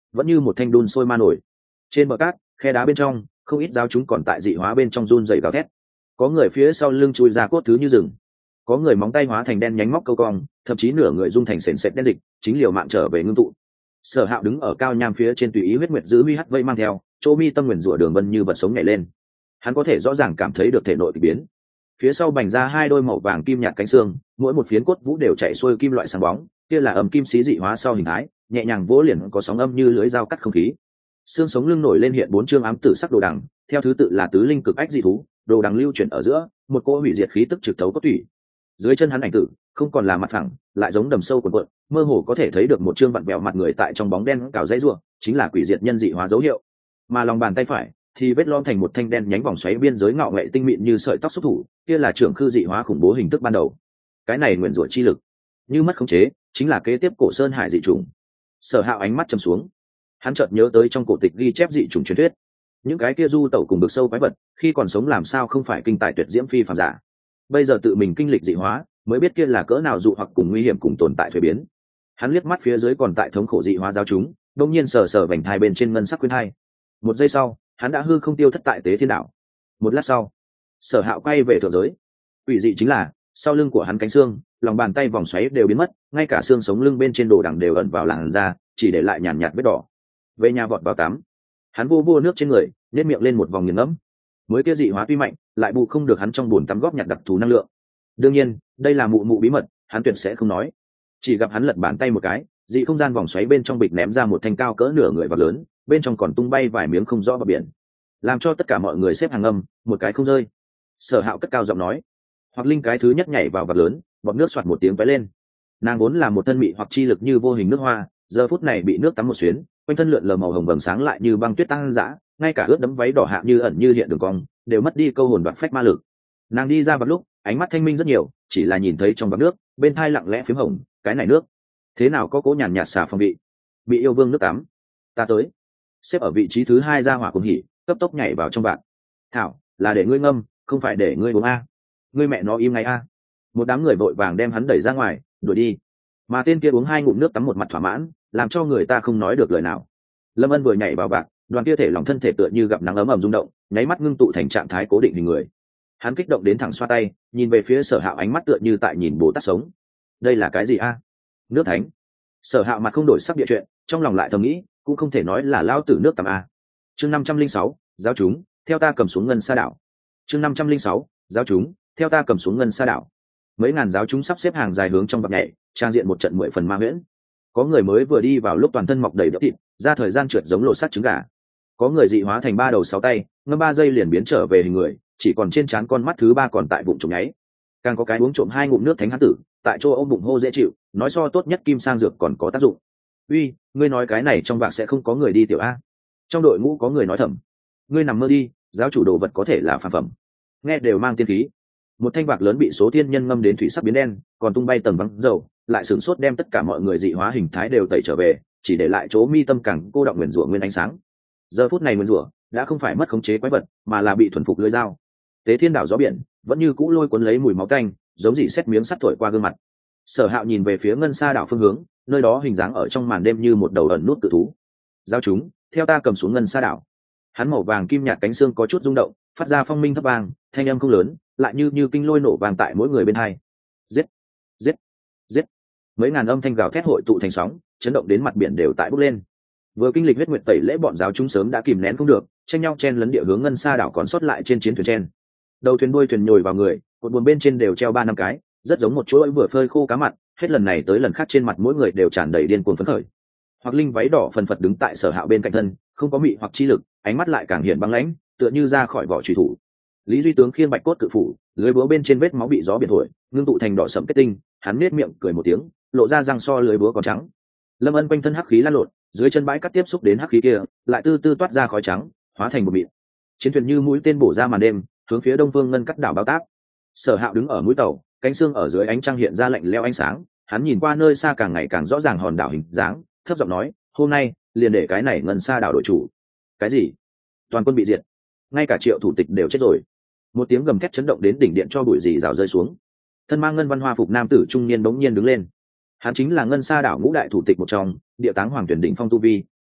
vẫn như một thanh đun sôi ma nổi. Trên bờ cát, khe đá bên trong, không ít giáo chúng còn tại dị hóa bên trong run rẩy gào thét. Có người phía sau lưng chui ra cốt thứ như rừng, có người móng tay hóa thành đen nhánh móc câu cong, thậm chí nửa người dung thành sền sệt đen dịch, chính liều mạng trở về ngưng tụ. Sở Hạo đứng ở cao nham phía trên tùy ý huyết nguyệt giữ huy hắt vây mang theo, chỗ mi tâm nguyền rủa đường vân như vật sống nhảy lên. Hắn có thể rõ ràng cảm thấy được thể nội kỳ biến. Phía sau bành ra hai đôi màu vàng kim nhạt cánh xương, mỗi một phiến cốt vũ đều chạy xuôi kim loại sáng bóng, kia là ầm kim xí dị hóa sau hình thái, nhẹ nhàng vỗ liền có sóng âm như lưới dao cắt không khí. Xương sống lưng nổi lên hiện bốn chương ám tử sắc đồ đằng, theo thứ tự là tứ linh cực ách dị thú, đồ đằng lưu chuyển ở giữa, một cỗ hủy diệt khí tức trực thấu cốt tủy. Dưới chân hắn ảnh tử, không còn là mặt phẳng, lại giống đầm sâu cuồn cuộn, mơ hồ có thể thấy được một chương vặn vẹo mặt người tại trong bóng đen cào dãy rủa, chính là quỷ diệt nhân dị hóa dấu hiệu. Mà lòng bàn tay phải thì vết lom thành một thanh đen nhánh vòng xoáy biên giới ngạo nghệ tinh mịn như sợi tóc xúc thủ, kia là trưởng khư dị hóa khủng bố hình thức ban đầu. Cái này nguyên rủa chi lực, như mất khống chế, chính là kế tiếp cổ sơn hải dị trùng. Sở Hạo ánh mắt trầm xuống, hắn chợt nhớ tới trong cổ tịch ghi chép dị trùng truyền thuyết, những cái kia du tẩu cùng bực sâu quái vật, khi còn sống làm sao không phải kinh tài tuyệt diễm phi phàm giả. Bây giờ tự mình kinh lịch dị hóa, mới biết kia là cỡ nào dụ hoặc cùng nguy hiểm cùng tồn tại thuế biến. Hắn liếc mắt phía dưới còn tại thống khổ dị hóa giáo chúng, đông nhiên sờ sờ vành thai bên trên ngân sắc khuyên hai. Một giây sau, hắn đã hư không tiêu thất tại tế thiên đảo. Một lát sau, Sở Hạo quay về thượng giới. Ủy dị chính là sau lưng của hắn cánh xương, lòng bàn tay vòng xoáy đều biến mất, ngay cả xương sống lưng bên trên đồ đằng đều ẩn vào làn da, chỉ để lại nhàn nhạt vết đỏ. Về nhà vọt vào tắm, hắn vô vô nước trên người, nhếch miệng lên một vòng nghiền ngẫm. Mới kia dị hóa tuy mạnh, lại bù không được hắn trong bồn tắm góp nhặt đặc thù năng lượng. Đương nhiên, đây là mụ mụ bí mật, hắn tuyệt sẽ không nói. Chỉ gặp hắn lật bàn tay một cái, dị không gian vòng xoáy bên trong bịch ném ra một thanh cao cỡ nửa người vật lớn, bên trong còn tung bay vài miếng không rõ vào biển, làm cho tất cả mọi người xếp hàng âm, một cái không rơi. Sở Hạo cất cao giọng nói, Hoặc Linh cái thứ nhất nhảy vào vật lớn, bọt nước xoạt một tiếng tóe lên. Nàng vốn là một thân mị hoặc chi lực như vô hình nước hoa, giờ phút này bị nước tắm một xuyến, quanh thân lượn lờ màu hồng vầng sáng lại như băng tuyết tăng dã, ngay cả ướt đẫm váy đỏ hạ như ẩn như hiện đường cong, đều mất đi câu hồn đoạt phách ma lực. Nàng đi ra vật lúc, ánh mắt thanh minh rất nhiều, chỉ là nhìn thấy trong vạc nước, bên thai lặng lẽ phím hồng, cái này nước, thế nào có cố nhàn nhạt xà phòng vị. Bị yêu vương nước tắm, ta tới. Xếp ở vị trí thứ hai ra hỏa cùng hỉ, cấp tốc nhảy vào trong vạc. Thảo, là để ngươi ngâm, không phải để ngươi uống a. Ngươi mẹ nó im ngay a. Một đám người vội vàng đem hắn đẩy ra ngoài, đuổi đi. Mà tên kia uống hai ngụm nước tắm một mặt thỏa mãn, làm cho người ta không nói được lời nào. Lâm Ân vừa nhảy vào vạc, đoàn kia thể lòng thân thể tựa như gặp nắng ấm ầm rung động, nháy mắt ngưng tụ thành trạng thái cố định hình người. Hắn kích động đến thẳng xoa tay, nhìn về phía Sở Hạo, ánh mắt tựa như tại nhìn Bồ Tát sống. Đây là cái gì a? Nước thánh. Sở Hạo mặt không đổi sắc địa chuyện, trong lòng lại thầm nghĩ, cũng không thể nói là lao tử nước tắm a. Chương năm trăm linh sáu, giáo chúng, theo ta cầm xuống ngân sa đảo. Chương năm trăm linh sáu, giáo chúng, theo ta cầm xuống ngân sa đảo. Mấy ngàn giáo chúng sắp xếp hàng dài hướng trong vạc nhảy, trang diện một trận mười phần ma huyễn. Có người mới vừa đi vào lúc toàn thân mọc đầy đẫm thịt, ra thời gian trượt giống lộ sắt trứng gà. Có người dị hóa thành ba đầu sáu tay, ngâm ba giây liền biến trở về hình người, chỉ còn trên trán con mắt thứ ba còn tại bụng trộm nháy. Càng có cái uống trộm hai ngụm nước thánh hán tử, tại chỗ ôm bụng hô dễ chịu, nói so tốt nhất kim sang dược còn có tác dụng. Uy, ngươi nói cái này trong vạc sẽ không có người đi tiểu a? Trong đội ngũ có người nói thầm. Ngươi nằm mơ đi, giáo chủ đồ vật có thể là phàm phẩm. Nghe đều mang tiên khí. Một thanh vạc lớn bị số tiên nhân ngâm đến thủy sắc biến đen, còn tung bay tầng vắng dầu, lại sửng sốt đem tất cả mọi người dị hóa hình thái đều tẩy trở về, chỉ để lại chỗ mi tâm càng cô động nguyên rủa nguyên ánh sáng. Giờ phút này nguyên rủa đã không phải mất khống chế quái vật, mà là bị thuần phục lưỡi dao. Tế thiên đảo gió biển vẫn như cũ lôi cuốn lấy mùi máu tanh, giống dị xét miếng sắt thổi qua gương mặt. Sở Hạo nhìn về phía ngân sa đảo phương hướng, nơi đó hình dáng ở trong màn đêm như một đầu ẩn nút tự thú. Giao chúng, theo ta cầm xuống ngân sa đảo. Hắn màu vàng kim nhạt cánh xương có chút rung động, phát ra phong minh thấp vang, thanh âm không lớn, lại như như kinh lôi nổ vang tại mỗi người bên hai. Giết, giết, giết. Mấy ngàn âm thanh gào thét hội tụ thành sóng, chấn động đến mặt biển đều tại bốc lên. Vừa kinh lịch huyết nguyệt tẩy lễ, bọn giáo chúng sớm đã kìm nén không được, tranh nhau chen lấn địa hướng ngân sa đảo còn sót lại trên chiến thuyền chen. Đầu thuyền đuôi thuyền nhồi vào người, cột buồm bên trên đều treo ba năm cái, rất giống một chuỗi vừa phơi khô cá mặn, hết lần này tới lần khác trên mặt mỗi người đều tràn đầy điên cuồng phấn khởi. Hoặc Linh váy đỏ phần phật đứng tại Sở Hạo bên cạnh thân, không có mị hoặc chi lực, ánh mắt lại càng hiện băng lãnh, tựa như ra khỏi vỏ chủy thủ. Lý Duy tướng khiên bạch cốt cự phủ, lưới búa bên trên vết máu bị gió biển thổi, ngưng tụ thành đỏ sẫm kết tinh, hắn nết miệng cười một tiếng, lộ ra răng so lưới búa còn trắng. Lâm Ân quanh thân hắc khí lan lộn, dưới chân bãi cắt tiếp xúc đến hắc khí kia, lại từ từ toát ra khói trắng, hóa thành một mịn. Chiến thuyền như mũi tên bổ ra màn đêm, hướng phía đông phương ngân cắt đảo bao tác. Sở Hạo đứng ở mũi tàu, cánh xương ở dưới ánh trăng hiện ra lạnh lẽo ánh sáng, hắn nhìn qua nơi xa càng ngày càng rõ ràng hòn đảo hình dáng, thấp giọng nói, hôm nay liền để cái này ngân sa đảo đội chủ. Cái gì? Toàn quân bị diệt, ngay cả Triệu thủ tịch đều chết rồi. Một tiếng gầm thét chấn động đến đỉnh điện cho bụi rì rào rơi xuống. Thân mang ngân văn hoa phục nam tử trung niên bỗng nhiên đứng lên. Hắn chính là ngân sa đảo ngũ đại thủ tịch một trong, địa táng hoàng tuyển đỉnh phong tu vi,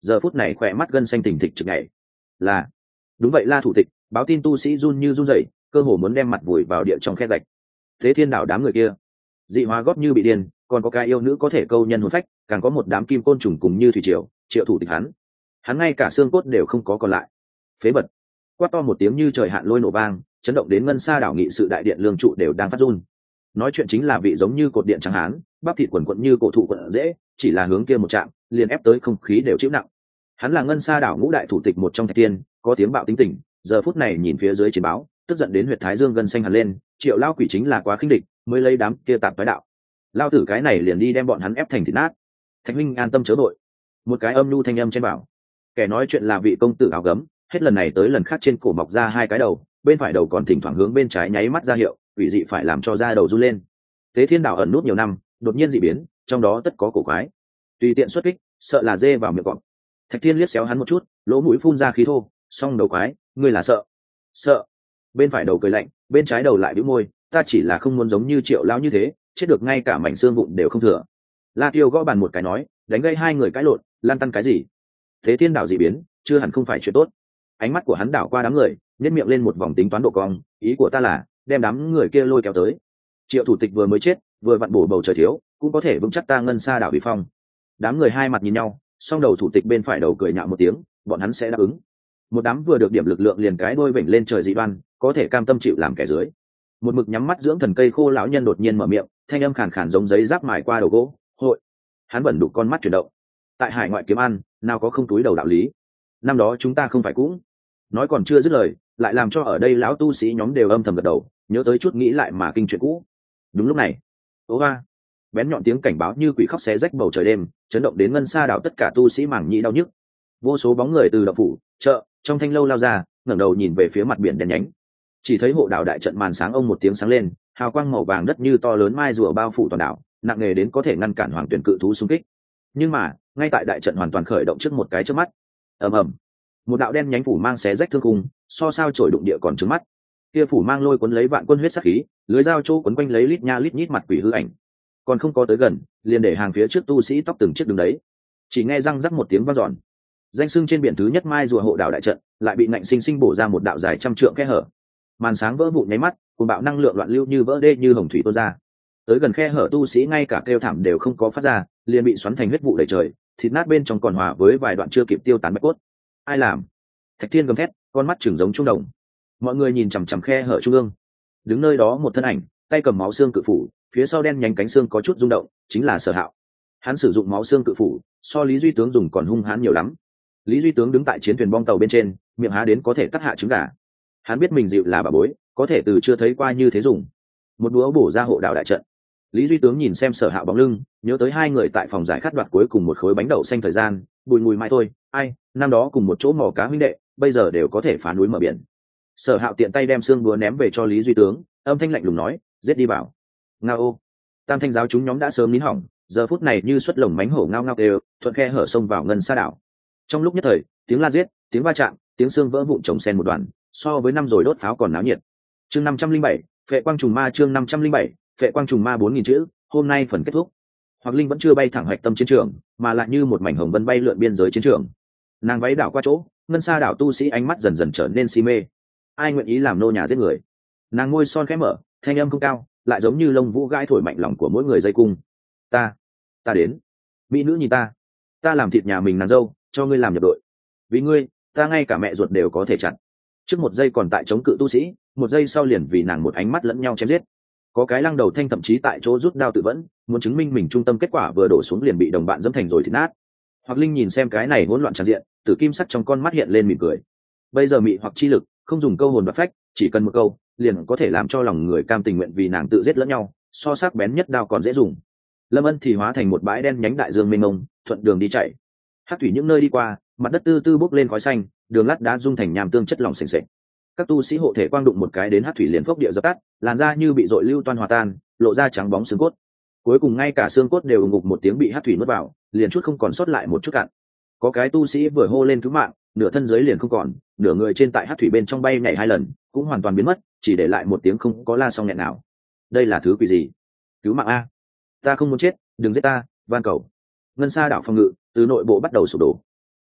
giờ phút này khỏe mắt gân xanh thình thịch chực nhảy. Là đúng vậy, La thủ tịch, báo tin tu sĩ run như run rẩy, cơ hồ muốn đem mặt vùi vào địa trong khe gạch. Thế thiên đảo đám người kia dị hóa góp như bị điên, còn có cái yêu nữ có thể câu nhân hồn phách, càng có một đám kim côn trùng cùng như thủy triều triệu thủ tịch hắn hắn ngay cả xương cốt đều không có còn lại. Phế vật. Quát to một tiếng như trời hạn lôi nổ vang, chấn động đến ngân sa đảo nghị sự đại điện lương trụ đều đang phát run. Nói chuyện chính là vị giống như cột điện trắng hán, bắp thịt quần quận như cổ thụ quận dễ, chỉ là hướng kia một chạm liền ép tới không khí đều chịu nặng. Hắn là ngân sa đảo ngũ đại thủ tịch một trong Thạch Tiên, có tiếng bạo tính tình, giờ phút này nhìn phía dưới chiến báo, tức giận đến huyệt thái dương gân xanh hẳn lên. Triệu lao quỷ chính là quá khinh địch, mới lấy đám kia tạp phái đạo lao tử cái này liền đi đem bọn hắn ép thành thịt nát. Thạch huynh an tâm chớ đội. Một cái âm nhu thanh âm trên bảo. Kẻ nói chuyện là vị công tử áo gấm, hết lần này tới lần khác trên cổ mọc ra hai cái đầu, bên phải đầu còn thỉnh thoảng hướng bên trái nháy mắt ra hiệu, quỷ dị phải làm cho da đầu run lên. Tế thiên đảo ẩn nút nhiều năm, đột nhiên dị biến, trong đó tất có cổ quái. Tùy tiện xuất kích, sợ là dê vào miệng cọp. Thạch Thiên liếc xéo hắn một chút, lỗ mũi phun ra khí thô, xong đầu quái, ngươi là sợ? Sợ? Bên phải đầu cười lạnh, bên trái đầu lại bĩu môi, ta chỉ là không muốn giống như Triệu lão như thế, chết được ngay cả mảnh xương vụn đều không thừa. La Tiêu gõ bàn một cái nói, đánh gây hai người cãi lộn, lan tăn cái gì? Thế thiên đảo dị biến, chưa hẳn không phải chuyện tốt. Ánh mắt của hắn đảo qua đám người, nhếch miệng lên một vòng tính toán độ cong, ý của ta là đem đám người kia lôi kéo tới. Triệu thủ tịch vừa mới chết, vừa vặn bổ bầu trời thiếu, cũng có thể vững chắc ta ngân sa đảo bị phong. Đám người hai mặt nhìn nhau, song đầu thủ tịch bên phải đầu cười nhạo một tiếng, bọn hắn sẽ đáp ứng. Một đám vừa được điểm lực lượng liền cái đôi vểnh lên trời dị đoan, có thể cam tâm chịu làm kẻ dưới. Một mực nhắm mắt dưỡng thần cây khô lão nhân đột nhiên mở miệng, thanh âm khàn khàn giống giấy giáp mài qua đầu gỗ. Hội. Hắn bẩn đục con mắt chuyển động. Tại hải ngoại kiếm ăn, nào có không túi đầu đạo lý. Năm đó chúng ta không phải cũng. Nói còn chưa dứt lời, lại làm cho ở đây lão tu sĩ nhóm đều âm thầm gật đầu, nhớ tới chút nghĩ lại mà kinh chuyện cũ. Đúng lúc này, ố ba, bén nhọn tiếng cảnh báo như quỷ khóc xé rách bầu trời đêm, chấn động đến ngân sa đảo tất cả tu sĩ mảng nhĩ đau nhức. Vô số bóng người từ động phủ, chợ, trong thanh lâu lao ra, ngẩng đầu nhìn về phía mặt biển đen nhánh. Chỉ thấy hộ đảo đại trận màn sáng ông một tiếng sáng lên, hào quang màu vàng đất như to lớn mai rùa bao phủ toàn đảo, nặng nề đến có thể ngăn cản hoàng tuyển cự thú xung kích. Nhưng mà, ngay tại đại trận hoàn toàn khởi động trước một cái chớp mắt, ầm ầm, một đạo đen nhánh phủ mang xé rách thương khung, so sao trổi đụng địa còn trứng mắt. Kia phủ mang lôi cuốn lấy vạn quân huyết sắc khí, lưới dao chỗ quấn quanh lấy lít nha lít nhít mặt quỷ hư ảnh. Còn không có tới gần, liền để hàng phía trước tu sĩ tóc từng chiếc đứng đấy. Chỉ nghe răng rắc một tiếng vang dọn. Danh xưng trên biển thứ nhất mai rùa hộ đảo đại trận, lại bị ngạnh sinh sinh bổ ra một đạo dài trăm trượng khe hở. Màn sáng vỡ vụn nháy mắt, cùng bạo năng lượng loạn lưu như vỡ đê như hồng thủy tuôn ra. Tới gần khe hở tu sĩ ngay cả kêu thảm đều không có phát ra, liền bị xoắn thành huyết vụ đầy trời, thịt nát bên trong còn hòa với vài đoạn chưa kịp tiêu tán bạch cốt. Ai làm? Thạch Thiên gầm thét, con mắt trừng giống trung đồng. Mọi người nhìn chằm chằm khe hở trung ương. Đứng nơi đó một thân ảnh, tay cầm máu xương cự phủ, phía sau đen nhánh cánh xương có chút rung động, chính là Sở Hạo. Hắn sử dụng máu xương cự phủ, so Lý Duy tướng dùng còn hung hãn nhiều lắm. Lý Duy tướng đứng tại chiến thuyền bong tàu bên trên, miệng há đến có thể cắt hạ trứng gà. Hắn biết mình dịu là bà bối, có thể từ chưa thấy qua như thế dùng. Một búa bổ ra hộ đảo đại trận. Lý Duy tướng nhìn xem Sở Hạo bóng lưng, nhớ tới hai người tại phòng giải khát đoạt cuối cùng một khối bánh đậu xanh thời gian, bùi mùi mai thôi, ai, năm đó cùng một chỗ mò cá huynh đệ, bây giờ đều có thể phá núi mở biển. Sở Hạo tiện tay đem xương búa ném về cho Lý Duy tướng, âm thanh lạnh lùng nói, giết đi vào. Ngao ô. Tam thanh giáo chúng nhóm đã sớm nín hỏng, giờ phút này như xuất lồng mánh hổ ngao ngao đều, thuận khe hở sông vào ngân sa đảo. Trong lúc nhất thời, tiếng la giết, tiếng va chạm, tiếng xương vỡ vụn chồng sen một đoàn, so với năm rồi đốt pháo còn náo nhiệt. Chương năm trăm linh bảy, phệ quang trùng ma chương năm trăm linh bảy, phệ quang trùng ma bốn nghìn chữ, hôm nay phần kết thúc. Hoặc Linh vẫn chưa bay thẳng hoạch tâm chiến trường, mà lại như một mảnh hồng vân bay lượn biên giới chiến trường. Nàng váy đảo qua chỗ, ngân sa đảo tu sĩ ánh mắt dần dần trở nên si mê. Ai nguyện ý làm nô nhà giết người? Nàng môi son khẽ mở, thanh âm không cao, lại giống như lông vũ gãi thổi mạnh lòng của mỗi người dây cung. Ta, ta đến. Mỹ nữ nhìn ta, ta làm thịt nhà mình nàng dâu, cho ngươi làm nhập đội. Vì ngươi, ta ngay cả mẹ ruột đều có thể chặn. Trước một giây còn tại chống cự tu sĩ, một giây sau liền vì nàng một ánh mắt lẫn nhau chém giết. Có cái lăng đầu thanh thậm chí tại chỗ rút đao tự vẫn, muốn chứng minh mình trung tâm kết quả vừa đổ xuống liền bị đồng bạn dẫm thành rồi thì nát. Hoặc Linh nhìn xem cái này hỗn loạn tràn diện, tử kim sắc trong con mắt hiện lên mỉm cười. Bây giờ mị hoặc chi lực, không dùng câu hồn và phách, chỉ cần một câu, liền có thể làm cho lòng người cam tình nguyện vì nàng tự giết lẫn nhau, so sắc bén nhất đao còn dễ dùng. Lâm Ân thì hóa thành một bãi đen nhánh đại dương mênh mông, thuận đường đi chạy. Hắc thủy những nơi đi qua, mặt đất tư tư bốc lên khói xanh, đường lát đá dung thành nham tương chất lỏng sền sệt. Các tu sĩ hộ thể quang đụng một cái đến hắc thủy liền phốc địa dập tắt, làn da như bị dội lưu toan hòa tan, lộ ra trắng bóng xương cốt. Cuối cùng ngay cả xương cốt đều ngục một tiếng bị hắc thủy nuốt vào, liền chút không còn sót lại một chút cạn. Có cái tu sĩ vừa hô lên cứu mạng, nửa thân dưới liền không còn, nửa người trên tại hắc thủy bên trong bay nhảy hai lần, cũng hoàn toàn biến mất, chỉ để lại một tiếng không có la xong nghẹn nào. Đây là thứ quỷ gì? Cứu mạng a! Ta không muốn chết, đừng giết ta, van cầu. Ngân sa đảo phòng ngự từ nội bộ bắt đầu sụp đổ.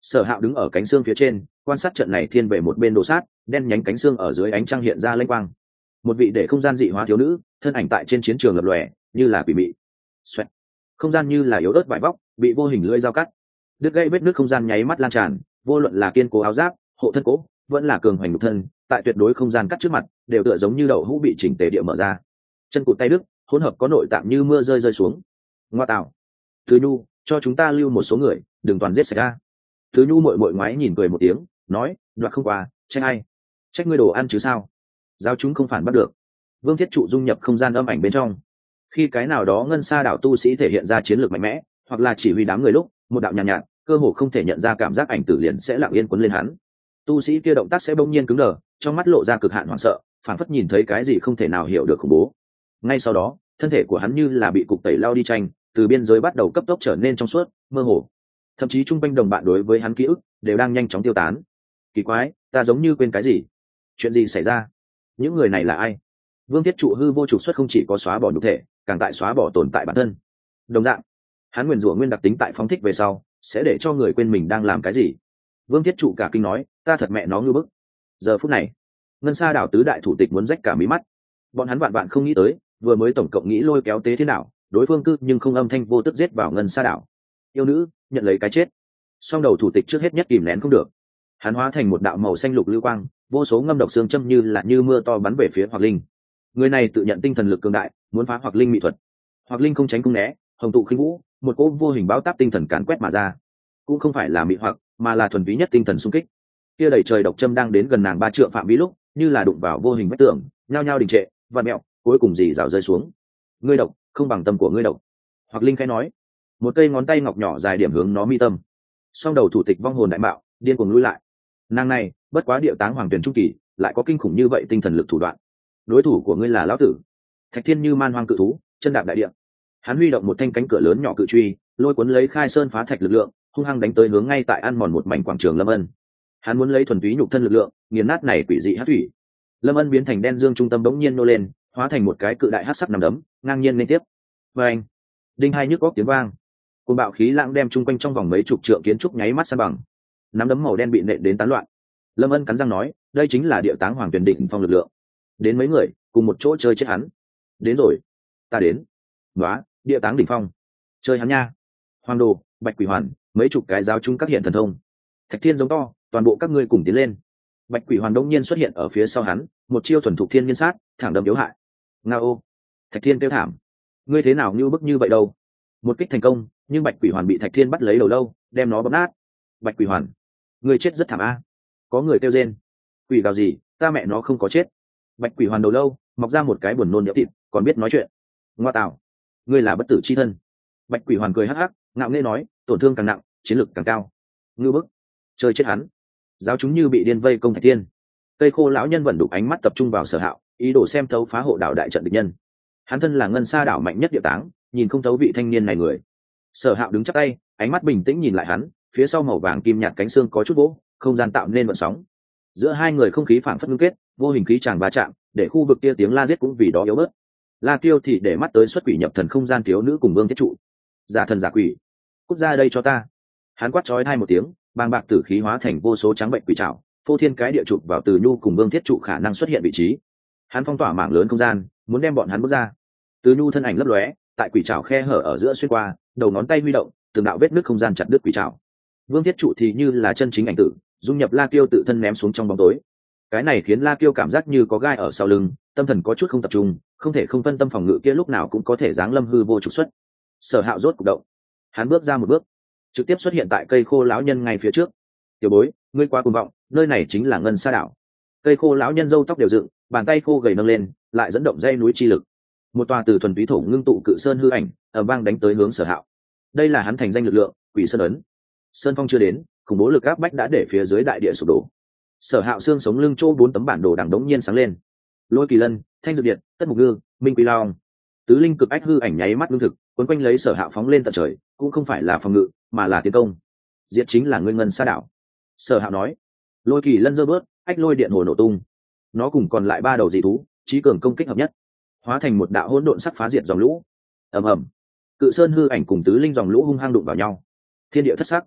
Sở Hạo đứng ở cánh xương phía trên quan sát trận này thiên về một bên đồ sát, đen nhánh cánh xương ở dưới ánh trăng hiện ra lênh quang. Một vị để không gian dị hóa thiếu nữ thân ảnh tại trên chiến trường lập lòe như là quỷ mị. Xoẹt. Không gian như là yếu ớt vải vóc bị vô hình lưỡi dao cắt, đứt gãy vết nước không gian nháy mắt lan tràn. Vô luận là kiên cố áo giáp, hộ thân cố, vẫn là cường hoành nhục thân, tại tuyệt đối không gian cắt trước mặt đều tựa giống như đậu hũ bị chỉnh tề địa mở ra. Chân cụt tay đứt, hỗn hợp có nội tạng như mưa rơi rơi xuống. Ngoa tạo, Thứ Nhu, cho chúng ta lưu một số người, đừng toàn giết sạch ra. Thứ Nhu mội mội ngoái nhìn cười một tiếng, nói, đoạt không qua, trách ai? Trách ngươi đồ ăn chứ sao? Giáo chúng không phản bắt được. Vương Thiết Trụ dung nhập không gian âm ảnh bên trong. Khi cái nào đó ngân sa đảo tu sĩ thể hiện ra chiến lược mạnh mẽ, hoặc là chỉ huy đám người lúc, một đạo nhàn nhạt, nhạt, cơ hồ không thể nhận ra cảm giác ảnh tử liền sẽ lặng yên cuốn lên hắn. Tu sĩ kia động tác sẽ bỗng nhiên cứng đờ, trong mắt lộ ra cực hạn hoảng sợ, phản phất nhìn thấy cái gì không thể nào hiểu được khủng bố. Ngay sau đó, thân thể của hắn như là bị cục tẩy lao đi tranh, từ biên giới bắt đầu cấp tốc trở nên trong suốt, mơ hồ. Thậm chí trung quanh đồng bạn đối với hắn ký ức đều đang nhanh chóng tiêu tán. Kỳ quái, ta giống như quên cái gì? Chuyện gì xảy ra? Những người này là ai? Vương Thiết Trụ hư vô trục xuất không chỉ có xóa bỏ nhục thể, càng tại xóa bỏ tồn tại bản thân. Đồng dạng, hắn nguyền rủa nguyên đặc tính tại phóng thích về sau, sẽ để cho người quên mình đang làm cái gì. Vương Thiết Trụ cả kinh nói, ta thật mẹ nó ngư bức. Giờ phút này, ngân sa đảo tứ đại thủ tịch muốn rách cả mí mắt. Bọn hắn vạn vạn không nghĩ tới, vừa mới tổng cộng nghĩ lôi kéo tế thế nào, đối phương cư nhưng không âm thanh vô tức giết vào ngân sa đảo. Yêu nữ nhận lấy cái chết. Song đầu thủ tịch trước hết nhất kìm nén không được, hắn hóa thành một đạo màu xanh lục lưu quang, vô số ngâm độc xương châm như là như mưa to bắn về phía Hoặc Linh. Người này tự nhận tinh thần lực cường đại, muốn phá Hoặc Linh mỹ thuật. Hoặc Linh không tránh không né, hồng tụ khinh vũ, một cỗ vô hình báo táp tinh thần càn quét mà ra. Cũng không phải là mỹ hoặc, mà là thuần túy nhất tinh thần xung kích. Kia đầy trời độc châm đang đến gần nàng ba trượng phạm vi lúc, như là đụng vào vô hình vách tường, nhao nhao đình trệ, vặn mẹo, cuối cùng dì rào rơi xuống. Ngươi độc, không bằng tâm của ngươi độc. Hoặc Linh khẽ nói, một cây ngón tay ngọc nhỏ dài điểm hướng nó mi tâm. Song đầu thủ tịch vong hồn đại mạo điên cuồng lui lại. Nàng này bất quá địa táng hoàng tuyển trung kỳ, lại có kinh khủng như vậy tinh thần lực thủ đoạn. Đối thủ của ngươi là lão tử. Thạch Thiên như man hoang cự thú, chân đạp đại địa. Hắn huy động một thanh cánh cửa lớn nhỏ cự truy, lôi cuốn lấy khai sơn phá thạch lực lượng, hung hăng đánh tới hướng ngay tại ăn mòn một mảnh quảng trường Lâm Ân. Hắn muốn lấy thuần túy nhục thân lực lượng nghiền nát này quỷ dị hắc thủy. Lâm Ân biến thành đen dương trung tâm bỗng nhiên nô lên, hóa thành một cái cự đại hắc sắc nằm đấm, ngang nhiên liên tiếp. Và anh, đinh hai nhức góc tiếng vang, cơn bạo khí lãng đem chung quanh trong vòng mấy chục trượng kiến trúc nháy mắt san bằng. Nắm đấm màu đen bị nện đến tán loạn. Lâm Ân cắn răng nói, đây chính là địa táng hoàng tuyển đỉnh phong lực lượng. Đến mấy người cùng một chỗ chơi chết hắn. Đến rồi, ta đến. Nóa, địa táng đỉnh phong, chơi hắn nha. Hoàng Đồ, Bạch Quỷ Hoàn, mấy chục cái giáo chung các hiện thần thông. Thạch Thiên giống to, toàn bộ các ngươi cùng tiến lên. Bạch Quỷ Hoàn đông nhiên xuất hiện ở phía sau hắn, một chiêu thuần thục thiên nhiên sát, thẳng đâm yếu hại. Ngao. Thạch Thiên kêu thảm, ngươi thế nào như bức như vậy đâu? Một kích thành công, nhưng Bạch Quỷ Hoàn bị Thạch Thiên bắt lấy đầu lâu, đem nó bóp nát. Bạch Quỷ Hoàn, ngươi chết rất thảm a. Có người kêu rên. Quỷ gào gì, ta mẹ nó không có chết. Bạch Quỷ Hoàn đầu lâu mọc ra một cái buồn nôn nhỡ thịt, còn biết nói chuyện. Ngoa tạo, ngươi là bất tử chi thân. Bạch Quỷ Hoàn cười hắc hắc, ngạo nghễ nói, tổn thương càng nặng, chiến lực càng cao. Ngư bức, chơi chết hắn. Giáo chúng như bị điên vây công Thạch Thiên. Cây khô lão nhân vẫn đục ánh mắt tập trung vào Sở Hạo, ý đồ xem thấu phá hộ đảo đại trận địch nhân. Hắn thân là ngân sa đảo mạnh nhất địa táng, nhìn không thấu vị thanh niên này người. Sở Hạo đứng chắc tay, ánh mắt bình tĩnh nhìn lại hắn, phía sau màu vàng kim nhạt cánh xương có chút vỗ, không gian tạo nên vận sóng. Giữa hai người không khí phảng phất ngưng kết, vô hình khí tràng va chạm, để khu vực kia tiếng la giết cũng vì đó yếu bớt. La Kiêu thì để mắt tới xuất quỷ nhập thần không gian thiếu nữ cùng Vương Thiết Trụ. Giả thần giả quỷ, cút ra đây cho ta. Hắn quát chói hai một tiếng, bàng bạc tử khí hóa thành vô số trắng bệnh quỷ trảo, phô thiên cái địa chụp vào Từ Nhu cùng Vương Thiết Trụ khả năng xuất hiện vị trí. Hắn phong tỏa mảng lớn không gian, muốn đem bọn hắn bước ra. Từ Nhu thân ảnh lấp lóe, tại quỷ trảo khe hở ở giữa xuyên qua, đầu ngón tay huy động, từng đạo vết nứt không gian chặt đứt quỷ trảo. Vương Thiết Trụ thì như là chân chính ảnh tử, dung nhập La Kiêu tự thân ném xuống trong bóng tối. Cái này khiến La Kiêu cảm giác như có gai ở sau lưng, tâm thần có chút không tập trung, không thể không phân tâm phòng ngự kia lúc nào cũng có thể giáng lâm hư vô trục xuất. Sở Hạo rốt cục động, hắn bước ra một bước, trực tiếp xuất hiện tại cây khô lão nhân ngay phía trước. Tiểu bối, ngươi quá cuồng vọng, nơi này chính là ngân sa đảo. Cây khô lão nhân râu tóc đều dựng, bàn tay khô gầy nâng lên, lại dẫn động dây núi chi lực. Một tòa từ thuần túy thổ ngưng tụ cự sơn hư ảnh, ầm vang đánh tới hướng Sở Hạo. Đây là hắn thành danh lực lượng, Quỷ Sơn ấn. Sơn phong chưa đến, khủng bố lực áp bách đã để phía dưới đại địa sụp đổ. Sở Hạo xương sống lưng chỗ bốn tấm bản đồ đằng đống nhiên sáng lên. Lôi Kỳ Lân, Thanh Dược Điện, Tất Mục Ngư, Minh Quy Long, tứ linh cực ách hư ảnh nháy mắt lương thực, quấn quanh lấy Sở Hạo phóng lên tận trời, cũng không phải là phòng ngự, mà là tiến công. Diệt chính là ngươi ngân sa đảo. Sở Hạo nói. Lôi Kỳ Lân giơ bớt, ách lôi điện hồ nổ tung. Nó cùng còn lại ba đầu dị thú, trí cường công kích hợp nhất, hóa thành một đạo hỗn độn sắc phá diệt dòng lũ. Ầm ầm. Cự sơn hư ảnh cùng tứ linh dòng lũ hung hăng đụng vào nhau. Thiên địa thất sắc.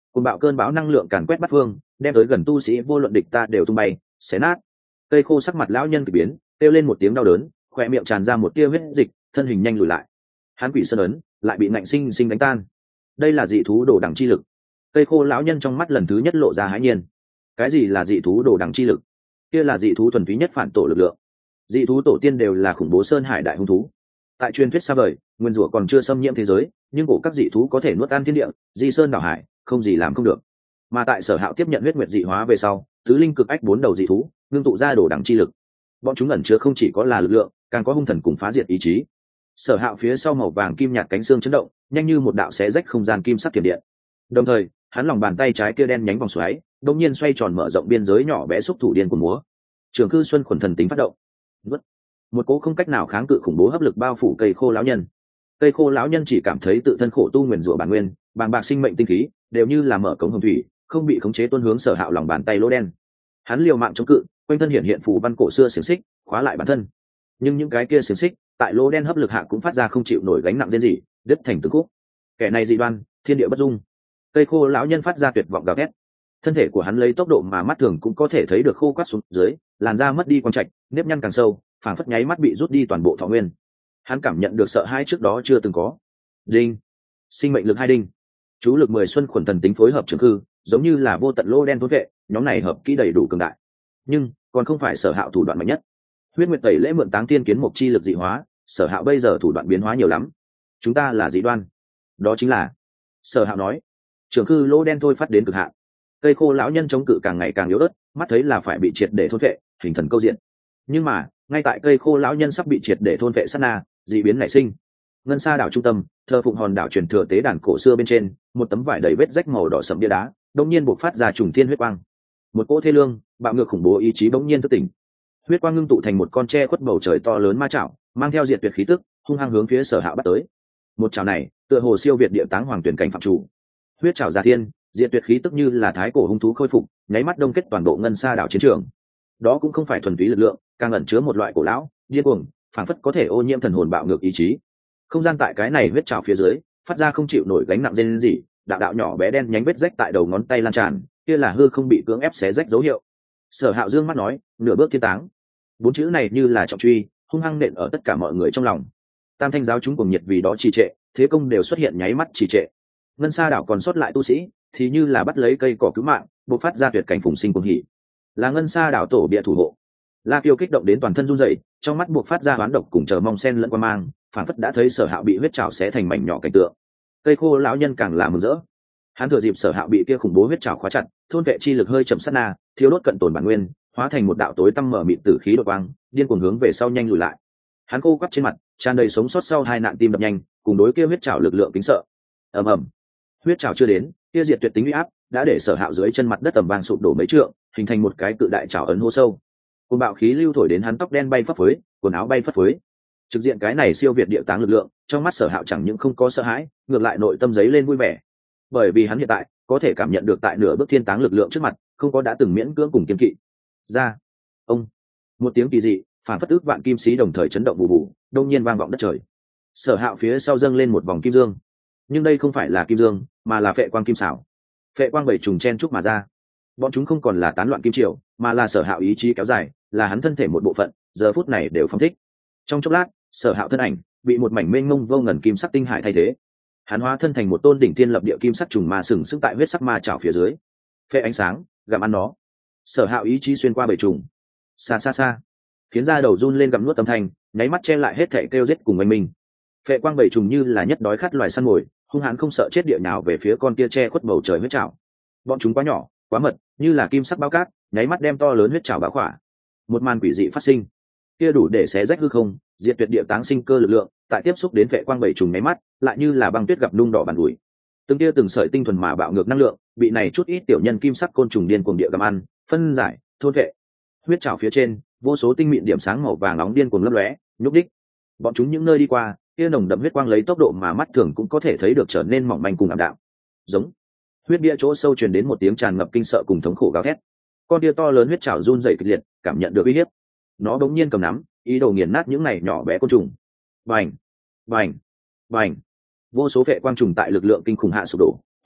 cùng bạo cơn bão năng lượng càn quét bắt phương, đem tới gần tu sĩ vô luận địch ta đều tung bay xé nát. Cây khô sắc mặt lão nhân kỳ biến, kêu lên một tiếng đau đớn, khỏe miệng tràn ra một tia huyết dịch, thân hình nhanh lùi lại. Hắn quỷ sơn ấn lại bị ngạnh sinh sinh đánh tan. Đây là dị thú đồ đẳng chi lực. Cây khô lão nhân trong mắt lần thứ nhất lộ ra hãi nhiên. Cái gì là dị thú đồ đẳng chi lực? Kia là dị thú thuần túy nhất phản tổ lực lượng. Dị thú tổ tiên đều là khủng bố sơn hải đại hung thú. Tại truyền thuyết xa vời, nguyên rủa còn chưa xâm nhiễm thế giới, nhưng cổ các dị thú có thể nuốt ăn thiên địa, di sơn đảo hải, không gì làm không được. Mà tại Sở Hạo tiếp nhận huyết nguyệt dị hóa về sau, tứ linh cực ách bốn đầu dị thú, ngưng tụ ra đồ đẳng chi lực. Bọn chúng ẩn chứa không chỉ có là lực lượng, càng có hung thần cùng phá diệt ý chí. Sở Hạo phía sau màu vàng kim nhạt cánh xương chấn động, nhanh như một đạo xé rách không gian kim sắc thiểm điện. Đồng thời, hắn lòng bàn tay trái kia đen nhánh vòng xoáy, đột nhiên xoay tròn mở rộng biên giới nhỏ bé xúc thủ điên của múa. Trường cư xuân khuẩn thần tính phát động. Vất. Một cỗ không cách nào kháng cự khủng bố hấp lực bao phủ cây khô lão nhân. Cây khô lão nhân chỉ cảm thấy tự thân khổ tu nguyền rủa bản nguyên, bàng bạc sinh mệnh tinh khí, đều như là mở cống hồng thủy, không bị khống chế tuôn hướng Sở Hạo lòng bàn tay lỗ đen. Hắn liều mạng chống cự, quanh thân hiện hiện phù văn cổ xưa xiềng xích, khóa lại bản thân. Nhưng những cái kia xiềng xích, tại lỗ đen hấp lực hạ cũng phát ra không chịu nổi gánh nặng riêng gì, đứt thành từng khúc. Kẻ này dị đoan, thiên địa bất dung. Cây khô lão nhân phát ra tuyệt vọng gào thét. Thân thể của hắn lấy tốc độ mà mắt thường cũng có thể thấy được khô quắt xuống dưới, làn da mất đi quang trạch, nếp nhăn càng sâu, phảng phất nháy mắt bị rút đi toàn bộ thọ nguyên. Hắn cảm nhận được sợ hãi trước đó chưa từng có. Đinh, sinh mệnh lực hai đinh, chú lực mười xuân khuẩn thần tính phối hợp trường cư, giống như là vô tận lô đen thôn vệ, nhóm này hợp kỹ đầy đủ cường đại. Nhưng còn không phải Sở Hạo thủ đoạn mạnh nhất. Huyết nguyệt tẩy lễ mượn táng thiên kiến mục chi lực dị hóa, Sở Hạo bây giờ thủ đoạn biến hóa nhiều lắm. Chúng ta là dị đoan. Đó chính là, Sở Hạo nói, trường cư lô đen thôi phát đến cực hạn. Cây khô lão nhân chống cự càng ngày càng yếu ớt, mắt thấy là phải bị triệt để thôn vệ, hình thần câu diện. Nhưng mà ngay tại cây khô lão nhân sắp bị triệt để thôn vệ sát na, dị biến nảy sinh. Ngân Sa đảo trung tâm, thờ phụng hòn đảo truyền thừa tế đàn cổ xưa bên trên, một tấm vải đầy vết rách màu đỏ sẫm bia đá, đột nhiên bộc phát ra trùng thiên huyết quang. Một cỗ thê lương, bạo ngược khủng bố ý chí bỗng nhiên thức tỉnh. Huyết quang ngưng tụ thành một con tre khuất bầu trời to lớn ma chảo, mang theo diệt tuyệt khí tức, hung hăng hướng phía Sở Hạo bắt tới. Một chảo này, tựa hồ siêu việt địa táng hoàng tuyển cảnh phạm chủ. Huyết chảo giả thiên, diệt tuyệt khí tức như là thái cổ hung thú khôi phục, nháy mắt đông kết toàn bộ Ngân Sa đảo chiến trường. Đó cũng không phải thuần túy lực lượng, càng ẩn chứa một loại cổ lão, điên cuồng, phảng phất có thể ô nhiễm thần hồn bạo ngược ý chí. Không gian tại cái này huyết trào phía dưới, phát ra không chịu nổi gánh nặng rên rỉ, đạo đạo nhỏ bé đen nhánh vết rách tại đầu ngón tay lan tràn, kia là hư không bị cưỡng ép xé rách dấu hiệu. Sở Hạo dương mắt nói, nửa bước thiên táng. Bốn chữ này như là trọng truy, hung hăng nện ở tất cả mọi người trong lòng. Tam thanh giáo chúng cùng nhiệt vì đó trì trệ, thế công đều xuất hiện nháy mắt trì trệ. Ngân Sa đảo còn sót lại tu sĩ, thì như là bắt lấy cây cỏ cứu mạng, bộc phát ra tuyệt cảnh phùng sinh cuồng hỉ. Là Ngân Sa đảo tổ bịa thủ hộ. La Kiêu kích động đến toàn thân run rẩy, trong mắt buộc phát ra hoán độc cùng chờ mong sen lẫn qua mang, phản phất đã thấy Sở Hạo bị huyết trảo xé thành mảnh nhỏ cảnh tượng. Cây khô lão nhân càng là mừng rỡ. Hắn thừa dịp Sở Hạo bị kia khủng bố huyết trảo khóa chặt, thôn vệ chi lực hơi chậm sát na, thiếu đốt cận tồn bản nguyên, hóa thành một đạo tối tăm mở mịt tử khí đột quang, điên cuồng hướng về sau nhanh lùi lại. Hắn cô quắp trên mặt, tràn đầy sống sót sau hai nạn tim đập nhanh, cùng đối kia huyết trảo lực lượng kính sợ. Ầm ầm. Huyết trảo chưa đến, kia diệt tuyệt tính uy áp đã để Sở Hạo dưới chân mặt đất tầm vang sụp đổ mấy trượng, hình thành một cái cự đại trảo ấn hô sâu. Cùng bạo khí lưu thổi đến hắn tóc đen bay phất phới, quần áo bay phất phới. Trực diện cái này siêu việt địa táng lực lượng, trong mắt Sở Hạo chẳng những không có sợ hãi, ngược lại nội tâm giấy lên vui vẻ. Bởi vì hắn hiện tại có thể cảm nhận được tại nửa bước thiên táng lực lượng trước mặt, không có đã từng miễn cưỡng cùng kiên kỵ. Ra, ông, một tiếng kỳ dị, phản phất ước vạn kim sĩ đồng thời chấn động bù bù, đông nhiên vang vọng đất trời. Sở Hạo phía sau dâng lên một vòng kim dương, nhưng đây không phải là kim dương, mà là phệ quang kim xảo. Phệ quang bảy trùng chen chúc mà ra, bọn chúng không còn là tán loạn kim triều, mà là Sở Hạo ý chí kéo dài, là hắn thân thể một bộ phận, giờ phút này đều phong thích. Trong chốc lát, Sở Hạo thân ảnh bị một mảnh mênh mông vô ngần kim sắc tinh hải thay thế. Hắn hóa thân thành một tôn đỉnh thiên lập địa kim sắc trùng ma sừng sững tại huyết sắc ma chảo phía dưới, phệ ánh sáng, gặm ăn nó. Sở Hạo ý chí xuyên qua bầy trùng, xa xa xa, khiến ra đầu run lên gặm nuốt âm thanh, nháy mắt che lại hết thảy kêu giết cùng oanh minh. Phệ quang bầy trùng như là nhất đói khát loài săn mồi, hung hãn không sợ chết địa nào về phía con kia che khuất bầu trời huyết chảo. Bọn chúng quá nhỏ, quá mật, như là kim sắc bao cát, nháy mắt đem to lớn huyết chảo bao khỏa. Một màn quỷ dị phát sinh, kia đủ để xé rách hư không, diệt tuyệt địa táng sinh cơ lực lượng, tại tiếp xúc đến phệ quang bảy trùng nháy mắt, lại như là băng tuyết gặp nung đỏ bàn ủi. Từng kia từng sợi tinh thuần mà bạo ngược năng lượng, bị này chút ít tiểu nhân kim sắc côn trùng điên cuồng địa gặm ăn, phân giải, thôn vệ. Huyết chảo phía trên, vô số tinh mịn điểm sáng màu vàng nóng điên cuồng lấp lóe, nhúc đích. Bọn chúng những nơi đi qua, kia nồng đậm huyết quang lấy tốc độ mà mắt thường cũng có thể thấy được trở nên mỏng manh cùng ảm đạm. Giống. Huyết bia chỗ sâu truyền đến một tiếng tràn ngập kinh sợ cùng thống khổ gào thét. Con kia to lớn huyết chảo run rẩy kịch liệt, cảm nhận được uy hiếp. Nó bỗng nhiên cầm nắm, ý đồ nghiền nát những này nhỏ bé côn trùng. Bành, bành, bành. Vô số vệ quang trùng tại lực lượng kinh khủng hạ sụp đổ,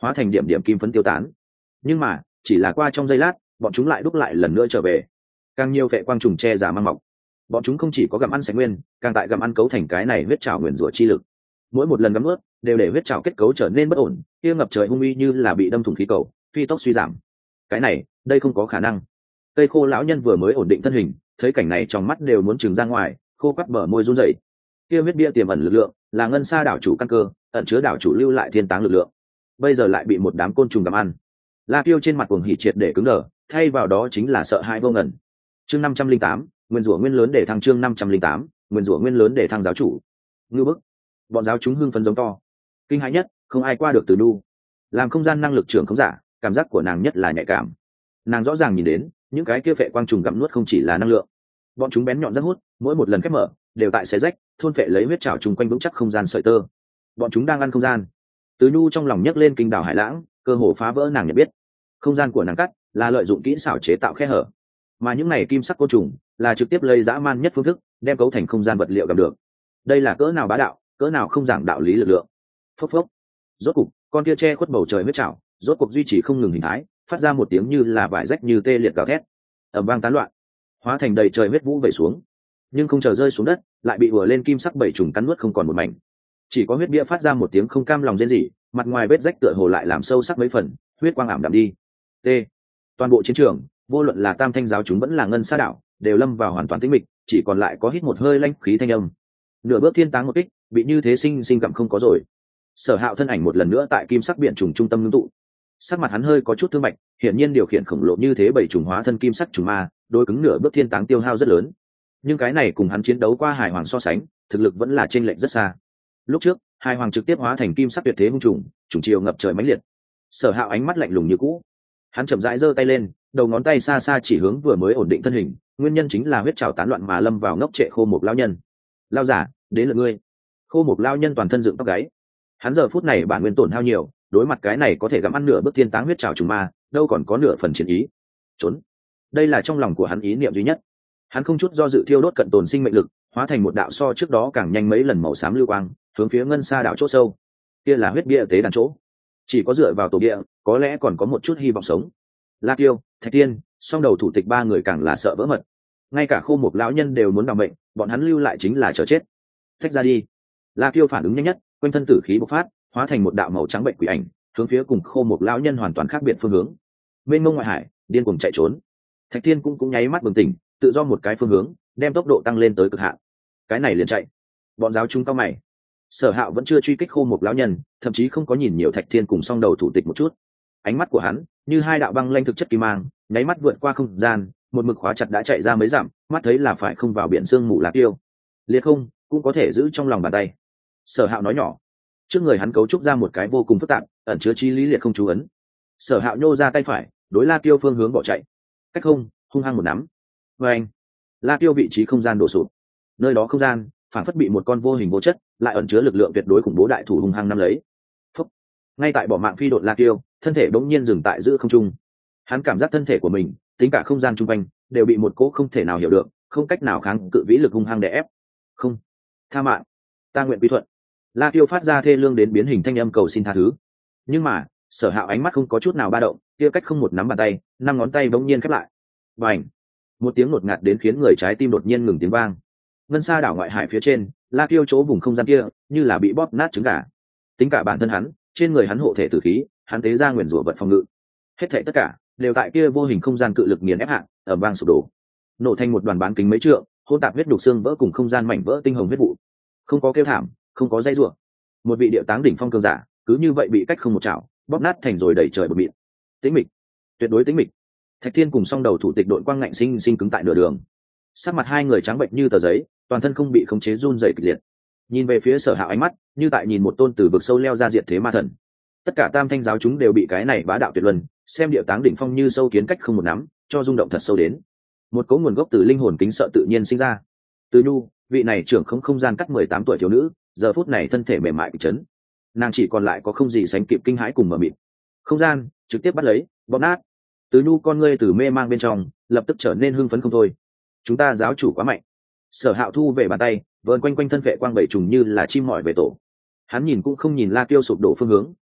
hóa thành điểm điểm kim phấn tiêu tán. Nhưng mà chỉ là qua trong giây lát, bọn chúng lại đúc lại lần nữa trở về. Càng nhiều vệ quang trùng che giả mang mọc, bọn chúng không chỉ có gặm ăn sạch nguyên, càng tại gặm ăn cấu thành cái này huyết trảo nguyền rủa chi lực. Mỗi một lần gặm nuốt đều để huyết trảo kết cấu trở nên bất ổn, kia ngập trời hung uy như là bị đâm thủng khí cầu, phi tốc suy giảm. Cái này, đây không có khả năng. Cây khô lão nhân vừa mới ổn định thân hình, thấy cảnh này trong mắt đều muốn trừng ra ngoài, khô quắt bờ môi run rẩy. Kia huyết bia tiềm ẩn lực lượng, là ngân sa đảo chủ căn cơ, ẩn chứa đảo chủ lưu lại thiên táng lực lượng. Bây giờ lại bị một đám côn trùng gặm ăn. La Kiêu trên mặt cuồng hỉ triệt để cứng đờ, thay vào đó chính là sợ hãi vô ngần. Chương năm trăm linh tám, nguyên rủa nguyên lớn để thăng chương năm trăm linh tám, nguyên rủa nguyên lớn để thăng giáo chủ. Ngư bức. Bọn giáo chúng hưng phấn giống to. Kinh hãi nhất, không ai qua được Từ Nu. Làm không gian năng lực trưởng không giả, cảm giác của nàng nhất là nhạy cảm. Nàng rõ ràng nhìn đến, những cái kia phệ quang trùng gặm nuốt không chỉ là năng lượng, bọn chúng bén nhọn rất hút, mỗi một lần khép mở đều tại xé rách, thôn phệ lấy huyết trảo trùng quanh vững chắc không gian sợi tơ. Bọn chúng đang ăn không gian. Từ Nu trong lòng nhấc lên kinh đảo hải lãng, cơ hồ phá vỡ nàng nhận biết. Không gian của nàng cắt là lợi dụng kỹ xảo chế tạo khe hở, mà những này kim sắc côn trùng là trực tiếp lây dã man nhất phương thức đem cấu thành không gian vật liệu gặp được. Đây là cỡ nào bá đạo, cỡ nào không giảng đạo lý lực lượng. Phốc phốc. Rốt cục con kia che khuất bầu trời huyết trảo rốt cuộc duy trì không ngừng hình thái, phát ra một tiếng như là vải rách như tê liệt gào thét, ầm vang tán loạn, hóa thành đầy trời huyết vũ vẩy xuống. Nhưng không chờ rơi xuống đất, lại bị ùa lên kim sắc bảy trùng cắn nuốt không còn một mảnh. Chỉ có huyết bia phát ra một tiếng không cam lòng rên rỉ, mặt ngoài vết rách tựa hồ lại làm sâu sắc mấy phần, huyết quang ảm đạm đi. T. Toàn bộ chiến trường, vô luận là tam thanh giáo chúng vẫn là ngân sa đảo, đều lâm vào hoàn toàn tĩnh mịch, chỉ còn lại có hít một hơi lanh khí thanh âm. Nửa bước thiên táng một kích, bị như thế sinh sinh gặm không có rồi. Sở Hạo thân ảnh một lần nữa tại kim sắc biển trùng trung tâm ngưng tụ. Sắc mặt hắn hơi có chút thương bạch, hiển nhiên điều khiển khổng lồ như thế bảy trùng hóa thân kim sắc trùng ma, đối cứng nửa bước thiên táng tiêu hao rất lớn. Nhưng cái này cùng hắn chiến đấu qua hải hoàng so sánh, thực lực vẫn là chênh lệch rất xa. Lúc trước, hải hoàng trực tiếp hóa thành kim sắc tuyệt thế hung trùng, trùng chiều ngập trời mãnh liệt. Sở Hạo ánh mắt lạnh lùng như cũ. Hắn chậm rãi giơ tay lên, đầu ngón tay xa xa chỉ hướng vừa mới ổn định thân hình, nguyên nhân chính là huyết trào tán loạn mà lâm vào ngốc trệ khô một lão nhân. Lao giả, đến lượt ngươi. Khô một lão nhân toàn thân dựng tóc gáy. Hắn giờ phút này bản nguyên tổn hao nhiều, đối mặt cái này có thể gặm ăn nửa bước thiên táng huyết trào trùng ma, đâu còn có nửa phần chiến ý. Trốn. Đây là trong lòng của hắn ý niệm duy nhất. Hắn không chút do dự thiêu đốt cận tồn sinh mệnh lực, hóa thành một đạo so trước đó càng nhanh mấy lần màu xám lưu quang, hướng phía ngân sa đảo chỗ sâu. Kia là huyết bia tế đàn chỗ. Chỉ có dựa vào tổ địa, có lẽ còn có một chút hy vọng sống. La Kiêu, Thạch Tiên, song đầu thủ tịch ba người càng là sợ vỡ mật. Ngay cả khô một lão nhân đều muốn đảm mệnh, bọn hắn lưu lại chính là chờ chết. Thách ra đi. La Kiêu phản ứng nhanh nhất, quanh thân tử khí bộc phát, hóa thành một đạo màu trắng bệnh quỷ ảnh, hướng phía cùng khô một lão nhân hoàn toàn khác biệt phương hướng. Mênh mông ngoại hải, điên cuồng chạy trốn. Thạch Tiên cũng cũng nháy mắt bừng tỉnh, tự do một cái phương hướng, đem tốc độ tăng lên tới cực hạn. Cái này liền chạy. Bọn giáo chúng cao mày. Sở Hạo vẫn chưa truy kích khô một lão nhân, thậm chí không có nhìn nhiều Thạch Thiên cùng song đầu thủ tịch một chút. Ánh mắt của hắn như hai đạo băng lanh thực chất kim mang, nháy mắt vượt qua không gian, một mực khóa chặt đã chạy ra mấy dặm, mắt thấy là phải không vào biển sương mù La Kiêu. Liệt không cũng có thể giữ trong lòng bàn tay. Sở Hạo nói nhỏ. Trước người hắn cấu trúc ra một cái vô cùng phức tạp, ẩn chứa chi lý liệt không chú ấn. Sở Hạo nhô ra tay phải, đối La Kiêu phương hướng bỏ chạy. Cách không, hung hăng một nắm. Và anh, La Kiêu vị trí không gian đổ sụp. Nơi đó không gian phản phất bị một con vô hình vô chất, lại ẩn chứa lực lượng tuyệt đối khủng bố đại thủ hung hăng nắm lấy. Phúc. Ngay tại bỏ mạng phi độn La Kiêu, thân thể bỗng nhiên dừng tại giữa không trung. Hắn cảm giác thân thể của mình, tính cả không gian chung quanh, đều bị một cỗ không thể nào hiểu được, không cách nào kháng cự vĩ lực hung hăng đè ép. Không, tha mạng, ta nguyện quy thuận. La Kiêu phát ra thê lương đến biến hình thanh âm cầu xin tha thứ. Nhưng mà, Sở Hạo ánh mắt không có chút nào ba động, kia cách không một nắm bàn tay, năm ngón tay bỗng nhiên khép lại. Bành! Một tiếng ngột ngạt đến khiến người trái tim đột nhiên ngừng tiếng vang. Ngân sa đảo ngoại hải phía trên, La Kiêu chỗ vùng không gian kia, như là bị bóp nát trứng gà. Tính cả bản thân hắn, trên người hắn hộ thể tử khí, hắn tế ra nguyền rủa vật phòng ngự. Hết thảy tất cả đều tại kia vô hình không gian cự lực nghiền ép hạ, ở vang sụp đổ, nổ thành một đoàn bán kính mấy trượng, hỗn tạp huyết đục xương vỡ cùng không gian mảnh vỡ tinh hồng huyết vụ. Không có kêu thảm, không có dây rủa. Một vị điệu táng đỉnh phong cường giả, cứ như vậy bị cách không một chảo, bóp nát thành rồi đẩy trời bờ mịn. Tĩnh mịch, tuyệt đối tĩnh mịch. Thạch Thiên cùng song đầu thủ tịch đội quang ngạnh sinh sinh cứng tại nửa đường. Sắc mặt hai người trắng bệnh như tờ giấy, toàn thân không bị khống chế run rẩy kịch liệt. Nhìn về phía Sở Hạo ánh mắt, như tại nhìn một tôn từ vực sâu leo ra diệt thế ma thần. Tất cả tam thanh giáo chúng đều bị cái này bá đạo tuyệt luân, xem điệu táng đỉnh phong như sâu kiến cách không một nắm, cho rung động thật sâu đến. Một cấu nguồn gốc từ linh hồn kính sợ tự nhiên sinh ra. Từ Nhu, vị này trưởng không không gian cắt mười tám tuổi thiếu nữ, giờ phút này thân thể mềm mại bị chấn. Nàng chỉ còn lại có không gì sánh kịp kinh hãi cùng mờ mịt. Không gian trực tiếp bắt lấy, bóp nát. Từ Nhu con ngươi từ mê mang bên trong, lập tức trở nên hưng phấn không thôi. Chúng ta giáo chủ quá mạnh. Sở Hạo thu về bàn tay, vờn quanh quanh thân vệ quang bảy trùng như là chim mỏi về tổ. Hắn nhìn cũng không nhìn La Kiêu sụp đổ phương hướng,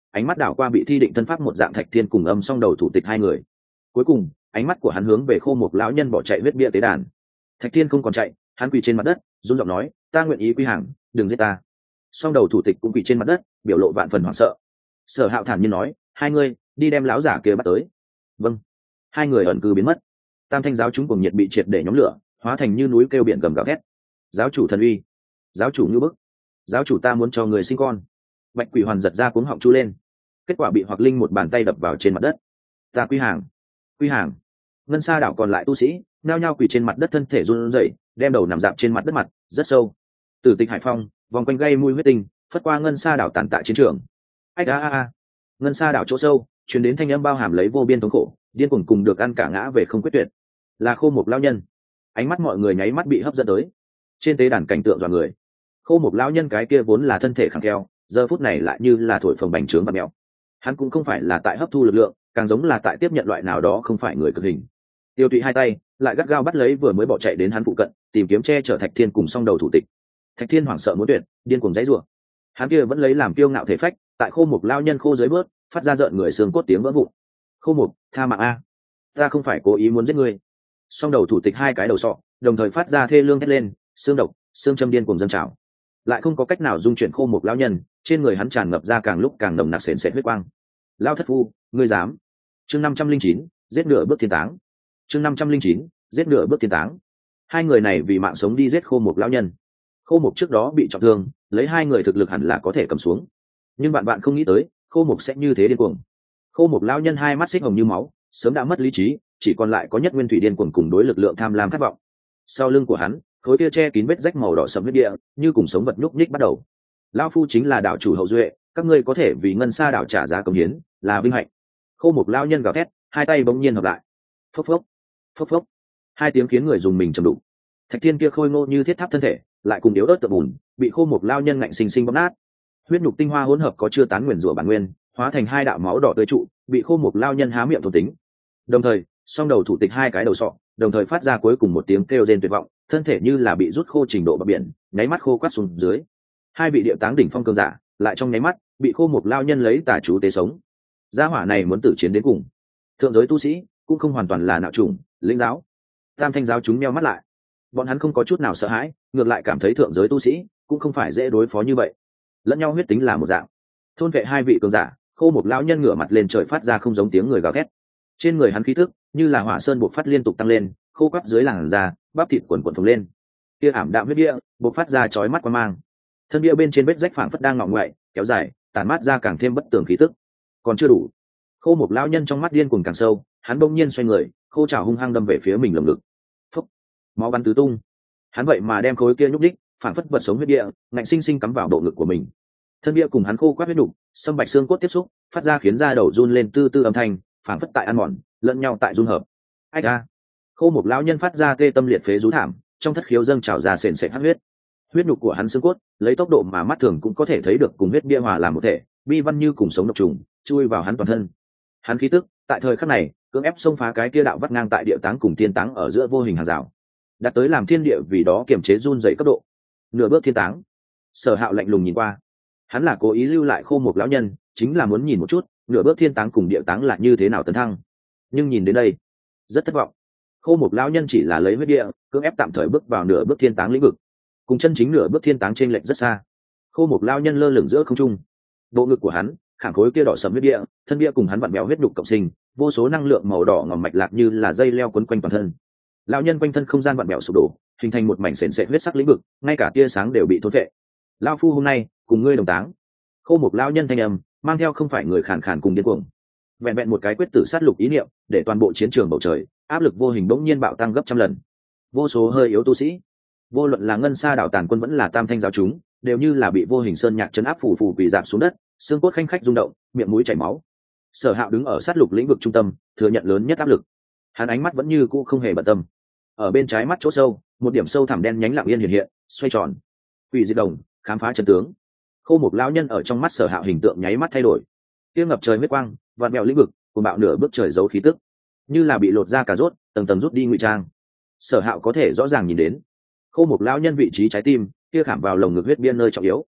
ánh mắt đảo qua bị thi định thân pháp một dạng Thạch Thiên cùng âm song đầu thủ tịch hai người. Cuối cùng ánh mắt của hắn hướng về Khô Mục lão nhân bỏ chạy huyết bia tế đàn. Thạch Thiên không còn chạy, hắn quỳ trên mặt đất run giọng nói, ta nguyện ý quy hàng, đừng giết ta. Song đầu thủ tịch cũng quỳ trên mặt đất, biểu lộ vạn phần hoảng sợ. Sở Hạo thản nhiên nói, hai người đi đem lão giả kia bắt tới. Vâng. Hai người ẩn cư biến mất. Tam thanh giáo chúng cùng nhiệt bị triệt để nhóm lửa, hóa thành như núi kêu biển gầm gào thét. Giáo chủ thần uy, giáo chủ như bức, giáo chủ ta muốn cho người sinh con. Bạch Quỷ Hoàn giật ra cuống họng chu lên. Kết quả bị Hoặc Linh một bàn tay đập vào trên mặt đất. Ta quy hàng, quy hàng. Ngân Sa đảo còn lại tu sĩ nhao nhao quỳ trên mặt đất, thân thể run rẩy, đem đầu nằm dạp trên mặt đất, mặt rất sâu. Tử Tịch Hải Phong vòng quanh gây mùi huyết tinh, phất qua Ngân Sa đảo tàn tạ chiến trường. Ách a a a. Ngân Sa đảo chỗ sâu truyền đến thanh âm bao hàm lấy vô biên thống khổ, điên cuồng cùng được ăn cả ngã về không quyết tuyệt. Là Khô Mục lão nhân. Ánh mắt mọi người nháy mắt bị hấp dẫn tới. Trên tế đàn cảnh tượng dọa người. Khô Mục lão nhân cái kia vốn là thân thể khẳng kheo, giờ phút này lại như là thổi phồng bành trướng và mèo. Hắn cũng không phải là tại hấp thu lực lượng, càng giống là tại tiếp nhận loại nào đó không phải người cực hình. Tiêu Tụy hai tay lại gắt gao bắt lấy vừa mới bỏ chạy đến hắn phụ cận, tìm kiếm che chở Thạch Thiên cùng song đầu thủ tịch. Thạch Thiên hoảng sợ muốn tuyệt, điên cuồng giãy giụa. Hắn kia vẫn lấy làm kiêu ngạo thể phách, tại Khô Mục lão nhân khô dưới bước, phát ra rợn người xương cốt tiếng vỡ vụn. Khô Mục, tha mạng a, ta không phải cố ý muốn giết ngươi. Song đầu thủ tịch hai cái đầu sọ đồng thời phát ra thê lương thét lên, xương độc, xương châm điên cuồng dâng trào, lại không có cách nào dung chuyển Khô Mục lão nhân. Trên người hắn tràn ngập ra càng lúc càng nồng nặc sền sệt huyết quang. Lao thất phu, ngươi dám? Chương năm trăm linh chín, giết nửa bước thiên táng. Chương năm trăm linh chín, giết nửa bước thiên táng. Hai người này vì mạng sống đi giết Khô Mục lão nhân. Khô Mục trước đó bị trọng thương, lấy hai người thực lực hẳn là có thể cầm xuống, nhưng bạn bạn không nghĩ tới Khô Mục sẽ như thế điên cuồng. Khô Mục lão nhân hai mắt xích hồng như máu, sớm đã mất lý trí, chỉ còn lại có nhất nguyên thủy điên cuồng cùng đối lực lượng tham lam khát vọng. Sau lưng của hắn khối kia che kín vết rách màu đỏ sẫm huyết địa, như cùng sống vật nhúc nhích bắt đầu. Lão phu chính là đảo chủ hậu duệ, các ngươi có thể vì Ngân Sa đảo trả giá công hiến, là vinh hạnh. Khô Mục lão nhân gào thét, hai tay bỗng nhiên hợp lại. Phốc phốc, phốc phốc. Hai tiếng khiến người dùng mình trầm đục. Thạch Thiên kia khôi ngô như thiết tháp thân thể, lại cùng yếu ớt tượng bùn, bị Khô Mục lão nhân ngạnh sinh sinh bóp nát. Huyết nhục tinh hoa hỗn hợp có chưa tán nguyên rủa bản nguyên, hóa thành hai đạo máu đỏ tươi trụ, bị Khô Mục lão nhân há miệng thôn tính. Đồng thời, song đầu thủ tịch hai cái đầu sọ, đồng thời phát ra cuối cùng một tiếng kêu rên tuyệt vọng, thân thể như là bị rút khô trình độ bờ biển, nháy mắt khô quắt xuống dưới. Hai vị địa táng đỉnh phong cường giả, lại trong nháy mắt bị Khô Mục lão nhân lấy tà chú tế sống. Gia hỏa này muốn tử chiến đến cùng. Thượng giới tu sĩ cũng không hoàn toàn là nạo chủng, lĩnh giáo. Tam thanh giáo chúng meo mắt lại, bọn hắn không có chút nào sợ hãi, ngược lại cảm thấy thượng giới tu sĩ cũng không phải dễ đối phó như vậy. Lẫn nhau huyết tính là một dạng. Thôn vệ hai vị cường giả, Khô Mục lão nhân ngửa mặt lên trời phát ra không giống tiếng người gào thét. Trên người hắn khí tức như là hỏa sơn bộc phát liên tục tăng lên, khô quắt dưới làn da, bắp thịt quần quần phồng lên. Kia ảm đạm huyết địa bộc phát ra chói mắt quang mang. Thân bia bên trên vết rách phảng phất đang ngọ ngoại, kéo dài, tản mát ra càng thêm bất tường khí tức. Còn chưa đủ. Khô Mục lão nhân trong mắt điên cuồng càng sâu, hắn bỗng nhiên xoay người, khô trảo hung hăng đâm về phía mình lồng ngực. Phốc, máu bắn tứ tung. Hắn vậy mà đem khối kia nhúc đích, phảng phất vật sống huyết địa, ngạnh sinh sinh cắm vào bộ ngực của mình. Thân bia cùng hắn khô quắt huyết đục, xâm bạch xương cốt tiếp xúc, phát ra khiến da đầu run lên tư tư âm thanh, phảng phất tại ăn mòn, lẫn nhau tại dung hợp. Ách a. Khô Mục lão nhân phát ra tê tâm liệt phế rú thảm, trong thất khiếu dâng trào ra sền sệt hắc huyết. Huyết nhục của hắn xương cốt, lấy tốc độ mà mắt thường cũng có thể thấy được cùng huyết bia hòa làm một thể, bi văn như cùng sống độc trùng, chui vào hắn toàn thân. Hắn khí tức, tại thời khắc này, cưỡng ép xông phá cái kia đạo vắt ngang tại địa táng cùng thiên táng ở giữa vô hình hàng rào, đạt tới làm thiên địa vì đó kiềm chế run rẩy cấp độ. Nửa bước thiên táng. Sở Hạo lạnh lùng nhìn qua, hắn là cố ý lưu lại Khô Mục lão nhân, chính là muốn nhìn một chút, nửa bước thiên táng cùng địa táng là như thế nào tấn thăng. Nhưng nhìn đến đây, rất thất vọng. Khô Mục lão nhân chỉ là lấy huyết địa, cưỡng ép tạm thời bước vào nửa bước thiên táng lĩnh vực, cùng chân chính nửa bước thiên táng trên lệch rất xa. Khô Mục lão nhân lơ lửng giữa không trung, bộ ngực của hắn khảm khối kia đỏ sẫm huyết địa, thân địa cùng hắn vặn bèo huyết đục cộng sinh, vô số năng lượng màu đỏ ngòm mạch lạc như là dây leo quấn quanh toàn thân. Lão nhân quanh thân không gian vặn bèo sụp đổ, hình thành một mảnh sền sệt huyết sắc lĩnh vực, ngay cả tia sáng đều bị thôn phệ. Lão phu hôm nay cùng ngươi đồng táng. Khô Mục lão nhân thanh âm mang theo không phải người khàn khàn cùng điên cuồng. Vẹn vẹn một cái quyết tử sát lục ý niệm, để toàn bộ chiến trường bầu trời áp lực vô hình bỗng nhiên bạo tăng gấp trăm lần. Vô số hơi yếu tu sĩ, vô luận là Ngân Sa đảo tàn quân vẫn là Tam thanh giáo chúng, đều như là bị vô hình sơn nhạc chấn áp phủ phủ quỳ rạp xuống đất, xương cốt khanh khách rung động, miệng mũi chảy máu. Sở Hạo đứng ở sát lục lĩnh vực trung tâm, thừa nhận lớn nhất áp lực. Hắn ánh mắt vẫn như cũ không hề bận tâm. Ở bên trái mắt chỗ sâu, một điểm sâu thẳm đen nhánh lặng yên hiện hiện, xoay tròn. Quỷ diệt đồng, khám phá chân tướng. Khô Mục lão nhân ở trong mắt Sở Hạo hình tượng nháy mắt thay đổi. Tiêu ngập trời huyết quang, vạn mèo lĩnh vực, cùng bạo nửa bước trời giấu khí tức, như là bị lột ra cà rốt, tầng tầng rút đi ngụy trang. Sở Hạo có thể rõ ràng nhìn đến Khô Mục lão nhân vị trí trái tim, kia khảm vào lồng ngực huyết biên nơi trọng yếu.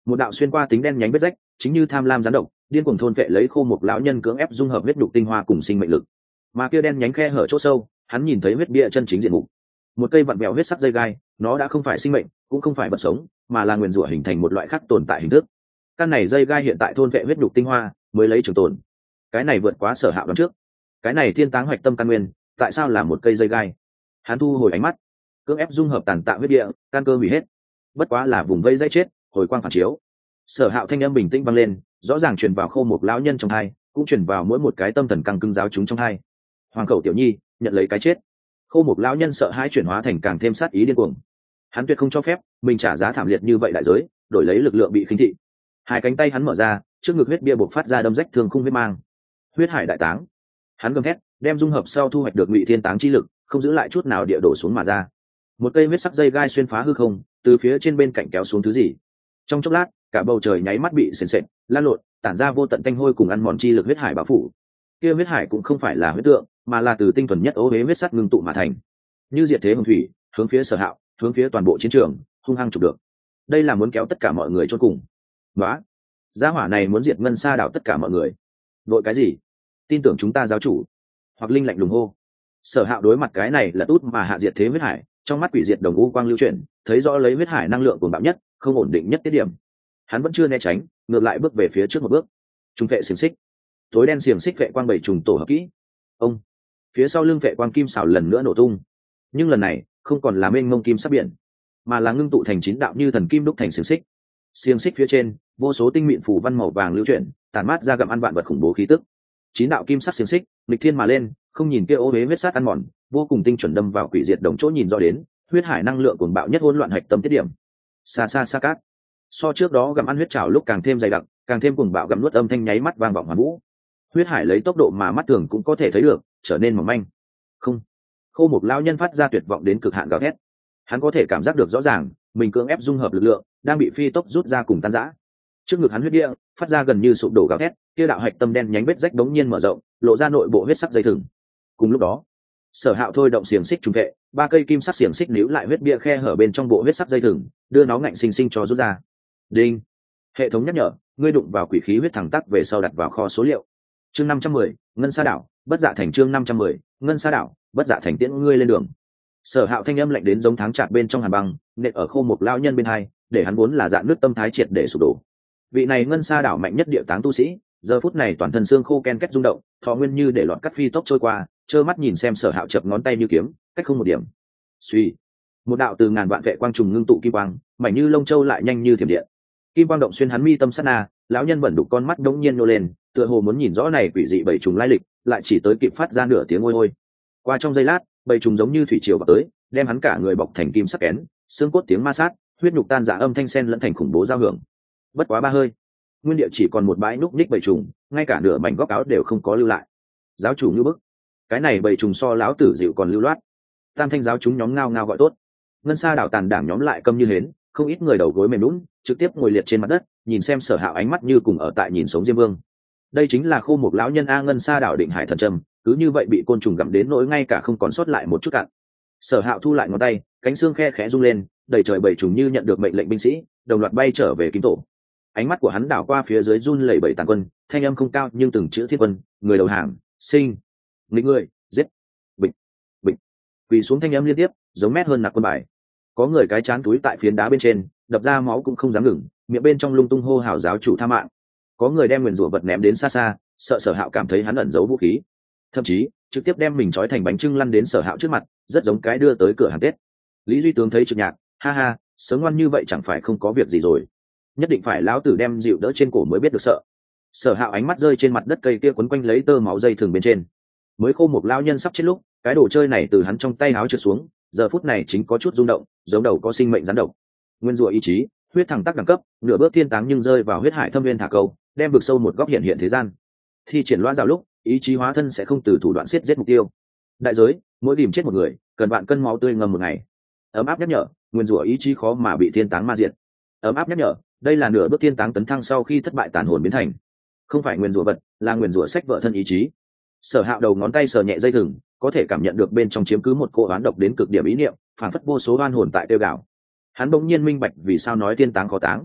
một đạo xuyên qua tính đen nhánh vết rách chính như tham lam gián độc điên cuồng thôn vệ lấy khô một lão nhân, cưỡng ép dung hợp huyết nhục tinh hoa cùng sinh mệnh lực. Mà kia đen nhánh khe hở chỗ sâu, hắn nhìn thấy huyết bia chân chính diện mục. Một cây vặn vẹo huyết sắc dây gai, nó đã không phải sinh mệnh, cũng không phải vật sống, mà là nguyên rủa hình thành một loại khác tồn tại hình thức. Căn này dây gai hiện tại thôn vệ huyết nhục tinh hoa mới lấy trường tồn. Cái này vượt quá Sở Hạo đoán trước. Cái này thiên táng hoạch tâm căn nguyên, tại sao là một cây dây gai? Hắn thu hồi ánh mắt, cưỡng ép dung hợp tàn tạ huyết địa, căn cơ hủy hết. Bất quá là vùng vây dây chết, hồi quang phản chiếu. Sở Hạo thanh âm bình tĩnh vang lên, rõ ràng truyền vào khô một lão nhân trong hai, cũng truyền vào mỗi một cái tâm thần căng cứng giáo chúng trong hai. Hoàng khẩu tiểu nhi nhận lấy cái chết. Khô một lão nhân sợ hãi chuyển hóa thành càng thêm sát ý điên cuồng. Hắn tuyệt không cho phép mình trả giá thảm liệt như vậy đại giới, đổi lấy lực lượng bị khinh thị. Hai cánh tay hắn mở ra, trước ngực huyết bia bộc phát ra đâm rách thương khung huyết mang. Huyết hải đại táng. Hắn gầm thét, đem dung hợp sau thu hoạch được ngụy thiên táng chi lực, không giữ lại chút nào địa đổ xuống mà ra. Một cây huyết sắc dây gai xuyên phá hư không, từ phía trên bên cạnh kéo xuống thứ gì. Trong chốc lát, cả bầu trời nháy mắt bị sền sệt, lan lộn, tản ra vô tận tanh hôi cùng ăn mòn chi lực huyết hải bao phủ. Kia huyết hải cũng không phải là huyết tượng, mà là từ tinh thuần nhất ố huế huyết sắt ngưng tụ mà thành. Như diệt thế hồng thủy, hướng phía Sở Hạo, hướng phía toàn bộ chiến trường, hung hăng chụp được. Đây là muốn kéo tất cả mọi người chôn cùng. Đó, gia hỏa này muốn diệt Ngân Sa đảo tất cả mọi người. Đội cái gì? Tin tưởng chúng ta giáo chủ. Hoặc Linh lạnh lùng hô. Sở Hạo đối mặt cái này là tút mà hạ diệt thế huyết hải, trong mắt quỷ diệt đồng u quang lưu chuyển, thấy rõ lấy huyết hải năng lượng cuồng bạo nhất, không ổn định nhất tiết điểm. Hắn vẫn chưa né tránh, ngược lại bước về phía trước một bước. Trung vệ xiềng xích, tối đen xiềng xích vệ quang bảy trùng tổ hợp kỹ. Ông, phía sau lưng vệ quang kim xảo lần nữa nổ tung, nhưng lần này không còn là mênh mông kim sắc biển, mà là ngưng tụ thành chín đạo như thần kim đúc thành xiềng xích. Xiềng xích phía trên, vô số tinh mịn phủ văn màu vàng lưu chuyển, tản mát ra gặm ăn vạn vật khủng bố khí tức. Chín đạo kim sắc xiềng xích, nghịch thiên mà lên, không nhìn kia ô huế huyết sát ăn mòn, vô cùng tinh chuẩn đâm vào quỷ diệt đồng chỗ nhìn rõ đến, huyết hải năng lượng cuồng bạo nhất hỗn loạn hạch tâm tiết điểm. Xa xa xa cát. So trước đó gặm ăn huyết trảo lúc càng thêm dày đặc, càng thêm cuồng bạo gặm nuốt âm thanh nháy mắt vang vọng hoàn vũ. Huyết hải lấy tốc độ mà mắt thường cũng có thể thấy được, trở nên mỏng manh. Không. Khô một lão nhân phát ra tuyệt vọng đến cực hạn gào thét. Hắn có thể cảm giác được rõ ràng, mình cưỡng ép dung hợp lực lượng, đang bị phi tốc rút ra cùng tan rã. Trước ngực hắn huyết địa, phát ra gần như sụp đổ gào thét, kia đạo hạch tâm đen nhánh vết rách đống nhiên mở rộng, lộ ra nội bộ huyết sắc dây thừng. Cùng lúc đó, Sở Hạo thôi động xiềng xích trùng vệ, ba cây kim sắc xiềng xích níu lại huyết bia khe hở bên trong bộ huyết sắc dây thừng, đưa nó ngạnh sinh sinh cho rút ra. Đinh. Hệ thống nhắc nhở, ngươi đụng vào quỷ khí huyết thẳng tắc về sau đặt vào kho số liệu. Chương năm trăm mười, Ngân Sa đảo, bất dạ thành chương năm trăm mười, Ngân Sa đảo, bất dạ thành tiễn ngươi lên đường. Sở Hạo thanh âm lạnh đến giống tháng chạc bên trong hàn băng, nện ở khô một lão nhân bên hai, để hắn vốn là dạn nước tâm thái triệt để sụp đổ. Vị này Ngân Sa đảo mạnh nhất địa táng tu sĩ, giờ phút này toàn thân xương khô ken két rung động, thọ nguyên như để lọt cắt phi tốc trôi qua, trơ mắt nhìn xem Sở Hạo chập ngón tay như kiếm, cách không một điểm. Suy, một đạo từ ngàn vạn vệ quang trùng ngưng tụ kim quang, mảnh như lông châu lại nhanh như thiểm điện. Kim quang động xuyên hắn mi tâm sát na, lão nhân bẩn đục con mắt đống nhiên nô lên, tựa hồ muốn nhìn rõ này quỷ dị bảy trùng lai lịch, lại chỉ tới kịp phát ra nửa tiếng ôi ôi. Qua trong giây lát, bảy trùng giống như thủy triều vào tới, đem hắn cả người bọc thành kim sắc kén, xương cốt tiếng ma sát, huyết nhục tan rã âm thanh sen lẫn thành khủng bố giao hưởng. Bất quá ba hơi, nguyên địa chỉ còn một bãi núc ních bảy trùng, ngay cả nửa mảnh góc áo đều không có lưu lại. Giáo chủ như bức, cái này bảy trùng so lão tử dịu còn lưu loát. Tam thanh giáo chúng nhóm ngao ngao gọi tốt. Ngân Sa đảo tàn đảng nhóm lại câm như hến, không ít người đầu gối mềm lún, trực tiếp ngồi liệt trên mặt đất, nhìn xem Sở Hạo ánh mắt như cùng ở tại nhìn sống Diêm Vương. Đây chính là khô một lão nhân a Ngân Sa đảo định hải thần trầm, cứ như vậy bị côn trùng gặm đến nỗi ngay cả không còn sót lại một chút cạn. Sở Hạo thu lại ngón tay, cánh xương khe khẽ rung lên, đầy trời bảy trùng như nhận được mệnh lệnh binh sĩ, đồng loạt bay trở về kim tổ. Ánh mắt của hắn đảo qua phía dưới run lẩy bẩy tàn quân, thanh âm không cao nhưng từng chữ thiết quân, người đầu hàng, sinh, nghịch người, giết, bịch, bịch, quỳ xuống thanh âm liên tiếp, giống mét hơn nặc quân bài. Có người cái chán túi tại phiến đá bên trên, đập ra máu cũng không dám ngừng, miệng bên trong lung tung hô hào giáo chủ tha mạng. Có người đem nguyền rủa vật ném đến xa xa, sợ Sở Hạo cảm thấy hắn ẩn giấu vũ khí, thậm chí trực tiếp đem mình trói thành bánh trưng lăn đến Sở Hạo trước mặt, rất giống cái đưa tới cửa hàng Tết. Lý Duy Tướng thấy trực nhạc, ha ha, sớm ngoan như vậy chẳng phải không có việc gì rồi, nhất định phải lão tử đem dịu đỡ trên cổ mới biết được sợ. Sở Hạo ánh mắt rơi trên mặt đất cây kia quấn quanh lấy tơ máu dây thường bên trên, mới khô một lao nhân sắp chết lúc, cái đồ chơi này từ hắn trong tay áo trượt xuống, giờ phút này chính có chút rung động, giống đầu có sinh mệnh rắn độc. Nguyên rủa ý chí, huyết thẳng tắc đẳng cấp, nửa bước thiên táng nhưng rơi vào huyết hải thâm viên thả câu, đem vực sâu một góc hiện hiện thế gian. Thi triển loa rào lúc, ý chí hóa thân sẽ không từ thủ đoạn siết giết mục tiêu. Đại giới, mỗi điểm chết một người, cần vạn cân máu tươi ngầm một ngày. Ấm áp nhắc nhở, nguyên rủa ý chí khó mà bị thiên táng ma diệt. Ấm áp nhắc nhở, đây là nửa bước thiên táng tấn thăng sau khi thất bại tàn hồn biến thành, không phải nguyên rủa vật, là nguyên rủa sách vợ thân ý chí. Sở Hạo đầu ngón tay sờ nhẹ dây thừng, có thể cảm nhận được bên trong chiếm cứ một cô oán độc đến cực điểm ý niệm, phản phất vô số oan hồn tại tiêu gạo. Hắn bỗng nhiên minh bạch vì sao nói thiên táng khó táng.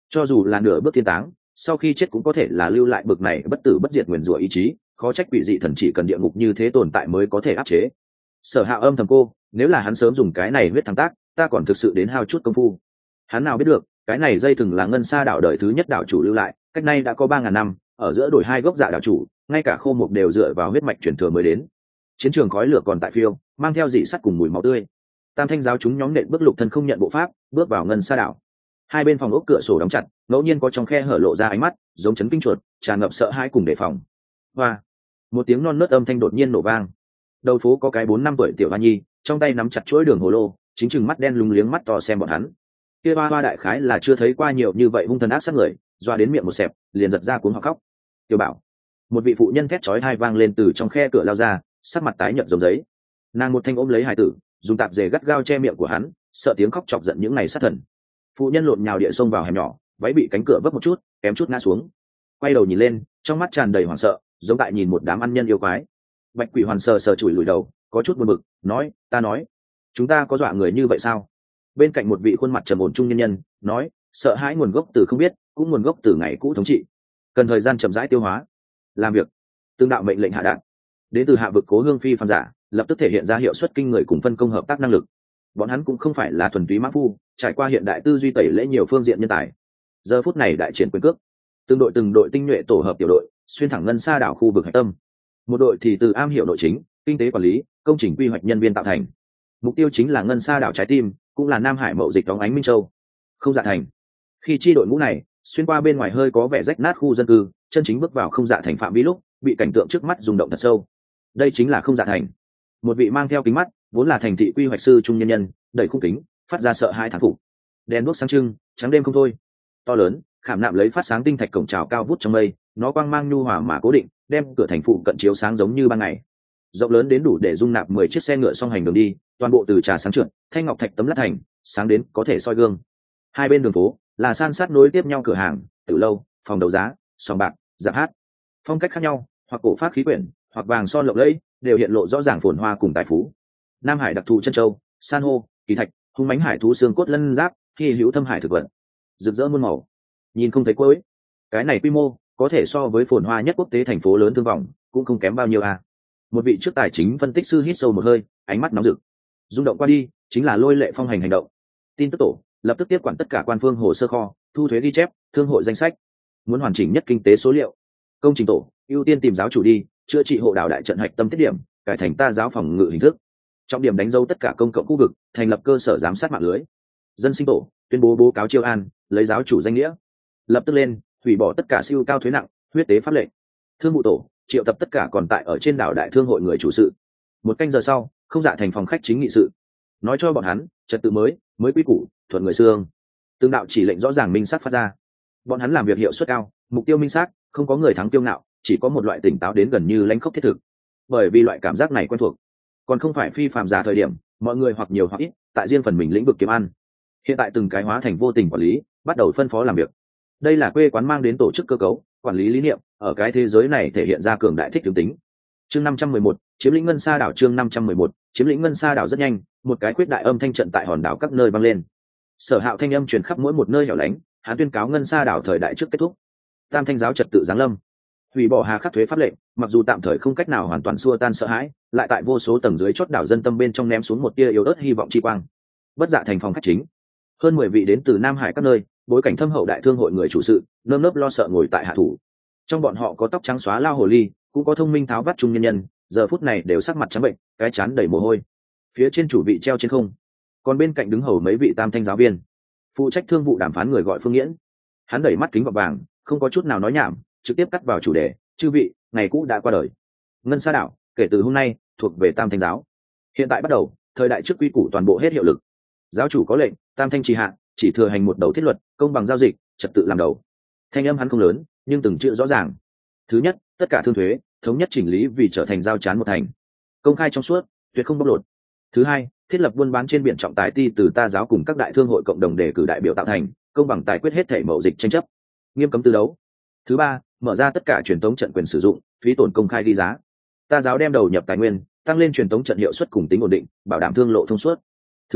cho dù là nửa bước thiên táng, sau khi chết cũng có thể là lưu lại bực này bất tử bất diệt nguyền rủa ý chí, khó trách quỷ dị thần chỉ cần địa ngục như thế tồn tại mới có thể áp chế. Sở Hạo âm thầm cô, nếu là hắn sớm dùng cái này huyết thắng tác, ta còn thực sự đến hao chút công phu. Hắn nào biết được, cái này dây thừng là ngân sa đảo đời thứ nhất đảo chủ lưu lại, cách nay đã có ba ngàn năm, ở giữa đổi hai gốc dạ đảo chủ, ngay cả khô mục đều dựa vào huyết mạch truyền thừa mới đến. Chiến trường khói lửa còn tại phiêu, mang theo dị sắt cùng mùi máu tươi. Tam thanh giáo chúng nhóm nện bước lục thân không nhận bộ pháp, bước vào ngân sa đảo. Hai bên phòng ốc cửa sổ đóng chặt, ngẫu nhiên có trong khe hở lộ ra ánh mắt, giống chấn kinh chuột, tràn ngập sợ hãi cùng đề phòng. Hoa, một tiếng non nớt âm thanh đột nhiên nổ vang. Đầu phố có cái bốn năm tuổi tiểu hoa nhi, trong tay nắm chặt chuỗi đường hồ lô, chính chừng mắt đen lúng liếng mắt to xem bọn hắn. Kia hoa hoa đại khái là chưa thấy qua nhiều như vậy hung thần ác sát người, doa đến miệng một xẹp, liền giật ra cuống họ khóc. Tiểu Bảo, một vị phụ nhân thét chói tai vang lên từ trong khe cửa lao ra, sắc mặt tái nhợt giống giấy. Nàng một thanh ôm lấy hải tử, dùng tạp dề gắt gao che miệng của hắn, sợ tiếng khóc chọc giận những ngày sát thần. Phụ nhân lộn nhào địa xông vào hẻm nhỏ, váy bị cánh cửa vấp một chút, kém chút ngã xuống. Quay đầu nhìn lên, trong mắt tràn đầy hoảng sợ, giống tại nhìn một đám ăn nhân yêu quái. Bạch Quỷ Hoàn sờ sờ chùi lùi đầu, có chút buồn bực, nói, ta nói, chúng ta có dọa người như vậy sao? Bên cạnh một vị khuôn mặt trầm ổn trung nhân nhân, nói, sợ hãi nguồn gốc từ không biết, cũng nguồn gốc từ ngày cũ thống trị, cần thời gian chậm rãi tiêu hóa. Làm việc, tương đạo mệnh lệnh hạ đạn. Đến từ hạ vực Cố Hương Phi phàm giả, lập tức thể hiện ra hiệu suất kinh người cùng phân công hợp tác năng lực. Bọn hắn cũng không phải là thuần túy mã phu, trải qua hiện đại tư duy tẩy lễ nhiều phương diện nhân tài. Giờ phút này đại triển quyền cước, từng đội từng đội tinh nhuệ tổ hợp tiểu đội, xuyên thẳng ngân sa đảo khu vực hạch tâm. Một đội thì từ am hiểu nội chính, kinh tế quản lý, công trình quy hoạch nhân viên tạo thành. Mục tiêu chính là ngân sa đảo trái tim, cũng là Nam Hải mậu dịch đóng ánh Minh Châu. Không Dạ Thành. Khi chi đội ngũ này xuyên qua bên ngoài hơi có vẻ rách nát khu dân cư, chân chính bước vào Không Dạ Thành phạm vi lúc, bị cảnh tượng trước mắt rung động thật sâu. Đây chính là Không Dạ Thành. Một vị mang theo kính mắt, vốn là thành thị quy hoạch sư trung nhân nhân, đẩy khung kính, phát ra sợ hai thán phục. Đèn đuốc sáng trưng, trắng đêm không thôi. To lớn, khảm nạm lấy phát sáng tinh thạch cổng chào cao vút trong mây, nó quang mang nhu hòa mà cố định, đem cửa thành phụ cận chiếu sáng giống như ban ngày. Rộng lớn đến đủ để dung nạp mười chiếc xe ngựa song hành đường đi, toàn bộ từ trà sáng trượt, thanh ngọc thạch tấm lát thành, sáng đến có thể soi gương. Hai bên đường phố là san sát nối tiếp nhau cửa hàng, tiểu lâu, phòng đấu giá, sòng bạc, rạp hát. Phong cách khác nhau, hoặc cổ phát khí quyển, hoặc vàng son lộng lẫy, đều hiện lộ rõ ràng phồn hoa cùng tài phú. Nam Hải đặc thù chân châu, san hô, kỳ thạch, hung mãnh hải thú xương cốt lân giáp, hy hữu thâm hải thực vật, rực rỡ muôn màu, nhìn không thấy cuối. Cái này quy mô có thể so với phồn hoa nhất quốc tế thành phố lớn thương vọng, cũng không kém bao nhiêu à. Một vị trước tài chính phân tích sư hít sâu một hơi, ánh mắt nóng rực. Rung động qua đi, chính là lôi lệ phong hành hành động. Tin tức tổ lập tức tiếp quản tất cả quan phương hồ sơ kho, thu thuế ghi chép, thương hội danh sách. Muốn hoàn chỉnh nhất kinh tế số liệu. Công trình tổ ưu tiên tìm giáo chủ đi, chữa trị hộ đảo đại trận hạch tâm tiết điểm, cải thành ta giáo phòng ngự hình thức. Trọng điểm đánh dấu tất cả công cộng khu vực, thành lập cơ sở giám sát mạng lưới. Dân sinh tổ tuyên bố báo cáo chiêu an, lấy giáo chủ danh nghĩa, lập tức lên hủy bỏ tất cả siêu cao thuế nặng, huyết tế pháp lệnh. Thương vụ tổ triệu tập tất cả còn tại ở trên đảo đại thương hội người chủ sự. Một canh giờ sau, Không Dạ Thành phòng khách chính nghị sự, nói cho bọn hắn trật tự mới, mới quy củ, thuận người xương. Tương đạo chỉ lệnh rõ ràng minh xác phát ra. Bọn hắn làm việc hiệu suất cao, mục tiêu minh xác, không có người thắng kiêu ngạo, chỉ có một loại tỉnh táo đến gần như lãnh khốc thiết thực. Bởi vì loại cảm giác này quen thuộc, còn không phải phi phàm già thời điểm, mọi người hoặc nhiều hoặc ít tại riêng phần mình lĩnh vực kiếm ăn. Hiện tại từng cái hóa thành vô tình quản lý, bắt đầu phân phó làm việc. Đây là quê quán mang đến tổ chức cơ cấu, quản lý lý niệm, ở cái thế giới này thể hiện ra cường đại thích tướng tính. Chương năm trăm mười một, chiếm lĩnh ngân sa đảo. Chương năm trăm mười một, chiếm lĩnh ngân sa đảo. Rất nhanh, một cái khuyết đại âm thanh trận tại hòn đảo các nơi vang lên. Sở Hạo thanh âm truyền khắp mỗi một nơi hẻo lánh, hắn tuyên cáo ngân sa đảo thời đại trước kết thúc. Tam thanh giáo trật tự giáng lâm, hủy bỏ hà khắc thuế pháp lệnh, mặc dù tạm thời không cách nào hoàn toàn xua tan sợ hãi, lại tại vô số tầng dưới chót đảo dân tâm bên trong ném xuống một tia yếu ớt hy vọng chi quang. Bất Dạ Thành phòng khách chính, hơn mười vị đến từ Nam Hải các nơi, bối cảnh thâm hậu đại thương hội người chủ sự, nơm nớp lo sợ ngồi tại hạ thủ. Trong bọn họ có tóc trắng xóa lao hồ ly, cũng có thông minh tháo vắt trung nhân nhân, giờ phút này đều sắc mặt trắng bệnh, cái chán đầy mồ hôi. Phía trên chủ vị treo trên không, còn bên cạnh đứng hầu mấy vị tam thanh giáo viên, phụ trách thương vụ đàm phán người gọi Phương Nghiễn. Hắn đẩy mắt kính vào vàng, không có chút nào nói nhảm, trực tiếp cắt vào chủ đề. Chư vị, ngày cũ đã qua đời, ngân sa đảo kể từ hôm nay thuộc về tam thanh giáo. Hiện tại bắt đầu, thời đại trước quy củ toàn bộ hết hiệu lực. Giáo chủ có lệnh, tam thanh trì hạ, chỉ thừa hành một đầu thiết luật, công bằng giao dịch, trật tự làm đầu. Thanh âm hắn không lớn, nhưng từng chữ rõ ràng. Thứ nhất, tất cả thương thuế thống nhất chỉnh lý vì trở thành giao chán một thành, công khai trong suốt, tuyệt không bóc lột. Thứ hai, thiết lập buôn bán trên biển trọng tài ti từ ta giáo cùng các đại thương hội cộng đồng đề cử đại biểu tạo thành, công bằng tài quyết hết thể mậu dịch tranh chấp, nghiêm cấm tư đấu. Thứ ba, mở ra tất cả truyền thống trận quyền sử dụng, phí tổn công khai ghi giá. Ta giáo đem đầu nhập tài nguyên, tăng lên truyền thống trận hiệu suất cùng tính ổn định, bảo đảm thương lộ thông suốt. Thứ tư,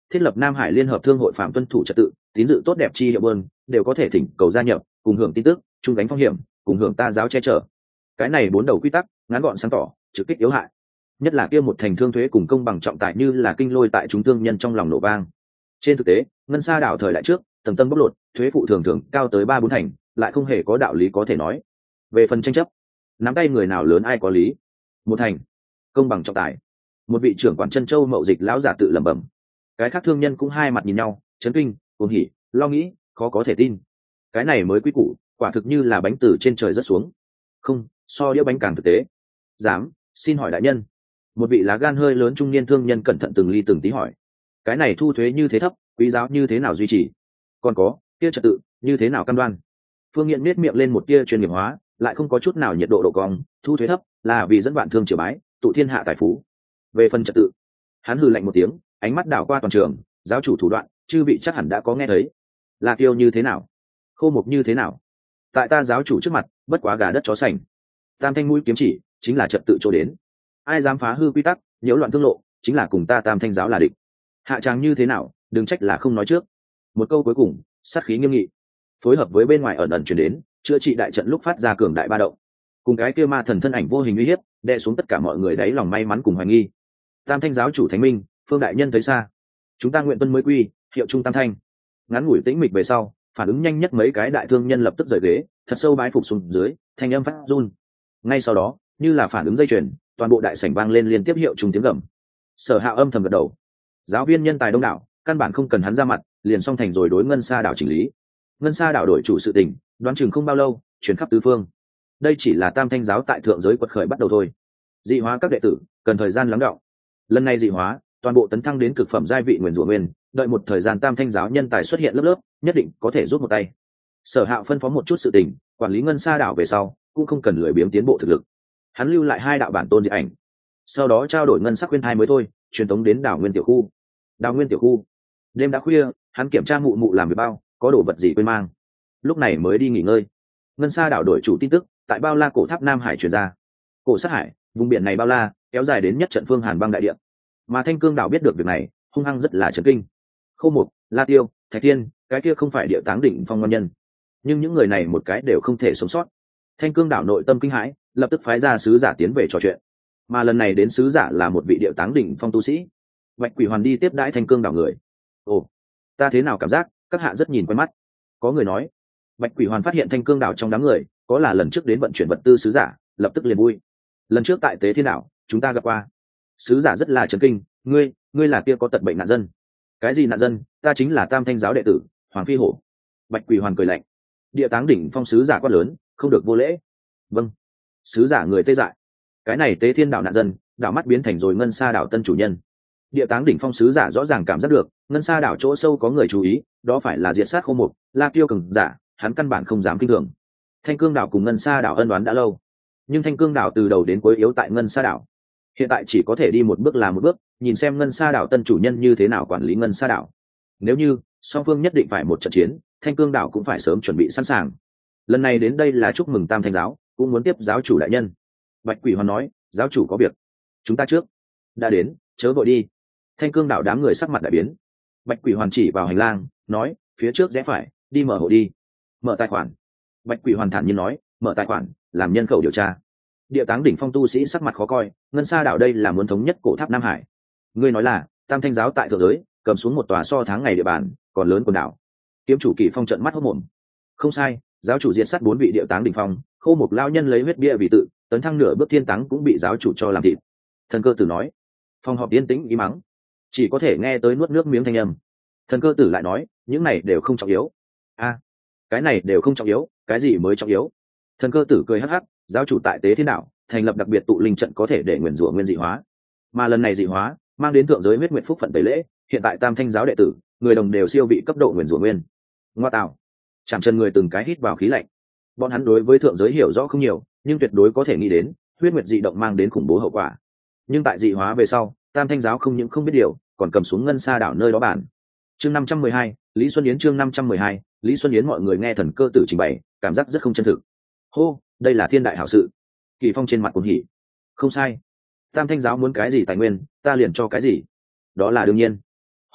thiết lập Nam Hải Liên hợp thương hội phạm tuân thủ trật tự, tín dự tốt đẹp chi hiệu bơn, đều có thể thỉnh cầu gia nhập, cùng hưởng tin tức, chung gánh phong hiểm, cùng hưởng ta giáo che chở. Cái này bốn đầu quy tắc, ngắn gọn sáng tỏ, trực kích yếu hại. Nhất là kia một thành thương thuế cùng công bằng trọng tài như là kinh lôi tại chúng thương nhân trong lòng nổ vang. Trên thực tế, ngân sa đảo thời đại trước, tầng tầng bóc lột, thuế phụ thường thường cao tới ba bốn thành, lại không hề có đạo lý có thể nói. Về phần tranh chấp, nắm tay người nào lớn ai có lý. Một thành, công bằng trọng tài. Một vị trưởng quản chân châu mậu dịch lão giả tự lẩm bẩm. Cái khác thương nhân cũng hai mặt nhìn nhau, chấn kinh, cuồng hỉ, lo nghĩ, khó có thể tin. Cái này mới quý củ, quả thực như là bánh từ trên trời rớt xuống. Không, so đĩa bánh càng thực tế. Dám, xin hỏi đại nhân. Một vị lá gan hơi lớn trung niên thương nhân cẩn thận từng ly từng tí hỏi. Cái này thu thuế như thế thấp, quý giáo như thế nào duy trì? Còn có, kia trật tự, như thế nào cam đoan? Phương Nghiện nết miệng lên một tia chuyên nghiệp hóa, lại không có chút nào nhiệt độ độ cong, thu thuế thấp là vì dẫn vạn thương triều bái, tụ thiên hạ tài phú. Về phần trật tự, hắn hừ lạnh một tiếng, ánh mắt đảo qua toàn trường, giáo chủ thủ đoạn, chư vị chắc hẳn đã có nghe thấy. Là Kiêu như thế nào? Khô Mục như thế nào? Tại ta giáo chủ trước mặt, bất quá gà đất chó sành. Tam thanh mũi kiếm chỉ, chính là trật tự chỗ đến. Ai dám phá hư quy tắc, nhiễu loạn thương lộ, chính là cùng ta Tam thanh giáo là địch. Hạ tràng như thế nào, đừng trách là không nói trước. Một câu cuối cùng, sát khí nghiêm nghị, phối hợp với bên ngoài ẩn ẩn truyền đến, chữa trị đại trận lúc phát ra cường đại ba động, cùng cái kia ma thần thân ảnh vô hình uy hiếp, đè xuống tất cả mọi người đáy lòng may mắn cùng hoài nghi. Tam thanh giáo chủ thánh minh, Phương đại nhân thấy xa, chúng ta nguyện tuân mới quy, hiệu trung tam thanh. Ngắn ngủi tĩnh mịch về sau, phản ứng nhanh nhất mấy cái đại thương nhân lập tức rời ghế, thật sâu bái phục xuống dưới, thanh âm phát run. Ngay sau đó, như là phản ứng dây chuyền, toàn bộ đại sảnh vang lên liên tiếp hiệu trung tiếng gầm. Sở Hạo âm thầm gật đầu. Giáo viên nhân tài đông đảo, căn bản không cần hắn ra mặt, liền xong thành rồi đối ngân sa đảo chỉnh lý. Ngân sa đảo đổi chủ sự tình, đoán chừng không bao lâu, chuyển khắp tứ phương. Đây chỉ là Tam thanh giáo tại thượng giới quật khởi bắt đầu thôi. Dị hóa các đệ tử cần thời gian lắng đọng. Lần này dị hóa, toàn bộ tấn thăng đến cực phẩm giai vị nguyên rủa nguyên, đợi một thời gian Tam thanh giáo nhân tài xuất hiện lớp lớp, nhất định có thể rút một tay. Sở Hạo phân phó một chút sự tình, quản lý ngân sa đảo về sau, cũng không cần lười biếng tiến bộ thực lực. Hắn lưu lại hai đạo bản tôn dị ảnh, sau đó trao đổi ngân sắc khuyên thai mới thôi, truyền tống đến đảo nguyên tiểu khu. Đảo nguyên tiểu khu. Đêm đã khuya, hắn kiểm tra mụ mụ làm việc bao, có đồ vật gì quên mang, lúc này mới đi nghỉ ngơi. Ngân sa đảo đổi chủ tin tức tại bao la cổ tháp Nam Hải truyền ra. Cổ sát hải, vùng biển này bao la, kéo dài đến nhất trận phương Hàn băng đại địa. Mà Thanh Cương đảo biết được việc này, hung hăng rất là chấn kinh. Khâu Mục, La Tiêu, Thạch Thiên, cái kia không phải địa táng đỉnh phong ngon nhân, nhưng những người này một cái đều không thể sống sót. Thanh Cương đảo nội tâm kinh hãi, lập tức phái ra sứ giả tiến về trò chuyện. Mà lần này đến sứ giả là một vị địa táng đỉnh phong tu sĩ. Bạch Quỷ Hoàn đi tiếp đãi Thanh Cương đảo người. Ồ, ta thế nào cảm giác các hạ rất nhìn quen mắt? Có người nói. Bạch Quỷ Hoàn phát hiện Thanh Cương đảo trong đám người có là lần trước đến vận chuyển vật tư sứ giả, lập tức liền vui. Lần trước tại Tế Thiên đảo chúng ta gặp qua. Sứ giả rất là chấn kinh, ngươi ngươi là kia có tật bệnh nạn dân? Cái gì nạn dân? Ta chính là Tam thanh giáo đệ tử Hoàng Phi Hổ. Bạch Quỷ Hoàn cười lạnh. Địa táng đỉnh phong sứ giả quát lớn, không được vô lễ. Vâng. Sứ giả người tê dại. Cái này Tế Thiên đảo nạn dân, đảo mắt biến thành rồi ngân sa đảo tân chủ nhân. Địa táng đỉnh phong sứ giả rõ ràng cảm giác được ngân sa đảo chỗ sâu có người chú ý, đó phải là diệt sát Khô Mục, La Kiêu cường giả, hắn căn bản không dám kinh thường. Thanh Cương đảo cùng ngân sa đảo ân đoán đã lâu, nhưng Thanh Cương đảo từ đầu đến cuối yếu tại ngân sa đảo, hiện tại chỉ có thể đi một bước là một bước, nhìn xem ngân sa đảo tân chủ nhân như thế nào quản lý ngân sa đảo. Nếu như song phương nhất định phải một trận chiến, Thanh Cương đảo cũng phải sớm chuẩn bị sẵn sàng. Lần này đến đây là chúc mừng Tam thanh giáo, cũng muốn tiếp giáo chủ đại nhân. Bạch Quỷ Hoàn nói, giáo chủ có việc, chúng ta trước đã đến, chớ vội đi. Thanh Cương đảo đám người sắc mặt đại biến. Bạch Quỷ Hoàn chỉ vào hành lang, nói, phía trước rẽ phải, đi mở hộ đi. Mở tài khoản. Bạch Quỷ Hoàn thản nhiên nói, mở tài khoản, làm nhân khẩu điều tra. Địa táng đỉnh phong tu sĩ sắc mặt khó coi, ngân sa đảo đây là muốn thống nhất cổ tháp Nam Hải. Ngươi nói là Tam thanh giáo tại thượng giới cầm xuống một tòa so tháng ngày địa bàn còn lớn quần đảo. Kiếm chủ Kỳ Phong trợn mắt hốt mồm. Không sai, giáo chủ diệt sát bốn vị địa táng đỉnh phong, Khô Mục lao nhân lấy huyết bia vì tự, tấn thăng nửa bước thiên táng cũng bị giáo chủ cho làm thịt. Thần Cơ Tử nói. Phòng họp yên tĩnh ý mắng, chỉ có thể nghe tới nuốt nước miếng thanh âm. Thần Cơ Tử lại nói, những này đều không trọng yếu. A, cái này đều không trọng yếu, cái gì mới trọng yếu? Thần Cơ Tử cười hắc hắc, giáo chủ tại Tế Thiên đảo thành lập đặc biệt tụ linh trận có thể để nguyền rủa nguyên dị hóa, mà lần này dị hóa mang đến thượng giới huyết nguyện phúc phận tẩy lễ, hiện tại Tam thanh giáo đệ tử người đồng đều siêu vị cấp độ nguyền rủa nguyên. Ngoa tạo. Chạm chân người từng cái hít vào khí lạnh. Bọn hắn đối với thượng giới hiểu rõ không nhiều, nhưng tuyệt đối có thể nghĩ đến huyết nguyệt dị động mang đến khủng bố hậu quả. Nhưng tại dị hóa về sau, Tam thanh giáo không những không biết điều, còn cầm xuống ngân sa đảo nơi đó bản. Chương năm trăm mười hai, Lý Xuân Yến chương năm trăm mười hai, Lý Xuân Yến mọi người nghe Thần Cơ Tử trình bày, cảm giác rất không chân thực. Hô, đây là thiên đại hảo sự. Kỳ Phong trên mặt cuồng hỉ. Không sai. Tam thanh giáo muốn cái gì tài nguyên, ta liền cho cái gì. Đó là đương nhiên.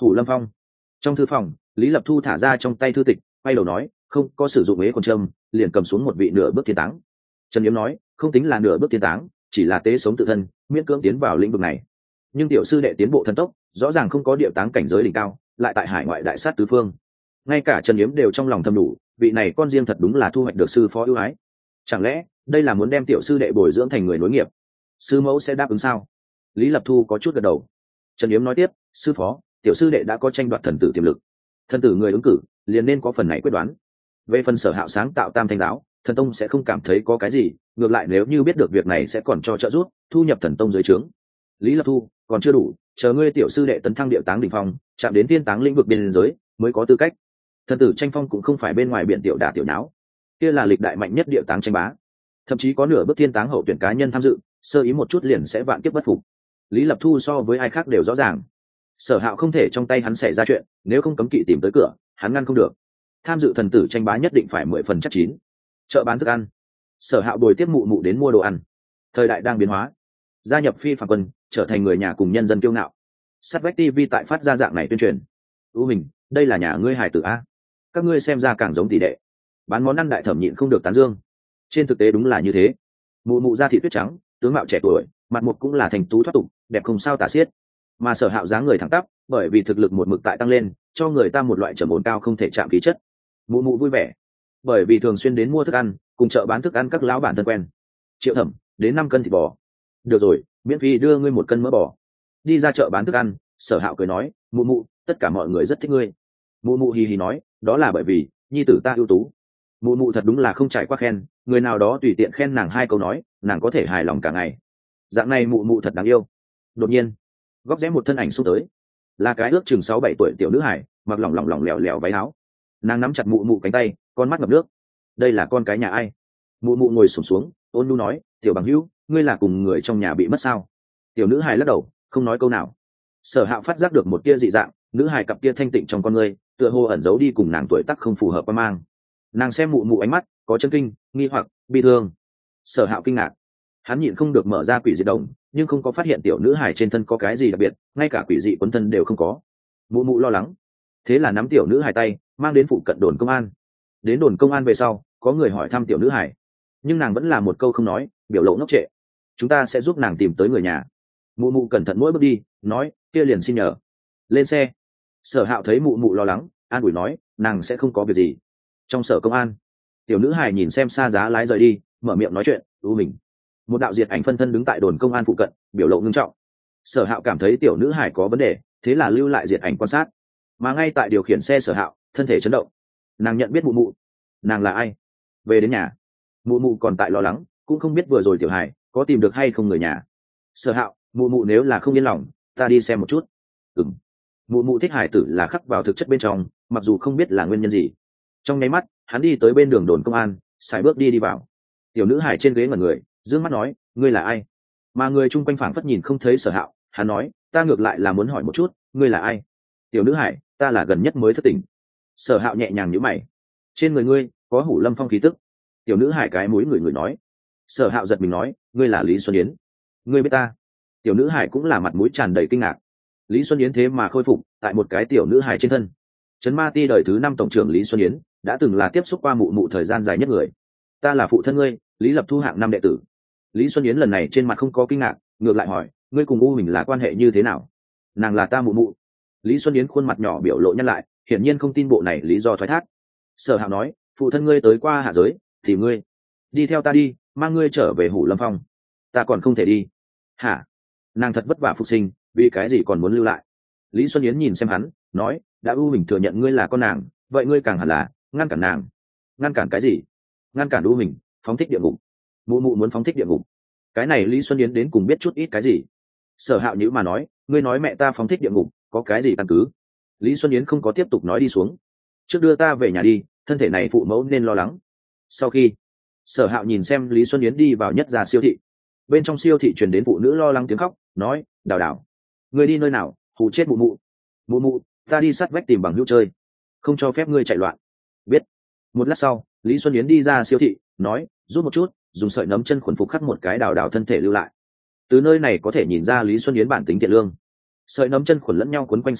Hủ Lâm Phong. Trong thư phòng, Lý Lập Thu thả ra trong tay thư tịch, quay đầu nói, không có sử dụng ế con trâm, liền cầm xuống một vị nửa bước thiên táng. Trần Yếm nói, không tính là nửa bước thiên táng, chỉ là tế sống tự thân, miễn cưỡng tiến vào lĩnh vực này. Nhưng tiểu sư đệ tiến bộ thần tốc, rõ ràng không có địa táng cảnh giới đỉnh cao, lại tại hải ngoại đại sát tứ phương. Ngay cả Trần Yếm đều trong lòng thầm đủ, vị này con riêng thật đúng là thu hoạch được sư phó ưu ái. Chẳng lẽ đây là muốn đem tiểu sư đệ bồi dưỡng thành người nối nghiệp? Sư mẫu sẽ đáp ứng sao? Lý Lập Thu có chút gật đầu. Trần Yếm nói tiếp, sư phó, tiểu sư đệ đã có tranh đoạt thần tử tiềm lực, thần tử người ứng cử liền nên có phần này quyết đoán. Về phần Sở Hạo sáng tạo Tam Thanh giáo, thần tông sẽ không cảm thấy có cái gì, ngược lại nếu như biết được việc này sẽ còn cho trợ giúp thu nhập thần tông dưới trướng. Lý Lập Thu, còn chưa đủ, chờ ngươi tiểu sư đệ tấn thăng địa táng đỉnh phong, chạm đến thiên táng lĩnh vực biên giới mới có tư cách. Thần tử tranh phong cũng không phải bên ngoài biển tiểu đả tiểu náo, kia là lịch đại mạnh nhất địa táng tranh bá, thậm chí có nửa bước thiên táng hậu tuyển cá nhân tham dự, sơ ý một chút liền sẽ vạn kiếp bất phục. Lý Lập Thu so với ai khác đều rõ ràng, Sở Hạo không thể trong tay hắn xảy ra chuyện, nếu không cấm kỵ tìm tới cửa, hắn ngăn không được. Tham dự thần tử tranh bá nhất định phải mười phần chắc chín. Chợ bán thức ăn, Sở Hạo bồi tiếp mụ mụ đến mua đồ ăn. Thời đại đang biến hóa, gia nhập phi phàm quân, trở thành người nhà cùng nhân dân kiêu ngạo. Sát vách ti vi tại phát ra dạng này tuyên truyền. ưu mình, đây là nhà ngươi hài tử a, các ngươi xem ra càng giống tỷ đệ. Bán món ăn đại thẩm nhịn không được tán dương. Trên thực tế đúng là như thế. Mụ mụ da thịt tuyết trắng, tướng mạo trẻ tuổi, mặt mục cũng là thành tú thoát tục, đẹp không sao tả xiết. Mà Sở Hạo dáng người thẳng tắp, bởi vì thực lực một mực tại tăng lên, cho người ta một loại trầm ổn cao không thể chạm khí chất. Mụ mụ vui vẻ, bởi vì thường xuyên đến mua thức ăn, cùng chợ bán thức ăn các lão bản thân quen. Triệu Thẩm, đến năm cân thịt bò. Được rồi, miễn phí đưa ngươi một cân mỡ bò. Đi ra chợ bán thức ăn, Sở Hạo cười nói, mụ mụ, tất cả mọi người rất thích ngươi. Mụ mụ hì hì nói, đó là bởi vì nhi tử ta ưu tú. Mụ mụ thật đúng là không trải qua khen, người nào đó tùy tiện khen nàng hai câu nói, nàng có thể hài lòng cả ngày. Dạng này mụ mụ thật đáng yêu. Đột nhiên, góc rẽ một thân ảnh xúc tới, là cái ước chừng sáu bảy tuổi tiểu nữ hải, mặc lỏng lỏng lỏng lẻo lẻo váy áo. Nàng nắm chặt mụ mụ cánh tay, con mắt ngập nước. Đây là con cái nhà ai? Mụ mụ ngồi xổm xuống, ôn nhu nói, tiểu bằng hữu, ngươi là cùng người trong nhà bị mất sao? Tiểu nữ hải lắc đầu, không nói câu nào. Sở Hạo phát giác được một tia dị dạng, nữ hải cặp kia thanh tịnh trong con ngươi, tựa hồ ẩn giấu đi cùng nàng tuổi tác không phù hợp qua mang. Nàng xem mụ mụ ánh mắt có chân kinh, nghi hoặc, bi thương. Sở Hạo kinh ngạc, hắn nhịn không được mở ra quỷ dị đồng, nhưng không có phát hiện tiểu nữ hải trên thân có cái gì đặc biệt, ngay cả quỷ dị quấn thân đều không có. Mụ mụ lo lắng, thế là nắm tiểu nữ hải tay, mang đến phụ cận đồn công an. Đến đồn công an về sau, có người hỏi thăm tiểu nữ hải, nhưng nàng vẫn là một câu không nói, biểu lộ ngốc trệ. Chúng ta sẽ giúp nàng tìm tới người nhà. Mụ mụ cẩn thận mỗi bước đi, nói, kia liền xin nhờ. Lên xe. Sở Hạo thấy mụ mụ lo lắng, an ủi nói, nàng sẽ không có việc gì. Trong sở công an, tiểu nữ hải nhìn xem xa giá lái rời đi, mở miệng nói chuyện, ưu mình. Một đạo diệt ảnh phân thân đứng tại đồn công an phụ cận, biểu lộ ngưng trọng. Sở Hạo cảm thấy tiểu nữ hải có vấn đề, thế là lưu lại diệt ảnh quan sát. Mà ngay tại điều khiển xe Sở Hạo, thân thể chấn động. Nàng nhận biết mụ mụ. Nàng là ai? Về đến nhà, mụ mụ còn tại lo lắng, cũng không biết vừa rồi tiểu hải có tìm được hay không người nhà. Sở Hạo, mụ mụ nếu là không yên lòng, ta đi xem một chút. Ừm. Mụ mụ thích hải tử là khắc vào thực chất bên trong, mặc dù không biết là nguyên nhân gì. Trong nháy mắt, hắn đi tới bên đường đồn công an, sải bước đi đi vào. Tiểu nữ hải trên ghế ngẩn người, dương mắt nói, ngươi là ai? Mà người chung quanh phảng phất nhìn không thấy Sở Hạo, hắn nói, ta ngược lại là muốn hỏi một chút, ngươi là ai? Tiểu nữ hải, ta là gần nhất mới thất tỉnh. Sở Hạo nhẹ nhàng nhíu mày, trên người ngươi có Hủ Lâm Phong khí tức. Tiểu nữ hải cái mũi người người nói. Sở Hạo giật mình nói, ngươi là Lý Xuân Yến. Ngươi biết ta? Tiểu nữ hải cũng là mặt mũi tràn đầy kinh ngạc. Lý Xuân Yến thế mà khôi phục tại một cái tiểu nữ hải trên thân. Trấn Ma Ti đời thứ năm tổng trưởng Lý Xuân Yến đã từng là tiếp xúc qua mụ mụ thời gian dài nhất người. Ta là phụ thân ngươi, Lý Lập Thu hạng năm đệ tử. Lý Xuân Yến lần này trên mặt không có kinh ngạc, ngược lại hỏi, ngươi cùng u mình là quan hệ như thế nào? Nàng là ta mụ mụ. Lý Xuân Yến khuôn mặt nhỏ biểu lộ nhăn lại, hiển nhiên không tin bộ này lý do thoái thác. Sở Hạo nói, phụ thân ngươi tới qua hạ giới, thì ngươi đi theo ta đi, mang ngươi trở về Hủ Lâm Phong. Ta còn không thể đi. Hả? Nàng thật vất vả phục sinh, vì cái gì còn muốn lưu lại? Lý Xuân Yến nhìn xem hắn, nói, đã u mình thừa nhận ngươi là con nàng, vậy ngươi càng hẳn là ngăn cản nàng. Ngăn cản cái gì? Ngăn cản u mình phóng thích địa ngục. Mụ mụ muốn phóng thích địa ngục. Cái này Lý Xuân Yến đến cùng biết chút ít cái gì? Sở Hạo nhíu mà nói, ngươi nói mẹ ta phóng thích địa ngục, có cái gì căn cứ? Lý Xuân Yến không có tiếp tục nói đi xuống. Trước đưa ta về nhà đi, thân thể này phụ mẫu nên lo lắng. Sau khi, Sở Hạo nhìn xem Lý Xuân Yến đi vào nhất gia siêu thị. Bên trong siêu thị truyền đến phụ nữ lo lắng tiếng khóc, nói, đào đào, ngươi đi nơi nào, hù chết mụ mụ. Mụ mụ, ta đi sát vách tìm bằng hữu chơi, không cho phép ngươi chạy loạn. Biết. Một lát sau, Lý Xuân Yến đi ra siêu thị, nói, rút một chút, dùng sợi nấm chân khuẩn phục khắc một cái đào đào thân thể lưu lại. Từ nơi này có thể nhìn ra Lý Xuân Yến bản tính thiện lương. Sợi nấm chân khuẩn lẫn nhau quấn quanh xen lẫn,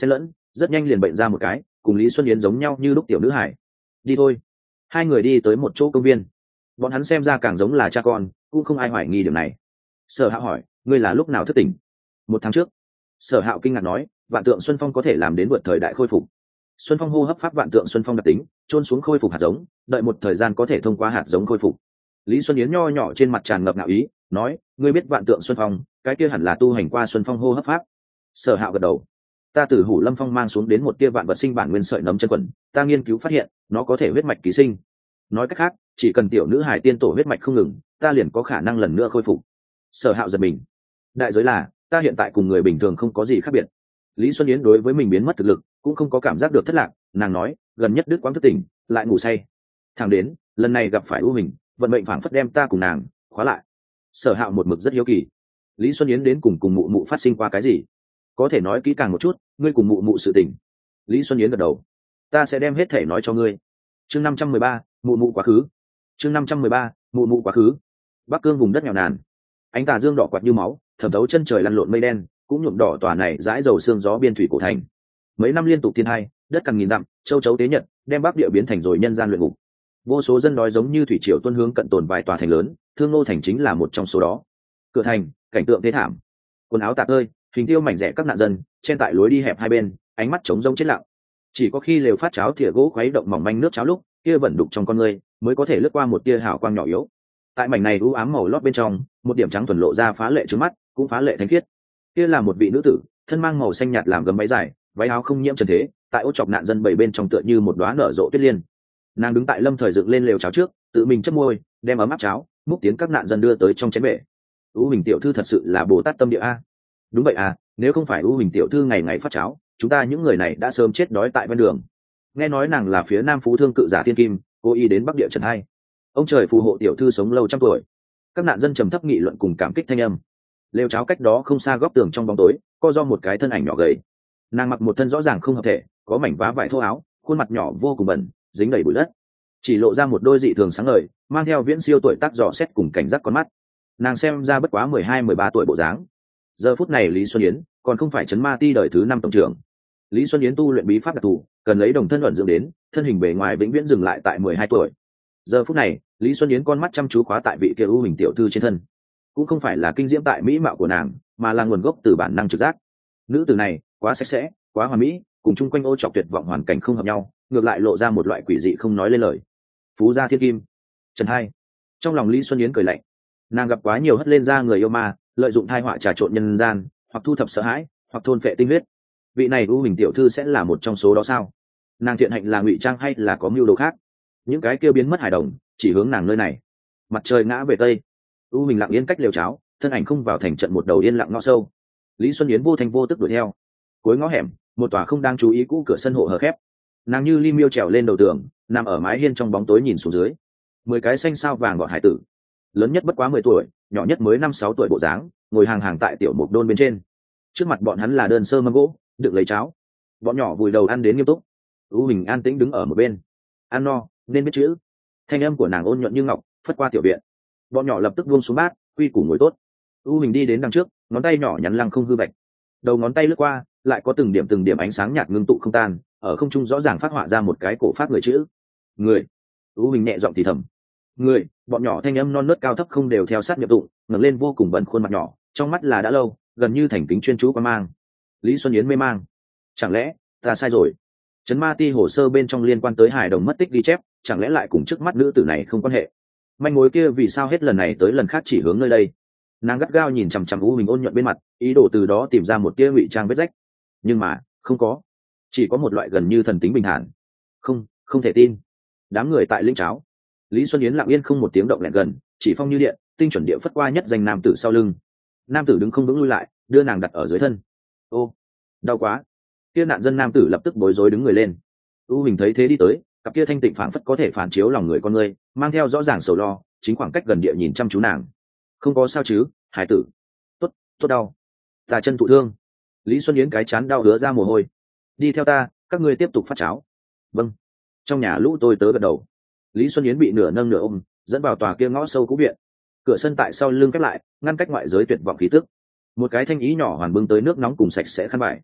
rất nhanh liền bệnh ra một cái cùng Lý Xuân Yến giống nhau như lúc tiểu nữ hải. Đi thôi. Hai người đi tới một chỗ công viên. Bọn hắn xem ra càng giống là cha con, cũng không ai hoài nghi điều này. Sở Hạo hỏi, ngươi là lúc nào thức tỉnh? Một tháng trước. Sở Hạo kinh ngạc nói, vạn tượng Xuân Phong có thể làm đến vượt thời đại khôi phục. Xuân Phong hô hấp pháp vạn tượng Xuân Phong đặc tính, trôn xuống khôi phục hạt giống, đợi một thời gian có thể thông qua hạt giống khôi phục. Lý Xuân Yến nho nhỏ trên mặt tràn ngập ngạo ý, nói, ngươi biết vạn tượng Xuân Phong, cái kia hẳn là tu hành qua Xuân Phong hô hấp pháp. Sở Hạo gật đầu. Ta từ Hủ Lâm Phong mang xuống đến một tia vạn vật sinh bản nguyên sợi nấm chân quần, ta nghiên cứu phát hiện, nó có thể huyết mạch ký sinh. Nói cách khác, chỉ cần tiểu nữ hải tiên tổ huyết mạch không ngừng, ta liền có khả năng lần nữa khôi phục. Sở Hạo giật mình. Đại giới là, ta hiện tại cùng người bình thường không có gì khác biệt. Lý Xuân Yến đối với mình biến mất thực lực cũng không có cảm giác được thất lạc, nàng nói, gần nhất đứt quãng thức tỉnh, lại ngủ say. Thẳng đến, lần này gặp phải ưu hình, vận mệnh phảng phất đem ta cùng nàng khóa lại. Sở Hạo một mực rất hiếu kỳ, Lý Xuân Yến đến cùng cùng mụ mụ phát sinh qua cái gì? Có thể nói kỹ càng một chút, ngươi cùng mụ mụ sự tình. Lý Xuân Yến gật đầu, ta sẽ đem hết thể nói cho ngươi. Chương năm trăm mười ba, mụ mụ quá khứ. Chương năm trăm mười ba, mụ mụ quá khứ. Bắc Cương vùng đất nghèo nàn, ánh tà dương đỏ quạt như máu, thẩm thấu chân trời lăn lộn mây đen, cũng nhuộm đỏ tòa này dãi dầu sương gió biên thủy cổ thành. Mấy năm liên tục thiên hai, đất cằn nghìn dặm, châu chấu tế nhật, đem Bắc địa biến thành rồi nhân gian luyện ngục. Vô số dân đói giống như thủy triều tuôn hướng cận tồn vài tòa thành lớn, Thương Nô thành chính là một trong số đó. Cửa thành, cảnh tượng thế thảm, quần áo tạc ơi, hình tiêu mảnh rẻ các nạn dân, trên tại lối đi hẹp hai bên, ánh mắt trống rỗng chết lặng. Chỉ có khi lều phát cháo thìa gỗ khuấy động mỏng manh nước cháo lúc, kia vẫn đục trong con người, mới có thể lướt qua một tia hào quang nhỏ yếu. Tại mảnh này u ám màu lót bên trong, một điểm trắng thuần lộ ra phá lệ trước mắt, cũng phá lệ thánh khiết. Kia là một vị nữ tử, thân mang màu xanh nhạt làm gấm váy dài, váy áo không nhiễm trần thế, tại ô chọc nạn dân bảy bên trong tựa như một đóa nở rộ tuyết liên. Nàng đứng tại lâm thời dựng lên lều cháo trước, tự mình châm môi, đem ấm áp cháo múc tiến các nạn dân đưa tới trong chén bể. U Huỳnh tiểu thư thật sự là Bồ Tát tâm địa a. Đúng vậy à, nếu không phải U Huỳnh tiểu thư ngày ngày phát cháo, chúng ta những người này đã sớm chết đói tại ven đường. Nghe nói nàng là phía Nam Phú Thương cự giả Thiên Kim, cố ý đến Bắc địa trần hai. Ông trời phù hộ tiểu thư sống lâu trăm tuổi. Các nạn dân trầm thấp nghị luận cùng cảm kích thanh âm. Lều cháo cách đó không xa góc tường trong bóng tối, co do một cái thân ảnh nhỏ gầy. Nàng mặc một thân rõ ràng không hợp thể, có mảnh vá vải thô áo, khuôn mặt nhỏ vô cùng bẩn, dính đầy bụi đất, chỉ lộ ra một đôi dị thường sáng ngời, mang theo viễn siêu tuổi tác dò xét cùng cảnh giác con mắt. Nàng xem ra bất quá mười hai mười ba tuổi bộ dáng. Giờ phút này Lý Xuân Yến còn không phải chấn ma ti đời thứ năm tổng trưởng. Lý Xuân Yến tu luyện bí pháp đặc thù, cần lấy đồng thân luận dưỡng đến, thân hình bề ngoài vĩnh viễn dừng lại tại mười hai tuổi. Giờ phút này, Lý Xuân Yến con mắt chăm chú khóa tại vị kia ưu hình tiểu thư trên thân, cũng không phải là kinh diễm tại mỹ mạo của nàng, mà là nguồn gốc từ bản năng trực giác. Nữ tử này quá sạch sẽ, quá hoàn mỹ, cùng chung quanh ô trọc tuyệt vọng hoàn cảnh không hợp nhau, ngược lại lộ ra một loại quỷ dị không nói lên lời. Phú gia Thiên Kim, Trần Hai. Trong lòng Lý Xuân Yến cười lạnh, nàng gặp quá nhiều hất lên ra người yêu ma, lợi dụng thai họa trà trộn nhân gian, hoặc thu thập sợ hãi, hoặc thôn phệ tinh huyết. Vị này ưu hình tiểu thư sẽ là một trong số đó sao? Nàng thiện hạnh là ngụy trang hay là có mưu đồ khác? Những cái kia biến mất hài đồng chỉ hướng nàng nơi này. Mặt trời ngã về tây, ưu hình lặng yên cách lều cháo, thân ảnh không vào thành trận một đầu yên lặng ngõ sâu. Lý Xuân Yến vô thành vô tức đuổi theo. Cuối ngõ hẻm, một tòa không đang chú ý cũ cửa sân hộ hờ khép. Nàng như li miêu trèo lên đầu tường, nằm ở mái hiên trong bóng tối nhìn xuống dưới. Mười cái xanh sao vàng gọn hải tử, lớn nhất bất quá mười tuổi, nhỏ nhất mới năm sáu tuổi bộ dáng, ngồi hàng hàng tại tiểu mục đôn bên trên. Trước mặt bọn hắn là đơn sơ mâm gỗ, đựng lấy cháo. Bọn nhỏ vùi đầu ăn đến nghiêm túc. U Mình an tĩnh đứng ở một bên. Ăn no, nên biết chữ. Thanh âm của nàng ôn nhuận như ngọc, phất qua tiểu viện. Bọn nhỏ lập tức buông xuống bát, quy củ ngồi tốt. U Mình đi đến đằng trước, ngón tay nhỏ nhắn lăng không hư bạch. Đầu ngón tay lướt qua, lại có từng điểm từng điểm ánh sáng nhạt ngưng tụ không tan, ở không trung rõ ràng phát họa ra một cái cổ pháp người chữ. Người. U Mình nhẹ giọng thì thầm. Người. Bọn nhỏ thanh âm non nớt cao thấp không đều theo sát nhập tụng, ngẩng lên vô cùng bẩn khuôn mặt nhỏ, trong mắt là đã lâu, gần như thành kính chuyên chú quan mang. Lý Xuân Yến mê mang. Chẳng lẽ ta sai rồi? Trấn ma ti hồ sơ bên trong liên quan tới hài đồng mất tích ghi chép, chẳng lẽ lại cùng trước mắt nữ tử này không quan hệ? Manh mối kia vì sao hết lần này tới lần khác chỉ hướng nơi đây? Nàng gắt gao nhìn chằm chằm U Mình ôn nhuận bên mặt, ý đồ từ đó tìm ra một tia ngụy trang vết rách. Nhưng mà không có, chỉ có một loại gần như thần tính bình thản. Không, không thể tin. Đám người tại lĩnh cháo. Lý Xuân Yến lặng yên không một tiếng động lẹn gần, chỉ phong như điện, tinh chuẩn địa phất qua nhất danh nam tử sau lưng. Nam tử đứng không vững lui lại, đưa nàng đặt ở dưới thân. Ô, đau quá! Kia nạn dân nam tử lập tức bối rối đứng người lên. U Mình thấy thế đi tới, cặp kia thanh tịnh phảng phất có thể phản chiếu lòng người con người, mang theo rõ ràng sầu lo, chính khoảng cách gần địa nhìn chăm chú nàng. Không có sao chứ, hải tử? Tốt, tốt đau. Ta chân thụ thương. Lý Xuân Yến cái chán đau đứa ra mồ hôi. Đi theo ta, các ngươi tiếp tục phát cháo. Vâng. Trong nhà lũ tôi tớ gật đầu. Lý Xuân Yến bị nửa nâng nửa ôm, dẫn vào tòa kia ngõ sâu cũ viện. Cửa sân tại sau lưng khép lại, ngăn cách ngoại giới tuyệt vọng khí tức. Một cái thanh ý nhỏ hoàn bưng tới nước nóng cùng sạch sẽ khăn vải.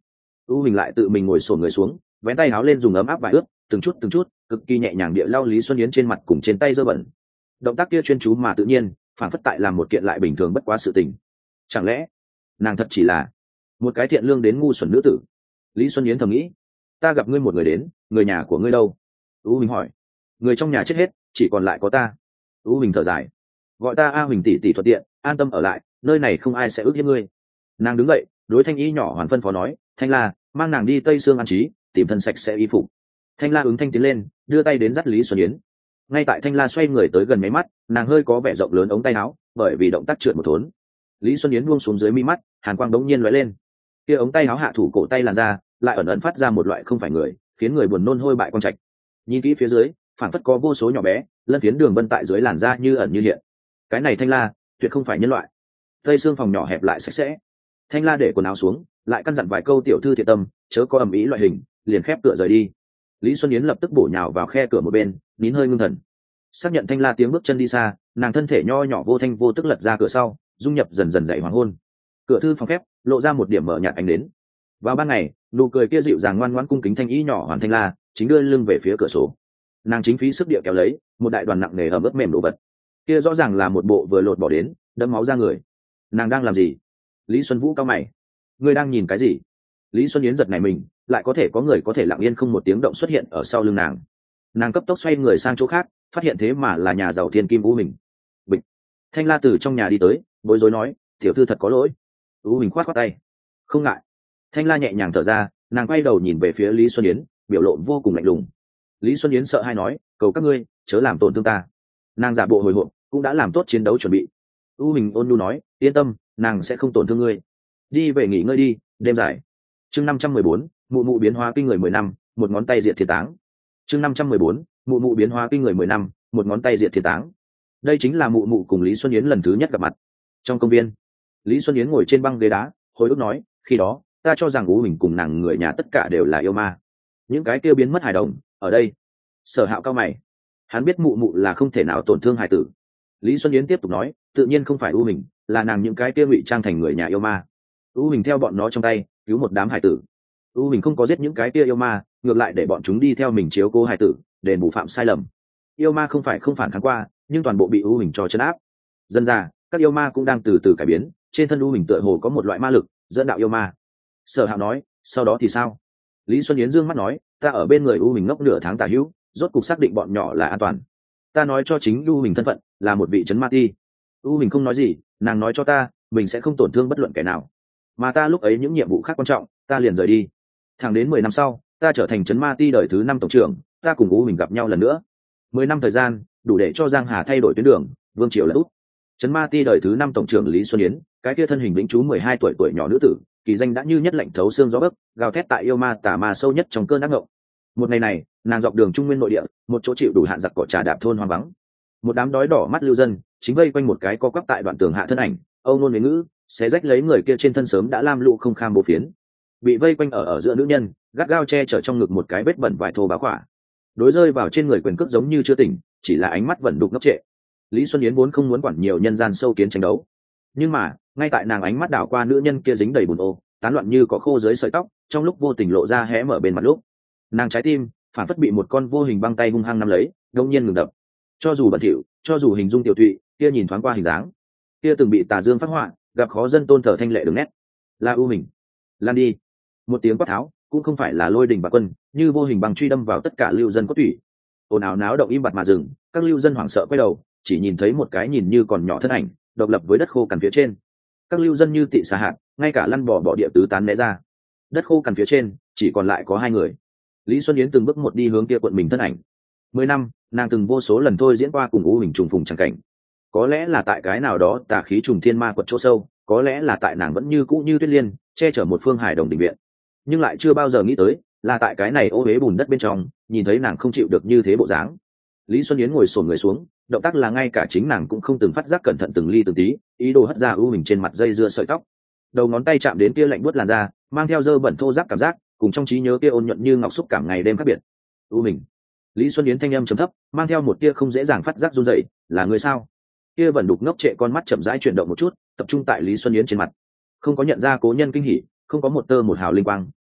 u hình lại tự mình ngồi sổ người xuống, vén tay áo lên dùng ấm áp vải ướt, từng chút từng chút cực kỳ nhẹ nhàng địa lau Lý Xuân Yến trên mặt cùng trên tay dơ bẩn. Động tác kia chuyên chú mà tự nhiên, phản phất tại làm một kiện lại bình thường bất quá sự tình. Chẳng lẽ nàng thật chỉ là một cái thiện lương đến ngu xuẩn nữ tử? Lý Xuân Yến thầm nghĩ. Ta gặp ngươi một người đến, người nhà của ngươi đâu? u hình hỏi. Người trong nhà chết hết, chỉ còn lại có ta. u hình thở dài. Gọi ta A Huỳnh tỷ tỷ thuận tiện, an tâm ở lại, nơi này không ai sẽ ước hiếp ngươi. Nàng đứng dậy, đối Thanh Y nhỏ hoàn phân phó nói, Thanh La, mang nàng đi Tây Sương an trí, tìm thân sạch sẽ y phục. Thanh La ứng thanh tiến lên, đưa tay đến dắt Lý Xuân Yến. Ngay tại Thanh La xoay người tới gần mấy mắt, nàng hơi có vẻ rộng lớn ống tay áo, bởi vì động tác trượt một thốn. Lý Xuân Yến buông xuống dưới mi mắt, hàn quang đống nhiên lóe lên. Kia ống tay áo hạ thủ cổ tay làn ra, lại ẩn ẩn phát ra một loại không phải người, khiến người buồn nôn hôi bại quang trạch. Nhìn kỹ phía dưới, phản phất có vô số nhỏ bé, lân phiến đường vân tại dưới làn da như ẩn như hiện. Cái này Thanh La, tuyệt không phải nhân loại. Tây xương phòng nhỏ hẹp lại sạch sẽ. Thanh La để quần áo xuống, lại căn dặn vài câu tiểu thư thiện tâm, chớ có ầm ĩ loại hình, liền khép cửa rời đi. Lý Xuân Yến lập tức bổ nhào vào khe cửa một bên, nín hơi ngưng thần. Xác nhận Thanh La tiếng bước chân đi xa, nàng thân thể nho nhỏ vô thanh vô tức lật ra cửa sau, dung nhập dần dần dậy hoàng hôn. Cửa thư phòng khép, lộ ra một điểm mở nhạt ánh đến. Vào ban ngày, nụ cười kia dịu dàng ngoan ngoãn cung kính Thanh Y nhỏ hoàn Thanh La, chính đưa lưng về phía cửa sổ. Nàng chính phí sức địa kéo lấy một đại đoàn nặng nề ẩm ướt mềm đồ vật. Kia rõ ràng là một bộ vừa lột bỏ đến, đẫm máu ra người. Nàng đang làm gì? Lý Xuân Vũ cao mày. Ngươi đang nhìn cái gì? Lý Xuân Yến giật nảy mình, lại có thể có người có thể lặng yên không một tiếng động xuất hiện ở sau lưng nàng. Nàng cấp tốc xoay người sang chỗ khác, phát hiện thế mà là nhà giàu thiên kim U Hình. Bịch. Thanh La từ trong nhà đi tới, bối rối nói, tiểu thư thật có lỗi. U Hình khoát khoát tay. Không ngại. Thanh La nhẹ nhàng thở ra, nàng quay đầu nhìn về phía Lý Xuân Yến, biểu lộ vô cùng lạnh lùng. Lý Xuân Yến sợ hai nói, cầu các ngươi chớ làm tổn thương ta. Nàng giả bộ hồi hộp, cũng đã làm tốt chiến đấu chuẩn bị. U Hình ôn nhu nói, yên tâm, nàng sẽ không tổn thương ngươi. Đi về nghỉ ngơi đi, đêm dài. Chương năm trăm mười bốn, mụ mụ biến hóa kinh người mười năm, một ngón tay diệt thiên táng. Chương năm trăm mười bốn, mụ mụ biến hóa kinh người mười năm, một ngón tay diệt thiên táng. Đây chính là mụ mụ cùng Lý Xuân Yến lần thứ nhất gặp mặt. Trong công viên, Lý Xuân Yến ngồi trên băng ghế đá, hồi ức nói, khi đó ta cho rằng U Hình cùng nàng người nhà tất cả đều là yêu ma. Những cái kia biến mất hài đồng, ở đây. Sở Hạo cao mày, hắn biết mụ mụ là không thể nào tổn thương hài tử. Lý Xuân Yến tiếp tục nói, tự nhiên không phải U Hình, là nàng những cái kia ngụy trang thành người nhà yêu ma. U Hình theo bọn nó trong tay cứu một đám hài tử. U Hình không có giết những cái kia yêu ma, ngược lại để bọn chúng đi theo mình chiếu cố hài tử, đền bù phạm sai lầm. Yêu ma không phải không phản kháng qua, nhưng toàn bộ bị U Hình cho trấn áp. Dần ra, các yêu ma cũng đang từ từ cải biến, trên thân U Hình tựa hồ có một loại ma lực dẫn đạo yêu ma. Sở Hạo nói, sau đó thì sao? Lý Xuân Yến dương mắt nói, ta ở bên người U Hình ngốc nửa tháng tả hữu, rốt cục xác định bọn nhỏ là an toàn. Ta nói cho chính U Hình thân phận là một vị trấn ma ti. U Hình không nói gì, nàng nói cho ta mình sẽ không tổn thương bất luận kẻ nào, mà ta lúc ấy những nhiệm vụ khác quan trọng, ta liền rời đi. Thẳng đến mười năm sau, ta trở thành trấn ma ti đời thứ năm tổng trưởng, ta cùng U Hình gặp nhau lần nữa. Mười năm thời gian đủ để cho Giang Hà thay đổi tuyến đường, vương triều là út. Trấn ma ti đời thứ năm tổng trưởng Lý Xuân Yến, cái kia thân hình lĩnh chú mười hai tuổi tuổi nhỏ nữ tử, kỳ danh đã như nhất lạnh thấu xương gió bấc, gào thét tại yêu ma tà ma sâu nhất trong cơn ác ngộng. Một ngày này, nàng dọc đường trung nguyên nội địa, một chỗ chịu đủ hạn giặc cỏ trà đạp thôn hoang vắng. Một đám đói đỏ mắt lưu dân chính vây quanh một cái co quắp tại đoạn tường hạ thân ảnh, âu nôn với ngữ, xé rách lấy người kia trên thân sớm đã lam lụ không kham bố phiến. Bị vây quanh ở ở giữa nữ nhân, gắt gao che chở trong ngực một cái vết bẩn vải thô bá khỏa. Đối rơi vào trên người quyền cước giống như chưa tỉnh, chỉ là ánh mắt vẫn đục ngốc trệ. Lý Xuân Yến vốn không muốn quản nhiều nhân gian sâu kiến tranh đấu, nhưng mà ngay tại nàng ánh mắt đảo qua nữ nhân kia dính đầy bùn ô, tán loạn như cỏ khô dưới sợi tóc, trong lúc vô tình lộ ra hé mở bên mặt lúc, nàng trái tim phản phất bị một con vô hình băng tay hung hăng nắm lấy, đột nhiên ngừng đập. Cho dù bẩn thỉu, cho dù hình dung tiểu thụy, kia nhìn thoáng qua hình dáng, kia từng bị tà dương phát họa, gặp khó dân tôn thờ thanh lệ đường nét, là U Hình. Lan đi. Một tiếng quát tháo, cũng không phải là lôi đình bạc quân, như vô hình băng truy đâm vào tất cả lưu dân cốt tủy. Ồn ào náo động im bặt mà dừng, các lưu dân hoảng sợ quay đầu, chỉ nhìn thấy một cái nhìn như còn nhỏ thân ảnh, độc lập với đất khô cằn phía trên. Các lưu dân như tị xà hạt, ngay cả lăn bò bò địa tứ tán né ra. Đất khô cằn phía trên, chỉ còn lại có hai người. Lý Xuân Yến từng bước một đi hướng kia cuộn mình thân ảnh. Mười năm, nàng từng vô số lần thôi diễn qua cùng U Hình trùng phùng chẳng cảnh. Có lẽ là tại cái nào đó tà khí trùng thiên ma quật chỗ sâu, có lẽ là tại nàng vẫn như cũ như tuyết liên, che chở một phương hải đồng đình viện, nhưng lại chưa bao giờ nghĩ tới là tại cái này ô uế bùn đất bên trong, nhìn thấy nàng không chịu được như thế bộ dáng. Lý Xuân Yến ngồi xổm người xuống, động tác là ngay cả chính nàng cũng không từng phát giác cẩn thận từng ly từng tí, ý đồ hất ra U Hình trên mặt dây dưa sợi tóc. Đầu ngón tay chạm đến kia lạnh buốt làn da, mang theo dơ bẩn thô ráp cảm giác, cùng trong trí nhớ kia ôn nhuận như ngọc xúc cảm ngày đêm khác biệt. U Hình. Lý Xuân Yến thanh âm trầm thấp, mang theo một tia không dễ dàng phát giác run rẩy, là người sao? Kia vẫn đục ngốc trệ con mắt chậm rãi chuyển động một chút, tập trung tại Lý Xuân Yến trên mặt. Không có nhận ra cố nhân kinh hỉ, không có một tơ một hào linh quang,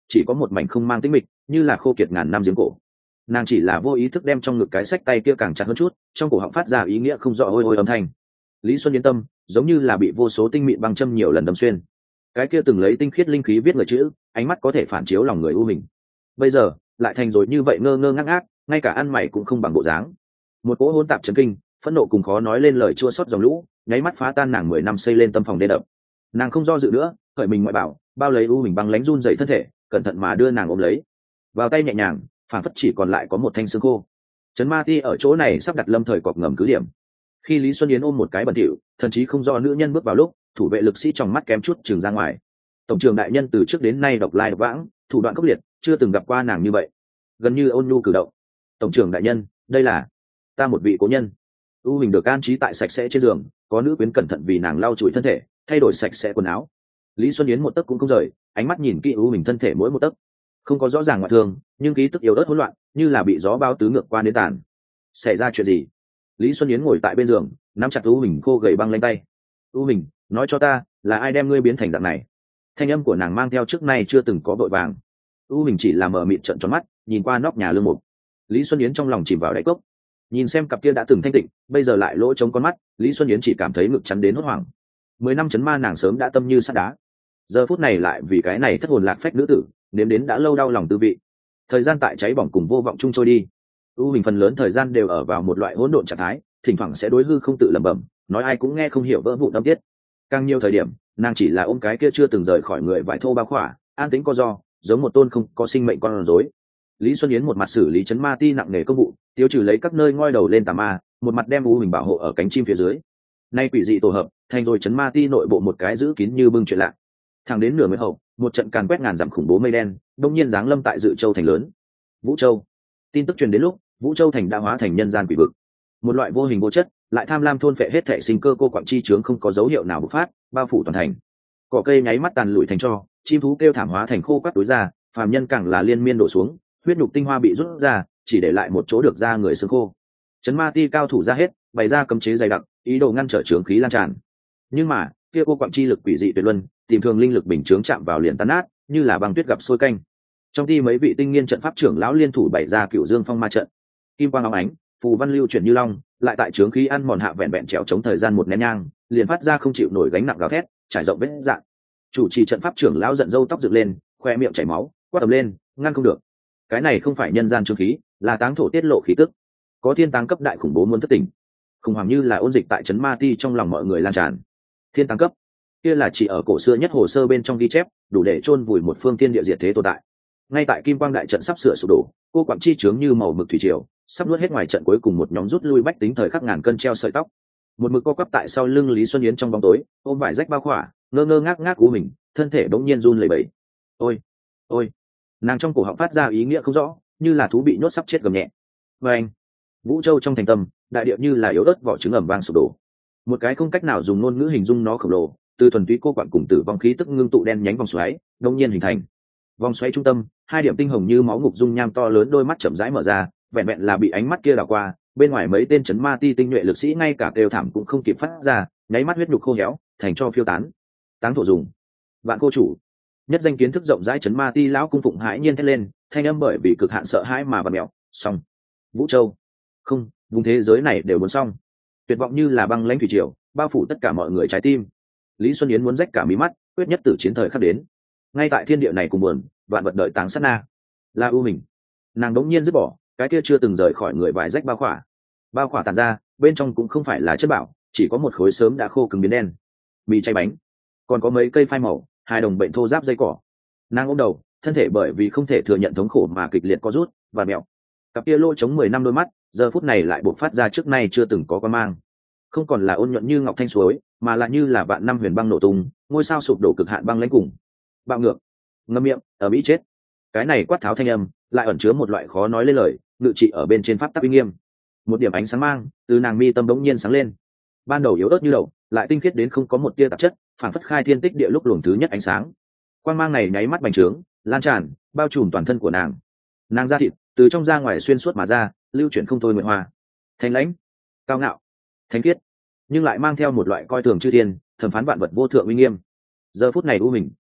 chỉ có một mảnh không mang tĩnh mịch, như là khô kiệt ngàn năm giếng cổ. Nàng chỉ là vô ý thức đem trong ngực cái sách tay kia càng chặt hơn chút, trong cổ họng phát ra ý nghĩa không rõ ôi ôi âm thanh. Lý Xuân yên tâm, giống như là bị vô số tinh mịn băng châm nhiều lần đâm xuyên. Cái kia từng lấy tinh khiết linh khí viết người chữ, ánh mắt có thể phản chiếu lòng người u mình. Bây giờ lại thành rồi như vậy ngơ ngơ ngác ngác, ngay cả ăn mày cũng không bằng bộ dáng. Một cỗ hỗn tạp chấn kinh, phẫn nộ cùng khó nói lên lời chua xót dòng lũ, nháy mắt phá tan nàng mười năm xây lên tâm phòng đê đập. Nàng không do dự nữa, khởi mình ngoại bảo, bao lấy u mình băng lánh run dậy thân thể, cẩn thận mà đưa nàng ôm lấy. Vào tay nhẹ nhàng, phản phất chỉ còn lại có một thanh xương khô. Trấn Ma Ti ở chỗ này sắp đặt lâm thời cọp ngầm cứ điểm. Khi Lý Xuân Yến ôm một cái bẩn thỉu, thậm chí không do nữ nhân bước vào lúc, thủ vệ lực sĩ trong mắt kém chút trừng ra ngoài. Tổng trưởng đại nhân từ trước đến nay độc lai độc vãng, thủ đoạn khốc liệt, chưa từng gặp qua nàng như vậy, gần như ôn nhu cử động. Tổng trưởng đại nhân, đây là ta một vị cố nhân. U Hình được an trí tại sạch sẽ trên giường, có nữ quyến cẩn thận vì nàng lau chùi thân thể, thay đổi sạch sẽ quần áo. Lý Xuân Yến một tấc cũng không rời, ánh mắt nhìn kỹ U Hình thân thể mỗi một tấc, không có rõ ràng ngoại thương, nhưng khí tức yếu ớt hỗn loạn, như là bị gió bao tứ ngược qua đến tàn. Xảy ra chuyện gì? Lý Xuân Yến ngồi tại bên giường, nắm chặt U Hình khô gầy băng lanh tay. U Hình, nói cho ta, là ai đem ngươi biến thành dạng này? Thanh âm của nàng mang theo trước nay chưa từng có vội vàng. U Hình chỉ là mờ mịt trợn tròn mắt, nhìn qua nóc nhà lương mục. Lý Xuân Yến trong lòng chìm vào đáy cốc, nhìn xem cặp kia đã từng thanh tịnh, bây giờ lại lỗ trống con mắt, Lý Xuân Yến chỉ cảm thấy ngực chắn đến hốt hoảng. Mười năm chấn ma nàng sớm đã tâm như sắt đá, giờ phút này lại vì cái này thất hồn lạc phách nữ tử, nếm đến đã lâu đau lòng tư vị. Thời gian tại cháy bỏng cùng vô vọng chung trôi đi. U Hình phần lớn thời gian đều ở vào một loại hỗn độn trạng thái, thỉnh thoảng sẽ đối hư không tự lẩm bẩm, nói ai cũng nghe không hiểu vỡ vụn âm tiết. Càng nhiều thời điểm, nàng chỉ là ôm cái kia chưa từng rời khỏi người vải thô bao khỏa, an tĩnh co do, giống một tôn không có sinh mệnh con rối. Lý Xuân Yến một mặt xử lý Trấn Ma Ti nặng nề công vụ, tiêu trừ lấy các nơi ngoi đầu lên tà ma, một mặt đem U Hình bảo hộ ở cánh chim phía dưới. Nay quỷ dị tổ hợp, thành rồi Trấn Ma Ti nội bộ một cái giữ kín như bưng chuyện lạ. Thẳng đến nửa mới hậu, một trận càn quét ngàn dặm khủng bố mây đen, đông nhiên giáng lâm tại Dự Châu thành lớn. Vũ Châu. Tin tức truyền đến lúc, Vũ Châu thành đã hóa thành nhân gian quỷ vực. Một loại vô hình vô chất, lại tham lam thôn phệ hết thể sinh cơ cô quặng chi chướng không có dấu hiệu nào bộc phát, bao phủ toàn thành. Cỏ cây nháy mắt tàn lụi thành tro, chim thú kêu thảm hóa thành khô quắt tối ra, phàm nhân càng là liên miên đổ xuống, huyết nhục tinh hoa bị rút ra, chỉ để lại một chỗ được ra người xương khô. Trấn Ma Ti cao thủ ra hết, bày ra cấm chế dày đặc, ý đồ ngăn trở chướng khí lan tràn. Nhưng mà, kia cô quặng chi lực quỷ dị tuyệt luân, tìm thường linh lực bình chướng chạm vào liền tan nát, như là băng tuyết gặp sôi canh. Trong ti mấy vị tinh nghiên trận pháp trưởng lão liên thủ bày ra Cửu Dương Phong ma trận, kim quang óng ánh, phù văn lưu chuyển như long, lại tại chướng khí ăn mòn hạ vẹn vẹn trèo chống thời gian một nén nhang, liền phát ra không chịu nổi gánh nặng gào thét, trải rộng vết dạn. Chủ trì trận pháp trưởng lão giận râu tóc dựng lên, khoe miệng chảy máu, quát tầm lên, ngăn không được. Cái này không phải nhân gian chướng khí, là táng thổ tiết lộ khí tức. Có thiên táng cấp đại khủng bố muốn thất tỉnh. Khủng hoảng như là ôn dịch tại Trấn Ma Ti trong lòng mọi người lan tràn. Thiên táng cấp, kia là chỉ ở cổ xưa nhất hồ sơ bên trong ghi chép, đủ để chôn vùi một phương thiên địa diệt thế tồn tại. Ngay tại kim quang đại trận sắp sửa sụp đổ, cô quặng chi chướng như màu mực thủy triều, sắp nuốt hết ngoài trận cuối cùng một nhóm rút lui bách tính thời khắc ngàn cân treo sợi tóc. Một mực co quắp tại sau lưng Lý Xuân Yến trong bóng tối, ôm vải rách bao khỏa, ngơ ngơ ngác ngác của mình, thân thể bỗng nhiên run lẩy bẩy. Ôi, ôi, nàng trong cổ họng phát ra ý nghĩa không rõ, như là thú bị nhốt sắp chết gầm nhẹ. Và anh, Vũ Châu trong thành tâm, đại địa như là yếu ớt vỏ trứng ẩm vang sụp đổ. Một cái không cách nào dùng ngôn ngữ hình dung nó khổng lồ, từ thuần túy cô quặng cùng tử vong khí tức ngưng tụ đen nhánh vòng xoáy, đông nhiên hình thành. Vòng xoáy trung tâm, hai điểm tinh hồng như máu ngục dung nham to lớn, đôi mắt chậm rãi mở ra, vẹn vẹn là bị ánh mắt kia đảo qua, bên ngoài mấy tên Trấn Ma Ti tinh nhuệ lực sĩ ngay cả kêu thảm cũng không kịp phát ra, nháy mắt huyết nhục khô héo, thành cho phiêu tán. Táng thổ dùng. Vạn cô chủ. Nhất danh kiến thức rộng rãi Trấn Ma Ti lão cung phụng hãi nhiên thét lên, thanh âm bởi vì cực hạn sợ hãi mà bật mèo. Xong. Vũ Châu. Không, vùng thế giới này đều muốn xong. Tuyệt vọng như là băng lãnh thủy triều, bao phủ tất cả mọi người trái tim. Lý Xuân Yến muốn rách cả mí mắt, quyết nhất tử chiến thời khắc đến. Ngay tại thiên địa này cùng buồn, vạn vật đợi táng sát na. Là ưu mình. Nàng đống nhiên dứt bỏ, cái kia chưa từng rời khỏi người vải rách bao khỏa. Bao khỏa tàn ra, bên trong cũng không phải là chất bảo, chỉ có một khối sớm đã khô cứng biến đen. Mì chay bánh, còn có mấy cây phai màu, hai đồng bệnh thô giáp dây cỏ. Nàng ôm đầu, thân thể bởi vì không thể thừa nhận thống khổ mà kịch liệt co rút và mẹo. Cặp kia lỗ chống mười năm đôi mắt, giờ phút này lại bộc phát ra trước nay chưa từng có quan mang. Không còn là ôn nhuận như ngọc thanh suối, mà là như là vạn năm huyền băng nổ tung, ngôi sao sụp đổ cực hạn băng lãnh cùng. Bạo ngược, ngâm miệng, ở mỹ chết. Cái này quát tháo thanh âm, lại ẩn chứa một loại khó nói lên lời, ngự trị ở bên trên pháp tắc uy nghiêm. Một điểm ánh sáng mang từ nàng mi tâm đống nhiên sáng lên. Ban đầu yếu ớt như đầu, lại tinh khiết đến không có một tia tạp chất, phản phất khai thiên tích địa lúc luồng thứ nhất ánh sáng. Quang mang này nháy mắt bành trướng, lan tràn, bao trùm toàn thân của nàng. Nàng da thịt từ trong ra ngoài xuyên suốt mà ra, lưu chuyển không thôi nguyện hoa. Thanh lãnh, cao ngạo, thánh khiết, nhưng lại mang theo một loại coi thường chư thiên, thẩm phán vạn vật vô thượng uy nghiêm. Giờ phút này u mình,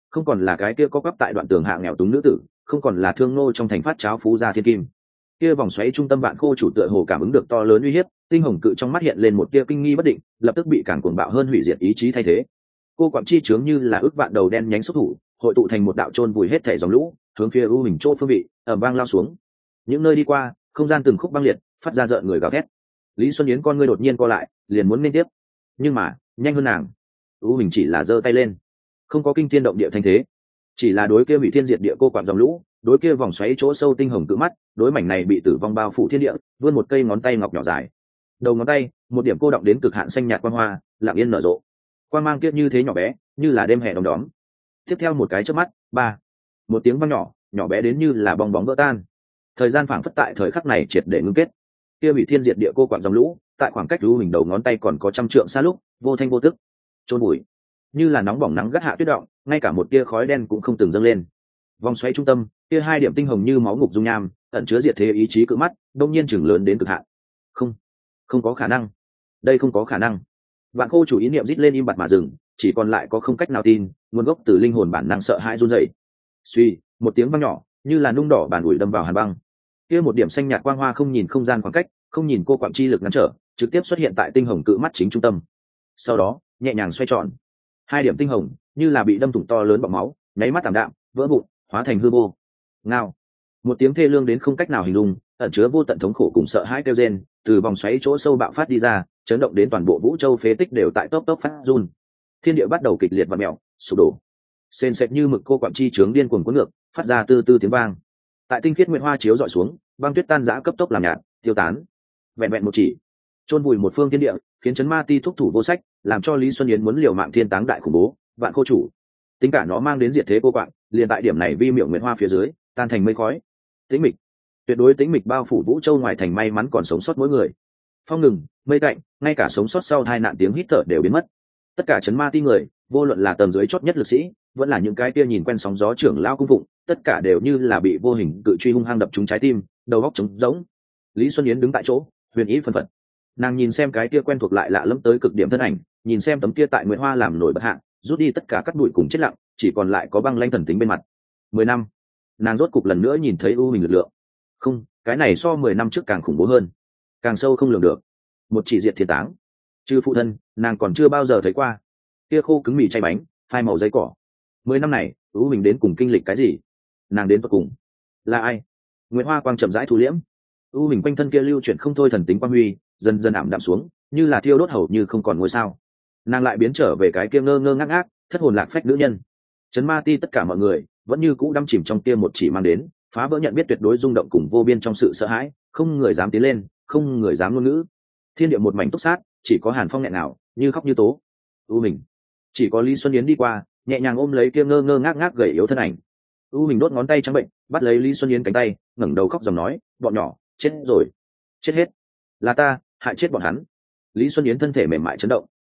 không còn là cái kia có quắp tại đoạn tường hạ nghèo túng nữ tử, không còn là thương nô trong thành phát cháo phú gia thiên kim. Kia vòng xoáy trung tâm vạn khô chủ tựa hồ cảm ứng được to lớn uy hiếp, tinh hồng cự trong mắt hiện lên một tia kinh nghi bất định, lập tức bị càng cuồng bạo hơn hủy diệt ý chí thay thế. Cô quặng chi chướng như là ước vạn đầu đen nhánh xúc thủ, hội tụ thành một đạo chôn vùi hết thể dòng lũ, hướng phía u hình chỗ phương vị ầm vang lao xuống. Những nơi đi qua, không gian từng khúc băng liệt, phát ra rợn người gào thét. Lý Xuân Yến con ngươi đột nhiên co lại, liền muốn nên tiếp, nhưng mà nhanh hơn nàng, u hình chỉ là giơ tay lên, không có kinh thiên động địa thanh thế, chỉ là đối kia hủy thiên diệt địa cô quặng dòng lũ, đối kia vòng xoáy chỗ sâu tinh hồng cự mắt, đối mảnh này bị tử vong bao phủ thiên địa, vươn một cây ngón tay ngọc nhỏ dài, đầu ngón tay một điểm cô động đến cực hạn xanh nhạt quang hoa, lặng yên nở rộ. Quang mang kia như thế nhỏ bé, như là đêm hè đom đóm. Tiếp theo một cái chớp mắt, ba, một tiếng vang nhỏ, nhỏ bé đến như là bong bóng vỡ tan. Thời gian phảng phất tại thời khắc này triệt để ngưng kết. Kia hủy thiên diệt địa cô quặng dòng lũ, tại khoảng cách lưu mình đầu ngón tay còn có trăm trượng xa lúc, vô thanh vô tức, trôn bụi, như là nóng bỏng nắng gắt hạ tuyết động, ngay cả một tia khói đen cũng không từng dâng lên. Vòng xoáy trung tâm, kia hai điểm tinh hồng như máu ngục dung nham, ẩn chứa diệt thế ý chí cự mắt, đông nhiên chừng lớn đến cực hạn. Không, không có khả năng, đây không có khả năng. Vạn Khô chủ ý niệm rít lên im bặt mà dừng, chỉ còn lại có không cách nào tin, nguồn gốc từ linh hồn bản năng sợ hãi run rẩy. Suy, một tiếng vang nhỏ, như là nung đỏ bàn ủi đâm vào hàn băng. Kia một điểm xanh nhạt quang hoa không nhìn không gian khoảng cách, không nhìn cô quặng chi lực ngăn trở, trực tiếp xuất hiện tại tinh hồng cự mắt chính trung tâm. Sau đó, nhẹ nhàng xoay tròn, hai điểm tinh hồng như là bị đâm thủng to lớn bọng máu, nháy mắt tạm đạm, vỡ vụn, hóa thành hư vô. Ngao, một tiếng thê lương đến không cách nào hình dung, ẩn chứa vô tận thống khổ cùng sợ hãi kêu rên, từ vòng xoáy chỗ sâu bạo phát đi ra, chấn động đến toàn bộ vũ châu phế tích đều tại tốc tốc phát run. Thiên địa bắt đầu kịch liệt và mèo, sụp đổ. Sền sệt như mực cô quặng chi chướng điên cuồng cuốn ngược, phát ra từ từ tiếng vang. Tại tinh khiết nguyệt hoa chiếu dọi xuống, băng tuyết tan rã cấp tốc làm nhạt, tiêu tán. Vẹn vẹn một chỉ, chôn vùi một phương thiên địa, khiến chấn ma ti thúc thủ vô sách, làm cho Lý Xuân Yến muốn liều mạng thiên táng đại khủng bố, Vạn Khô chủ. Tính cả nó mang đến diệt thế cô quạng, liền tại điểm này vi miệu nguyệt hoa phía dưới, tan thành mây khói. Tĩnh mịch, tuyệt đối tĩnh mịch bao phủ vũ châu ngoài thành, may mắn còn sống sót mỗi người. Phong ngừng, mây tạnh, ngay cả sống sót sau hai nạn tiếng hít thở đều biến mất. Tất cả chấn ma ti người, vô luận là tầng dưới chót nhất lực sĩ, vẫn là những cái kia nhìn quen sóng gió trưởng lao cung phụng, tất cả đều như là bị vô hình cự truy hung hăng đập trúng trái tim, đầu óc trống rỗng. Lý Xuân Yến đứng tại chỗ, huyền ý phân phật. Nàng nhìn xem cái kia quen thuộc lại lạ lẫm tới cực điểm thân ảnh, nhìn xem tấm kia tại nguyệt hoa làm nổi bật hạng, rút đi tất cả các bụi cùng chết lặng, chỉ còn lại có băng lanh thần tính bên mặt. Mười năm, nàng rốt cục lần nữa nhìn thấy u hình lực lượng. Không, cái này so mười năm trước càng khủng bố hơn, càng sâu không lường được. Một chỉ diệt thiên táng, trừ phụ thân, nàng còn chưa bao giờ thấy qua. Kia khô cứng mì chay bánh, phai màu giấy cỏ. Mười năm này, u hình đến cùng kinh lịch cái gì? Nàng đến tận cùng là ai? Nguyệt hoa quang chậm rãi thu liễm, u hình quanh thân kia lưu chuyển không thôi thần tính quang huy, dần dần ảm đạm xuống, như là thiêu đốt hầu như không còn ngôi sao. Nàng lại biến trở về cái kia ngơ ngơ ngác ngác, thất hồn lạc phách nữ nhân. Chấn ma ti tất cả mọi người vẫn như cũ đắm chìm trong kia một chỉ mang đến phá vỡ nhận biết tuyệt đối rung động cùng vô biên trong sự sợ hãi, không người dám tiến lên, không người dám ngôn ngữ. Thiên địa một mảnh túc sát, chỉ có hàn phong nghẹn nào, như khóc như tố. U mình, chỉ có Lý Xuân Yến đi qua, nhẹ nhàng ôm lấy kia ngơ ngơ ngác ngác gầy yếu thân ảnh. U mình đốt ngón tay trắng bệnh, bắt lấy Lý Xuân Yến cánh tay, ngẩng đầu khóc dòng nói, bọn nhỏ chết rồi, chết hết, là ta hại chết bọn hắn. Lý Xuân Yến thân thể mềm mại chấn động,